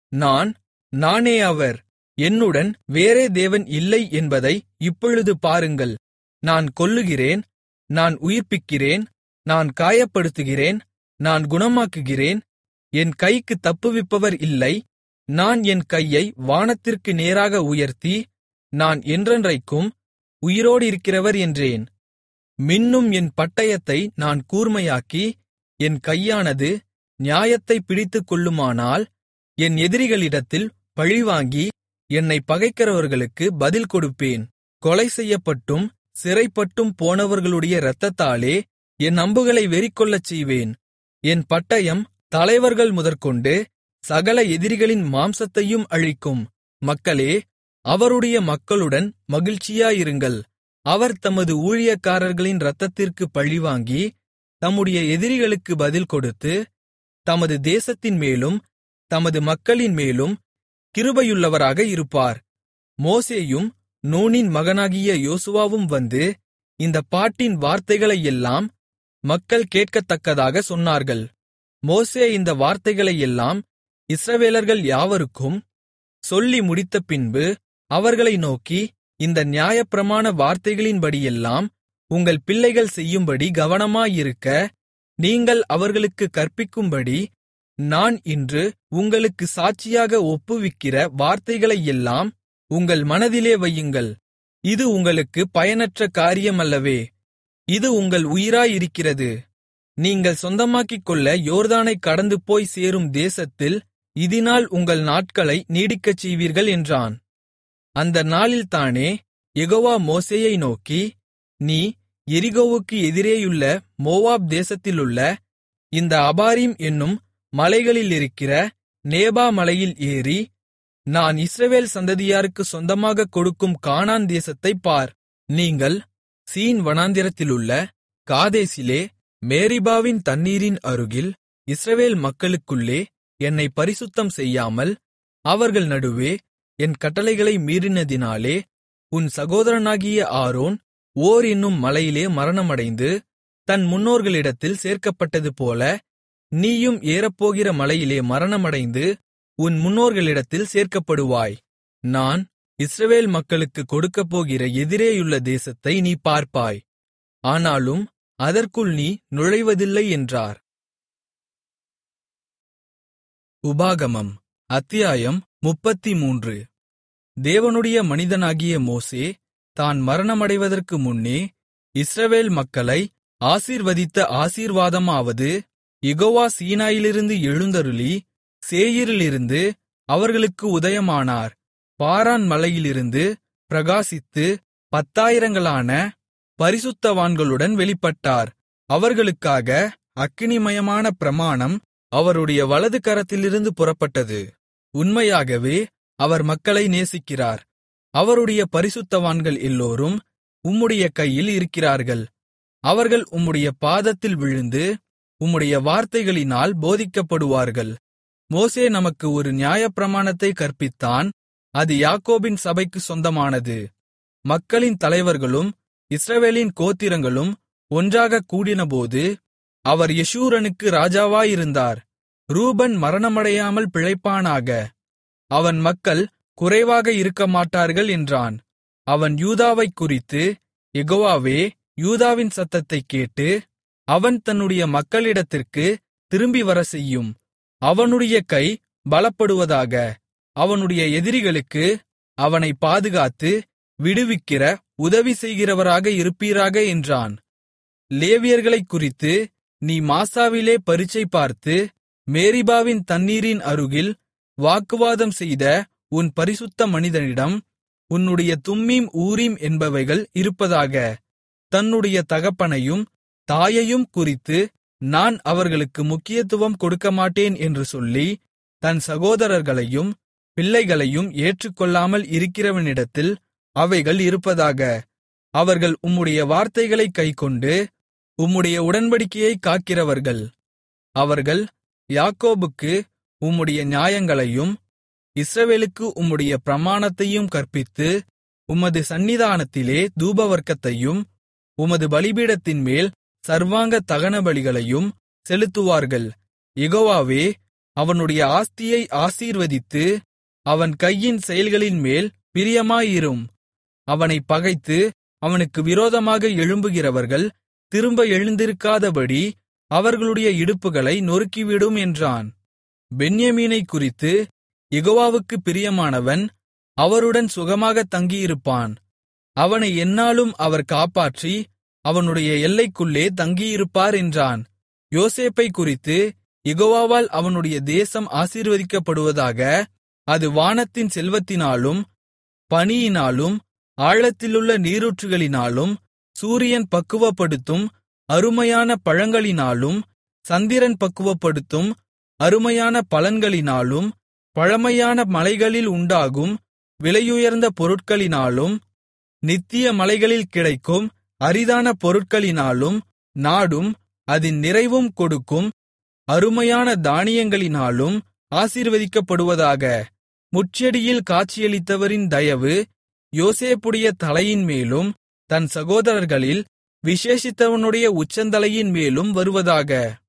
நானே அவர். என்னுடன் வேறே தேவன் இல்லை என்பதை இப்பொழுது பாருங்கள். நான் கொல்லுகிறேன், நான் உயிர்ப்பிக்கிறேன், நான் காயப்படுத்துகிறேன், நான் குணமாக்குகிறேன். என் கைக்கு தப்புவிப்பவர் இல்லை. நான் என் கையை வானத்திற்கு நேராக உயர்த்தி, நான் என்றென்றைக்கும் உயிரோடிருக்கிறவர் என்றேன். மின்னும் என் பட்டயத்தை நான் கூர்மையாக்கி, என் கையானது நியாயத்தை பிடித்துக்கொள்ளுமானால், என் எதிரிகளிடத்தில் பழிவாங்கி என்னைப் பகைக்கிறவர்களுக்கு பதில் கொடுப்பேன். கொலை செய்யப்பட்டும் சிறைப்பட்டும் போனவர்களுடைய இரத்தத்தாலே என் அம்புகளை வெறிகொள்ளச் செய்வேன். என் பட்டயம் தலைவர்கள் முதற்கொண்டு சகல எதிரிகளின் மாம்சத்தையும் அழிக்கும். மக்களே, அவருடைய மக்களுடன் மகிழ்ச்சியாயிருங்கள். அவர் தமது ஊழியக்காரர்களின் இரத்தத்திற்கு பழிவாங்கி, தம்முடைய எதிரிகளுக்கு பதில் கொடுத்து, தமது தேசத்தின் மேலும் தமது மக்களின் மேலும் கிருபையுள்ளவராக இருப்பார். மோசேயும் நூனின் மகனாகிய யோசுவாவும் வந்து இந்தப் பாட்டின் வார்த்தைகளையெல்லாம் மக்கள் கேட்கத்தக்கதாக சொன்னார்கள். மோசே இந்த வார்த்தைகளையெல்லாம் இஸ்ரவேலர்கள் யாவருக்கும் சொல்லி முடித்த பின்பு அவர்களை நோக்கி, இந்த நியாயப்பிரமாண வார்த்தைகளின்படியெல்லாம் உங்கள் பிள்ளைகள் செய்யும்படி கவனமாயிருக்க, நீங்கள் அவர்களுக்குக் கற்பிக்கும்படி நான் இன்று உங்களுக்கு சாட்சியாக ஒப்புவிக்கிற வார்த்தைகளையெல்லாம் உங்கள் மனதிலே வையுங்கள். இது உங்களுக்கு பயனற்ற காரியமல்லவே, இது உங்கள் உயிராயிருக்கிறது. நீங்கள் சொந்தமாக்கிக்கொள்ள யோர்தானைக் கடந்து போய் சேரும் தேசத்தில் இதினால் உங்கள் நாட்களை நீடிக்கச் செய்வீர்கள் என்றான். அந்த நாளில்தானே யெகோவா மோசேயை நோக்கி, நீ எரிகோவுக்கு எதிரேயுள்ள மோவாப் தேசத்திலுள்ள இந்த அபாரீம் என்னும் மலைகளிலிருக்கிற நேபா மலையில் ஏறி, நான் இஸ்ரவேல் சந்ததியாருக்கு சொந்தமாகக் கொடுக்கும் கானான் தேசத்தைப் பார். நீங்கள் சீன் வனாந்திரத்திலுள்ள காதேசிலே மேரிபாவின் தண்ணீரின் அருகில் இஸ்ரவேல் மக்களுக்குள்ளே என்னைப் பரிசுத்தம் செய்யாமல் அவர்கள் நடுவே என் கட்டளைகளை மீறினதினாலே உன் சகோதரனாகிய ஆரோன் ஓர் என்னும் மலையிலே மரணமடைந்து தன் முன்னோர்களிடத்தில் சேர்க்கப்பட்டதுபோல நீயும் ஏறப்போகிற மலையிலே மரணமடைந்து உன் முன்னோர்களிடத்தில் சேர்க்கப்படுவாய். நான் இஸ்ரவேல் மக்களுக்குக் கொடுக்கப்போகிற எதிரேயுள்ள தேசத்தை நீ பார்ப்பாய், ஆனாலும் அதற்குள் நீ நுழைவதில்லை என்றார். உபாகமம் அத்தியாயம் 33. தேவனுடைய மனிதனாகிய மோசே தான் மரணமடைவதற்கு முன்னே இஸ்ரவேல் மக்களை ஆசீர்வதித்த ஆசீர்வாதமாவது, யெகோவா சீனாயிலிருந்து எழுந்தருளி சேயீரிலிருந்து அவர்களுக்கு உதயமானார். பாரான் மலையிலிருந்து பிரகாசித்து 10,000களான பரிசுத்தவான்களுடன் வெளிப்பட்டார். அவர்களுக்காக அக்கினிமயமான பிரமாணம் அவருடைய வலது கரத்திலிருந்து புறப்பட்டது. உண்மையாகவே அவர் மக்களை நேசிக்கிறார். அவருடைய பரிசுத்தவான்கள் எல்லோரும் உம்முடைய கையில் இருக்கிறார்கள். அவர்கள் உம்முடைய பாதத்தில் விழுந்து உம்முடைய வார்த்தைகளினால் போதிக்கப்படுவார்கள். மோசே நமக்கு ஒரு நியாயப்பிரமாணத்தை கற்பித்தான். அது யாக்கோபின் சபைக்கு சொந்தமானது. மக்களின் தலைவர்களும் இஸ்ரவேலின் கோத்திரங்களும் ஒன்றாகக் கூடினபோது அவர் யெஷூரனுக்கு ராஜாவாயிருந்தார். ரூபன் மரணமடையாமல் பிழைப்பானாக, அவன் மக்கள் குறைவாக இருக்கமாட்டார்கள் என்றான். அவன் யூதாவைக் குறித்து, யெகோவாவே யூதாவின் சத்தத்தைக் கேட்டு அவன் தன்னுடைய மக்களிடத்திற்கு திரும்பி வரச்செய்யும். அவனுடைய கை பலப்படுவதாக. அவனுடைய எதிரிகளுக்கு அவனை பாதுகாத்து விடுவிக்கிற உதவி செய்கிறவராக இருப்பீராக என்றான். லேவியர்களைக் குறித்து, நீ மாசாவிலே பரீட்சை பார்த்து மேரிபாவின் தண்ணீரின் அருகில் வாக்குவாதம் செய்த உன் பரிசுத்த மனிதனிடம் உன்னுடைய தும்மீம் ஊரீம் என்பவைகள் இருப்பதாக. தன்னுடைய தகப்பனையும் தாயையும் குறித்து நான் அவர்களுக்கு முக்கியத்துவம் கொடுக்கமாட்டேன் என்று சொல்லி தன் சகோதரர்களையும் பிள்ளைகளையும் ஏற்றுக்கொள்ளாமல் இருக்கிறவனிடத்தில் அவைகள் இருப்பதாக. அவர்கள் உம்முடைய வார்த்தைகளைக் கைக்கொண்டு உம்முடைய உடன்படிக்கையைக் காக்கிறவர்கள். அவர்கள் யாக்கோபுக்கு உம்முடைய நியாயங்களையும் இஸ்ரவேலுக்கு உம்முடைய பிரமாணத்தையும் கற்பித்து உமது சந்நிதானத்திலே தூபவர்க்கத்தையும் உமது பலிபீடத்தின்மேல் சர்வாங்க தகனபலிகளையும் செலுத்துவார்கள். யெகோவாவே அவனுடைய ஆஸ்தியை ஆசீர்வதித்து அவன் கையின் செயல்களின்மேல் பிரியமாயிரும். அவனைப் பகைத்து அவனுக்கு விரோதமாக எழும்புகிறவர்கள் திரும்ப எழுந்திருக்காதபடி அவர்களுடைய இடுப்புகளை நொறுக்கிவிடும் என்றான். பென்யமீனைக் குறித்து, யெகோவாவுக்குப் பிரியமானவன் அவருடன் சுகமாகத் தங்கியிருப்பான். அவனை எந்நாளும் அவர் காப்பாற்றி அவனுடைய எல்லைக்குள்ளே தங்கியிருப்பார் என்றான். யோசேப்பைக் குறித்து, யெகோவாவால் அவனுடைய தேசம் ஆசீர்வதிக்கப்படுவதாக. அது வானத்தின் செல்வத்தினாலும் பனியினாலும் ஆழத்திலுள்ள நீரூற்றுகளினாலும் சூரியன் பக்குவப்படுத்தும் அருமையான பழங்களினாலும் சந்திரன் பக்குவப்படுத்தும் அருமையான பலன்களினாலும் பழமையான மலைகளில் உண்டாகும் விலையுயர்ந்த பொருட்களினாலும் நித்திய மலைகளில் கிடைக்கும் அரிதான பொருட்களினாலும் நாடும் அதின் நிறைவும் கொடுக்கும் அருமையான தானியங்களினாலும் ஆசீர்வதிக்கப்படுவதாக. முட்செடியில் காட்சியளித்தவரின் தயவு யோசேப்புடைய தலையின்மேலும் தன் சகோதரர்களில் விசேஷித்தவனுடைய உச்சந்தலையின் மேலும் வருவதாக.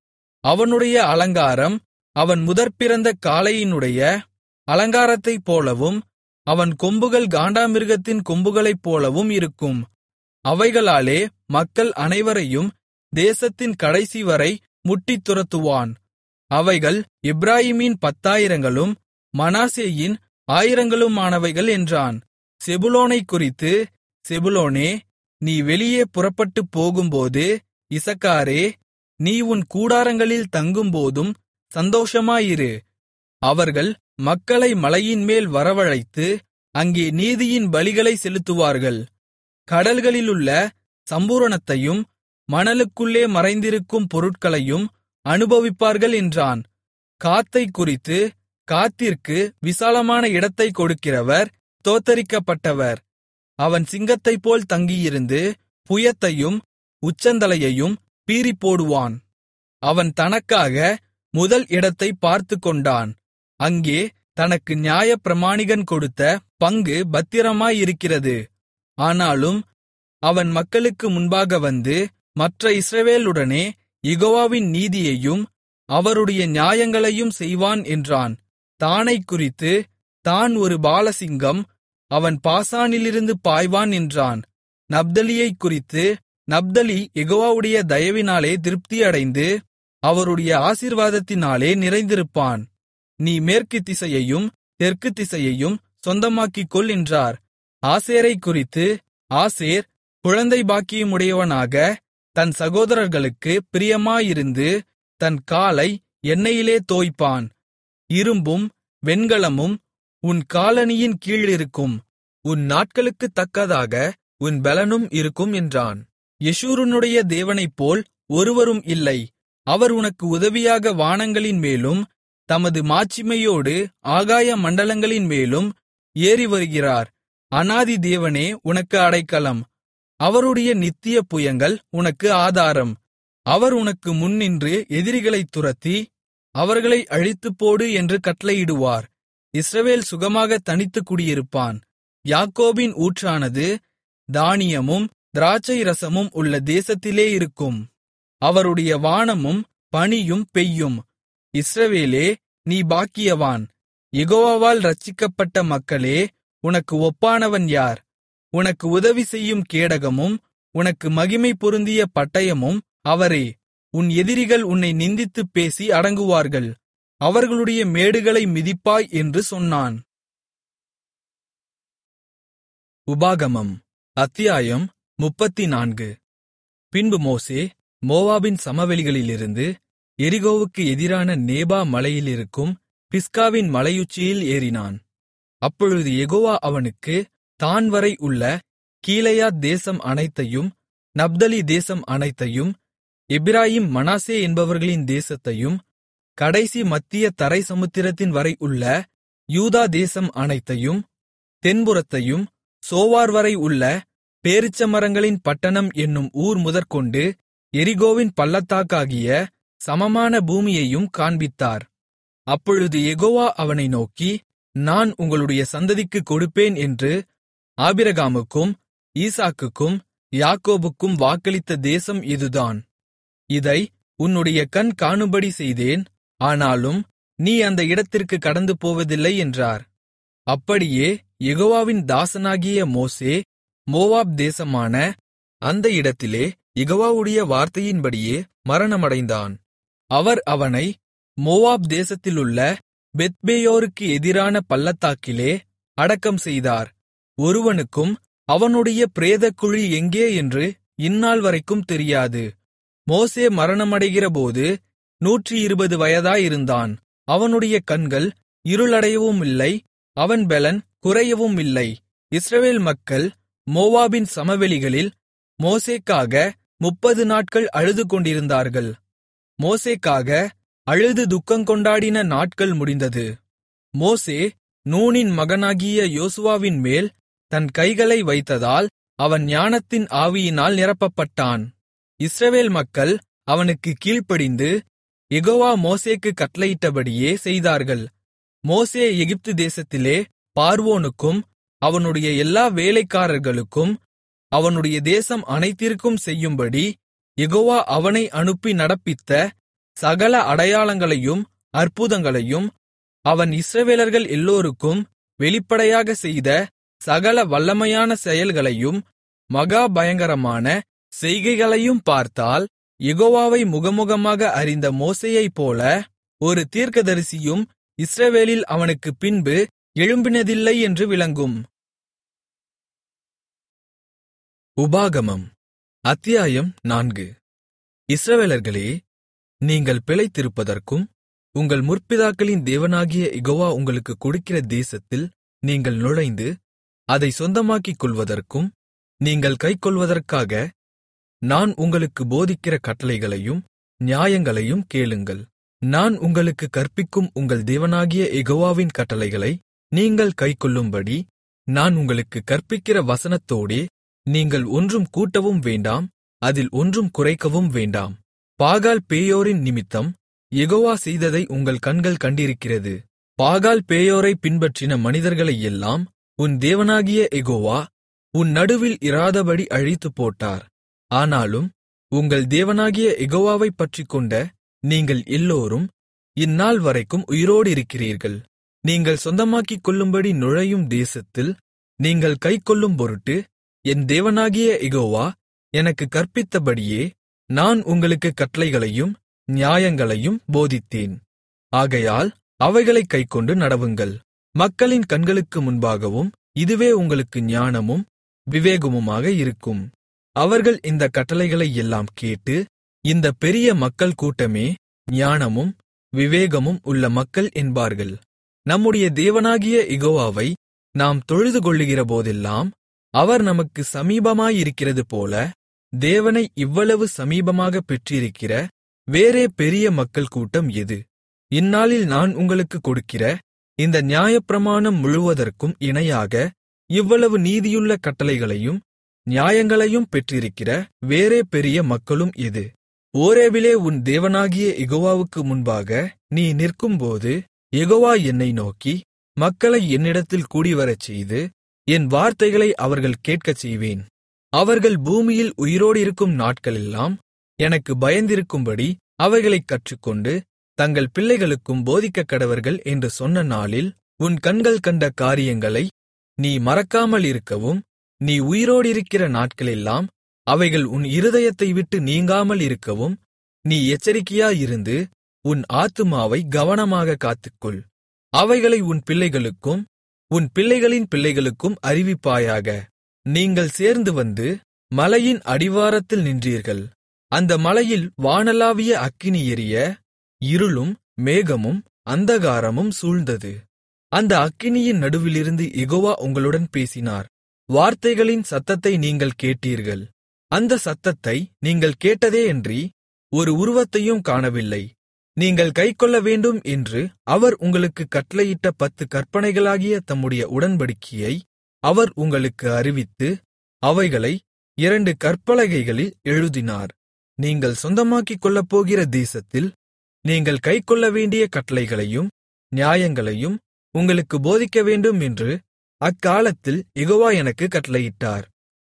அவனுடைய அலங்காரம் அவன் முதற்பிறந்த காளையினுடைய அலங்காரத்தைப் போலவும் அவன் கொம்புகள் காண்டாமிருகத்தின் கொம்புகளைப் போலவும் இருக்கும். அவைகளாலே மக்கள் அனைவரையும் தேசத்தின் கடைசிவரை முட்டித் துரத்துவான். அவைகள் எப்பிராயீமின் 10,000களும் மனாசேயின் 1000களுமானவைகள் என்றான். செபுலோனைக் குறித்து, செபுலோனே நீ வெளியே புறப்பட்டுப் போகும்போது, இசக்காரே நீ உன் கூடாரங்களில் தங்கும்போதும் சந்தோஷமாயிரு. அவர்கள் மக்களை மலையின்மேல் வரவழைத்து அங்கே நீதியின் பலிகளை செலுத்துவார்கள். கடல்களிலுள்ள சம்பூரணத்தையும் மணலுக்குள்ளே மறைந்திருக்கும் பொருட்களையும் அனுபவிப்பார்கள் என்றான். காத்தைக் குறித்து, காத்திற்கு விசாலமான இடத்தைக் கொடுக்கிறவர் ஸ்தோத்தரிக்கப்பட்டவர். அவன் சிங்கத்தைப்போல் தங்கியிருந்து புயத்தையும் உச்சந்தலையையும் பீறிப்போடுவான். அவன் தனக்காக முதல் இடத்தைப் பார்த்துக்கொண்டான். அங்கே தனக்கு நியாயப்பிரமாணிகன் கொடுத்த பங்கு பத்திரமாயிருக்கிறது. ஆனாலும் அவன் மக்களுக்கு முன்பாக வந்து மற்ற இஸ்ரவேலுடனே யெகோவாவின் நீதியையும் அவருடைய நியாயங்களையும் செய்வான் என்றான். தானைக் குறித்து, தான் ஒரு பாலசிங்கம், அவன் பாசானிலிருந்து பாய்வான் என்றான். நப்தலியைக் குறித்து, நப்தலி யெகோவாவுடைய தயவினாலே திருப்தியடைந்து அவருடைய ஆசீர்வாதத்தினாலே நிறைந்திருப்பான். நீ மேற்கு திசையையும் தெற்கு திசையையும் சொந்தமாக்கிக்கொள் என்றார். ஆசேரைக் குறித்து, ஆசேர் குழந்தை பாக்கியமுடையவனாக தன் சகோதரர்களுக்கு பிரியமாயிருந்து தன் காலை எண்ணெயிலே தோய்ப்பான். இரும்பும் வெண்கலமும் உன் காலணியின் கீழிருக்கும். உன் நாட்களுக்குத் தக்கதாக உன் பெலனும் இருக்கும் என்றான். யெஷூரனுடைய தேவனைப்போல் ஒருவரும் இல்லை. அவர் உனக்கு உதவியாக வானங்களின் மேலும் தமது மாட்சிமையோடு ஆகாய மண்டலங்களின் மேலும் ஏறி வருகிறார். அநாதி தேவனே உனக்கு அடைக்கலம். அவருடைய நித்திய புயங்கள் உனக்கு ஆதாரம். அவர் உனக்கு முன்னின்று எதிரிகளைத் துரத்தி அவர்களை அழித்துப்போடு என்று கட்டளையிடுவார். இஸ்ரவேல் சுகமாக தனித்துக் குடியிருப்பான். யாக்கோபின் ஊற்றானது தானியமும் திராட்சை ரசமும் உள்ள தேசத்திலே இருக்கும். அவருடைய வானமும் பனியும் பெய்யும். இஸ்ரவேலே, நீ பாக்கியவான். யெகோவாவால் இரட்சிக்கப்பட்ட மக்களே, உனக்கு ஒப்பானவன் யார்? உனக்கு உதவி செய்யும் கேடகமும் உனக்கு மகிமை பொருந்திய பட்டயமும் அவரே. உன் எதிரிகள் உன்னை நிந்தித்துப் பேசி அடங்குவார்கள். அவர்களுடைய மேடுகளை மிதிப்பாய் என்று சொன்னான். உபாகமம் அத்தியாயம் 34. பின்பு மோசே மோவாபின் சமவெளிகளிலிருந்து எரிகோவுக்கு எதிரான நேபா மலையிலிருக்கும் பிஸ்காவின் மலையுச்சியில் ஏறினான். அப்பொழுது யெகோவா அவனுக்கு தான் வரை உள்ள கீலேயாத் தேசம் அனைத்தையும், நப்தலி தேசம் அனைத்தையும், எப்பிராயீம் மனாசே என்பவர்களின் தேசத்தையும், கடைசி மத்திய தரை சமுத்திரத்தின் வரை உள்ள யூதா தேசம் அனைத்தையும், தென்புறத்தையும், சோவார் வரை உள்ள பேரீச்சமரங்களின் பட்டணம் என்னும் ஊர் முதற்கொண்டு எரிகோவின் பள்ளத்தாக்காகிய சமமான பூமியையும் காண்பித்தார். அப்பொழுது யெகோவா அவனை நோக்கி, நான் உங்களுடைய சந்ததிக்குக் கொடுப்பேன் என்று ஆபிரகாமுக்கும் ஈசாக்குக்கும் யாக்கோபுக்கும் வாக்களித்த தேசம் இதுதான். இதை உன்னுடைய கண் காணும்படி செய்தேன். ஆனாலும் நீ அந்த இடத்திற்கு கடந்து போவதில்லை என்றார். அப்படியே யெகோவாவின் தாசனாகிய மோசே மோவாப் தேசமான அந்த இடத்திலே யெகோவாவுடைய வார்த்தையின்படியே மரணமடைந்தான். அவர் அவனை மோவாப் தேசத்திலுள்ள பெத்பேயோருக்கு எதிரான பள்ளத்தாக்கிலே அடக்கம் செய்தார். ஒருவனுக்கும் அவனுடைய பிரேதக்குழி எங்கே என்று இந்நாள் வரைக்கும் தெரியாது. மோசே மரணமடைகிறபோது 120 வயதாயிருந்தான். அவனுடைய கண்கள் இருளடையவுமில்லை, அவன் பெலன் குறையவுமில்லை. இஸ்ரவேல் மக்கள் மோவாபின் சமவெளிகளில் மோசேக்காக 30 நாட்கள் அழுதுகொண்டிருந்தார்கள். மோசேக்காக அழுது துக்கங்கொண்டாடின நாட்கள் முடிந்தது. மோசே நூனின் மகனாகிய யோசுவாவின் மேல் தன் கைகளை வைத்ததால் அவன் ஞானத்தின் ஆவியினால் நிரப்பப்பட்டான். இஸ்ரவேல் மக்கள் அவனுக்கு கீழ்ப்படிந்து யெகோவா மோசேக்குக் கட்டளையிட்டபடியே செய்தார்கள். மோசே எகிப்து தேசத்திலே பார்வோனுக்கும் அவனுடைய எல்லா வேலைக்காரர்களுக்கும் அவனுடைய தேசம் அனைத்திற்கும் செய்யும்படி யெகோவா அவனை அனுப்பி நடப்பித்த சகல அடையாளங்களையும் அற்புதங்களையும் அவன் இஸ்ரவேலர்கள் எல்லோருக்கும் வெளிப்படையாக செய்த சகல வல்லமையான செயல்களையும் மகா பயங்கரமான செய்கைகளையும் பார்த்தால், யெகோவாவை முகமுகமாக அறிந்த மோசேயைப்போல ஒரு தீர்க்கதரிசியும் இஸ்ரவேலில் அவனுக்குப் பின்பு எழும்பினதில்லை என்று விளங்கும். உபாகமம் அத்தியாயம் 4. இஸ்ரவேலர்களே, நீங்கள் பிழைத்திருப்பதற்கும் உங்கள் முற்பிதாக்களின் தேவனாகிய யெகோவா உங்களுக்குக் கொடுக்கிற தேசத்தில் நீங்கள் நுழைந்து அதைச் சொந்தமாக்கிக் கொள்வதற்கும் நீங்கள் கைக்கொள்வதற்காக நான் உங்களுக்குப் போதிக்கிற கட்டளைகளையும் நியாயங்களையும் கேளுங்கள். நான் உங்களுக்குக் கற்பிக்கும் உங்கள் தேவனாகிய யெகோவாவின் கட்டளைகளை நீங்கள் கைக்கொள்ளும்படி நான் உங்களுக்குக் கற்பிக்கிற வசனத்தோடே நீங்கள் ஒன்றும் கூட்டவும் வேண்டாம், அதில் ஒன்றும் குறைக்கவும் வேண்டாம். பாகால் பேயோரின் நிமித்தம் யெகோவா செய்ததை உங்கள் கண்கள் கண்டிருக்கிறது. பாகால் பேயோரைப் பின்பற்றின மனிதர்களையெல்லாம் உன் தேவனாகிய யெகோவா உன் நடுவில் இராதபடி அழித்துப்போட்டார். ஆனாலும் உங்கள் தேவனாகிய யெகோவாவைப் பற்றிக்கொண்ட நீங்கள் எல்லோரும் இந்நாள் வரைக்கும் உயிரோடிருக்கிறீர்கள். நீங்கள் சொந்தமாக்கிக் கொள்ளும்படி நுழையும் தேசத்தில் நீங்கள் கைக்கொள்ளும் பொருட்டு என் தேவனாகிய யெகோவா எனக்குக் கற்பித்தபடியே நான் உங்களுக்குக் கட்டளைகளையும் நியாயங்களையும் போதித்தேன். ஆகையால் அவைகளைக் கைக்கொண்டு நடவுங்கள். மக்களின் கண்களுக்கு முன்பாகவும் இதுவே உங்களுக்கு ஞானமும் விவேகமுமாக இருக்கும். அவர்கள் இந்தக் கட்டளைகளை எல்லாம் கேட்டு, இந்த பெரிய மக்கள் கூட்டமே ஞானமும் விவேகமும் உள்ள மக்கள் என்பார்கள். நம்முடைய தேவனாகிய யெகோவாவை நாம் தொழுதுகொள்ளுகிறபோதெல்லாம் அவர் நமக்கு சமீபமாயிருக்கிறது போல, தேவனை இவ்வளவு சமீபமாகப் பெற்றிருக்கிற வேறே பெரிய மக்கள் கூட்டம் எது? இந்நாளில் நான் உங்களுக்குக் கொடுக்கிற இந்த நியாயப்பிரமாணம் முழுவதற்கும் இணையாக இவ்வளவு நீதியுள்ள கட்டளைகளையும் நியாயங்களையும் பெற்றிருக்கிற வேறே பெரிய மக்களும் எது? ஓரேபிலே உன் தேவனாகிய யெகோவாவுக்கு முன்பாக நீ நிற்கும்போது யெகோவா என்னை நோக்கி, மக்களை என்னிடத்தில் கூடிவரச்செய்து என் வார்த்தைகளை அவர்கள் கேட்கச் செய்வேன். அவர்கள் பூமியில் உயிரோடிருக்கும் நாட்களெல்லாம் எனக்கு பயந்திருக்கும்படி அவைகளைக் கற்றுக்கொண்டு தங்கள் பிள்ளைகளுக்கும் போதிக்கக்கடவர்கள் என்று சொன்ன நாளில் உன் கண்கள் கண்ட காரியங்களை நீ மறக்காமலிருக்கவும், நீ உயிரோடிருக்கிற நாட்களெல்லாம் அவைகள் உன் இருதயத்தை விட்டு நீங்காமல் இருக்கவும் நீ எச்சரிக்கையாயிருந்து உன் ஆத்துமாவை கவனமாகக் காத்துக்கொள். அவைகளை உன் பிள்ளைகளுக்கும் உன் பிள்ளைகளின் பிள்ளைகளுக்கும் அறிவிப்பாயாக. நீங்கள் சேர்ந்து வந்து மலையின் அடிவாரத்தில் நின்றீர்கள். அந்த மலையில் வானளாவிய அக்கினி எரிய, இருளும் மேகமும் அந்தகாரமும் சூழ்ந்தது. அந்த அக்கினியின் நடுவிலிருந்து யெகோவா உங்களுடன் பேசினார். வார்த்தைகளின் சத்தத்தை நீங்கள் கேட்டீர்கள். அந்த சத்தத்தை நீங்கள் கேட்டதேயன்றி ஒரு உருவத்தையும் காணவில்லை. நீங்கள் கைக்கொள்ள வேண்டும் என்று அவர் உங்களுக்குக் கட்டளையிட்ட 10 கற்பனைகளாகிய தம்முடைய உடன்படிக்கையை அவர் உங்களுக்கு அறிவித்து அவைகளை 2 கற்பலகைகளில் எழுதினார். நீங்கள் சொந்தமாக்கிக் கொள்ளப்போகிற தேசத்தில் நீங்கள் கைக்கொள்ள வேண்டிய கட்டளைகளையும் நியாயங்களையும் உங்களுக்கு போதிக்கவேண்டும் என்று அக்காலத்தில் யெகோவா எனக்குக் கட்டளையிட்டார்.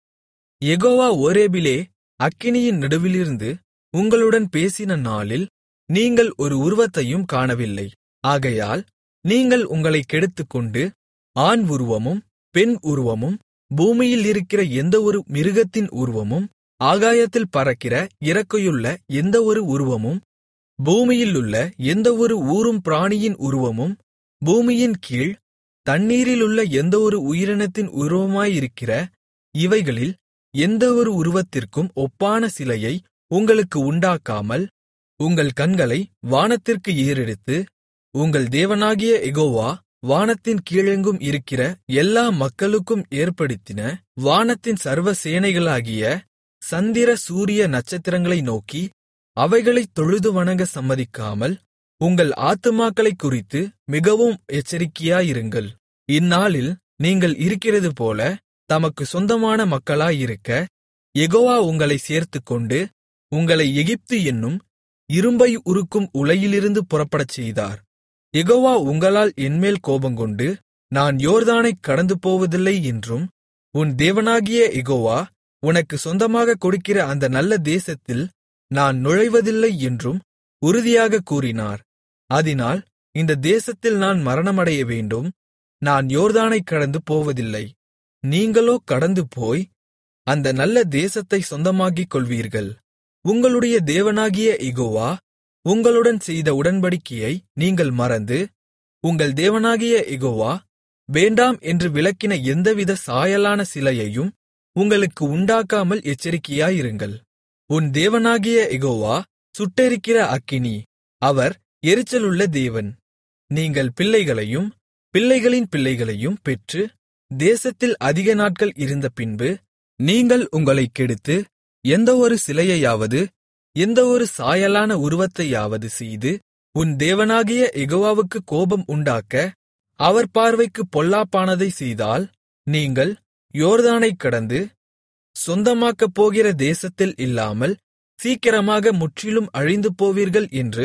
யெகோவா ஓரேபிலே அக்கினியின் நடுவிலிருந்து உங்களுடன் பேசின நாளில் நீங்கள் ஒரு உருவத்தையும் காணவில்லை. ஆகையால் நீங்கள் உங்களைக் கெடுத்துக்கொண்டு ஆண் உருவமும் பெண் உருவமும் பூமியில் இருக்கிற எந்தவொரு மிருகத்தின் உருவமும் ஆகாயத்தில் பறக்கிற இறக்கையுள்ள எந்தவொரு உருவமும் பூமியிலுள்ள எந்தவொரு ஊரும் பிராணியின் உருவமும் பூமியின் கீழ் தண்ணீரிலுள்ள எந்தவொரு உயிரினத்தின் உருவமாயிருக்கிற இவைகளில் எந்தவொரு உருவத்திற்கும் ஒப்பான சிலையை உங்களுக்கு உண்டாக்காமல் உங்கள் கண்களை வானத்திற்கு ஏறெடுத்து உங்கள் தேவனாகிய யெகோவா வானத்தின் கீழெங்கும் இருக்கிற எல்லா மக்களுக்கும் ஏற்படுத்தின வானத்தின் சர்வ சேனைகளாகிய சந்திர சூரிய நட்சத்திரங்களை நோக்கி அவைகளைத் தொழுது வணங்க சம்மதிக்காமல் உங்கள் ஆத்துமாக்களைக் குறித்து மிகவும் எச்சரிக்கையாயிருங்கள். இந்நாளில் நீங்கள் இருக்கிறதுபோல தமக்கு சொந்தமான மக்களாயிருக்க யெகோவா உங்களைச் சேர்த்துக்கொண்டு உங்களை எகிப்து என்னும் இரும்பை உருக்கும் உலையிலிருந்து புறப்படச் செய்தார். யெகோவா உங்களால் என்மேல் கோபங்கொண்டு நான் யோர்தானைக் கடந்து போவதில்லை என்றும் உன் தேவனாகிய யெகோவா உனக்கு சொந்தமாகக் கொடுக்கிற அந்த நல்ல தேசத்தில் நான் நுழைவதில்லை என்றும் உறுதியாகக் கூறினார். அதினால் இந்த தேசத்தில் நான் மரணமடைய வேண்டும், நான் யோர்தானைக் கடந்து போவதில்லை. நீங்களோ கடந்து போய் அந்த நல்ல தேசத்தை சொந்தமாக்கிக் கொள்வீர்கள். உங்களுடைய தேவனாகிய யெகோவா உங்களுடன் செய்த உடன்படிக்கையை நீங்கள் மறந்து உங்கள் தேவனாகிய யெகோவா வேண்டாம் என்று விலக்கின எந்தவித சாயலான சிலையையும் உங்களுக்கு உண்டாக்காமல் எச்சரிக்கையாயிருங்கள். உன் தேவனாகிய யெகோவா சுட்டெரிக்கிற அக்கினி, அவர் எரிச்சலுள்ள தேவன். நீங்கள் பிள்ளைகளையும் பிள்ளைகளின் பிள்ளைகளையும் பெற்று தேசத்தில் அதிக நாட்கள் இருந்த பின்பு நீங்கள் உங்களைக் கெடுத்து எந்தவொரு சிலையையாவது எந்தவொரு சாயலான உருவத்தையாவது செய்து உன் தேவனாகிய யெகோவாவுக்கு கோபம் உண்டாக்க அவர் பார்வைக்குப் பொல்லாப்பானதைச் செய்தால் நீங்கள் யோர்தானைக் கடந்து சொந்தமாக்கப் போகிற தேசத்தில் இல்லாமல் சீக்கிரமாக முற்றிலும் அழிந்து போவீர்கள் என்று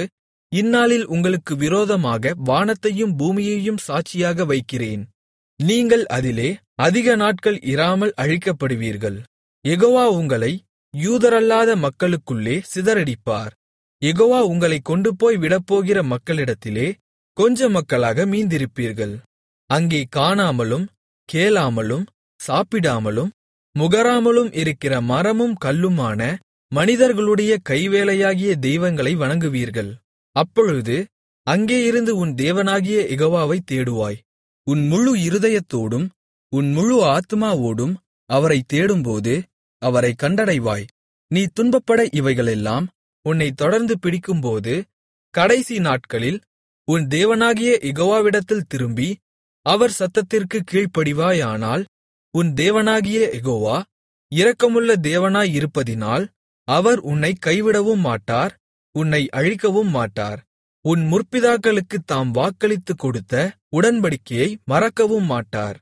இந்நாளில் உங்களுக்கு விரோதமாக வானத்தையும் பூமியையும் சாட்சியாக வைக்கிறேன். நீங்கள் அதிலே அதிக நாட்கள் இராமல் அழிக்கப்படுவீர்கள். யெகோவா உங்களை யூதரல்லாத மக்களுக்குள்ளே சிதறடிப்பார். யெகோவா உங்களைக் கொண்டுபோய் விடப்போகிற மக்களிடத்திலே கொஞ்ச மக்களாக மீந்திருப்பீர்கள். அங்கே காணாமலும் கேளாமலும் சாப்பிடாமலும் முகராமலும் இருக்கிற மரமும் கல்லுமான மனிதர்களுடைய கைவேலையாகிய தெய்வங்களை வணங்குவீர்கள். அப்பொழுது அங்கேயிருந்து உன் தேவனாகிய யெகோவாவைத் தேடுவாய். உன் முழு இருதயத்தோடும் உன் முழு ஆத்துமாவோடும் அவரைத் தேடும்போது அவரைக் கண்டடைவாய். நீ துன்பப்பட இவைகளெல்லாம் உன்னைத் தொடர்ந்து பிடிக்கும்போது கடைசி நாட்களில் உன் தேவனாகிய யெகோவாவிடத்தில் திரும்பி அவர் சத்தத்திற்குக் கீழ்ப்படிவாயானால், உன் தேவனாகிய யெகோவா இரக்கமுள்ள தேவனாயிருப்பதினால் அவர் உன்னைக் கைவிடவும் மாட்டார், உன்னை அழிக்கவும் மாட்டார். உன் முற்பிதாக்களுக்குத் தாம் வாக்களித்துக் கொடுத்த உடன்படிக்கையை மறக்கவும் மாட்டார்.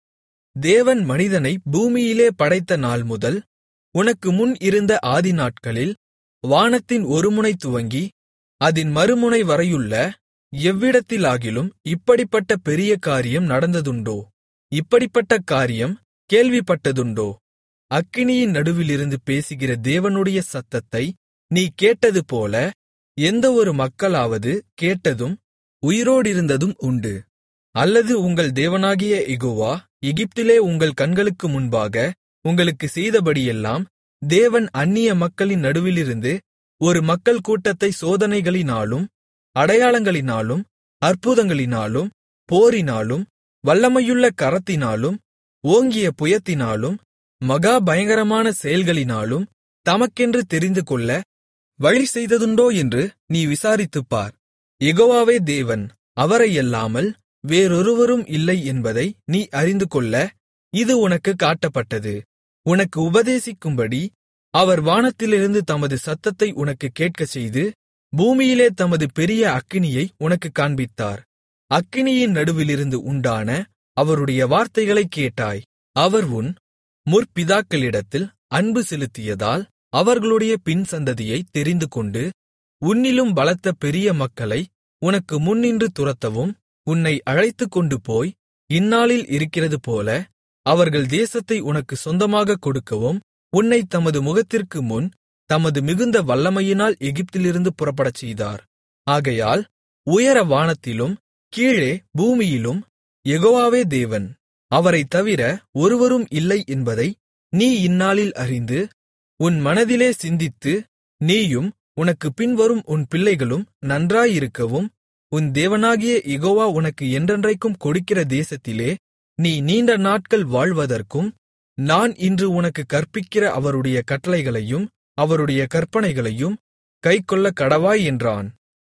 தேவன் மனிதனை பூமியிலே படைத்த நாள்முதல் உனக்கு முன் இருந்த ஆதிநாட்களில் வானத்தின் ஒருமுனை துவங்கி அதின் மறுமுனை வரையுள்ள எவ்விடத்திலாகிலும் இப்படிப்பட்ட பெரிய காரியம் நடந்ததுண்டோ? இப்படிப்பட்ட காரியம் கேள்விப்பட்டதுண்டோ? அக்கினியின் நடுவிலிருந்து பேசுகிற தேவனுடைய சத்தத்தை நீ கேட்டதுபோல எந்த ஒரு மக்களாவது கேட்டதும் உயிரோடிருந்ததும் உண்டு? அல்லது உங்கள் தேவனாகிய யெகோவா எகிப்திலே உங்கள் கண்களுக்கு முன்பாக உங்களுக்குச் செய்தபடியெல்லாம் தேவன் அந்நிய மக்களின் நடுவிலிருந்து ஒரு மக்கள் கூட்டத்தை சோதனைகளினாலும் அடையாளங்களினாலும் அற்புதங்களினாலும் போரினாலும் வல்லமையுள்ள கரத்தினாலும் ஓங்கிய புயத்தினாலும் மகா பயங்கரமான செயல்களினாலும் தமக்கென்று தெரிந்துகொள்ள வழி செய்ததுண்டோ என்று நீ விசாரித்துப்பார். யெகோவாவே தேவன், அவரையல்லாமல் வேறொருவரும் இல்லை என்பதை நீ அறிந்துகொள்ள இது உனக்குக் காட்டப்பட்டது. உனக்கு உபதேசிக்கும்படி அவர் வானத்திலிருந்து தமது சத்தத்தை உனக்குக் கேட்கச்செய்து பூமியிலே தமது பெரிய அக்கினியை உனக்குக் காண்பித்தார். அக்கினியின் நடுவிலிருந்து உண்டான அவருடைய வார்த்தைகளைக் கேட்டாய். அவர் உன் முற்பிதாக்களிடத்தில் அன்பு செலுத்தியதால் அவர்களுடைய பின்சந்ததியைத் தெரிந்துகொண்டு உன்னிலும் பலத்த பெரிய மக்களை உனக்கு முன்னின்று துரத்தவும் உன்னை அழைத்துக்கொண்டு போய் இந்நாளில் இருக்கிறதுபோல அவர்கள் தேசத்தை உனக்குச் சொந்தமாகக் கொடுக்கவும் உன்னைத் தமது முகத்திற்கு முன் தமது மிகுந்த வல்லமையினால் எகிப்திலிருந்து புறப்படச்செய்தார். ஆகையால் உயர வானத்திலும் கீழே பூமியிலும் யெகோவாவே தேவன், அவரைத் தவிர ஒருவரும் இல்லை என்பதை நீ இந்நாளில் அறிந்து உன் மனதிலே சிந்தித்து நீயும் உனக்குப் பின்வரும் உன் பிள்ளைகளும் நன்றாயிருக்கவும் உன் தேவனாகிய யெகோவா உனக்கு என்றென்றைக்கும் கொடுக்கிற தேசத்திலே நீ நீண்ட நாட்கள் வாழ்வதற்கும் நான் இன்று உனக்குக் கற்பிக்கிற அவருடைய கட்டளைகளையும் அவருடைய கற்பனைகளையும் கைக்கொள்ளக் கடவாய் என்றான்.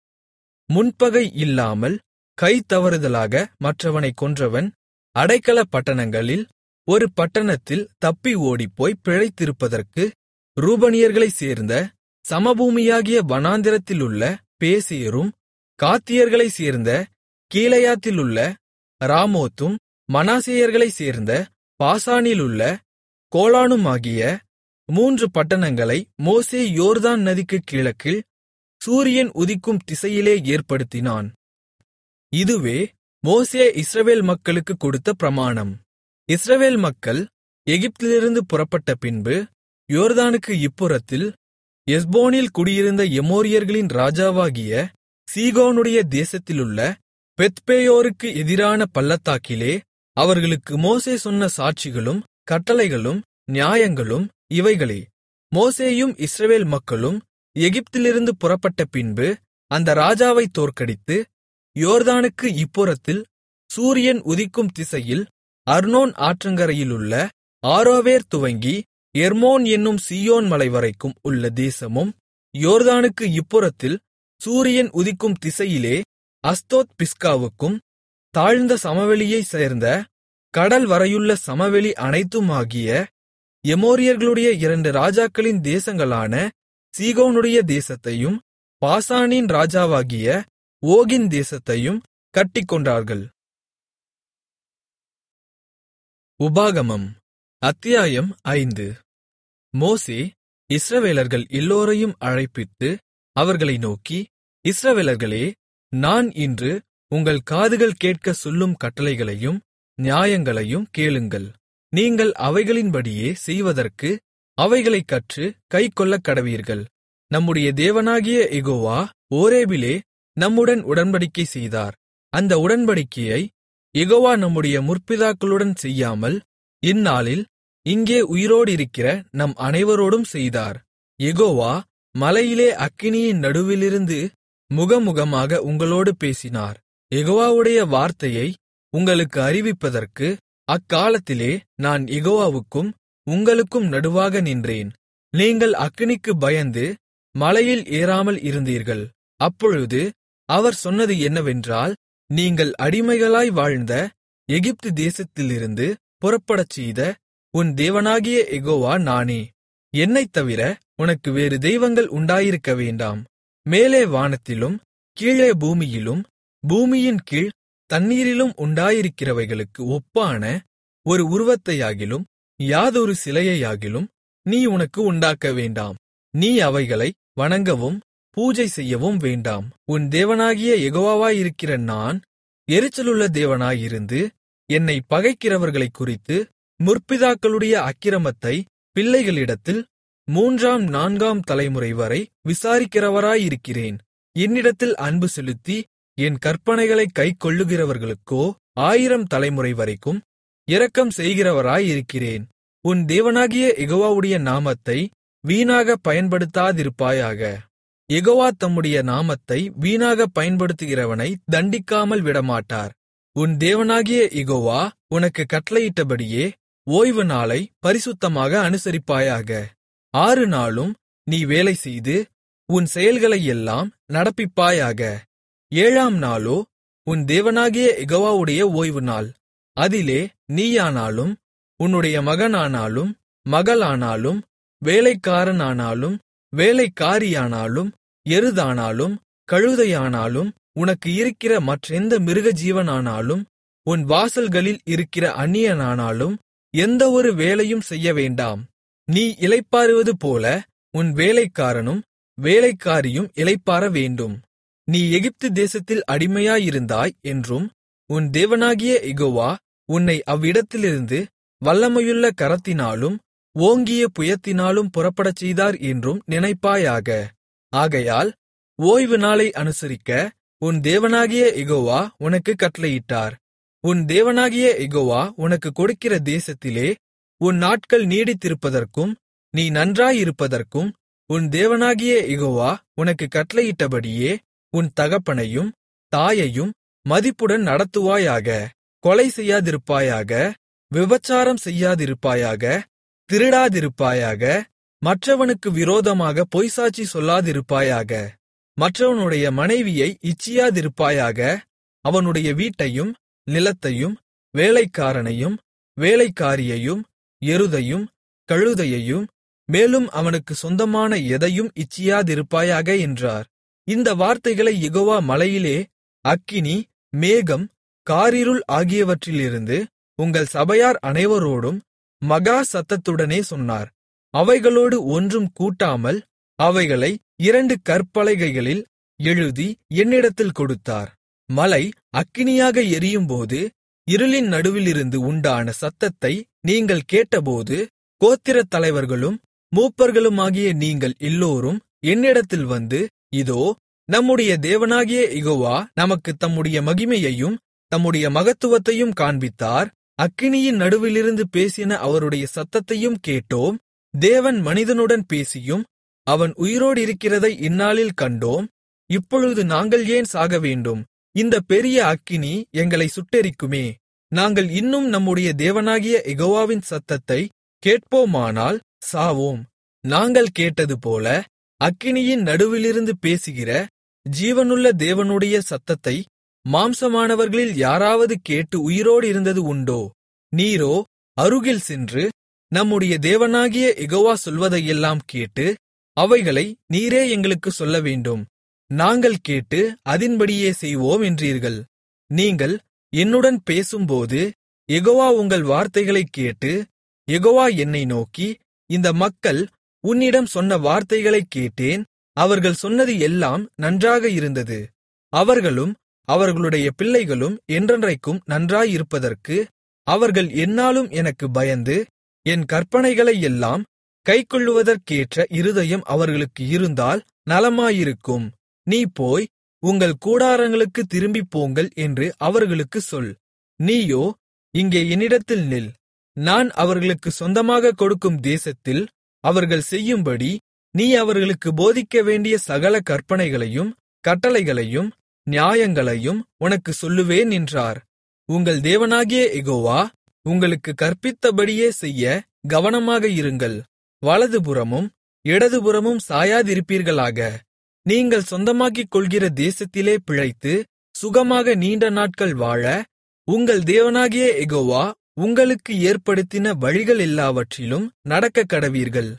முன்பகை இல்லாமல் கை தவறுதலாக மற்றவனைக் கொன்றவன் அடைக்கலப் பட்டணங்களில் ஒரு பட்டணத்தில் தப்பி ஓடிப்போய் பிழைத்திருப்பதற்கு ரூபனியர்களைச் சேர்ந்த சமபூமியாகிய வனாந்திரத்திலுள்ள பேசேரும் காத்தியர்களைச் சேர்ந்த கீலேயாத்திலுள்ள ராமோத்தும் மனாசேயர்களைச் சேர்ந்த பாசானிலுள்ள கோலானுமாகிய 3 பட்டணங்களை மோசே யோர்தான் நதிக்குக் கிழக்கில் சூரியன் உதிக்கும் திசையிலே ஏற்படுத்தினான். இதுவே மோசே இஸ்ரவேல் மக்களுக்குக் கொடுத்த பிரமாணம். இஸ்ரவேல் மக்கள் எகிப்திலிருந்து புறப்பட்ட பின்பு யோர்தானுக்கு இப்புறத்தில் எஸ்போனில் குடியிருந்த எமோரியர்களின் ராஜாவாகிய சீகோனுடைய தேசத்திலுள்ள பெத்பேயோருக்கு எதிரான பள்ளத்தாக்கிலே அவர்களுக்கு மோசே சொன்ன சாட்சிகளும் கட்டளைகளும் நியாயங்களும் இவைகளே. மோசேயும் இஸ்ரவேல் மக்களும் எகிப்திலிருந்து புறப்பட்ட பின்பு அந்த ராஜாவைத் தோற்கடித்து யோர்தானுக்கு இப்புறத்தில் சூரியன் உதிக்கும் திசையில் அர்னோன் ஆற்றங்கரையிலுள்ள ஆரோவேர் துவங்கி எர்மோன் என்னும் சீயோன் மலைவரைக்கும் உள்ள தேசமும் யோர்தானுக்கு இப்புறத்தில் சூரியன் உதிக்கும் திசையிலே அஸ்தோத் பிஸ்காவுக்கும் தாழ்ந்த சமவெளியைச் சேர்ந்த கடல் வரையுள்ள சமவெளி அனைத்துமாகிய எமோரியர்களுடைய 2 ராஜாக்களின் தேசங்களான சீகோனுடைய தேசத்தையும் பாசானின் ராஜாவாகிய ஓகின் தேசத்தையும் கட்டிக்கொண்டார்கள். உபாகமம் அத்தியாயம் 5. மோசே இஸ்ரவேலர்கள் எல்லோரையும் அழைப்பித்து அவர்களை நோக்கி, இஸ்ரவேலர்களே, நான் இன்று உங்கள் காதுகள் கேட்கச் சொல்லும் கட்டளைகளையும் நியாயங்களையும் கேளுங்கள். நீங்கள் அவைகளின்படியே செய்வதற்கு அவைகளைக் கற்று கைக்கொள்ளக்கடவீர்கள். நம்முடைய தேவனாகிய யெகோவா ஓரேபிலே நம்முடன் உடன்படிக்கை செய்தார். அந்த உடன்படிக்கையை யெகோவா நம்முடைய முற்பிதாக்களுடன் செய்யாமல் இந்நாளில் இங்கே உயிரோடிருக்கிற நம் அனைவரோடும் செய்தார். யெகோவா மலையிலே அக்கினியின் நடுவிலிருந்து முகமுகமாக உங்களோடு பேசினார். யெகோவாவுடைய வார்த்தையை உங்களுக்கு அறிவிப்பதற்கு அக்காலத்திலே நான் யெகோவாவுக்கும் உங்களுக்கும் நடுவாக நின்றேன். நீங்கள் அக்கினிக்கு பயந்து மலையில் ஏறாமல் இருந்தீர்கள். அப்பொழுது அவர் சொன்னது என்னவென்றால், நீங்கள் அடிமைகளாய் வாழ்ந்த எகிப்து தேசத்திலிருந்து புறப்படச்செய்த உன் தேவனாகிய யெகோவா நானே. என்னைத் தவிர உனக்கு வேறு தெய்வங்கள் உண்டாயிருக்க வேண்டாம். மேலே வானத்திலும் கீழே பூமியிலும் பூமியின் கீழ் தண்ணீரிலும் உண்டாயிருக்கிறவைகளுக்கு ஒப்பான ஒரு உருவத்தையாகிலும் யாதொரு சிலையையாகிலும் நீ உனக்கு உண்டாக்க வேண்டாம். நீ அவைகளை வணங்கவும் பூஜை செய்யவும் வேண்டாம். உன் தேவனாகிய யெகோவாவாயிருக்கிற நான் எரிச்சலுள்ள தேவனாயிருந்து என்னைப் பகைக்கிறவர்களைக் குறித்து முற்பிதாக்களுடைய அக்கிரமத்தை பிள்ளைகளிடத்தில் 3ஆம் 4ஆம் தலைமுறைவரை விசாரிக்கிறவராயிருக்கிறேன். என்னிடத்தில் அன்பு செலுத்தி என் கற்பனைகளைக் கைக்கொள்ளுகிறவர்களுக்கோ 1000 தலைமுறை வரைக்கும் இரக்கம் செய்கிறவராயிருக்கிறேன். உன் தேவனாகிய யெகோவாவுடைய நாமத்தை வீணாகப் பயன்படுத்தாதிருப்பாயாக. யெகோவா தம்முடைய நாமத்தை வீணாகப் பயன்படுத்துகிறவனை தண்டிக்காமல் விடமாட்டார். உன் தேவனாகிய யெகோவா உனக்குக் கட்டளையிட்டபடியே ஓய்வு நாளை பரிசுத்தமாக அனுசரிப்பாயாக. 6 நாளும் நீ வேலை செய்து உன் செயல்களையெல்லாம் நடப்பிப்பாயாக. 7ஆம் நாளோ உன் தேவனாகிய யெகோவாவுடைய ஓய்வு நாள். அதிலே நீயானாலும் உன்னுடைய மகனானாலும் மகளானாலும் வேலைக்காரனானாலும் வேலைக்காரியானாலும் எருதானாலும் கழுதையானாலும் உனக்கு இருக்கிற மற்றெந்த மிருகஜீவனானாலும் உன் வாசல்களில் இருக்கிற அந்நியனானாலும் எந்த ஒரு வேலையும் செய்யவேண்டாம். நீ இளைப்பாறுவது போல உன் வேலைக்காரனும் வேலைக்காரியும் இளைப்பாற வேண்டும். நீ எகிப்து தேசத்தில் அடிமையாயிருந்தாய் என்றும் உன் தேவனாகிய யெகோவா உன்னை அவ்விடத்திலிருந்து வல்லமையுள்ள கரத்தினாலும் ஓங்கிய புயத்தினாலும் புறப்படச்செய்தார் என்றும் நினைப்பாயாக. ஆகையால் ஓய்வு நாளை அனுசரிக்க உன் தேவனாகிய யெகோவா உனக்குக் கட்டளையிட்டார். உன் தேவனாகிய யெகோவா உனக்குக் கொடுக்கிற தேசத்திலே உன் நாட்கள் நீடித்திருப்பதற்கும் நீ நன்றாயிருப்பதற்கும் உன் தேவனாகிய யெகோவா உனக்குக் கட்டளையிட்டபடியே உன் தகப்பனையும் தாயையும் மதிப்புடன் நடத்துவாயாக. கொலை செய்யாதிருப்பாயாக, விபசாரம் செய்யாதிருப்பாயாக, திருடாதிருப்பாயாக, மற்றவனுக்கு விரோதமாக பொய்சாட்சி சொல்லாதிருப்பாயாக, மற்றவனுடைய மனைவியை இச்சியாதிருப்பாயாக, அவனுடைய வீட்டையும் நிலத்தையும் வேலைக்காரனையும் வேலைக்காரியையும் எருதையும் கழுதையையும் மேலும் அவனுக்கு சொந்தமான எதையும் இச்சியாதிருப்பாயாக என்றார். இந்த வார்த்தைகளை யெகோவா மலையிலே அக்கினி, மேகம், காரிருள் ஆகியவற்றிலிருந்து உங்கள் சபையார் அனைவரோடும் மகா சத்தத்துடனே சொன்னார். அவைகளோடு ஒன்றும் கூட்டாமல் அவைகளை 2 கற்பலகைகளில் எழுதி என்னிடத்தில் கொடுத்தார். மலை அக்கினியாக எரியும்போது இருளின் நடுவிலிருந்து உண்டான சத்தத்தை நீங்கள் கேட்டபோது கோத்திரத் தலைவர்களும் மூப்பர்களுமாகிய நீங்கள் எல்லோரும் என்னிடத்தில் வந்து, இதோ, நம்முடைய தேவனாகிய யெகோவா நமக்குத் தம்முடைய மகிமையையும் தம்முடைய மகத்துவத்தையும் காண்பித்தார். அக்கினியின் நடுவிலிருந்து பேசின அவருடைய சத்தத்தையும் கேட்டோம். தேவன் மனிதனுடன் பேசியும் அவன் உயிரோடிருக்கிறதை இந்நாளில் கண்டோம். இப்பொழுது நாங்கள் ஏன் சாகவேண்டும்? இந்த பெரிய அக்கினி எங்களை சுட்டெரிக்குமே. நாங்கள் இன்னும் நம்முடைய தேவனாகிய யெகோவாவின் சத்தத்தை கேட்போமானால் சாவோம். நாங்கள் கேட்டதுபோல அக்கினியின் நடுவிலிருந்து பேசுகிற ஜீவனுள்ள தேவனுடைய சத்தத்தை மாம்சமானவர்களில் யாராவது கேட்டு உயிரோடு இருந்தது உண்டோ? நீரோ அருகில் சென்று நம்முடைய தேவனாகிய யெகோவா சொல்வதையெல்லாம் கேட்டு அவைகளை நீரே எங்களுக்குச் சொல்லவேண்டும். நாங்கள் கேட்டு அதின்படியே செய்வோம் என்றீர்கள். நீங்கள் என்னுடன் பேசும்போது யெகோவா உங்கள் வார்த்தைகளைக் கேட்டு, யெகோவா என்னை நோக்கி, இந்த மக்கள் உன்னிடம் சொன்ன வார்த்தைகளைக் கேட்டேன். அவர்கள் சொன்னது எல்லாம் நன்றாக இருந்தது. அவர்களும் அவர்களுடைய பிள்ளைகளும் என்றென்றைக்கும் நன்றாயிருப்பதற்கு அவர்கள் எந்நாளும் எனக்குப் பயந்து என் கற்பனைகளையெல்லாம் கைக்கொள்ளுவதற்கேற்ற இருதயம் அவர்களுக்கு இருந்தால் நலமாயிருக்கும். நீ போய் உங்கள் கூடாரங்களுக்குத் திரும்பிப் போங்கள் என்று அவர்களுக்குச் சொல். நீயோ இங்கே என்னிடத்தில் நில். நான் அவர்களுக்குச் சொந்தமாகக் கொடுக்கும் தேசத்தில் அவர்கள் செய்யும்படி நீ அவர்களுக்குப் போதிக்க வேண்டிய சகல கற்பனைகளையும் கட்டளைகளையும் நியாயங்களையும் உனக்குச் சொல்லுவேன் என்றார். உங்கள் தேவனாகிய யெகோவா உங்களுக்குக் கற்பித்தபடியே செய்ய கவனமாக இருங்கள். வலதுபுறமும் இடதுபுறமும் சாயாதிருப்பீர்களாக. நீங்கள் சொந்தமாக்கிக் கொள்கிற தேசத்திலே பிழைத்து சுகமாக நீண்ட நாட்கள் வாழ உங்கள் தேவனாகிய யெகோவா உங்களுக்கு ஏற்படுத்தின வழிகளெல்லாவற்றிலும் நடக்கக்கடவீர்கள்.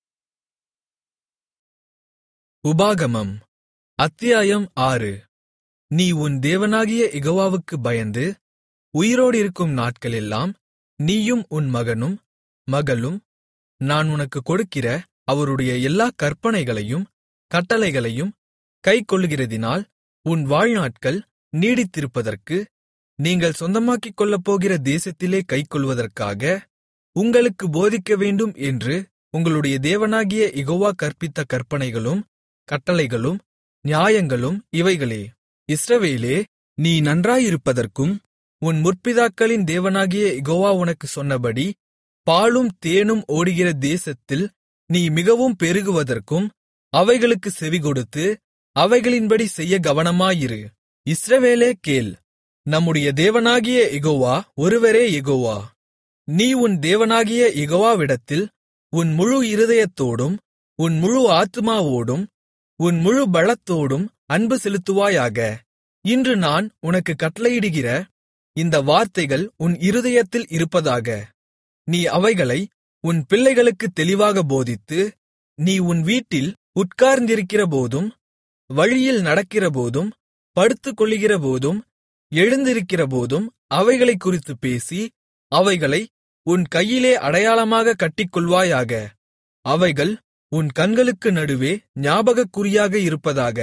உபாகமம் அத்தியாயம் 6. நீ உன் தேவனாகிய யெகோவாவுக்குப் பயந்து உயிரோடிருக்கும் நாட்களெல்லாம் நீயும் உன் மகனும் மகளும் நான் உனக்குக் கொடுக்கிற அவருடைய எல்லாக் கற்பனைகளையும் கட்டளைகளையும் கைக்கொள்ளுகிறதினால் உன் வாழ்நாட்கள் நீடித்திருப்பதற்கு நீங்கள் சொந்தமாக்கிக் கொள்ளப்போகிற தேசத்திலே கைக்கொள்வதற்காக உங்களுக்கு போதிக்க வேண்டும் என்று உங்களுடைய தேவனாகிய யெகோவா கற்பித்த கற்பனைகளும் கட்டளைகளும் நியாயங்களும் இவைகளே. இஸ்ரவேலே, நீ நன்றாயிருப்பதற்கும் உன் முற்பிதாக்களின் தேவனாகிய யெகோவா உனக்குச் சொன்னபடி பாலும் தேனும் ஓடுகிற தேசத்தில் நீ மிகவும் பெருகுவதற்கும் அவைகளுக்குச் செவிகொடுத்து அவைகளின்படி செய்ய கவனமாயிரு. இஸ்ரவேலே கேள், நம்முடைய தேவனாகிய யெகோவா ஒருவரே யெகோவா. நீ உன் தேவனாகிய யெகோவாவிடத்தில் உன் முழு இருதயத்தோடும் உன் முழு ஆத்துமாவோடும் உன் முழு பலத்தோடும் அன்பு செலுத்துவாயாக. இன்று நான் உனக்குக் கட்டளையிடுகிற இந்த வார்த்தைகள் உன் இருதயத்தில் இருப்பதாக. நீ அவைகளை உன் பிள்ளைகளுக்குத் தெளிவாக போதித்து, நீ உன் வீட்டில் உட்கார்ந்திருக்கிறபோதும் வழியில் நடக்கிறபோதும் படுத்துக்கொள்ளுகிறபோதும் எழுந்திருக்கிறபோதும் அவைகளைக் குறித்துப் பேசி அவைகளை உன் கையிலே அடையாளமாகக் கட்டிக்கொள்வாயாக. அவைகள் உன் கண்களுக்கு நடுவே ஞாபகக்குறியாக இருப்பதாக.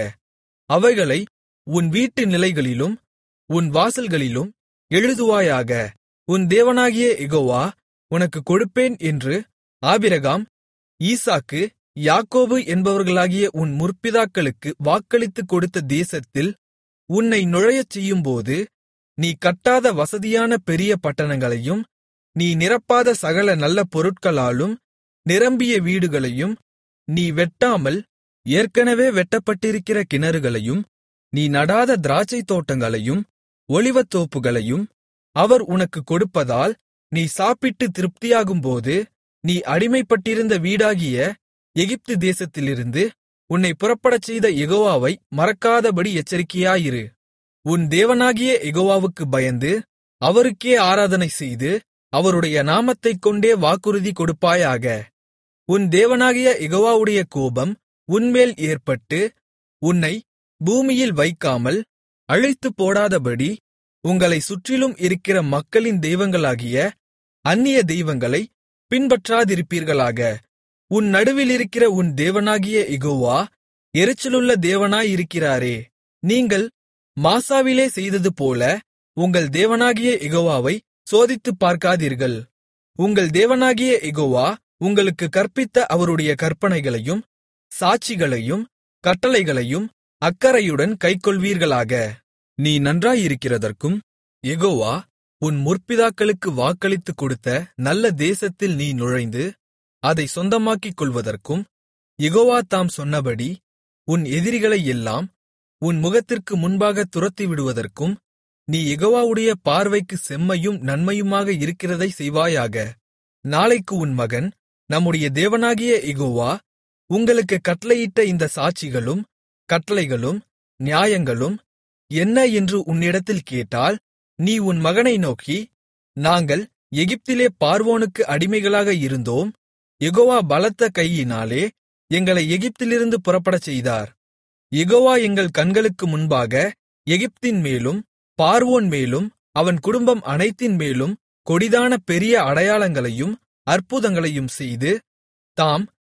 அவைகளை உன் வீட்டு நிலைகளிலும் உன் வாசல்களிலும் எழுதுவாயாக. உன் தேவனாகிய யெகோவா உனக்குக் கொடுப்பேன் என்று ஆபிரகாம் ஈசாக்கு யாக்கோபு என்பவர்களாகிய உன் முற்பிதாக்களுக்கு வாக்களித்துக் கொடுத்த தேசத்தில் உன்னை நுழையச் செய்யும்போது நீ கட்டாத வசதியான பெரிய பட்டணங்களையும் நீ நிரப்பாத சகல நல்ல பொருட்களாலும் நிரம்பிய வீடுகளையும் நீ வெட்டாமல் ஏற்கனவே வெட்டப்பட்டிருக்கிற கிணறுகளையும் நீ நடாத திராட்சைத் தோட்டங்களையும் ஒலிவத்தோப்புகளையும் அவர் உனக்குக் கொடுப்பதால் நீ சாப்பிட்டு திருப்தியாகும்போது நீ அடிமைப்பட்டிருந்த வீடாகிய எகிப்து தேசத்திலிருந்து உன்னை புறப்படச்செய்த யெகோவாவை மறக்காதபடி எச்சரிக்கையாயிரு. உன் தேவனாகிய யெகோவாவுக்குப் பயந்து அவருக்கே ஆராதனை செய்து அவருடைய நாமத்தைக் கொண்டே வாக்குறுதி கொடுப்பாயாக. உன் தேவனாகிய யெகோவாவுடைய கோபம் உன்மேல் ஏற்பட்டு உன்னை பூமியில் வைக்காமல் அழித்துப் போடாதபடி உங்களைச் சுற்றிலும் இருக்கிற மக்களின் தெய்வங்களாகிய அந்நிய தெய்வங்களை பின்பற்றாதிருப்பீர்களாக. உன் நடுவிலிருக்கிற உன் தேவனாகிய யெகோவா எரிச்சலுள்ள தேவனாயிருக்கிறாரே. நீங்கள் மாசாவிலே செய்ததுபோல உங்கள் தேவனாகிய யெகோவாவை சோதித்துப் பார்க்காதீர்கள். உங்கள் தேவனாகிய யெகோவா உங்களுக்குக் கற்பித்த அவருடைய கற்பனைகளையும் சாட்சிகளையும் கட்டளைகளையும் அக்கறையுடன் கைக்கொள்வீர்களாக. நீ நன்றாயிருக்கிறதற்கும் யெகோவா உன் முற்பிதாக்களுக்கு வாக்களித்துக் கொடுத்த நல்ல தேசத்தில் நீ நுழைந்து அதைச் சொந்தமாக்கிக் கொள்வதற்கும் யெகோவா தாம் சொன்னபடி உன் எதிரிகளையெல்லாம் உன் முகத்திற்கு முன்பாகத் துரத்திவிடுவதற்கும் நீ யெகோவாவுடைய பார்வைக்குச் செம்மையும் நன்மையுமாக இருக்கிறதை செய்வாயாக. நாளைக்கு உன் மகன், நம்முடைய தேவனாகிய யெகோவா உங்களுக்குக் கட்டளையிட்ட இந்த சாட்சிகளும் கட்டளைகளும் நியாயங்களும் என்ன என்று உன்னிடத்தில் கேட்டால், நீ உன் மகனை நோக்கி, நாங்கள் எகிப்திலே பார்வோனுக்கு அடிமைகளாக இருந்தோம். யெகோவா பலத்த கையினாலே எங்களை எகிப்திலிருந்து புறப்படச்செய்தார். யெகோவா எங்கள் கண்களுக்கு முன்பாக எகிப்தின் மேலும் பார்வோன் மேலும் அவன் குடும்பம் அனைத்தின் மேலும் கொடிதான பெரிய அடையாளங்களையும் அற்புதங்களையும் செய்து தாம்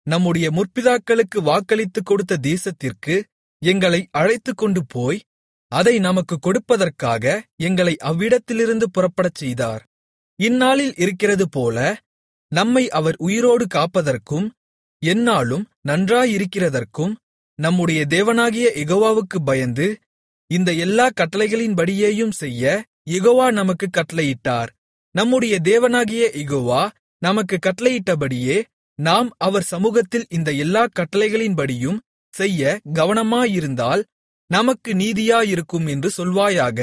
நம்முடைய முற்பிதாக்களுக்கு வாக்களித்துக் கொடுத்த தேசத்திற்கு எங்களை அழைத்துக்கொண்டு போய் அதை நமக்குக் கொடுப்பதற்காக எங்களை அவ்விடத்திலிருந்து புறப்படச் செய்தார். இந்நாளில் இருக்கிறதுபோல நம்மை அவர் உயிரோடு காப்பதற்கும் எந்நாளும் நன்றாயிருக்கிறதற்கும் நம்முடைய தேவனாகிய யெகோவாவுக்குப் பயந்து இந்த எல்லா கட்டளைகளின்படியேயும் செய்ய யெகோவா நமக்குக் கட்டளையிட்டார். நம்முடைய தேவனாகிய யெகோவா நமக்குக் கட்டளையிட்டபடியே நாம் அவர் சமூகத்தில் இந்த எல்லா கட்டளைகளின்படியும் செய்ய கவனமாயிருந்தால் நமக்கு நீதியாயிருக்கும் என்று சொல்வாயாக.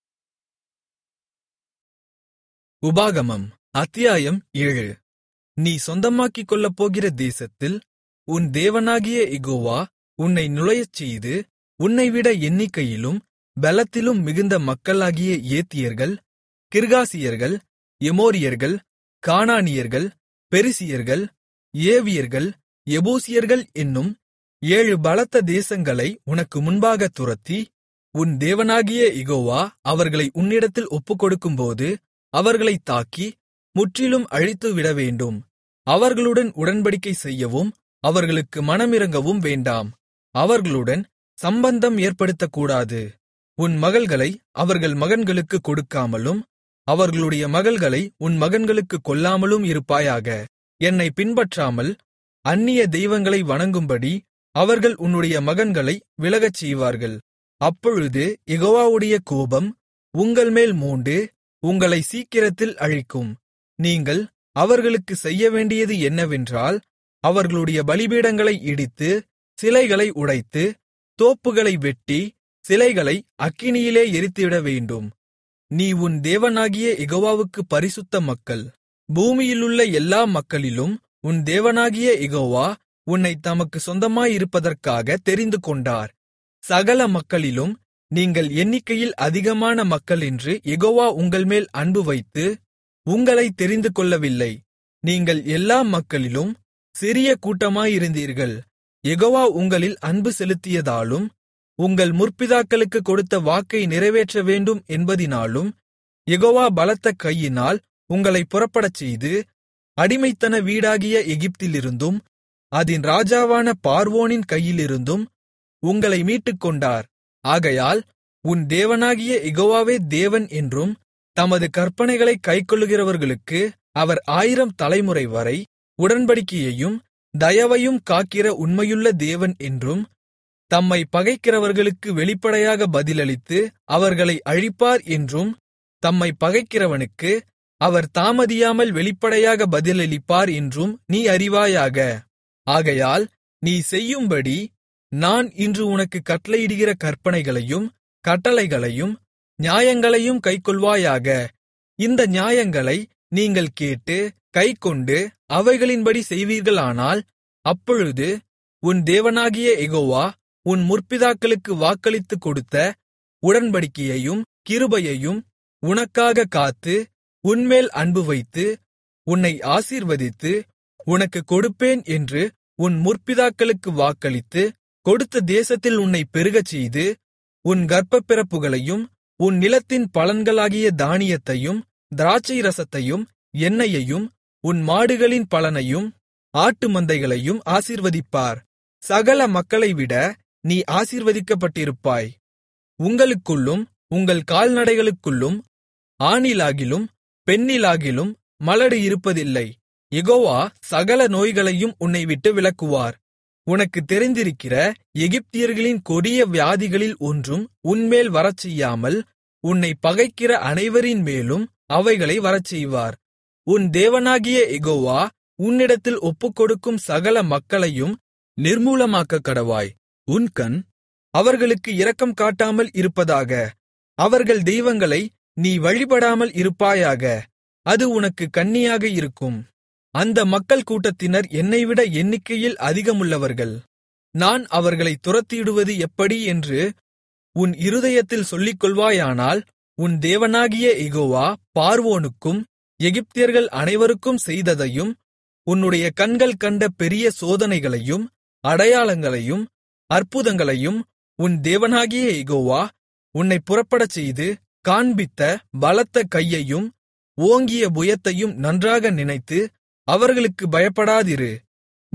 உபாகமம் அத்தியாயம் 7. நீ சொந்தமாக்கிக் கொள்ளப்போகிற தேசத்தில் உன் தேவனாகிய யெகோவா உன்னை நுழையச்செய்து உன்னைவிட எண்ணிக்கையிலும் பெலத்திலும் மிகுந்த மக்களாகிய ஏத்தியர்கள், கிர்காசியர்கள், எமோரியர்கள், கானானியர்கள், பெரிசியர்கள், ஏவியர்கள், எபூசியர்கள் என்னும் 7 பலத்த தேசங்களை உனக்கு முன்பாகத் துரத்தி, உன் தேவனாகிய யெகோவா அவர்களை உன்னிடத்தில் ஒப்புக்கொடுக்கும்போது அவர்களைத் தாக்கி முற்றிலும் அழித்துவிடவேண்டும். அவர்களுடன் உடன்படிக்கை செய்யவும் அவர்களுக்கு மனமிரங்கவும் வேண்டாம். அவர்களுடன் சம்பந்தம் ஏற்படுத்தக்கூடாது. உன் மகள்களை அவர்கள் மகன்களுக்குக் கொடுக்காமலும் அவர்களுடைய மகள்களை உன் மகன்களுக்குக் கொல்லாமலும் இருப்பாயாக. என்னைப் பின்பற்றாமல் அந்நிய தெய்வங்களை வணங்கும்படி அவர்கள் உன்னுடைய மகன்களை விலகச் செய்வார்கள். அப்பொழுது யெகோவாவுடைய கோபம் உங்கள்மேல் மூண்டு உங்களை சீக்கிரத்தில் அழிக்கும். நீங்கள் அவர்களுக்குச் செய்யவேண்டியது என்னவென்றால், அவர்களுடைய பலிபீடங்களை இடித்து சிலைகளை உடைத்து தோப்புகளை வெட்டி சிலைகளை அக்கினியிலே எரித்துவிடவேண்டும். நீ உன் தேவனாகிய யெகோவாவுக்குப் பரிசுத்த மக்கள். பூமியிலுள்ள எல்லா மக்களிலும் உன் தேவனாகிய யெகோவா உன்னைத் தமக்கு சொந்தமாயிருப்பதற்காக தெரிந்துகொண்டார். சகல மக்களிலும் நீங்கள் எண்ணிக்கையில் அதிகமான மக்களென்று யெகோவா உங்கள்மேல் அன்பு வைத்து உங்களைத் தெரிந்துகொள்ளவில்லை. நீங்கள் எல்லா மக்களிலும் சிறிய கூட்டமாயிருந்தீர்கள். யெகோவா உங்களில் அன்பு செலுத்தியதாலும் உங்கள் முற்பிதாக்களுக்குக் கொடுத்த வாக்கை நிறைவேற்ற வேண்டும் என்பதினாலும் யெகோவா பலத்த கையினால் உங்களைப் புறப்படச்செய்து அடிமைத்தன வீடாகிய எகிப்திலிருந்தும் அதின் ராஜாவான பார்வோனின் கையிலிருந்தும் உங்களை மீட்டுக்கொண்டார். ஆகையால் உன் தேவனாகிய யெகோவாவே தேவன் என்றும் தமது கற்பனைகளைக் கைக்கொள்ளுகிறவர்களுக்கு அவர் 1000 தலைமுறைவரை உடன்படிக்கையையும் தயவையும் காக்கிற உண்மையுள்ள தேவன் என்றும் தம்மை பகைக்கிறவர்களுக்கு வெளிப்படையாக பதிலளித்து அவர்களை அழிப்பார் என்றும் தம்மை பகைக்கிறவனுக்கு அவர் தாமதியாமல் வெளிப்படையாக பதிலளிப்பார் என்றும் நீ அறிவாயாக. ஆகையால் நீ செய்யும்படி நான் இன்று உனக்குக் கட்டளையிடுகிற கற்பனைகளையும் கட்டளைகளையும் நியாயங்களையும் கைக்கொள்வாயாக. இந்த நியாயங்களை நீங்கள் கேட்டு கைக்கொண்டு அவைகளின்படி செய்வீர்களானால், அப்பொழுது உன் தேவனாகிய யெகோவா உன் முற்பிதாக்களுக்கு வாக்களித்துக் கொடுத்த உடன்படிக்கையையும் கிருபையையும் உனக்காகக் காத்து உன்மேல் அன்பு வைத்து உன்னை ஆசீர்வதித்து உனக்குக் கொடுப்பேன் என்று உன் முற்பிதாக்களுக்கு வாக்களித்து கொடுத்த தேசத்தில் உன்னைப் பெருகச்செய்து உன் கர்ப்பப்பிறப்புகளையும் உன் நிலத்தின் பலன்களாகிய தானியத்தையும் திராட்சை ரசத்தையும் எண்ணெயையும் உன் மாடுகளின் பலனையும் ஆட்டு மந்தைகளையும் ஆசீர்வதிப்பார். சகல மக்களைவிட நீ ஆசீர்வதிக்கப்பட்டிருப்பாய். உங்களுக்குள்ளும் உங்கள் கால்நடைகளுக்குள்ளும் ஆணிலாகிலும் பெண்ணிலாகிலும் மலடு இருப்பதில்லை. யெகோவா சகல நோய்களையும் உன்னை விட்டு விலக்குவார். உனக்குத் தெரிந்திருக்கிற எகிப்தியர்களின் கொடிய வியாதிகளில் ஒன்றும் உன்மேல் வரச்செய்யாமல் உன்னை பகைக்கிற அனைவரின் மேலும் அவைகளை வரச்செய்வார். உன் தேவனாகிய யெகோவா உன்னிடத்தில் ஒப்புக்கொடுக்கும் சகல மக்களையும் நிர்மூலமாக்கக்கடவாய். உன் கண் அவர்களுக்கு இரக்கம் காட்டாமல் இருப்பதாக. அவர்கள் தெய்வங்களை நீ வழிபடாமல் இருப்பாயாக. அது உனக்குக் கண்ணியாக இருக்கும். அந்த மக்கள் கூட்டத்தினர் என்னைவிட எண்ணிக்கையில் அதிகமுள்ளவர்கள். நான் அவர்களைத் துரத்திவிடுவது எப்படி என்று உன் இருதயத்தில் சொல்லிக்கொள்வாயானால், உன் தேவனாகிய யெகோவா பார்வோனுக்கும் எகிப்தியர்கள் அனைவருக்கும் செய்ததையும் உன்னுடைய கண்கள் கண்ட பெரிய சோதனைகளையும் அடையாளங்களையும் அற்புதங்களையும் உன் தேவனாகிய யெகோவா உன்னைப் புறப்படச்செய்து காண்பித்த பலத்த கையையும் ஓங்கிய புயத்தையும் நன்றாக நினைத்து அவர்களுக்குப் பயப்படாதிரு.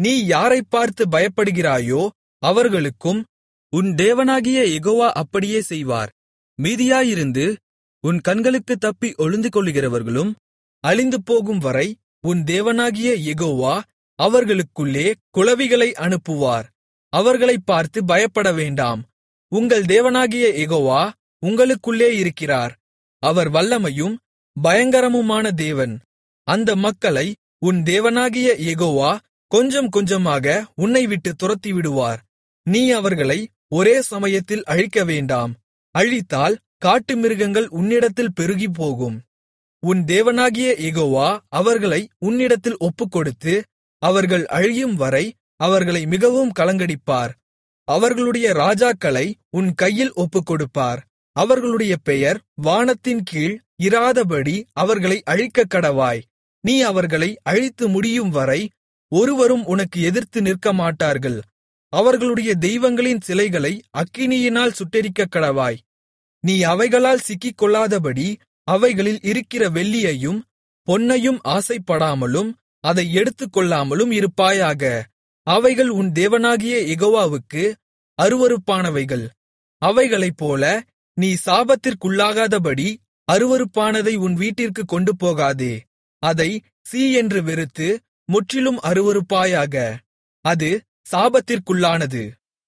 நீ யாரைப் பார்த்து பயப்படுகிறாயோ அவர்களுக்கும் உன் தேவனாகிய யெகோவா அப்படியே செய்வார். மீதியாயிருந்து உன் கண்களுக்குத் தப்பி ஒளிந்துகொள்ளுகிறவர்களும் அழிந்துபோகும் வரை உன் தேவனாகிய யெகோவா அவர்களுக்குள்ளே குளவிகளை அனுப்புவார். அவர்களைப் பார்த்து பயப்பட வேண்டாம். உங்கள் தேவனாகிய யெகோவா உங்களுக்குள்ளே இருக்கிறார். அவர் வல்லமையும் பயங்கரமுமான தேவன். அந்த மக்களை உன் தேவனாகிய யெகோவா கொஞ்சம் கொஞ்சமாக உன்னை விட்டு துரத்திவிடுவார். நீ அவர்களை ஒரே சமயத்தில் அழிக்க வேண்டாம். அழித்தால் காட்டுமிருகங்கள் உன்னிடத்தில் பெருகிப்போகும். உன் தேவனாகிய யெகோவா அவர்களை உன்னிடத்தில் ஒப்புக்கொடுத்து அவர்கள் அழியும் வரை அவர்களை மிகவும் கலங்கடிப்பார். அவர்களுடைய ராஜாக்களை உன் கையில் ஒப்புக்கொடுப்பார். அவர்களுடைய பெயர் வானத்தின் கீழ் இராதபடி அவர்களை அழிக்கக்கடவாய். நீ அவர்களை அழித்து முடியும் வரை ஒருவரும் உனக்கு எதிர்த்து நிற்கமாட்டார்கள். அவர்களுடைய தெய்வங்களின் சிலைகளை அக்கினியினால் சுட்டெரிக்கக்கடவாய். நீ அவைகளால் சிக்கிக்கொள்ளாதபடி அவைகளில் இருக்கிற வெள்ளியையும் பொன்னையும் ஆசைப்படாமலும் அதை எடுத்துக்கொள்ளாமலும் இருப்பாயாக. அவைகள் உன் தேவனாகிய யெகோவாவுக்கு அருவருப்பானவைகள். அவைகளைப்போல நீ சாபத்திற்குள்ளாகாதபடி அருவருப்பானதை உன் வீட்டிற்கு கொண்டு போகாதே. அதை சீ என்று வெறுத்து முற்றிலும் அருவருப்பாயாக. அது சாபத்திற்குள்ளானது.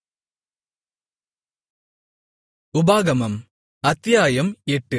உபாகமம் அத்தியாயம் 8.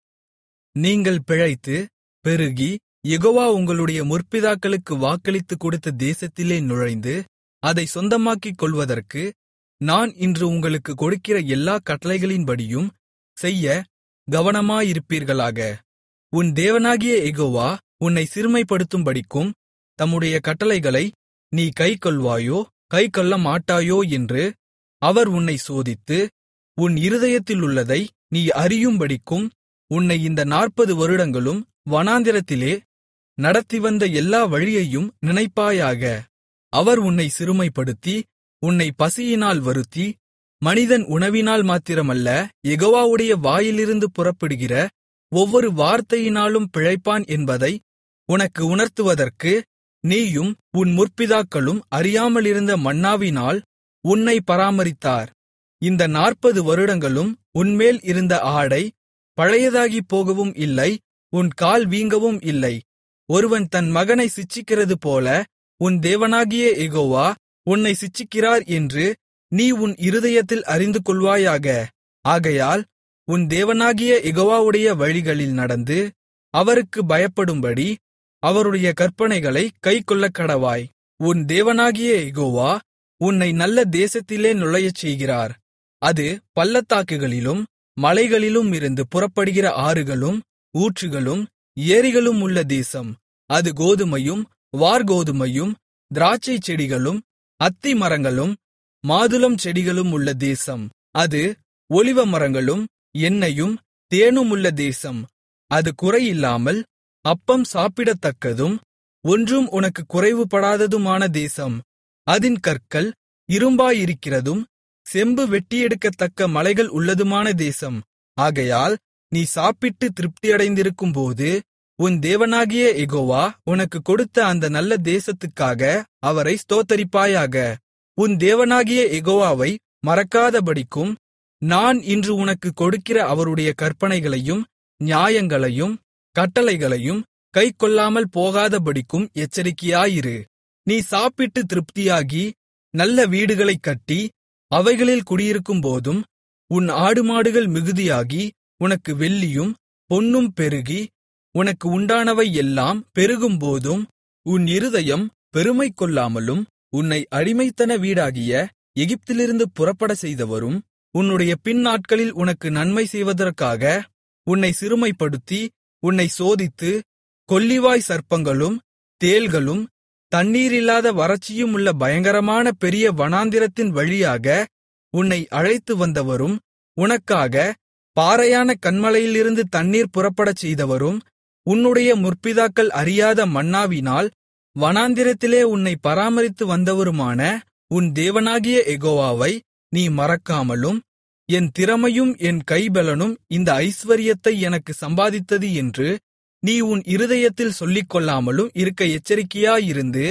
நீங்கள் பிழைத்து பெருகி யெகோவா உங்களுடைய முற்பிதாக்களுக்கு வாக்களித்துக் கொடுத்த தேசத்திலே நுழைந்து அதை சொந்தமாக்கிக் கொள்வதற்கு நான் இன்று உங்களுக்கு கொடுக்கிற எல்லா கட்டளைகளின்படியும் செய்ய கவனமாயிருப்பீர்களாக. உன் தேவனாகிய யெகோவா உன்னை சிறுமைப்படுத்தும்படிக்கும் தம்முடைய கட்டளைகளை நீ கைக்கொள்வாயோ கைக்கொள்ள மாட்டாயோ என்று அவர் உன்னை சோதித்து உன் இருதயத்திலுள்ளதை நீ அறியும்படிக்கும் உன்னை இந்த 40 வருடங்களும் வனாந்திரத்திலே நடத்திவந்த எல்லா வழியையும் நினைப்பாயாக. அவர் உன்னை சிறுமைப்படுத்தி உன்னை பசியினால் வருத்தி மனிதன் உணவினால் மாத்திரமல்ல யெகோவாவுடைய வாயிலிருந்து புறப்படுகிற ஒவ்வொரு வார்த்தையினாலும் பிழைப்பான் என்பதை உனக்கு உணர்த்துவதற்கு நீயும் உன் முற்பிதாக்களும் அறியாமலிருந்த மன்னாவினால் உன்னை பராமரித்தார். இந்த 40 வருடங்களும் உன்மேல் இருந்த ஆடை பழையதாகிப் போகவும் இல்லை, உன் கால் வீங்கவும் இல்லை. ஒருவன் தன் மகனை சிட்சிக்கிறது போல உன் தேவனாகிய யெகோவா உன்னை சிட்சிக்கிறார் என்று நீ உன் இருதயத்தில் அறிந்து கொள்வாயாக. ஆகையால் உன் தேவனாகிய யெகோவாவுடைய வழிகளில் நடந்து அவருக்கு பயப்படும்படி அவருடைய கற்பனைகளை கைக்கொள்ளக்கடவாய். உன் தேவனாகிய யெகோவா உன்னை நல்ல தேசத்திலே நுழையச் செய்கிறார். அது பள்ளத்தாக்குகளிலும் மலைகளிலும் இருந்து புறப்படுகிற ஆறுகளும் ஊற்றுகளும் ஏரிகளும் உள்ள தேசம். அது கோதுமையும் வார்கோதுமையும் திராட்சை செடிகளும் அத்தி மரங்களும் மாதுளம் செடிகளும் உள்ள தேசம். அது ஒலிவமரங்களும் எண்ணெயும் தேனும் உள்ள தேசம். அது குறையில்லாமல் அப்பம் சாப்பிடத்தக்கதும் ஒன்றும் உனக்கு குறைவுபடாததுமான தேசம். அதின் கற்கள் இரும்பாயிருக்கிறதும் செம்பு வெட்டியெடுக்கத்தக்க மலைகள் உள்ளதுமான தேசம். ஆகையால் நீ சாப்பிட்டு திருப்தியடைந்திருக்கும்போது உன் தேவனாகிய யெகோவா உனக்கு கொடுத்த அந்த நல்ல தேசத்துக்காக அவரை ஸ்தோத்தரிப்பாயாக. உன் தேவனாகிய யெகோவாவை மறக்காதபடிக்கும் நான் இன்று உனக்கு கொடுக்கிற அவருடைய கற்பனைகளையும் நியாயங்களையும் கட்டளைகளையும் கைக்கொள்ளாமல் போகாதபடிக்கும் எச்சரிக்கையாயிரு. நீ சாப்பிட்டு திருப்தியாகி நல்ல வீடுகளைக் கட்டி அவைகளில் குடியிருக்கும்போதும் உன் ஆடுமாடுகள் மிகுதியாகி உனக்கு வெள்ளியும் பொன்னும் பெருகி உனக்கு உண்டானவை எல்லாம் பெருகும்போதும் உன் இருதயம் பெருமை கொள்ளாமலும் உன்னை அடிமைத்தன வீடாகிய எகிப்திலிருந்து புறப்படச் செய்தவரும் உன்னுடைய பின்னாட்களில் உனக்கு நன்மை செய்வதற்காக உன்னை சிறுமைப்படுத்தி உன்னை சோதித்து கொள்ளிவாய் சர்ப்பங்களும் தேள்களும் தண்ணீரில்லாத வறட்சியும் உள்ள பயங்கரமான பெரிய வனாந்திரத்தின் வழியாக உன்னை அழைத்து வந்தவரும் உனக்காக பாறையான கன்மலையிலிருந்து தண்ணீர் புறப்படச் செய்தவரும் உன்னுடைய முற்பிதாக்கள் அறியாத மன்னாவினால் வனாந்திரத்திலே உன்னை பராமரித்து வந்தவருமான உன் தேவனாகிய யெகோவாவை நீ மறக்காமலும் என் திறமையும் என் கைபலனும் இந்த ஐசுவரியத்தை எனக்கு சம்பாதித்தது என்று நீ உன் இருதயத்தில் சொல்லிக்கொள்ளாமலும் இருக்க எச்சரிக்கையாயிருந்து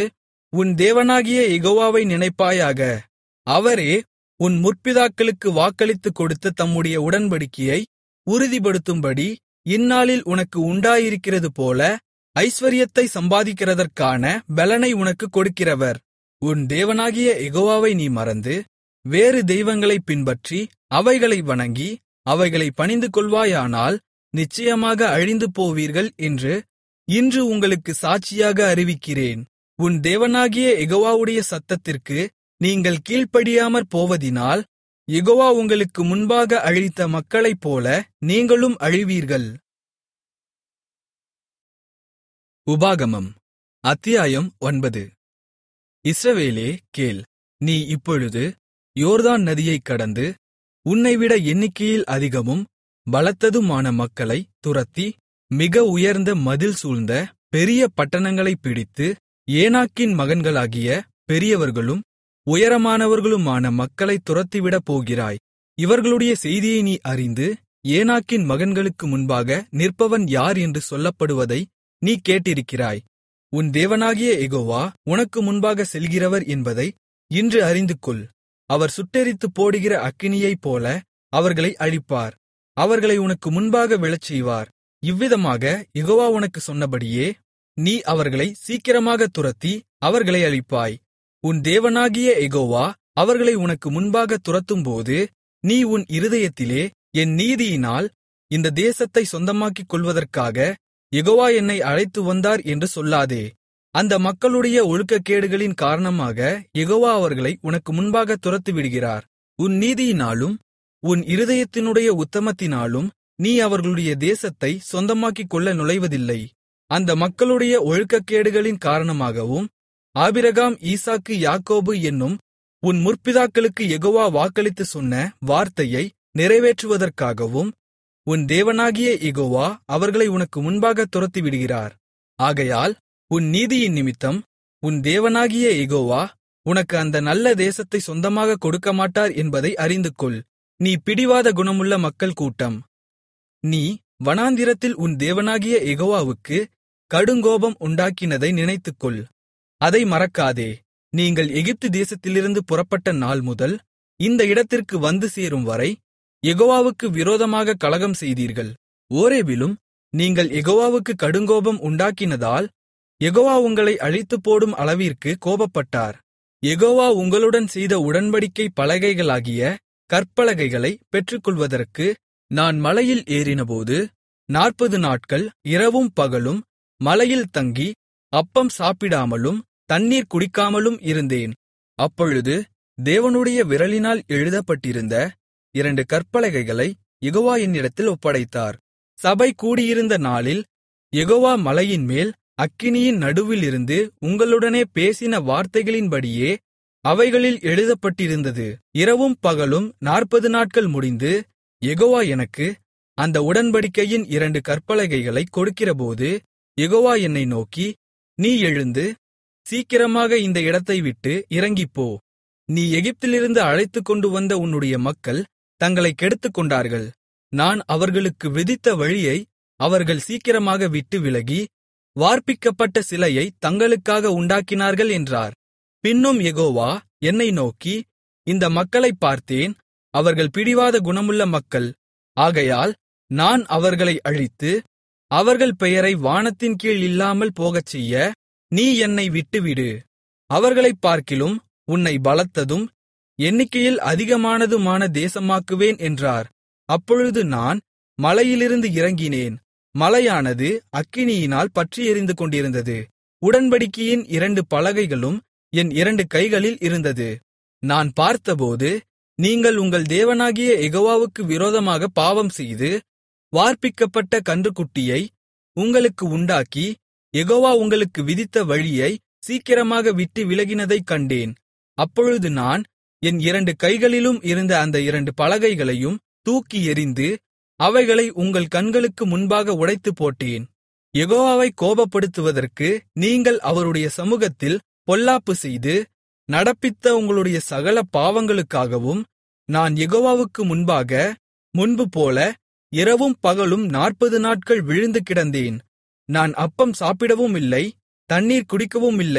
உன் தேவனாகிய யெகோவாவை நினைப்பாயாக. அவரே உன் முற்பிதாக்களுக்கு வாக்களித்துக் கொடுத்த தம்முடைய உடன்படிக்கையை உறுதிப்படுத்தும்படி இந்நாளில் உனக்கு உண்டாயிருக்கிறதுபோல ஐசுவரியத்தை சம்பாதிக்கிறதற்கான பெலனை உனக்குக் கொடுக்கிறவர். உன் தேவனாகிய யெகோவாவை நீ மறந்து வேறு தெய்வங்களைப் பின்பற்றி அவைகளை வணங்கி அவைகளைப் பணிந்துகொள்வாயானால் நிச்சயமாக அழிந்து போவீர்கள் என்று இன்று உங்களுக்கு சாட்சியாக அறிவிக்கிறேன். உன் தேவனாகிய யெகோவாவுடைய சத்தத்திற்கு நீங்கள் கீழ்ப்படியாமற் போவதினால் யெகோவா உங்களுக்கு முன்பாக அழித்த மக்களைப்போல நீங்களும் அழிவீர்கள். உபாகமம் அத்தியாயம் 9. இஸ்ரவேலே கேள். நீ இப்பொழுது யோர்தான் நதியைக் கடந்து உன்னைவிட எண்ணிக்கையில் அதிகமும் பலத்ததுமான மக்களைத் துரத்தி மிக உயர்ந்த மதில் சூழ்ந்த பெரிய பட்டணங்களைப் பிடித்து ஏனாக்கின் மகன்களாகிய பெரியவர்களும் உயரமானவர்களுமான மக்களைத் துரத்திவிடப் போகிறாய். இவர்களுடைய செய்தியை நீ அறிந்து ஏனாக்கின் மகன்களுக்கு முன்பாக நிற்பவன் யார் என்று சொல்லப்படுவதை நீ கேட்டிருக்கிறாய். உன் தேவனாகிய யெகோவா உனக்கு முன்பாக செல்கிறவர் என்பதை இன்று அறிந்துகொள். அவர் சுட்டெரித்துப் போடுகிற அக்கினியைப் போல அவர்களை அழிப்பார். அவர்களை உனக்கு முன்பாக விழச்செய்வார். இவ்விதமாக யெகோவா உனக்குச் சொன்னபடியே நீ அவர்களை சீக்கிரமாகத் துரத்தி அவர்களை அழிப்பாய். உன் தேவனாகிய யெகோவா அவர்களை உனக்கு முன்பாகத் துரத்தும்போது நீ உன் இருதயத்திலே என் நீதியினால் இந்த தேசத்தை சொந்தமாக்கிக் கொள்வதற்காக யெகோவா என்னை அழைத்து வந்தார் என்று சொல்லாதே. அந்த மக்களுடைய ஒழுக்கக்கேடுகளின் காரணமாக யெகோவா அவர்களை உனக்கு முன்பாகத் துரத்திவிடுகிறார். உன் நீதியினாலும் உன் இருதயத்தினுடைய உத்தமத்தினாலும் நீ அவர்களுடைய தேசத்தை சொந்தமாக்கிக் கொள்ள நுழைவதில்லை. அந்த மக்களுடைய ஒழுக்கக்கேடுகளின் காரணமாகவும் ஆபிரகாம் ஈசாக்கு யாக்கோபு என்னும் உன் முற்பிதாக்களுக்கு யெகோவா வாக்களித்துச் சொன்ன வார்த்தையை நிறைவேற்றுவதற்காகவும் உன் தேவனாகிய யெகோவா அவர்களை உனக்கு முன்பாகத் துரத்திவிடுகிறார். ஆகையால் உன் நீதியின் நிமித்தம் உன் தேவனாகிய யெகோவா உனக்கு அந்த நல்ல தேசத்தை சொந்தமாகக் கொடுக்கமாட்டார் என்பதை அறிந்துகொள். நீ பிடிவாத குணமுள்ள மக்கள் கூட்டம். நீ வனாந்திரத்தில் உன் தேவனாகிய யெகோவாவுக்கு கடுங்கோபம் உண்டாக்கினதை நினைத்துக்கொள். அதை மறக்காதே. நீங்கள் எகிப்து தேசத்திலிருந்து புறப்பட்ட நாள் முதல் இந்த இடத்திற்கு வந்து சேரும் வரை யெகோவாவுக்கு விரோதமாக கலகம் செய்தீர்கள். ஓரேபிலும் நீங்கள் யெகோவாவுக்கு கடுங்கோபம் உண்டாக்கினதால் யெகோவா உங்களை அழித்துப்போடும் அளவிற்கு கோபப்பட்டார். யெகோவா உங்களுடன் செய்த உடன்படிக்கை பலகைகளாகிய கற்பலகைகளைப் பெற்றுக்கொள்வதற்கு நான் மலையில் ஏறினபோது 40 நாட்கள் இரவும் பகலும் மலையில் தங்கி அப்பம் சாப்பிடாமலும் தண்ணீர் குடிக்காமலும் இருந்தேன். அப்பொழுது தேவனுடைய விரலினால் எழுதப்பட்டிருந்த 2 கற்பலகைகளை யெகோவா என்னிடத்தில் ஒப்படைத்தார். சபை கூடியிருந்த நாளில் யெகோவா மலையின்மேல் அக்கினியின் நடுவிலிருந்து உங்களுடனே பேசின வார்த்தைகளின்படியே அவைகளில் எழுதப்பட்டிருந்தது. இரவும் பகலும் 40 நாட்கள் முடிந்து யெகோவா எனக்கு அந்த உடன்படிக்கையின் 2 கற்பலகைகளைக் கொடுக்கிறபோது யெகோவா என்னை நோக்கி, நீ எழுந்து சீக்கிரமாக இந்த இடத்தை விட்டு இறங்கிப்போ. நீ எகிப்திலிருந்து அழைத்துக்கொண்டு வந்த உன்னுடைய மக்கள் தங்களைக் கெடுத்துக்கொண்டார்கள். நான் அவர்களுக்கு விதித்த வழியை அவர்கள் சீக்கிரமாக விட்டு விலகி வார்ப்பிக்கப்பட்ட சிலையை தங்களுக்காக உண்டாக்கினார்கள் என்றார். பின்னும் யெகோவா என்னை நோக்கி, இந்த மக்களைப் பார்த்தேன். அவர்கள் பிடிவாத குணமுள்ள மக்கள். ஆகையால் நான் அவர்களை அழித்து அவர்கள் பெயரை வானத்தின் கீழ் இல்லாமல் போகச்செய்ய நீ என்னை விட்டுவிடு. அவர்களைப் பார்க்கிலும் உன்னை பலத்ததும் எண்ணிக்கையில் அதிகமானதுமான தேசமாக்குவேன் என்றார். அப்பொழுது நான் மலையிலிருந்து இறங்கினேன். மலையானது அக்கினியினால் பற்றி எரிந்து கொண்டிருந்தது. உடன்படிக்கையின் 2 பலகைகளும் என் 2 கைகளில் இருந்தது. நான் பார்த்தபோது, நீங்கள் உங்கள் தேவனாகிய யெகோவாவுக்கு விரோதமாக பாவம்செய்து வார்ப்பிக்கப்பட்ட கன்றுக்குட்டியை உங்களுக்கு உண்டாக்கி யெகோவா உங்களுக்கு விதித்த வழியை சீக்கிரமாக விட்டு விலகினதைக் கண்டேன். அப்பொழுது நான் என் 2 கைகளிலும் இருந்த அந்த 2 பலகைகளையும் தூக்கி எறிந்து அவைகளை உங்கள் கண்களுக்கு முன்பாக உடைத்துப் போட்டேன். யெகோவாவை கோபப்படுத்துவதற்கு நீங்கள் அவருடைய சமூகத்தில் பொல்லாப்பு செய்து நடப்பித்த உங்களுடைய சகல பாவங்களுக்காகவும் நான் யெகோவாவுக்கு முன்பாக முன்புபோல இரவும் பகலும் 40 நாட்கள் விழுந்து கிடந்தேன். நான் அப்பம் சாப்பிடவும் இல்லை, தண்ணீர் குடிக்கவும் இல்லை.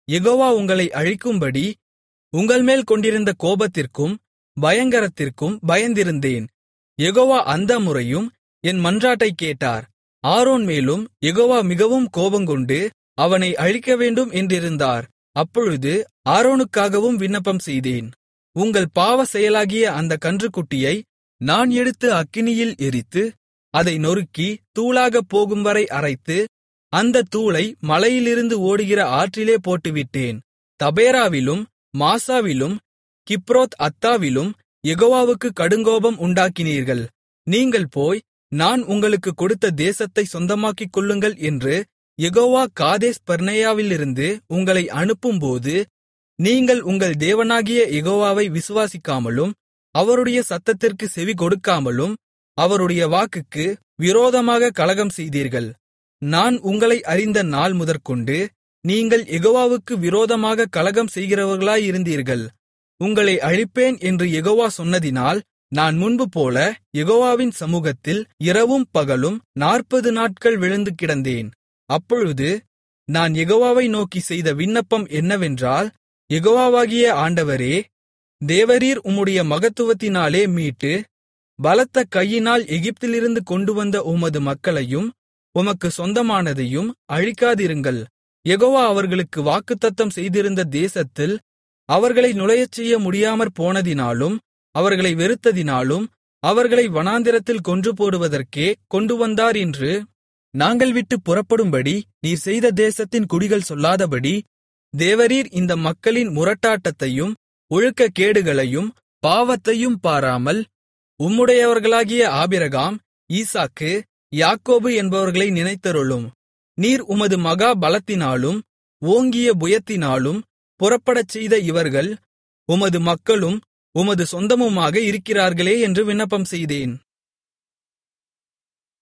யெகோவா உங்களை அழிக்கும்படி உங்கள்மேல் கொண்டிருந்த கோபத்திற்கும் பயங்கரத்திற்கும் பயந்திருந்தேன். யெகோவா அந்த முறையும் என் மன்றாட்டைக் கேட்டார். ஆரோன் மேலும் யெகோவா மிகவும் கோபங்கொண்டு அவனை அழிக்கவேண்டும் என்றிருந்தார். அப்பொழுது ஆரோனுக்காகவும் விண்ணப்பம் செய்தேன். உங்கள் பாவ செயலாகிய அந்த கன்றுக்குட்டியை நான் எடுத்து அக்கினியில் எரித்து அதை நொறுக்கி தூளாகப் போகும்வரை அரைத்து அந்தத் தூளை மலையிலிருந்து ஓடுகிற ஆற்றிலே போட்டுவிட்டேன். தபேராவிலும் மாசாவிலும் கிப்ரோத் அத்தாவிலும் யெகோவாவுக்குக் கடுங்கோபம் உண்டாக்கினீர்கள். நீங்கள் போய் நான் உங்களுக்குக் கொடுத்த தேசத்தைச் சொந்தமாக்கிக் கொள்ளுங்கள் என்று யெகோவா காதேஸ் பர்னேயாவிலிருந்து உங்களை அனுப்பும்போது நீங்கள் உங்கள் தேவனாகிய யெகோவாவை விசுவாசிக்காமலும் அவருடைய சத்தத்திற்கு செவி கொடுக்காமலும் அவருடைய வாக்குக்கு விரோதமாகக் கலகம் செய்தீர்கள். நான் உங்களை அறிந்த நாள் முதற்கொண்டு நீங்கள் யெகோவாவுக்கு விரோதமாகக் கலகம் செய்கிறவர்களாயிருந்தீர்கள். உங்களை அழிப்பேன் என்று யெகோவா சொன்னதினால் நான் முன்புபோல யெகோவாவின் சமூகத்தில் இரவும் பகலும் 40 நாட்கள் விழுந்து கிடந்தேன். அப்பொழுது நான் யெகோவாவை நோக்கிச் செய்த விண்ணப்பம் என்னவென்றால், யெகோவாவாகிய ஆண்டவரே, தேவரீர் உம்முடைய மகத்துவத்தினாலே மீட்டு பலத்த கையினால் எகிப்திலிருந்து கொண்டுவந்த உமது மக்களையும் உமக்கு சொந்தமானதையும் அழிக்காதிருங்கள். யெகோவா அவர்களுக்கு வாக்குத்தத்தம் செய்திருந்த தேசத்தில் அவர்களை நுழையச்செய்ய முடியாமற் போனதினாலும் அவர்களை வெறுத்ததினாலும் அவர்களை வனாந்திரத்தில் கொன்றுபோடுவதற்கே கொண்டுவந்தார் என்று நாங்கள் விட்டுப் புறப்படும்படி நீர் செய்த தேசத்தின் குடிகள் சொல்லாதபடி தேவரீர் இந்த மக்களின் முரட்டாட்டத்தையும் ஒழுக்கக்கேடுகளையும் பாவத்தையும் பாராமல் உம்முடையவர்களாகிய ஆபிரகாம், ஈசாக்கு, யாக்கோபு என்பவர்களை நினைத்தருளும். நீர் உமது மகா பலத்தினாலும் ஓங்கிய புயத்தினாலும் புறப்படச்செய்த இவர்கள் உமது மக்களும் உமது சொந்தமுமாக இருக்கிறார்களே என்று விண்ணப்பம் செய்தேன்.